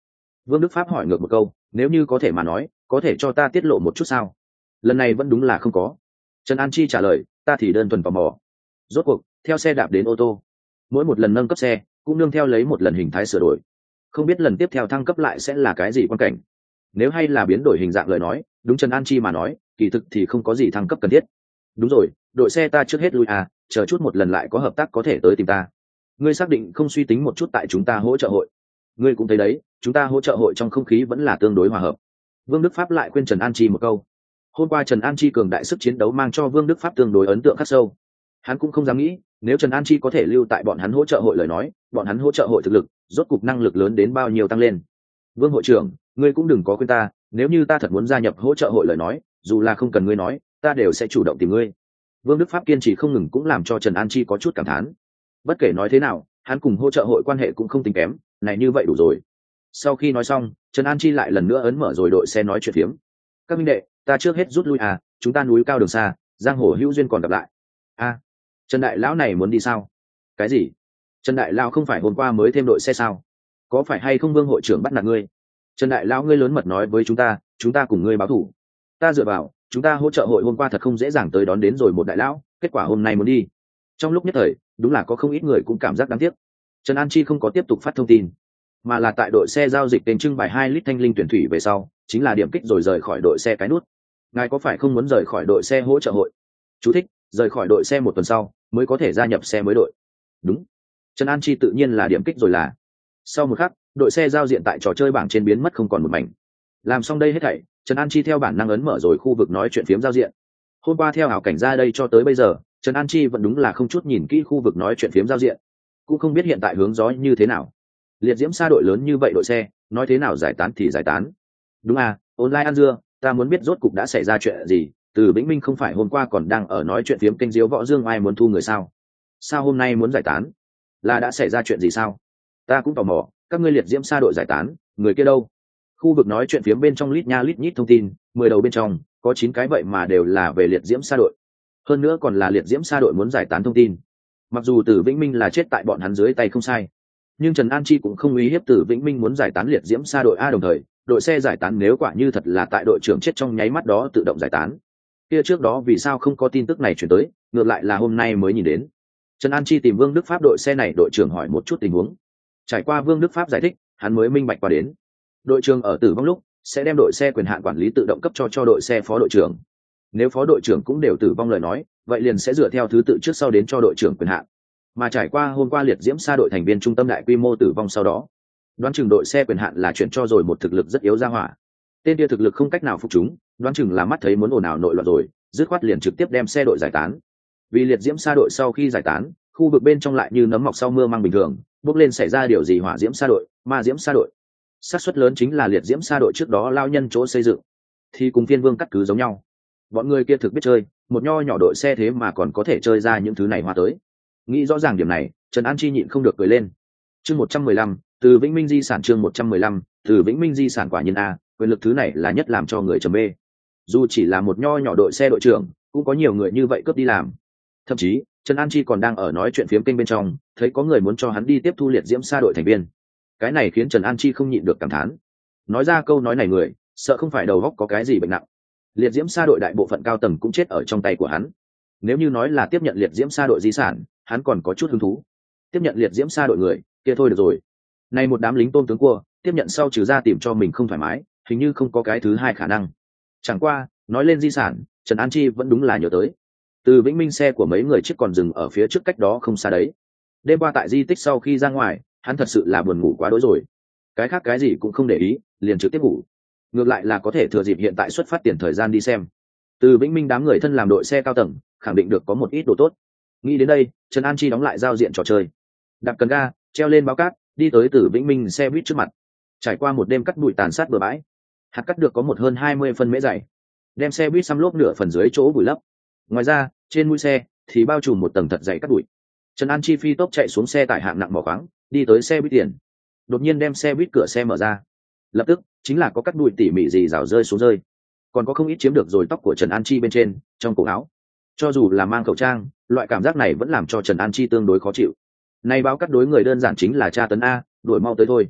Speaker 1: Vương Đức Pháp hỏi ngược một câu, nếu như có thể mà nói, có thể cho ta tiết lộ một chút sao? Lần này vẫn đúng là không có. Trần An Chi trả lời, ta thì đơn thuần tò mò. Rốt cuộc theo xe đạp đến ô tô, mỗi một lần nâng cấp xe cũng nương theo lấy một lần hình thái sửa đổi, không biết lần tiếp theo thăng cấp lại sẽ là cái gì quan cảnh. Nếu hay là biến đổi hình dạng lời nói, đúng Trần An Chi mà nói, kỳ thực thì không có gì thăng cấp cần thiết. Đúng rồi, đội xe ta trước hết lui à, chờ chút một lần lại có hợp tác có thể tới tìm ta. Ngươi xác định không suy tính một chút tại chúng ta hỗ trợ hội? Ngươi cũng thấy đấy, chúng ta hỗ trợ hội trong không khí vẫn là tương đối hòa hợp. Vương Đức Pháp lại khuyên Trần An Chi một câu. Hôm qua Trần An Chi cường đại sức chiến đấu mang cho Vương Đức Pháp tương đối ấn tượng khắc sâu. Hắn cũng không dám nghĩ, nếu Trần An Chi có thể lưu tại bọn hắn hỗ trợ hội lời nói, bọn hắn hỗ trợ hội thực lực, rốt cục năng lực lớn đến bao nhiêu tăng lên. Vương hội trưởng, ngươi cũng đừng có khuyên ta, nếu như ta thật muốn gia nhập hỗ trợ hội lời nói, dù là không cần ngươi nói, ta đều sẽ chủ động tìm ngươi. Vương Đức Pháp kiên trì không ngừng cũng làm cho Trần An Chi có chút cảm thán. Bất kể nói thế nào, hắn cùng hỗ trợ hội quan hệ cũng không tính kém, này như vậy đủ rồi. Sau khi nói xong, Trần An Chi lại lần nữa ấn mở rồi đội xe nói chuyện phiếm. Các minh đệ, ta trước hết rút lui à, chúng ta núi cao đường xa, giang hồ hữu duyên còn gặp lại. A, Trần đại lão này muốn đi sao? Cái gì? Trần đại lão không phải hôm qua mới thêm đội xe sao? Có phải hay không Vương hội trưởng bắt nạt ngươi? Trần đại lão ngươi lớn mật nói với chúng ta cùng ngươi báo thủ. Ta dựa vào, chúng ta hỗ trợ hội hôm qua thật không dễ dàng tới đón đến rồi một đại lão, kết quả hôm nay muốn đi. Trong lúc nhất thời, đúng là có không ít người cũng cảm giác đáng tiếc. Trần An Chi không có tiếp tục phát thông tin, mà là tại đội xe giao dịch tên trưng bày 2 lít thanh linh tuyển thủy về sau, chính là điểm kích rồi rời khỏi đội xe cái nút. Ngài có phải không muốn rời khỏi đội xe hỗ trợ hội? Chú thích, rời khỏi đội xe một tuần sau mới có thể gia nhập xe mới đội. Đúng. Trần An Chi tự nhiên là điểm kích rồi là. Sau một khắc, đội xe giao diện tại trò chơi bảng trên biến mất không còn một mảnh. Làm xong đây hết thảy, Trần An Chi theo bản năng ấn mở rồi khu vực nói chuyện phiếm giao diện. Hôm qua theo ảo cảnh ra đây cho tới bây giờ, Trần An Chi vẫn đúng là không chút nhìn kỹ khu vực nói chuyện phiếm giao diện, cũng không biết hiện tại hướng gió như thế nào. Liệt diễm xa đội lớn như vậy đội xe, nói thế nào giải tán thì giải tán. Đúng à, online ăn dưa, ta muốn biết rốt cục đã xảy ra chuyện gì. Từ Vĩnh Minh không phải hôm qua còn đang ở nói chuyện phiếm kênh Diếu Võ Dương ai muốn thu người sao? Sao hôm nay muốn giải tán? Là đã xảy ra chuyện gì sao? Ta cũng tò mò, các ngươi liệt diễm xa đội giải tán, người kia đâu? Khu vực nói chuyện phiếm bên trong lít nha lít nhít thông tin, 10 đầu bên trong có 9 cái vậy mà đều là về liệt diễm xa đội. Hơn nữa còn là liệt diễm xa đội muốn giải tán thông tin. Mặc dù Từ Vĩnh Minh là chết tại bọn hắn dưới tay không sai, nhưng Trần An Chi cũng không uy hiếp Từ Vĩnh Minh muốn giải tán liệt diễm xa đội a, đồng thời đội xe giải tán nếu quả như thật là tại đội trưởng chết trong nháy mắt đó tự động giải tán, kia trước đó vì sao không có tin tức này chuyển tới, ngược lại là hôm nay mới nhìn đến. Trần An Chi tìm Vương Đức Pháp đội xe này đội trưởng hỏi một chút tình huống. Trải qua Vương Đức Pháp giải thích, hắn mới minh bạch qua đến. Đội trưởng ở tử vong lúc sẽ đem đội xe quyền hạn quản lý tự động cấp cho đội xe phó đội trưởng. Nếu phó đội trưởng cũng đều tử vong lời nói, vậy liền sẽ dựa theo thứ tự trước sau đến cho đội trưởng quyền hạn. Mà trải qua hôm qua liệt diễm xa đội thành viên trung tâm đại quy mô tử vong sau đó, đoán chừng đội xe quyền hạn là chuyển cho rồi một thực lực rất yếu ra hỏa. Tên kia thực lực không cách nào phục chúng, đoán chừng là mắt thấy muốn ồn ào nội loạn rồi, dứt khoát liền trực tiếp đem xe đội giải tán. Vì liệt diễm xa đội sau khi giải tán, khu vực bên trong lại như nấm mọc sau mưa mang bình thường, bốc lên xảy ra điều gì hỏa diễm xa đội, ma diễm xa đội. Xác suất lớn chính là liệt diễm xa đội trước đó lao nhân chỗ xây dựng, thì cùng Thiên Vương cắt cứ giống nhau. Bọn người kia thực biết chơi, một nho nhỏ đội xe thế mà còn có thể chơi ra những thứ này hoa tới. Nghĩ rõ ràng điểm này, Trần An Chi nhịn không được cười lên. Chương 115, từ Vĩnh Minh di sản. Chương 115, từ Vĩnh Minh di sản. Quả nhiên a, quyền lực thứ này là nhất làm cho người trầm mê. Dù chỉ là một nho nhỏ đội xe đội trưởng, cũng có nhiều người như vậy cướp đi làm. Thậm chí Trần An Chi còn đang ở nói chuyện phiếm kênh bên trong, thấy có người muốn cho hắn đi tiếp thu liệt diễm xa đội thành viên. Cái này khiến Trần An Chi không nhịn được cảm thán. Nói ra câu nói này người, sợ không phải đầu óc có cái gì bệnh nặng. Liệt diễm xa đội đại bộ phận cao tầng cũng chết ở trong tay của hắn. Nếu như nói là tiếp nhận liệt diễm xa đội di sản, hắn còn có chút hứng thú. Tiếp nhận liệt diễm xa đội người kia thôi được rồi. Nay một đám lính tôm tướng cua, tiếp nhận sau trừ ra tìm cho mình không thoải mái, hình như không có cái thứ hai khả năng. Chẳng qua nói lên di sản, Trần An Chi vẫn đúng là nhớ tới. Từ Vĩnh Minh xe của mấy người chiếc còn dừng ở phía trước cách đó không xa đấy. Đêm qua tại di tích sau khi ra ngoài, hắn thật sự là buồn ngủ quá đỗi rồi. Cái khác cái gì cũng không để ý, liền trực tiếp ngủ. Ngược lại là có thể thừa dịp hiện tại xuất phát tiền thời gian đi xem. Từ Vĩnh Minh đám người thân làm đội xe cao tầng, khẳng định được có một ít đồ tốt. Nghĩ đến đây, Trần An Chi đóng lại giao diện trò chơi, đạp cần ga, treo lên báo cát, đi tới Từ Vĩnh Minh xe buýt trước mặt. Trải qua một đêm cắt bụi tàn sát bừa bãi, hạt cắt được có một hơn 20 phân mễ dày, đem xe buýt xăm lốp nửa phần dưới chỗ bụi lấp. Ngoài ra, trên mũi xe thì bao trùm một tầng thật dày cắt bụi. Trần An Chi phi tốc chạy xuống xe tải hạng nặng mỏ khoáng, đi tới xe buýt tiền. Đột nhiên đem xe buýt cửa xe mở ra, lập tức chính là có cắt bụi tỉ mỉ gì rào rơi xuống rơi, còn có không ít chiếm được rồi tóc của Trần An Chi bên trên, trong cổ áo. Cho dù là mang khẩu trang, loại cảm giác này vẫn làm cho Trần An Chi tương đối khó chịu. Này báo cắt đối người đơn giản chính là tra tấn a, đuổi mau tới thôi.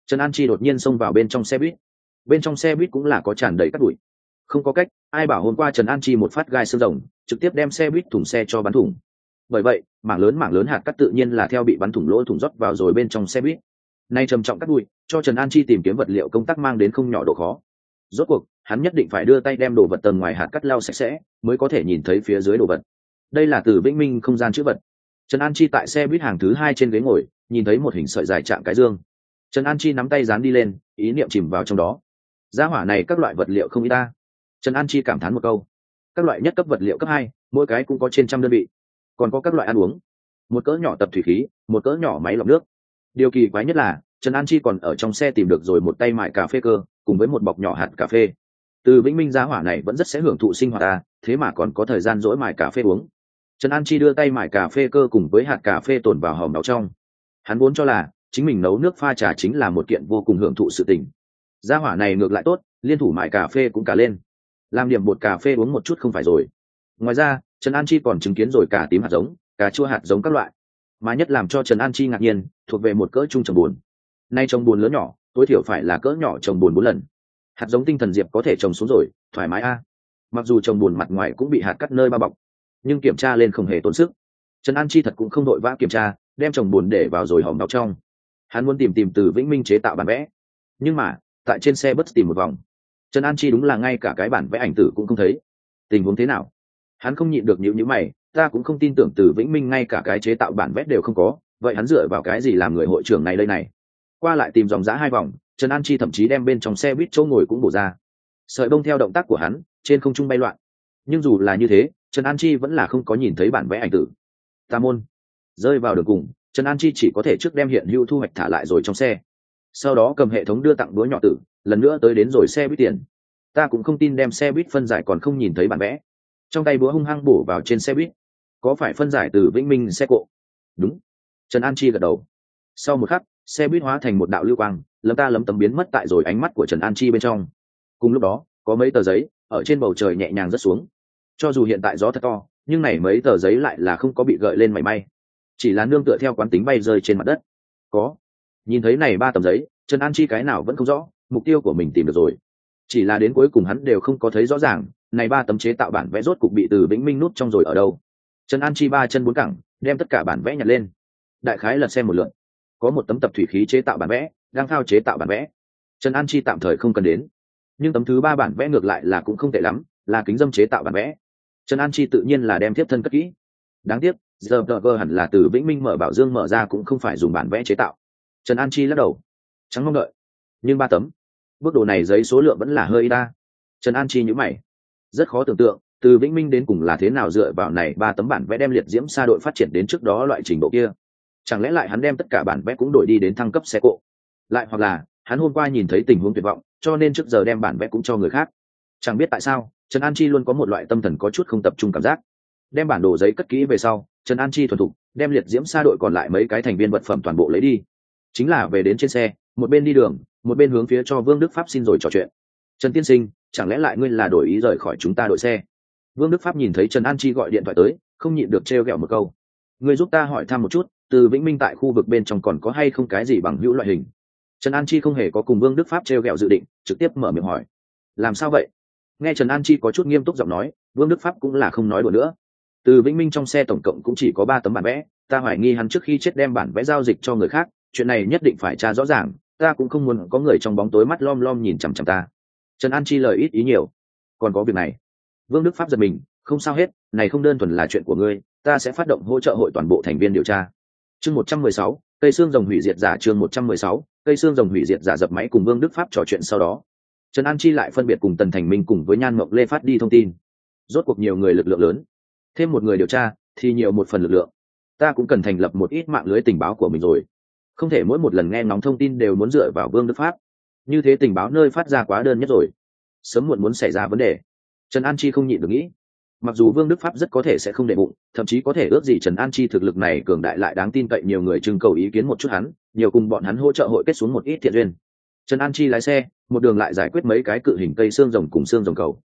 Speaker 1: Trần An Chi đột nhiên xông vào bên trong xe buýt. Bên trong xe buýt cũng là có tràn đầy cát bụi. Không có cách, ai bảo hôm qua Trần An Chi một phát gai xương rồng trực tiếp đem xe buýt thủng xe cho bắn thủng. Bởi vậy mảng lớn hạt cát tự nhiên là theo bị bắn thủng lỗ thủng rót vào rồi bên trong xe buýt. Nay trầm trọng cát bụi cho Trần An Chi tìm kiếm vật liệu công tác mang đến không nhỏ độ khó. Rốt cuộc hắn nhất định phải đưa tay đem đồ vật tầng ngoài hạt cát lau sạch sẽ mới có thể nhìn thấy phía dưới đồ vật. Đây là từ Vĩnh Minh không gian chữ vật. Trần An Chi tại xe buýt hàng thứ 2 trên ghế ngồi, nhìn thấy một hình sợi dài trạng cái dương. Trần An Chi nắm tay dán đi lên, ý niệm chìm vào trong đó. Gia hỏa này các loại vật liệu không ít ta. Trần An Chi cảm thán một câu. Các loại nhất cấp vật liệu cấp 2, mỗi cái cũng có trên trăm đơn vị. Còn có các loại ăn uống, một cỡ nhỏ tập thủy khí, một cỡ nhỏ máy lọc nước. Điều kỳ quái nhất là Trần An Chi còn ở trong xe tìm được rồi một tay mại cà phê cơ, cùng với một bọc nhỏ hạt cà phê. Từ Vĩnh Minh gia hỏa này vẫn rất sẽ hưởng thụ sinh hoạt ta, thế mà còn có thời gian dỗi mại cà phê uống. Trần An Chi đưa tay mại cà phê cơ cùng với hạt cà phê tồn vào hòm nấu trong. Hắn vốn cho là chính mình nấu nước pha trà chính là một kiện vô cùng hưởng thụ sự tình. Gia hỏa này ngược lại tốt, liên thủ mại cà phê cũng cả lên, làm điểm bột cà phê uống một chút không phải rồi. Ngoài ra Trần An Chi còn chứng kiến rồi cà tím hạt giống, cà chua hạt giống các loại, mà nhất làm cho Trần An Chi ngạc nhiên thuộc về một cỡ trung trồng buồn. Nay trồng buồn lớn nhỏ tối thiểu phải là cỡ nhỏ trồng buồn 4 lần. Hạt giống tinh thần diệp có thể trồng xuống rồi, thoải mái a. Mặc dù trồng buồn mặt ngoài cũng bị hạt cắt nơi bao bọc, nhưng kiểm tra lên không hề tốn sức. Trần An Chi thật cũng không đội vã kiểm tra, đem trồng buồn để vào rồi hòm đọc trong. Hắn muốn tìm từ Vĩnh Minh chế tạo bản vẽ, nhưng mà tại trên xe bus tìm một vòng, Trần An Chi đúng là ngay cả cái bản vẽ ảnh tử cũng không thấy. Tình huống thế nào? Hắn không nhịn được nhíu mày, ta cũng không tin tưởng từ Vĩnh Minh ngay cả cái chế tạo bản vẽ đều không có, vậy hắn dựa vào cái gì làm người hội trưởng này đây này? Qua lại tìm dòng dã 2 vòng, Trần An Chi thậm chí đem bên trong xe buýt chỗ ngồi cũng bổ ra. Sợi bông theo động tác của hắn trên không trung bay loạn, nhưng dù là như thế Trần An Chi vẫn là không có nhìn thấy bản vẽ ảnh tử. Tà môn. Rơi vào đường cùng, Trần An Chi chỉ có thể trước đem hiện hữu thu hoạch thả lại rồi trong xe, sau đó cầm hệ thống đưa tặng búa nhỏ tử, lần nữa tới đến rồi xe buýt tiền. Ta cũng không tin đem xe buýt phân giải còn không nhìn thấy bản vẽ. Trong tay búa hung hăng bổ vào trên xe buýt. Có phải phân giải từ Vĩnh Minh xe cộ? Đúng. Trần An Chi gật đầu. Sau một khắc, xe buýt hóa thành một đạo lưu quang, lấm tấm biến mất tại rồi ánh mắt của Trần An Chi bên trong. Cùng lúc đó có mấy tờ giấy ở trên bầu trời nhẹ nhàng rớt xuống. Cho dù hiện tại gió thật to, nhưng này mấy tờ giấy lại là không có bị gợi lên mảy may, chỉ là nương tựa theo quán tính bay rơi trên mặt đất. Có. Nhìn thấy này 3 tấm giấy, Trần An Chi cái nào vẫn không rõ, mục tiêu của mình tìm được rồi. Chỉ là đến cuối cùng hắn đều không có thấy rõ ràng, này 3 tấm chế tạo bản vẽ rốt cục bị từ Vĩnh Minh nút trong rồi ở đâu. Trần An Chi 3 chân 4 cẳng, đem tất cả bản vẽ nhặt lên. Đại khái lật xem một lượt. Có một tấm tập thủy khí chế tạo bản vẽ, đang thao chế tạo bản vẽ. Trần An Chi tạm thời không cần đến. Nhưng tấm thứ 3 bản vẽ ngược lại là cũng không tệ lắm, là kính dâm chế tạo bản vẽ. Trần An Chi tự nhiên là đem tiếp thân cất kỹ. Đáng tiếc, giờ hẳn là từ Vĩnh Minh mở bảo dương mở ra cũng không phải dùng bản vẽ chế tạo. Trần An Chi lắc đầu, chẳng mong đợi. Nhưng 3 tấm, bước đồ này giấy số lượng vẫn là hơi ít ta. Trần An Chi nhíu mày, rất khó tưởng tượng từ Vĩnh Minh đến cùng là thế nào dựa vào này 3 tấm bản vẽ đem liệt diễm sa đội phát triển đến trước đó loại trình độ kia. Chẳng lẽ lại hắn đem tất cả bản vẽ cũng đổi đi đến thăng cấp xe cộ? Lại hoặc là hắn hôm qua nhìn thấy tình huống tuyệt vọng, cho nên trước giờ đem bản vẽ cũng cho người khác. Chẳng biết tại sao, Trần An Chi luôn có một loại tâm thần có chút không tập trung cảm giác. Đem bản đồ giấy cất kỹ về sau, Trần An Chi thuần thục đem liệt diễm sa đội còn lại mấy cái thành viên vật phẩm toàn bộ lấy đi. Chính là về đến trên xe, một bên đi đường, một bên hướng phía cho Vương Đức Pháp xin rồi trò chuyện. Trần tiên sinh, chẳng lẽ lại ngươi là đổi ý rời khỏi chúng ta đội xe? Vương Đức Pháp nhìn thấy Trần An Chi gọi điện thoại tới, không nhịn được trêu ghẹo một câu. Ngươi giúp ta hỏi thăm một chút, từ Vĩnh Minh tại khu vực bên trong còn có hay không cái gì bằng hữu loại hình? Trần An Chi không hề có cùng Vương Đức Pháp trêu ghẹo dự định, trực tiếp mở miệng hỏi. Làm sao vậy? Nghe Trần An Chi có chút nghiêm túc giọng nói, Vương Đức Pháp cũng là không nói đùa nữa. Từ Vĩnh Minh trong xe tổng cộng cũng chỉ có 3 tấm bản vẽ, ta hoài nghi hắn trước khi chết đem bản vẽ giao dịch cho người khác, chuyện này nhất định phải tra rõ ràng, ta cũng không muốn có người trong bóng tối mắt lom lom nhìn chằm chằm ta. Trần An Chi lời ít ý nhiều. Còn có việc này. Vương Đức Pháp giật mình, không sao hết, này không đơn thuần là chuyện của ngươi, ta sẽ phát động hỗ trợ hội toàn bộ thành viên điều tra. Chương 116, cây xương rồng hủy diệt giả. Chương 116, cây xương rồng hủy diệt giả. Dập máy cùng Vương Đức Pháp trò chuyện sau đó, Trần An Chi lại phân biệt cùng Tần Thành Minh cùng với Nhan Mộng Lê phát đi thông tin. Rốt cuộc nhiều người lực lượng lớn, thêm một người điều tra thì nhiều một phần lực lượng. Ta cũng cần thành lập một ít mạng lưới tình báo của mình rồi, không thể mỗi một lần nghe ngóng thông tin đều muốn dựa vào Vương Đức Pháp, như thế tình báo nơi phát ra quá đơn nhất rồi, sớm muộn muốn xảy ra vấn đề. Trần An Chi không nhịn được nghĩ, mặc dù Vương Đức Pháp rất có thể sẽ không để bụng, thậm chí có thể ước gì Trần An Chi thực lực này cường đại lại đáng tin cậy, nhiều người trưng cầu ý kiến một chút hắn, nhiều cùng bọn hắn hỗ trợ hội kết xuống một ít thiện duyên. Trần An Chi lái xe một đường lại giải quyết mấy cái cự hình cây xương rồng cùng xương rồng cầu.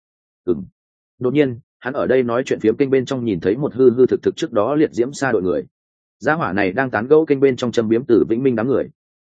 Speaker 1: Đột nhiên hắn ở đây nói chuyện phiếm kênh bên trong nhìn thấy một hư hư thực thực trước đó liệt diễm sa đội người. Gia hỏa này đang tán gẫu kênh bên trong châm biếm từ Vĩnh Minh đám người.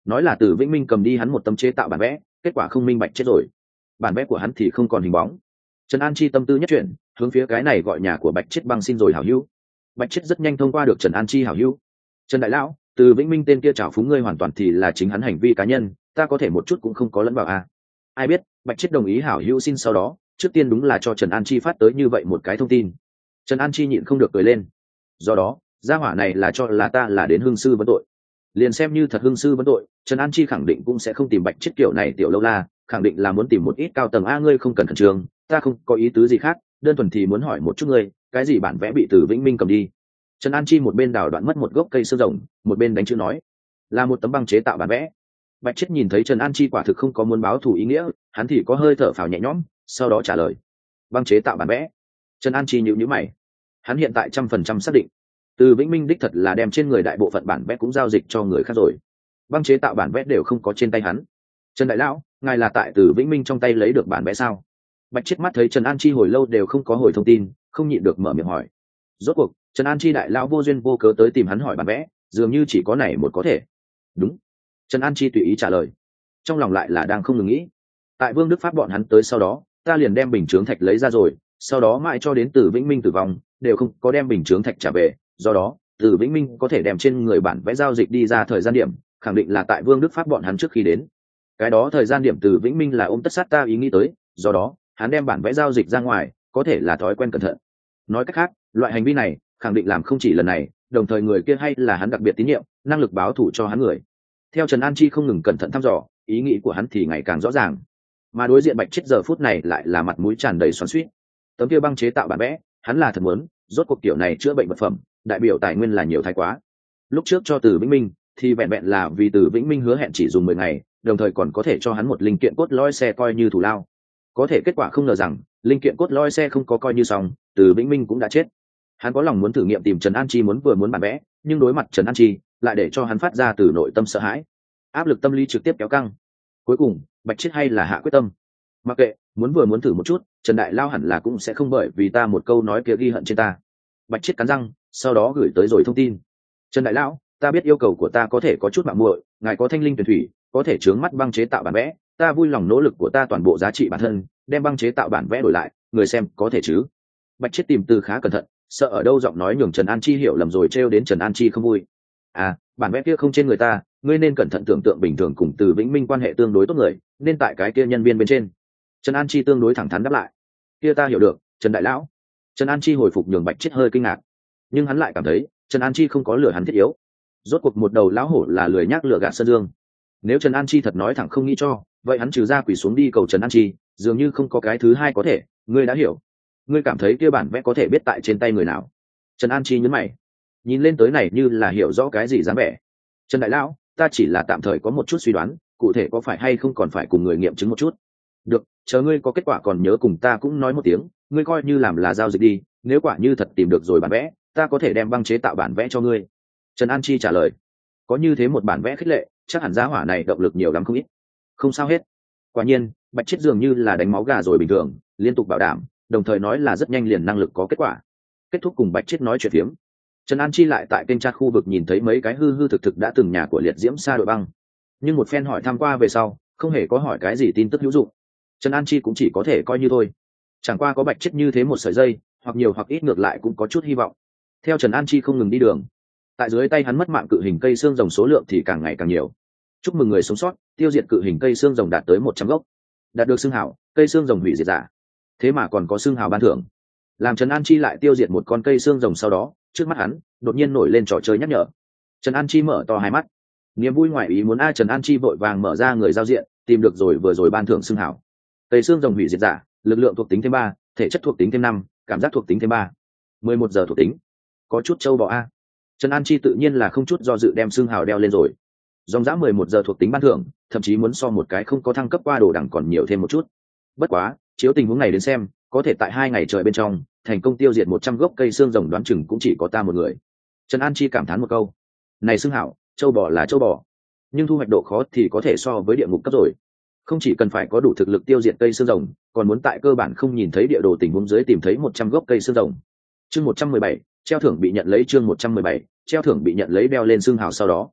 Speaker 1: nói là Từ Vĩnh Minh cầm đi hắn một tấm chế tạo bản vẽ, kết quả không minh bạch chết rồi, bản vẽ của hắn thì không còn hình bóng. Trần An Chi tâm tư nhất chuyển, hướng phía cái này gọi nhà của Bạch Chiết băng xin rồi hảo hữu. Bạch Chiết rất nhanh thông qua được Trần An Chi hảo hữu. Trần đại lão, Từ Vĩnh Minh tên kia trào phúng ngươi hoàn toàn thì là chính hắn hành vi cá nhân, ta có thể một chút cũng không có lẫn vào à. Ai biết, Bạch Chiết đồng ý hảo hữu xin sau đó, trước tiên đúng là cho Trần An Chi phát tới như vậy một cái thông tin. Trần An Chi nhịn không được cười lên. Do đó, gia hỏa này là cho là ta là đến hương sư vấn tội. Liền xem như thật hương sư vấn tội, Trần An Chi khẳng định cũng sẽ không tìm Bạch Chiết kiểu này tiểu lâu la, khẳng định là muốn tìm một ít cao tầng. A ngươi không cần khẩn trương, ta không có ý tứ gì khác, đơn thuần thì muốn hỏi một chút ngươi, cái gì bản vẽ bị Từ Vĩnh Minh cầm đi. Trần An Chi một bên đào đoạn mất một gốc cây xương rồng, một bên đánh chữ nói, là một tấm băng chế tạo bản vẽ. Bạch Chiết nhìn thấy Trần An Chi quả thực không có muốn báo thù ý nghĩa, hắn thì có hơi thở phào nhẹ nhõm, sau đó trả lời, băng chế tạo bản vẽ. Trần An Chi nhíu nhíu mày, hắn hiện tại 100% xác định Từ Vĩnh Minh đích thật là đem trên người đại bộ phận bản vẽ cũng giao dịch cho người khác rồi, băng chế tạo bản vẽ đều không có trên tay hắn. Trần đại lão, ngài là tại Từ Vĩnh Minh trong tay lấy được bản vẽ sao? Bạch Chiết mắt thấy Trần An Chi hồi lâu đều không có hồi thông tin, không nhịn được mở miệng hỏi. Rốt cuộc Trần An Chi đại lão vô duyên vô cớ tới tìm hắn hỏi bản vẽ, dường như chỉ có này một có thể. Đúng. Trần An Chi tùy ý trả lời, trong lòng lại là đang không ngừng nghĩ, tại Vương Đức Pháp bọn hắn tới sau đó, ta liền đem bình chướng thạch lấy ra rồi, sau đó mãi cho đến Từ Vĩnh Minh tử vong đều không có đem bình chướng thạch trả về, do đó Từ Vĩnh Minh có thể đem trên người bản vẽ giao dịch đi ra thời gian điểm, khẳng định là tại Vương Đức Pháp bọn hắn trước khi đến. Cái đó thời gian điểm Từ Vĩnh Minh là ôm tất sát ta ý nghĩ tới, do đó hắn đem bản vẽ giao dịch ra ngoài, có thể là thói quen cẩn thận. Nói cách khác, loại hành vi này khẳng định làm không chỉ lần này, đồng thời người kia hay là hắn đặc biệt tín nhiệm, năng lực báo thù cho hắn người. Theo Trần An Chi không ngừng cẩn thận thăm dò, ý nghĩ của hắn thì ngày càng rõ ràng. Mà đối diện Bạch Chiết giờ phút này lại là mặt mũi tràn đầy xoắn xuýt. Tấm kia băng chế tạo bản vẽ, hắn là thật muốn, rốt cuộc kiểu này chữa bệnh vật phẩm, đại biểu tài nguyên là nhiều thái quá. Lúc trước cho Từ Vĩnh Minh thì vẹn vẹn là vì Từ Vĩnh Minh hứa hẹn chỉ dùng 10 ngày, đồng thời còn có thể cho hắn một linh kiện cốt lõi xe coi như thù lao. Có thể kết quả không ngờ rằng, linh kiện cốt lõi xe không có coi như xong, Từ Vĩnh Minh cũng đã chết. Hắn có lòng muốn thử nghiệm tìm Trần An Chi muốn bản vẽ, nhưng đối mặt Trần An Chi lại để cho hắn phát ra từ nội tâm sợ hãi, áp lực tâm lý trực tiếp kéo căng. Cuối cùng Bạch Chiết hay là hạ quyết tâm, mặc kệ, muốn thử một chút, Trần đại lao hẳn là cũng sẽ không bởi vì ta một câu nói kia ghi hận trên ta. Bạch Chiết cắn răng, sau đó gửi tới rồi thông tin. Trần đại lão, ta biết yêu cầu của ta có thể có chút mạo muội, ngài có thanh linh tuyển thủy, có thể chướng mắt băng chế tạo bản vẽ, ta vui lòng nỗ lực của ta toàn bộ giá trị bản thân, đem băng chế tạo bản vẽ đổi lại, người xem có thể chứ? Bạch Chiết tìm từ khá cẩn thận, sợ ở đâu giọng nói nhường Trần An Chi hiểu lầm rồi trêu đến Trần An Chi không vui. À, bản vẽ kia không trên người ta, ngươi nên cẩn thận tưởng tượng bình thường cùng Từ Vĩnh Minh quan hệ tương đối tốt người, nên tại cái kia nhân viên bên trên. Trần An Chi tương đối thẳng thắn đáp lại. Kia ta hiểu được, Trần đại lão. Trần An Chi hồi phục nhường Bạch Chiết hơi kinh ngạc, nhưng hắn lại cảm thấy Trần An Chi không có lừa hắn thiết yếu. Rốt cuộc một đầu lão hổ là lười nhác lừa gạt Sơn Dương. Nếu Trần An Chi thật nói thẳng không nghĩ cho, vậy hắn trừ ra quỳ xuống đi cầu Trần An Chi, dường như không có cái thứ hai có thể. Ngươi đã hiểu. Ngươi cảm thấy kia bản vẽ có thể biết tại trên tay người nào? Trần An Chi nhấn mày, nhìn lên tới này như là hiểu rõ cái gì dáng vẻ. Trần đại lão, ta chỉ là tạm thời có một chút suy đoán, cụ thể có phải hay không còn phải cùng người nghiệm chứng một chút. Được, chờ ngươi có kết quả còn nhớ cùng ta cũng nói một tiếng, ngươi coi như làm là giao dịch đi, nếu quả như thật tìm được rồi bản vẽ, ta có thể đem băng chế tạo bản vẽ cho ngươi. Trần An Chi trả lời, có như thế một bản vẽ khích lệ, chắc hẳn giá hỏa này động lực nhiều lắm không ít. Không sao hết. Quả nhiên, Bạch Chiết dường như là đánh máu gà rồi bình thường, liên tục bảo đảm, đồng thời nói là rất nhanh liền năng lực có kết quả. Kết thúc cùng Bạch Chiết nói chuyện phiếm, Trần An Chi lại tại kênh chat khu vực nhìn thấy mấy cái hư thực đã từng nhà của liệt diễm sa đội băng, nhưng một phen hỏi tham qua về sau, không hề có hỏi cái gì tin tức hữu dụng. Trần An Chi cũng chỉ có thể coi như thôi, chẳng qua có Bạch Chiết như thế một sợi dây, hoặc nhiều hoặc ít ngược lại cũng có chút hy vọng. Theo Trần An Chi không ngừng đi đường, tại dưới tay hắn mất mạng cự hình cây xương rồng số lượng thì càng ngày càng nhiều. Chúc mừng người sống sót, tiêu diệt cự hình cây xương rồng đạt tới 100 gốc, đạt được xương hào cây xương rồng hủy diệt giả. Thế mà còn có xương hào ban thưởng. Làm Trần An Chi lại tiêu diệt một con cây xương rồng sau đó, trước mắt hắn đột nhiên nổi lên trò chơi nhắc nhở. Trần An Chi mở to hai mắt, niềm vui ngoài ý muốn. Trần An Chi vội vàng mở ra người giao diện, tìm được rồi vừa rồi ban thưởng xương hào cây xương rồng hủy diệt giả, lực lượng thuộc tính thêm 3, thể chất thuộc tính thêm 5, cảm giác thuộc tính thêm 3, 11 giờ thuộc tính. Có chút trâu bò a. Trần An Chi tự nhiên là không chút do dự đem xương hào đeo lên rồi. Dòng dã 11 giờ thuộc tính ban thưởng, thậm chí muốn so một cái không có thăng cấp qua đồ đẳng còn nhiều thêm một chút. Bất quá, chiếu tình huống này đến xem, có thể tại 2 ngày trời bên trong thành công tiêu diệt 100 gốc cây xương rồng đoán chừng cũng chỉ có ta một người. Trần An Chi cảm thán một câu. Này xương hảo, châu bò là châu bò, nhưng thu hoạch độ khó thì có thể so với địa ngục cấp rồi. Không chỉ cần phải có đủ thực lực tiêu diệt cây xương rồng, còn muốn tại cơ bản không nhìn thấy địa đồ tình huống dưới tìm thấy 100 gốc cây xương rồng. Chương 117, treo thưởng bị nhận lấy. Chương 117, treo thưởng bị nhận lấy đeo lên xương hào sau đó.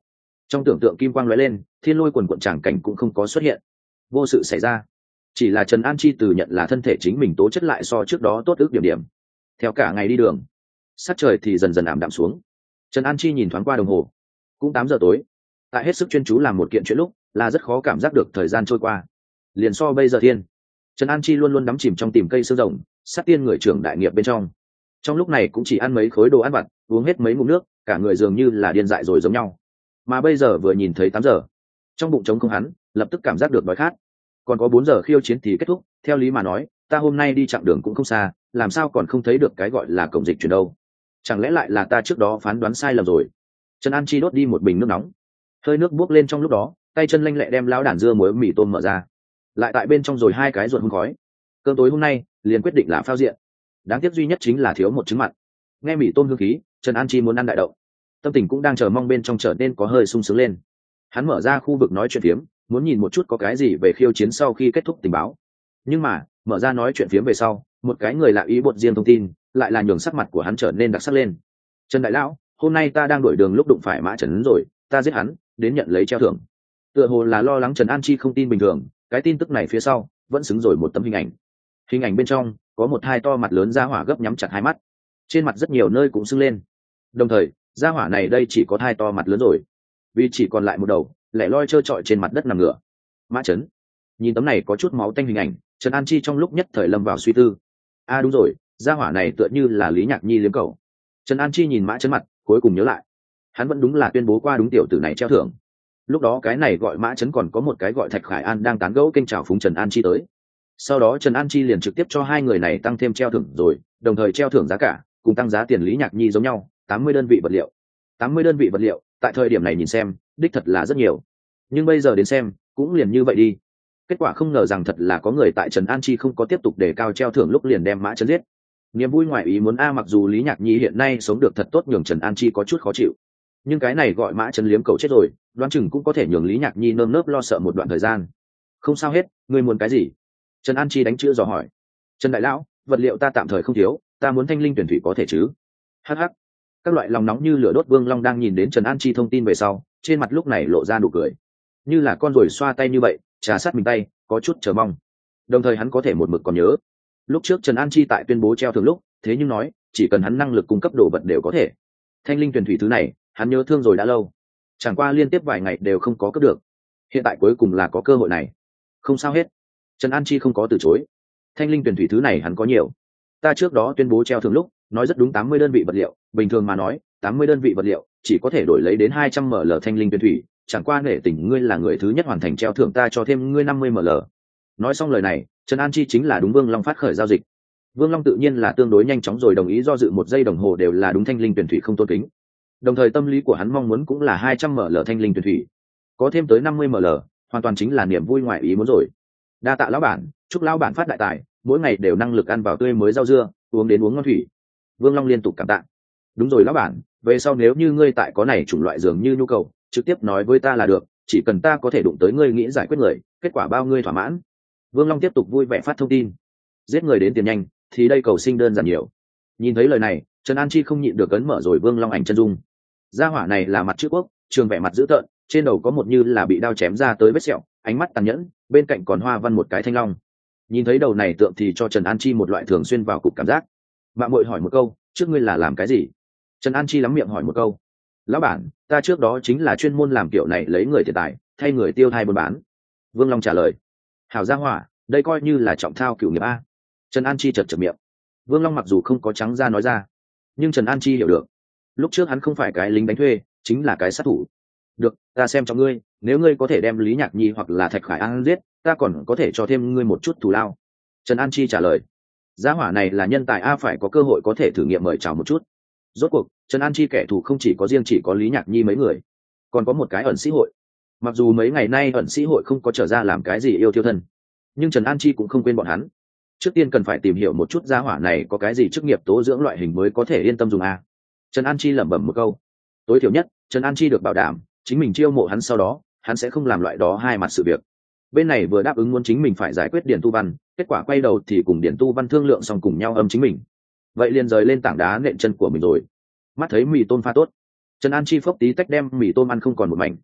Speaker 1: Trong tưởng tượng kim quang lóe lên, thiên lôi quần quận tràng cảnh cũng không có xuất hiện. Vô sự xảy ra, chỉ là Trần An Chi từ nhận là thân thể chính mình tố chất lại so trước đó tốt ước điểm. Theo cả ngày đi đường, sát trời thì dần dần ảm đạm xuống. Trần An Chi nhìn thoáng qua đồng hồ, cũng 8 giờ tối. Tại hết sức chuyên chú làm một kiện chuyện lúc, là rất khó cảm giác được thời gian trôi qua. Liền so bây giờ thiên, Trần An Chi luôn luôn đắm chìm trong tìm cây xương rồng, sát tiên người trưởng đại nghiệp bên trong. Trong lúc này cũng chỉ ăn mấy khối đồ ăn vặt, uống hết mấy ngụm nước, cả người dường như là điên dại rồi giống nhau. Mà bây giờ vừa nhìn thấy 8 giờ, trong bụng trống không hắn, lập tức cảm giác được đói khát. Còn có 4 giờ khiêu chiến thì kết thúc, theo lý mà nói, ta hôm nay đi chặng đường cũng không xa, làm sao còn không thấy được cái gọi là cổng dịch chuyển đâu? Chẳng lẽ lại là ta trước đó phán đoán sai lầm rồi? Trần An Chi đốt đi một bình nước nóng, hơi nước buốc lên trong lúc đó, tay chân lanh lẹ đem lão đàn dưa muối mì tôm mở ra, lại tại bên trong rồi 2 cái ruột hun khói. Cơm tối hôm nay liền quyết định là phao diện. Đáng tiếc duy nhất chính là thiếu một trứng mặn. Nghe mì tôm hương khí, Trần An Chi muốn ăn đại đậu, tâm tình cũng đang chờ mong bên trong trở nên có hơi sung sướng lên. Hắn mở ra khu vực nói chuyện phiếm, muốn nhìn một chút có cái gì về khiêu chiến sau khi kết thúc tình báo. Nhưng mà mở ra nói chuyện phiếm về sau, một cái người lạ ý bột riêng thông tin lại là nhường sắc mặt của hắn trở nên đặc sắc lên. Trần đại lão, hôm nay ta đang đuổi đường lúc đụng phải Mã Trấn rồi, ta giết hắn đến nhận lấy treo thưởng. Tựa hồ là lo lắng Trần An Chi không tin bình thường, cái tin tức này phía sau vẫn xứng rồi một tấm hình ảnh. Hình ảnh bên trong có một hai to mặt lớn ra hỏa gấp nhắm chặt hai mắt, trên mặt rất nhiều nơi cũng sưng lên. Đồng thời ra hỏa này đây chỉ có hai to mặt lớn rồi, vì chỉ còn lại một đầu lẻ loi trơ trọi trên mặt đất nằm ngửa. Mã Trấn. Nhìn tấm này có chút máu tanh hình ảnh, Trần An Chi trong lúc nhất thời lâm vào suy tư. Đúng rồi, gia hỏa này tựa như là Lý Nhạc Nhi liếm cầu. Trần An Chi nhìn Mã Trấn mặt, cuối cùng nhớ lại, hắn vẫn đúng là tuyên bố qua đúng tiểu tử này treo thưởng. Lúc đó cái này gọi Mã Trấn còn có một cái gọi Thạch Khải An đang tán gẫu kênh chào phúng Trần An Chi tới. Sau đó Trần An Chi liền trực tiếp cho hai người này tăng thêm treo thưởng rồi, đồng thời treo thưởng giá cả cùng tăng giá tiền Lý Nhạc Nhi giống nhau, 80 đơn vị vật liệu. 80 đơn vị vật liệu, tại thời điểm này nhìn xem, đích thật là rất nhiều. Nhưng bây giờ đến xem, cũng liền như vậy đi. Kết quả không ngờ rằng thật là có người tại Trần An Chi không có tiếp tục đề cao treo thưởng lúc liền đem Mã Trấn giết. Niềm vui ngoài ý muốn mặc dù Lý Nhạc Nhi hiện nay sống được thật tốt nhường Trần An Chi có chút khó chịu, nhưng cái này gọi Mã Trấn liếm cầu chết rồi, đoán chừng cũng có thể nhường Lý Nhạc Nhi nơm nớp lo sợ một đoạn thời gian. Không sao hết, ngươi muốn cái gì? Trần An Chi đánh chữ dò hỏi. Trần đại lão, vật liệu ta tạm thời không thiếu, ta muốn thanh linh tuyển thủy có thể chứ? Hắc hắc. Các loại lòng nóng như lửa đốt Vương Long đang nhìn đến Trần An Chi thông tin về sau, trên mặt lúc này lộ ra nụ cười, như là con ruồi xoa tay như vậy, trà sát mình tay, có chút chờ mong. Đồng thời hắn có thể một mực còn nhớ, lúc trước Trần An Chi tại tuyên bố treo thưởng lúc, thế nhưng nói, chỉ cần hắn năng lực cung cấp đồ vật đều có thể. Thanh linh tuyển thủy thứ này, hắn nhớ thương rồi đã lâu, chẳng qua liên tiếp vài ngày đều không có cướp được. Hiện tại cuối cùng là có cơ hội này. Không sao hết, Trần An Chi không có từ chối. Thanh linh tuyển thủy thứ này hắn có nhiều. Ta trước đó tuyên bố treo thưởng lúc, nói rất đúng 80 đơn vị vật liệu, bình thường mà nói, 80 đơn vị vật liệu chỉ có thể đổi lấy đến 200 ml thanh linh tuyển thủy, chẳng qua nể tình ngươi là người thứ nhất hoàn thành treo thưởng ta cho thêm ngươi 50 ml. Nói xong lời này, Trần An Chi chính là đúng Vương Long phát khởi giao dịch. Vương Long tự nhiên là tương đối nhanh chóng rồi đồng ý, do dự một giây đồng hồ đều là đúng thanh linh tuyển thủy không tôn kính. Đồng thời tâm lý của hắn mong muốn cũng là 200 ml thanh linh tuyển thủy, có thêm tới 50 ml, hoàn toàn chính là niềm vui ngoài ý muốn rồi. Đa tạ lão bản, chúc lão bản phát đại tài, mỗi ngày đều năng lực ăn vào tươi mới rau dưa, uống đến uống ngon thủy. Vương Long liên tục cảm tạ. Đúng rồi lão bản, về sau nếu như ngươi tại có này chủng loại dường như nhu cầu, trực tiếp nói với ta là được, chỉ cần ta có thể đụng tới ngươi nghĩ giải quyết người, kết quả bao ngươi thỏa mãn. Vương Long tiếp tục vui vẻ phát thông tin. Giết người đến tiền nhanh, thì đây cầu sinh đơn giản nhiều. Nhìn thấy lời này, Trần An Chi không nhịn được ấn mở rồi Vương Long ảnh chân dung. Gia hỏa này là mặt chữ quốc, trường vẻ mặt dữ tợn, trên đầu có một như là bị đao chém ra tới vết sẹo, ánh mắt tàn nhẫn, bên cạnh còn hoa văn một cái thanh long. Nhìn thấy đầu này tượng thì cho Trần An Chi một loại thường xuyên vào cục cảm giác. Mạng muội hỏi một câu, trước ngươi là làm cái gì? Trần An Chi lắm miệng hỏi một câu. Lão bản, ta trước đó chính là chuyên môn làm kiểu này lấy người tiền tài, thay người tiêu thai buôn bán. Vương Long trả lời. Hảo gia hỏa, đây coi như là trọng thao cửu nghiệp a. Trần An Chi chật chật miệng. Vương Long mặc dù không có trắng ra nói ra, nhưng Trần An Chi hiểu được, lúc trước hắn không phải cái lính đánh thuê, chính là cái sát thủ. Được, ta xem cho ngươi, nếu ngươi có thể đem Lý Nhạc Nhi hoặc là Thạch Khải An giết, ta còn có thể cho thêm ngươi một chút thù lao. Trần An Chi trả lời. Gia hỏa này là nhân tài a, phải có cơ hội có thể thử nghiệm mời chào một chút. Rốt cuộc Trần An Chi kẻ thù không chỉ có riêng chỉ có Lý Nhạc Nhi mấy người, còn có một cái ẩn sĩ hội. Mặc dù mấy ngày nay ẩn sĩ hội không có trở ra làm cái gì yêu thiêu thân, nhưng Trần An Chi cũng không quên bọn hắn. Trước tiên cần phải tìm hiểu một chút gia hỏa này có cái gì chức nghiệp tố dưỡng loại hình mới có thể yên tâm dùng a. Trần An Chi lẩm bẩm một câu. Tối thiểu nhất Trần An Chi được bảo đảm chính mình chiêu mộ hắn, sau đó hắn sẽ không làm loại đó hai mặt sự việc. Bên này vừa đáp ứng muốn chính mình phải giải quyết Điền Tu Văn, kết quả quay đầu thì cùng Điền Tu Văn thương lượng xong cùng nhau âm chính mình. Vậy liền rời lên tảng đá nện chân của mình rồi. Mắt thấy mì tôm pha tốt, Trần An Chi phốc tí tách đem mì tôm ăn không còn một mảnh,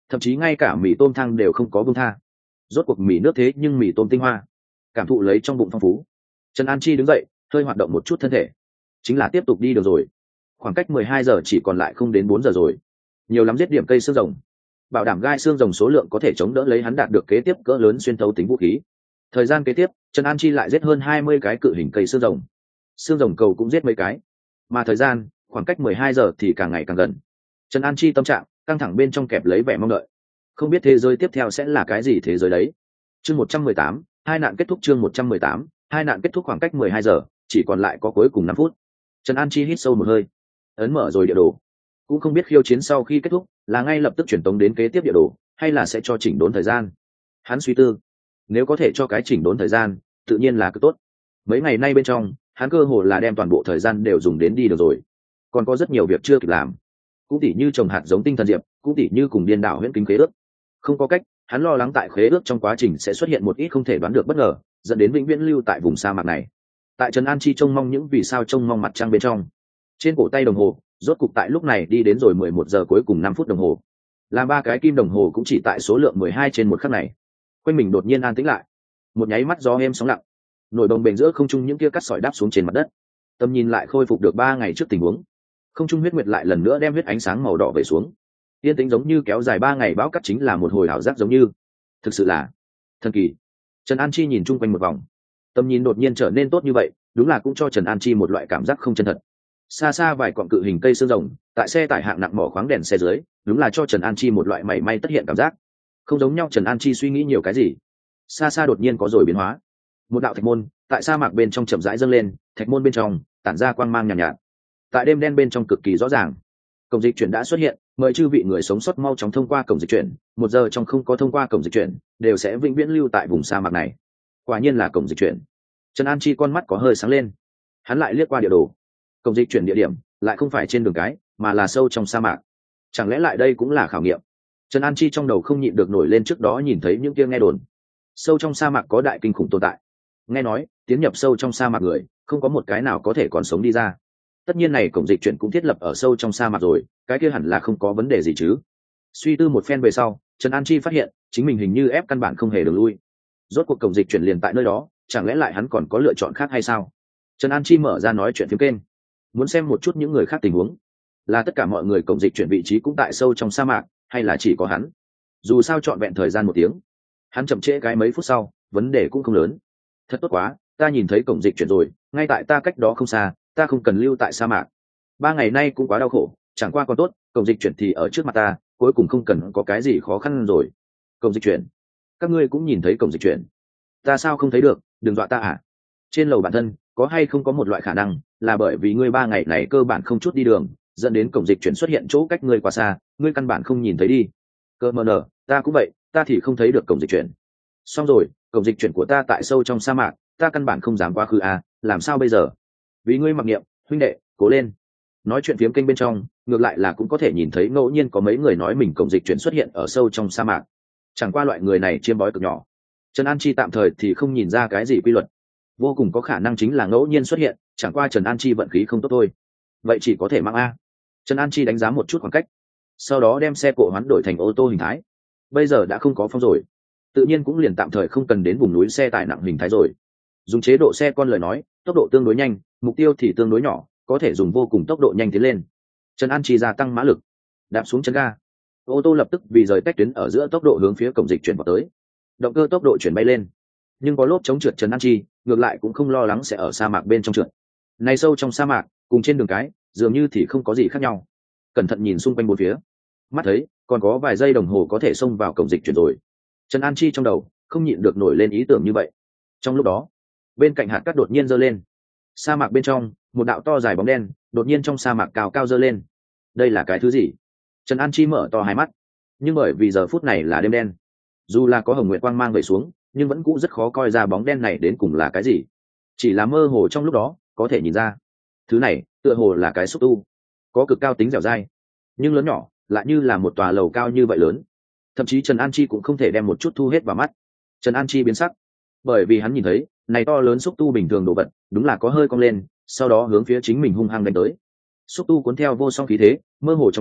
Speaker 1: thậm chí ngay cả mì tôm thang đều không có buông tha. Rốt cuộc mì nước thế nhưng mì tôm tinh hoa, cảm thụ lấy trong bụng phong phú. Trần An Chi đứng dậy, hơi hoạt động một chút thân thể, chính là tiếp tục đi được rồi. Khoảng cách 12 giờ chỉ còn lại không đến 4 giờ rồi. Nhiều lắm giết điểm cây xương rồng, bảo đảm gai xương rồng số lượng có thể chống đỡ lấy hắn đạt được kế tiếp cỡ lớn xuyên thấu tính vũ khí. Thời gian kế tiếp, Trần An Chi lại giết hơn 20 cái cự hình cây xương rồng. Xương rồng cầu cũng giết mấy cái. Mà thời gian, khoảng cách 12 giờ thì càng ngày càng gần. Trần An Chi tâm trạng căng thẳng bên trong kẹp lấy vẻ mong đợi. Không biết thế giới tiếp theo sẽ là cái gì thế giới đấy. Chương 118, hai nạn kết thúc. Chương 118, hai nạn kết thúc. Khoảng cách 12 giờ, chỉ còn lại có cuối cùng 5 phút. Trần An Chi hít sâu một hơi, ấn mở rồi địa đồ. Cũng không biết khiêu chiến sau khi kết thúc là ngay lập tức chuyển tống đến kế tiếp địa đồ, hay là sẽ cho chỉnh đốn thời gian. Hắn suy tư, nếu có thể cho cái chỉnh đốn thời gian, tự nhiên là cứ tốt. Mấy ngày nay bên trong, hắn cơ hồ là đem toàn bộ thời gian đều dùng đến đi được rồi. Còn có rất nhiều việc chưa kịp làm, cũng tỉ như trồng hạt giống tinh thần diệp, cũng tỉ như cùng điên đảo huyễn kính khế ước. Không có cách, hắn lo lắng tại khế ước trong quá trình sẽ xuất hiện một ít không thể đoán được bất ngờ, dẫn đến vĩnh viễn lưu tại vùng sa mạc này. Tại Trần An Chi trông mong những vì sao trông mong mặt trăng bên trong, trên cổ tay đồng hồ rốt cục tại lúc này đi đến rồi 11 giờ cuối cùng 5 phút đồng hồ. Làm ba cái kim đồng hồ cũng chỉ tại số lượng 12 trên một khắc này. Quanh mình đột nhiên an tĩnh lại, một nháy mắt gió êm sóng lặng, nổi bồng bềnh giữa không trung những kia cắt sỏi đáp xuống trên mặt đất. Tầm nhìn lại khôi phục được 3 ngày trước tình huống. Không trung huyết nguyệt lại lần nữa đem huyết ánh sáng màu đỏ về xuống. Yên tĩnh giống như kéo dài 3 ngày bão cắt chính là một hồi ảo giác giống như. Thực sự là thần kỳ. Trần An Chi nhìn chung quanh một vòng, tầm nhìn đột nhiên trở nên tốt như vậy, đúng là cũng cho Trần An Chi một loại cảm giác không chân thật. Xa xa vài cọng cự hình cây xương rồng tại xe tải hạng nặng mỏ khoáng đèn xe dưới, đúng là cho Trần An Chi một loại mảy may tất hiện cảm giác. Không giống nhau. Trần An Chi suy nghĩ nhiều cái gì, xa xa đột nhiên có rồi biến hóa. Một đạo thạch môn tại sa mạc bên trong chậm rãi dâng lên, thạch môn bên trong tản ra quang mang nhàn nhạt, tại đêm đen bên trong cực kỳ rõ ràng. Cổng dịch chuyển đã xuất hiện, mời chư vị người sống sót mau chóng thông qua cổng dịch chuyển. 1 giờ trong không có thông qua cổng dịch chuyển đều sẽ vĩnh viễn lưu tại vùng sa mạc này. Quả nhiên là cổng dịch chuyển. Trần An Chi con mắt có hơi sáng lên, hắn lại liếc qua địa đồ. Cổng dịch chuyển địa điểm lại không phải trên đường cái, mà là sâu trong sa mạc. Chẳng lẽ lại đây cũng là khảo nghiệm? Trần An Chi trong đầu không nhịn được nổi lên trước đó nhìn thấy những kia nghe đồn, sâu trong sa mạc có đại kinh khủng tồn tại. Nghe nói tiến nhập sâu trong sa mạc người không có một cái nào có thể còn sống đi ra. Tất nhiên này cổng dịch chuyển cũng thiết lập ở sâu trong sa mạc rồi, cái kia hẳn là không có vấn đề gì chứ. Suy tư một phen về sau, Trần An Chi phát hiện chính mình hình như ép căn bản không hề đường lui. Rốt cuộc cổng dịch chuyển liền tại nơi đó, chẳng lẽ lại hắn còn có lựa chọn khác hay sao? Trần An Chi mở ra nói chuyện phím kênh, muốn xem một chút những người khác tình huống. Là tất cả mọi người cổng dịch chuyển vị trí cũng tại sâu trong sa mạc, hay là chỉ có hắn? Dù sao trọn vẹn thời gian 1 tiếng, hắn chậm trễ cái mấy phút sau, vấn đề cũng không lớn. Thật tốt quá, ta nhìn thấy cổng dịch chuyển rồi, ngay tại ta cách đó không xa, ta không cần lưu tại sa mạc. 3 ngày nay cũng quá đau khổ, chẳng qua còn tốt, cổng dịch chuyển thì ở trước mặt ta, cuối cùng không cần có cái gì khó khăn rồi. Cổng dịch chuyển, các ngươi cũng nhìn thấy cổng dịch chuyển? Ta sao không thấy được? Đừng dọa ta à? Trên lầu bản thân có hay không có một loại khả năng là bởi vì ngươi 3 ngày này cơ bản không chút đi đường, dẫn đến cổng dịch chuyển xuất hiện chỗ cách ngươi quá xa, ngươi căn bản không nhìn thấy đi. Cơ mờ nở, ta cũng vậy, ta thì không thấy được cổng dịch chuyển. Xong rồi, cổng dịch chuyển của ta tại sâu trong sa mạc, ta căn bản không dám quá khứ à, làm sao bây giờ? Vì ngươi mặc niệm, huynh đệ, cố lên. Nói chuyện phiếm kênh bên trong, ngược lại là cũng có thể nhìn thấy ngẫu nhiên có mấy người nói mình cổng dịch chuyển xuất hiện ở sâu trong sa mạc. Chẳng qua loại người này chiêm bói cực nhỏ. Trần An Chi tạm thời thì không nhìn ra cái gì quy luật, vô cùng có khả năng chính là ngẫu nhiên xuất hiện, chẳng qua Trần An Chi vận khí không tốt thôi. Vậy chỉ có thể mang a. Trần An Chi đánh giá một chút khoảng cách, sau đó đem xe cộ hoán đổi thành ô tô hình thái. Bây giờ đã không có phong rồi, tự nhiên cũng liền tạm thời không cần đến vùng núi xe tải nặng hình thái rồi. Dùng chế độ xe con lời nói, tốc độ tương đối nhanh, mục tiêu thì tương đối nhỏ, có thể dùng vô cùng tốc độ nhanh tiến lên. Trần An Chi gia tăng mã lực, đạp xuống chân ga, ô tô lập tức vì rời tách tuyến ở giữa tốc độ hướng phía cổng dịch chuyển vào tới. Động cơ tốc độ chuyển bay lên, nhưng có lốp chống trượt Trần An Chi ngược lại cũng không lo lắng sẽ ở sa mạc bên trong trượt. Này sâu trong sa mạc cùng trên đường cái dường như thì không có gì khác nhau. Cẩn thận nhìn xung quanh bốn phía, mắt thấy còn có vài giây đồng hồ có thể xông vào cổng dịch chuyển rồi. Trần An Chi trong đầu không nhịn được nổi lên ý tưởng như vậy. Trong lúc đó, bên cạnh hạt cát đột nhiên giơ lên. Sa mạc bên trong, một đạo to dài bóng đen đột nhiên trong sa mạc cao cao giơ lên. Đây là cái thứ gì? Trần An Chi mở to hai mắt, nhưng bởi vì giờ phút này là đêm đen, dù là có hồng nguyệt quang mang về xuống, nhưng vẫn cũng rất khó coi ra bóng đen này đến cùng là cái gì. Chỉ là mơ hồ trong lúc đó có thể nhìn ra, thứ này tựa hồ là cái xúc tu, có cực cao tính dẻo dai, nhưng lớn nhỏ lại như là một tòa lầu cao như vậy lớn. Thậm chí Trần An Chi cũng không thể đem một chút thu hết vào mắt. Trần An Chi biến sắc, bởi vì hắn nhìn thấy này to lớn xúc tu bình thường đồ vật đúng là có hơi cong lên, sau đó hướng phía chính mình hung hăng đánh tới. Xúc tu cuốn theo vô song khí thế, mơ hồ trong đó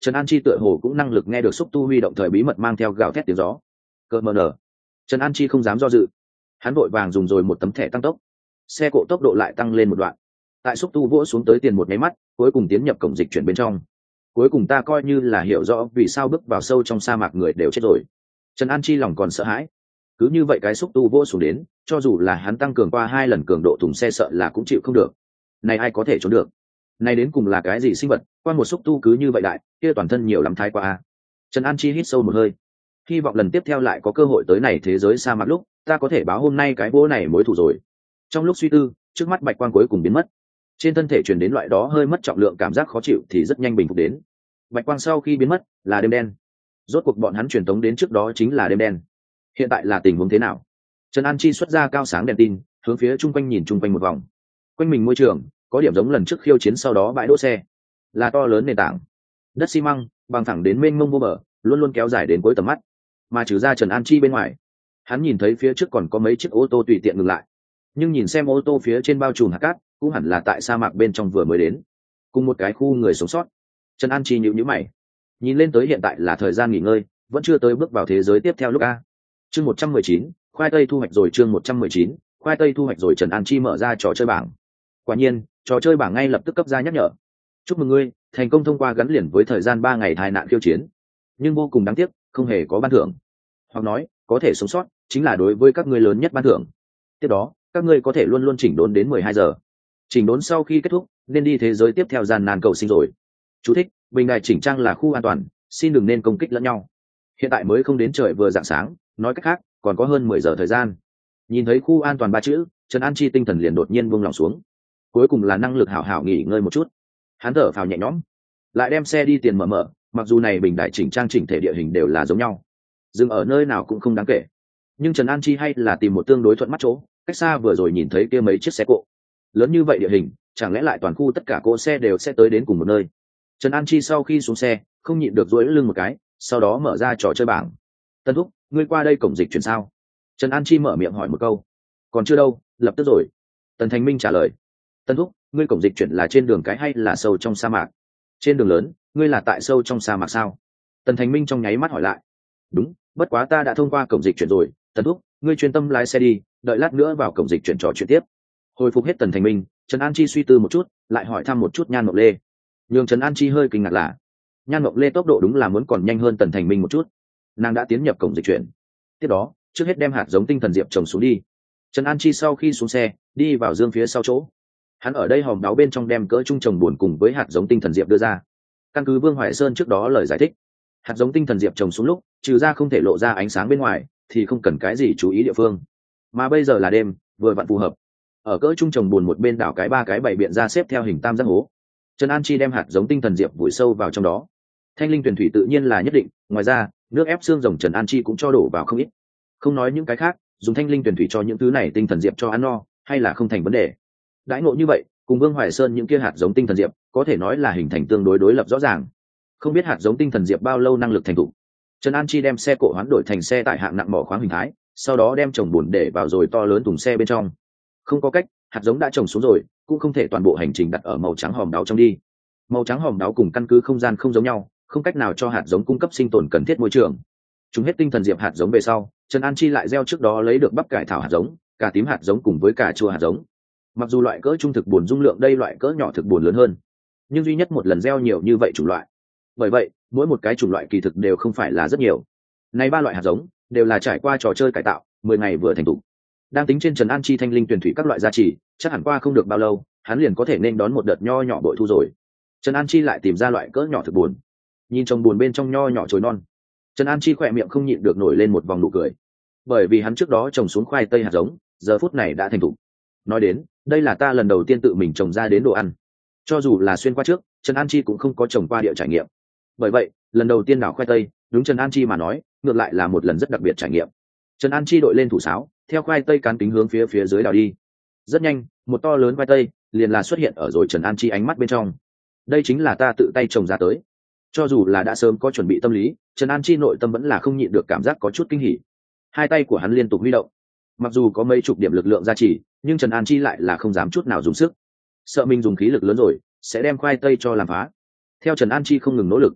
Speaker 1: Trần An Chi tựa hồ cũng năng lực nghe được xúc tu huy động thời bí mật mang theo gào thét tiếng gió. Cơ mờ nở. Trần An Chi không dám do dự, hắn vội vàng dùng rồi một tấm thẻ tăng tốc, xe cộ tốc độ lại tăng lên một đoạn. Tại xúc tu vỗ xuống tới tiền một máy mắt, cuối cùng tiến nhập cổng dịch chuyển bên trong. Cuối cùng ta coi như là hiểu rõ vì sao bước vào sâu trong sa mạc người đều chết rồi. Trần An Chi lòng còn sợ hãi, cứ như vậy cái xúc tu vỗ xuống đến, cho dù là hắn tăng cường qua 2 lần cường độ thùng xe sợ là cũng chịu không được. Này ai có thể trốn được? Này đến cùng là cái gì sinh vật, qua một xúc tu cứ như vậy đại, kia toàn thân nhiều lắm thái quá a. Trần An Chi hít sâu một hơi, hy vọng lần tiếp theo lại có cơ hội tới này thế giới sa mạc lúc, ta có thể báo hôm nay cái bố này mối thù rồi. Trong lúc suy tư, trước mắt bạch quang cuối cùng biến mất, trên thân thể truyền đến loại đó hơi mất trọng lượng cảm giác khó chịu thì rất nhanh bình phục đến. Bạch quang sau khi biến mất là đêm đen, rốt cuộc bọn hắn truyền tống đến trước đó chính là đêm đen. Hiện tại là tình huống thế nào? Trần An Chi xuất ra cao sáng đèn tin, hướng phía chung quanh nhìn chung quanh một vòng. Quanh mình môi trường có điểm giống lần trước khiêu chiến sau đó bãi đỗ xe, là to lớn nền tảng đất xi măng bằng thẳng đến mênh mông vô bờ, luôn luôn kéo dài đến cuối tầm mắt. Mà trừ ra Trần An Chi bên ngoài, hắn nhìn thấy phía trước còn có mấy chiếc ô tô tùy tiện ngừng lại, nhưng nhìn xem ô tô phía trên bao trùm hạt cát cũng hẳn là tại sa mạc bên trong vừa mới đến, cùng một cái khu người sống sót. Trần An Chi nhíu nhíu mày, nhìn lên tới hiện tại là thời gian nghỉ ngơi, vẫn chưa tới bước vào thế giới tiếp theo lúc a. Chương 119, khoai tây thu hoạch rồi. Chương 119, khoai tây thu hoạch rồi. Trần An Chi mở ra trò chơi bảng. Quả nhiên, trò chơi bảng ngay lập tức cấp ra nhắc nhở. Chúc mừng ngươi, thành công thông qua gắn liền với thời gian 3 ngày tai nạn khiêu chiến. Nhưng vô cùng đáng tiếc, không hề có ban thưởng. Hoặc nói, có thể sống sót, chính là đối với các ngươi lớn nhất ban thưởng. Tiếp đó, các ngươi có thể luôn luôn chỉnh đốn đến 12 giờ. Chỉnh đốn sau khi kết thúc, nên đi thế giới tiếp theo gian nan cầu sinh rồi. Chú thích: bình đài chỉnh trang là khu an toàn, xin đừng nên công kích lẫn nhau. Hiện tại mới không đến trời vừa rạng sáng, nói cách khác, còn có hơn 10 giờ thời gian. Nhìn thấy khu an toàn 3 chữ, Trần An Chi tinh thần liền đột nhiên buông lòng xuống. Cuối cùng là năng lực hảo hảo nghỉ ngơi một chút. Hắn thở phào nhẹ nhõm, lại đem xe đi tiền mở, mặc dù này bình đại chỉnh trang chỉnh thể địa hình đều là giống nhau, dừng ở nơi nào cũng không đáng kể. Nhưng Trần An Chi hay là tìm một tương đối thuận mắt chỗ, cách xa vừa rồi nhìn thấy kia mấy chiếc xe cộ. Lớn như vậy địa hình, chẳng lẽ lại toàn khu tất cả cỗ xe đều sẽ tới đến cùng một nơi? Trần An Chi sau khi xuống xe, không nhịn được duỗi lưng một cái, sau đó mở ra trò chơi bảng. Tân thúc, ngươi qua đây cổng dịch chuyển sao? Trần An Chi mở miệng hỏi một câu. Còn chưa đâu, lập tức rồi. Tần Thành Minh trả lời. Tân thúc, ngươi cổng dịch chuyển là trên đường cái hay là sâu trong sa mạc? Trên đường lớn, ngươi là tại sâu trong sa mạc sao? Tần Thành Minh trong nháy mắt hỏi lại. Đúng, bất quá ta đã thông qua cổng dịch chuyển rồi. Tân thúc, ngươi chuyên tâm lái xe đi, đợi lát nữa vào cổng dịch chuyển trò chuyện tiếp. Hồi phục hết Tần Thành Minh, Trần An Chi suy tư một chút, lại hỏi thăm một chút Nhan Mộng Lê. Nhưng Trần An Chi hơi kinh ngạc là, Nhan Mộng Lê tốc độ đúng là muốn còn nhanh hơn Tần Thành Minh một chút. Nàng đã tiến nhập cổng dịch chuyển. Tiếp đó, trước hết đem hạt giống tinh thần diệp trồng xuống đi. Trần An Chi sau khi xuống xe, đi vào dương phía sau chỗ. Hắn ở đây hòm đáo bên trong đem cỡ trung trồng buồn cùng với hạt giống tinh thần diệp đưa ra. Căn cứ Vương Hoài Sơn trước đó lời giải thích, hạt giống tinh thần diệp trồng xuống lúc, trừ ra không thể lộ ra ánh sáng bên ngoài, thì không cần cái gì chú ý địa phương. Mà bây giờ là đêm, vừa vặn phù hợp. Ở cỡ trung trồng buồn một bên đảo cái 3 cái bày biện ra xếp theo hình tam giác hố. Trần An Chi đem hạt giống tinh thần diệp vùi sâu vào trong đó. Thanh linh tuyển thủy tự nhiên là nhất định, ngoài ra, nước ép xương rồng Trần An Chi cũng cho đổ vào không ít. Không nói những cái khác, dùng thanh linh tuyển thủy cho những thứ này tinh thần diệp cho ăn no, hay là không thành vấn đề. Đãi ngộ như vậy, cùng Vương Hoài Sơn những kia hạt giống tinh thần diệp, có thể nói là hình thành tương đối đối lập rõ ràng. Không biết hạt giống tinh thần diệp bao lâu năng lực thành thục. Trần An Chi đem xe cộ hoán đổi thành xe tải hạng nặng mỏ khoáng hình thái, sau đó đem trồng bùn để vào rồi to lớn thùng xe bên trong. Không có cách, hạt giống đã trồng xuống rồi, cũng không thể toàn bộ hành trình đặt ở màu trắng hòm đáo trong đi. Màu trắng hòm đáo cùng căn cứ không gian không giống nhau, không cách nào cho hạt giống cung cấp sinh tồn cần thiết môi trường. Chúng hết tinh thần diệp hạt giống về sau, Trần An Chi lại gieo trước đó lấy được bắp cải thảo hạt giống, cà tím hạt giống cùng với cà chua hạt giống. Mặc dù loại cỡ trung thực buồn dung lượng đây loại cỡ nhỏ thực buồn lớn hơn, nhưng duy nhất một lần gieo nhiều như vậy chủng loại. Bởi vậy, mỗi một cái chủng loại kỳ thực đều không phải là rất nhiều. Này 3 loại hạt giống đều là trải qua trò chơi cải tạo, 10 ngày vừa thành thục. Đang tính trên Trần An Chi thanh linh tuyển thủy các loại gia trì, chắc hẳn qua không được bao lâu, hắn liền có thể nên đón một đợt nho nhỏ bội thu rồi. Trần An Chi lại tìm ra loại cỡ nhỏ thực buồn. Nhìn trồng buồn bên trong nho nhỏ chồi non, Trần An Chi khỏe miệng không nhịn được nổi lên một vòng nụ cười. Bởi vì hắn trước đó trồng xuống khoai tây hạt giống, giờ phút này đã thành thục. Nói đến, đây là ta lần đầu tiên tự mình trồng ra đến đồ ăn. Cho dù là xuyên qua trước, Trần An Chi cũng không có trồng qua địa trải nghiệm. Bởi vậy, lần đầu tiên đào khoai tây, đúng Trần An Chi mà nói, ngược lại là một lần rất đặc biệt trải nghiệm. Trần An Chi đội lên thủ sáo, theo khoai tây cán kính hướng phía dưới đào đi. Rất nhanh, một to lớn khoai tây liền là xuất hiện ở rồi Trần An Chi ánh mắt bên trong. Đây chính là ta tự tay trồng ra tới. Cho dù là đã sớm có chuẩn bị tâm lý, Trần An Chi nội tâm vẫn là không nhịn được cảm giác có chút kinh hỉ. Hai tay của hắn liên tục huy động. Mặc dù có mấy chục điểm lực lượng gia trì, nhưng Trần An Chi lại là không dám chút nào dùng sức, sợ mình dùng khí lực lớn rồi sẽ đem khoai tây cho làm phá. Theo Trần An Chi không ngừng nỗ lực,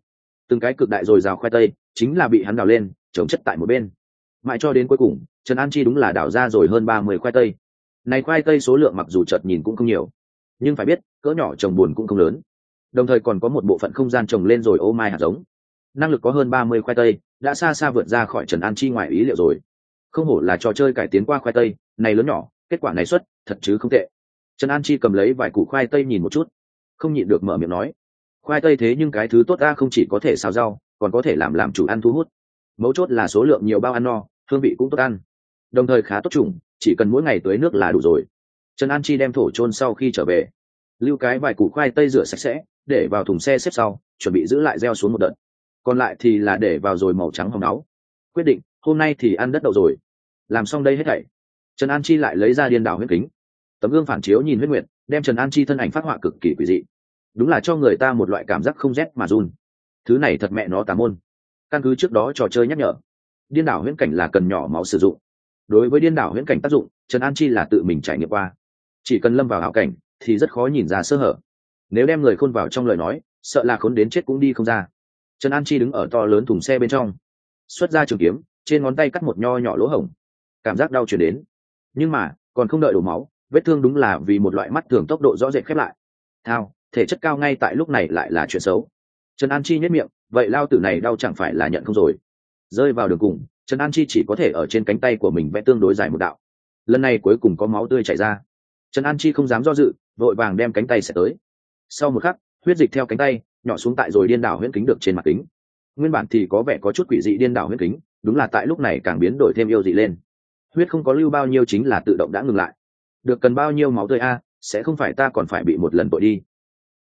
Speaker 1: từng cái cực đại dồi dào khoai tây chính là bị hắn đào lên trồng chất tại một bên. Mãi cho đến cuối cùng Trần An Chi đúng là đào ra rồi hơn 30 khoai tây. Này khoai tây số lượng mặc dù chợt nhìn cũng không nhiều, nhưng phải biết cỡ nhỏ trồng buồn cũng không lớn, đồng thời còn có một bộ phận không gian trồng lên rồi ô mai hạt giống. Năng lực có hơn 30 khoai tây đã xa xa vượt ra khỏi Trần An Chi ngoài ý liệu rồi. Không hổ là trò chơi cải tiến qua khoai tây này lớn nhỏ, kết quả này xuất thật chứ không tệ. Trần An Chi cầm lấy vài củ khoai tây nhìn một chút, không nhịn được mở miệng nói, khoai tây thế nhưng cái thứ tốt ta không chỉ có thể xào rau còn có thể làm chủ ăn thu hút, mấu chốt là số lượng nhiều bao ăn no, hương vị cũng tốt ăn, đồng thời khá tốt trùng, chỉ cần mỗi ngày tưới nước là đủ rồi. Trần An Chi đem thổ chôn sau khi trở về, lưu cái vài củ khoai tây rửa sạch sẽ để vào thùng xe xếp sau, chuẩn bị giữ lại gieo xuống một đợt, còn lại thì là để vào rồi màu trắng hồng náu. Quyết định hôm nay thì ăn đất đậu rồi. Làm xong đây hết thảy, Trần An Chi lại lấy ra điên đảo huyết kính, tấm gương phản chiếu nhìn huyết nguyệt, đem Trần An Chi thân ảnh phát họa cực kỳ quỷ dị, đúng là cho người ta một loại cảm giác không rét mà run. Thứ này thật mẹ nó tà môn. Căn cứ trước đó trò chơi nhắc nhở, điên đảo huyễn cảnh là cần nhỏ máu sử dụng. Đối với điên đảo huyễn cảnh tác dụng, Trần An Chi là tự mình trải nghiệm qua, chỉ cần lâm vào ảo cảnh thì rất khó nhìn ra sơ hở, nếu đem người khôn vào trong lời nói sợ là khốn đến chết cũng đi không ra. Trần An Chi đứng ở to lớn thùng xe bên trong, xuất ra trường kiếm, trên ngón tay cắt một nho nhỏ lỗ hổng, cảm giác đau chuyển đến, nhưng mà còn không đợi đổ máu, vết thương đúng là vì một loại mắt thường tốc độ rõ rệt khép lại. Thao, thể chất cao ngay tại lúc này lại là chuyện xấu. Trần An Chi nhếch miệng, vậy lao tử này đau chẳng phải là nhận không rồi. Rơi vào đường cùng, Trần An Chi chỉ có thể ở trên cánh tay của mình vẽ tương đối dài một đạo, lần này cuối cùng có máu tươi chảy ra. Trần An Chi không dám do dự, vội vàng đem cánh tay xẻ tới. Sau một khắc, huyết dịch theo cánh tay nhỏ xuống tại rồi điên đảo huyễn kính được trên mặt kính. Nguyên bản thì có vẻ có chút quỷ dị điên đảo huyễn kính, đúng là tại lúc này càng biến đổi thêm yêu dị lên. Huyết không có lưu bao nhiêu chính là tự động đã ngừng lại. Được cần bao nhiêu máu tươi a, sẽ không phải ta còn phải bị một lần tội đi.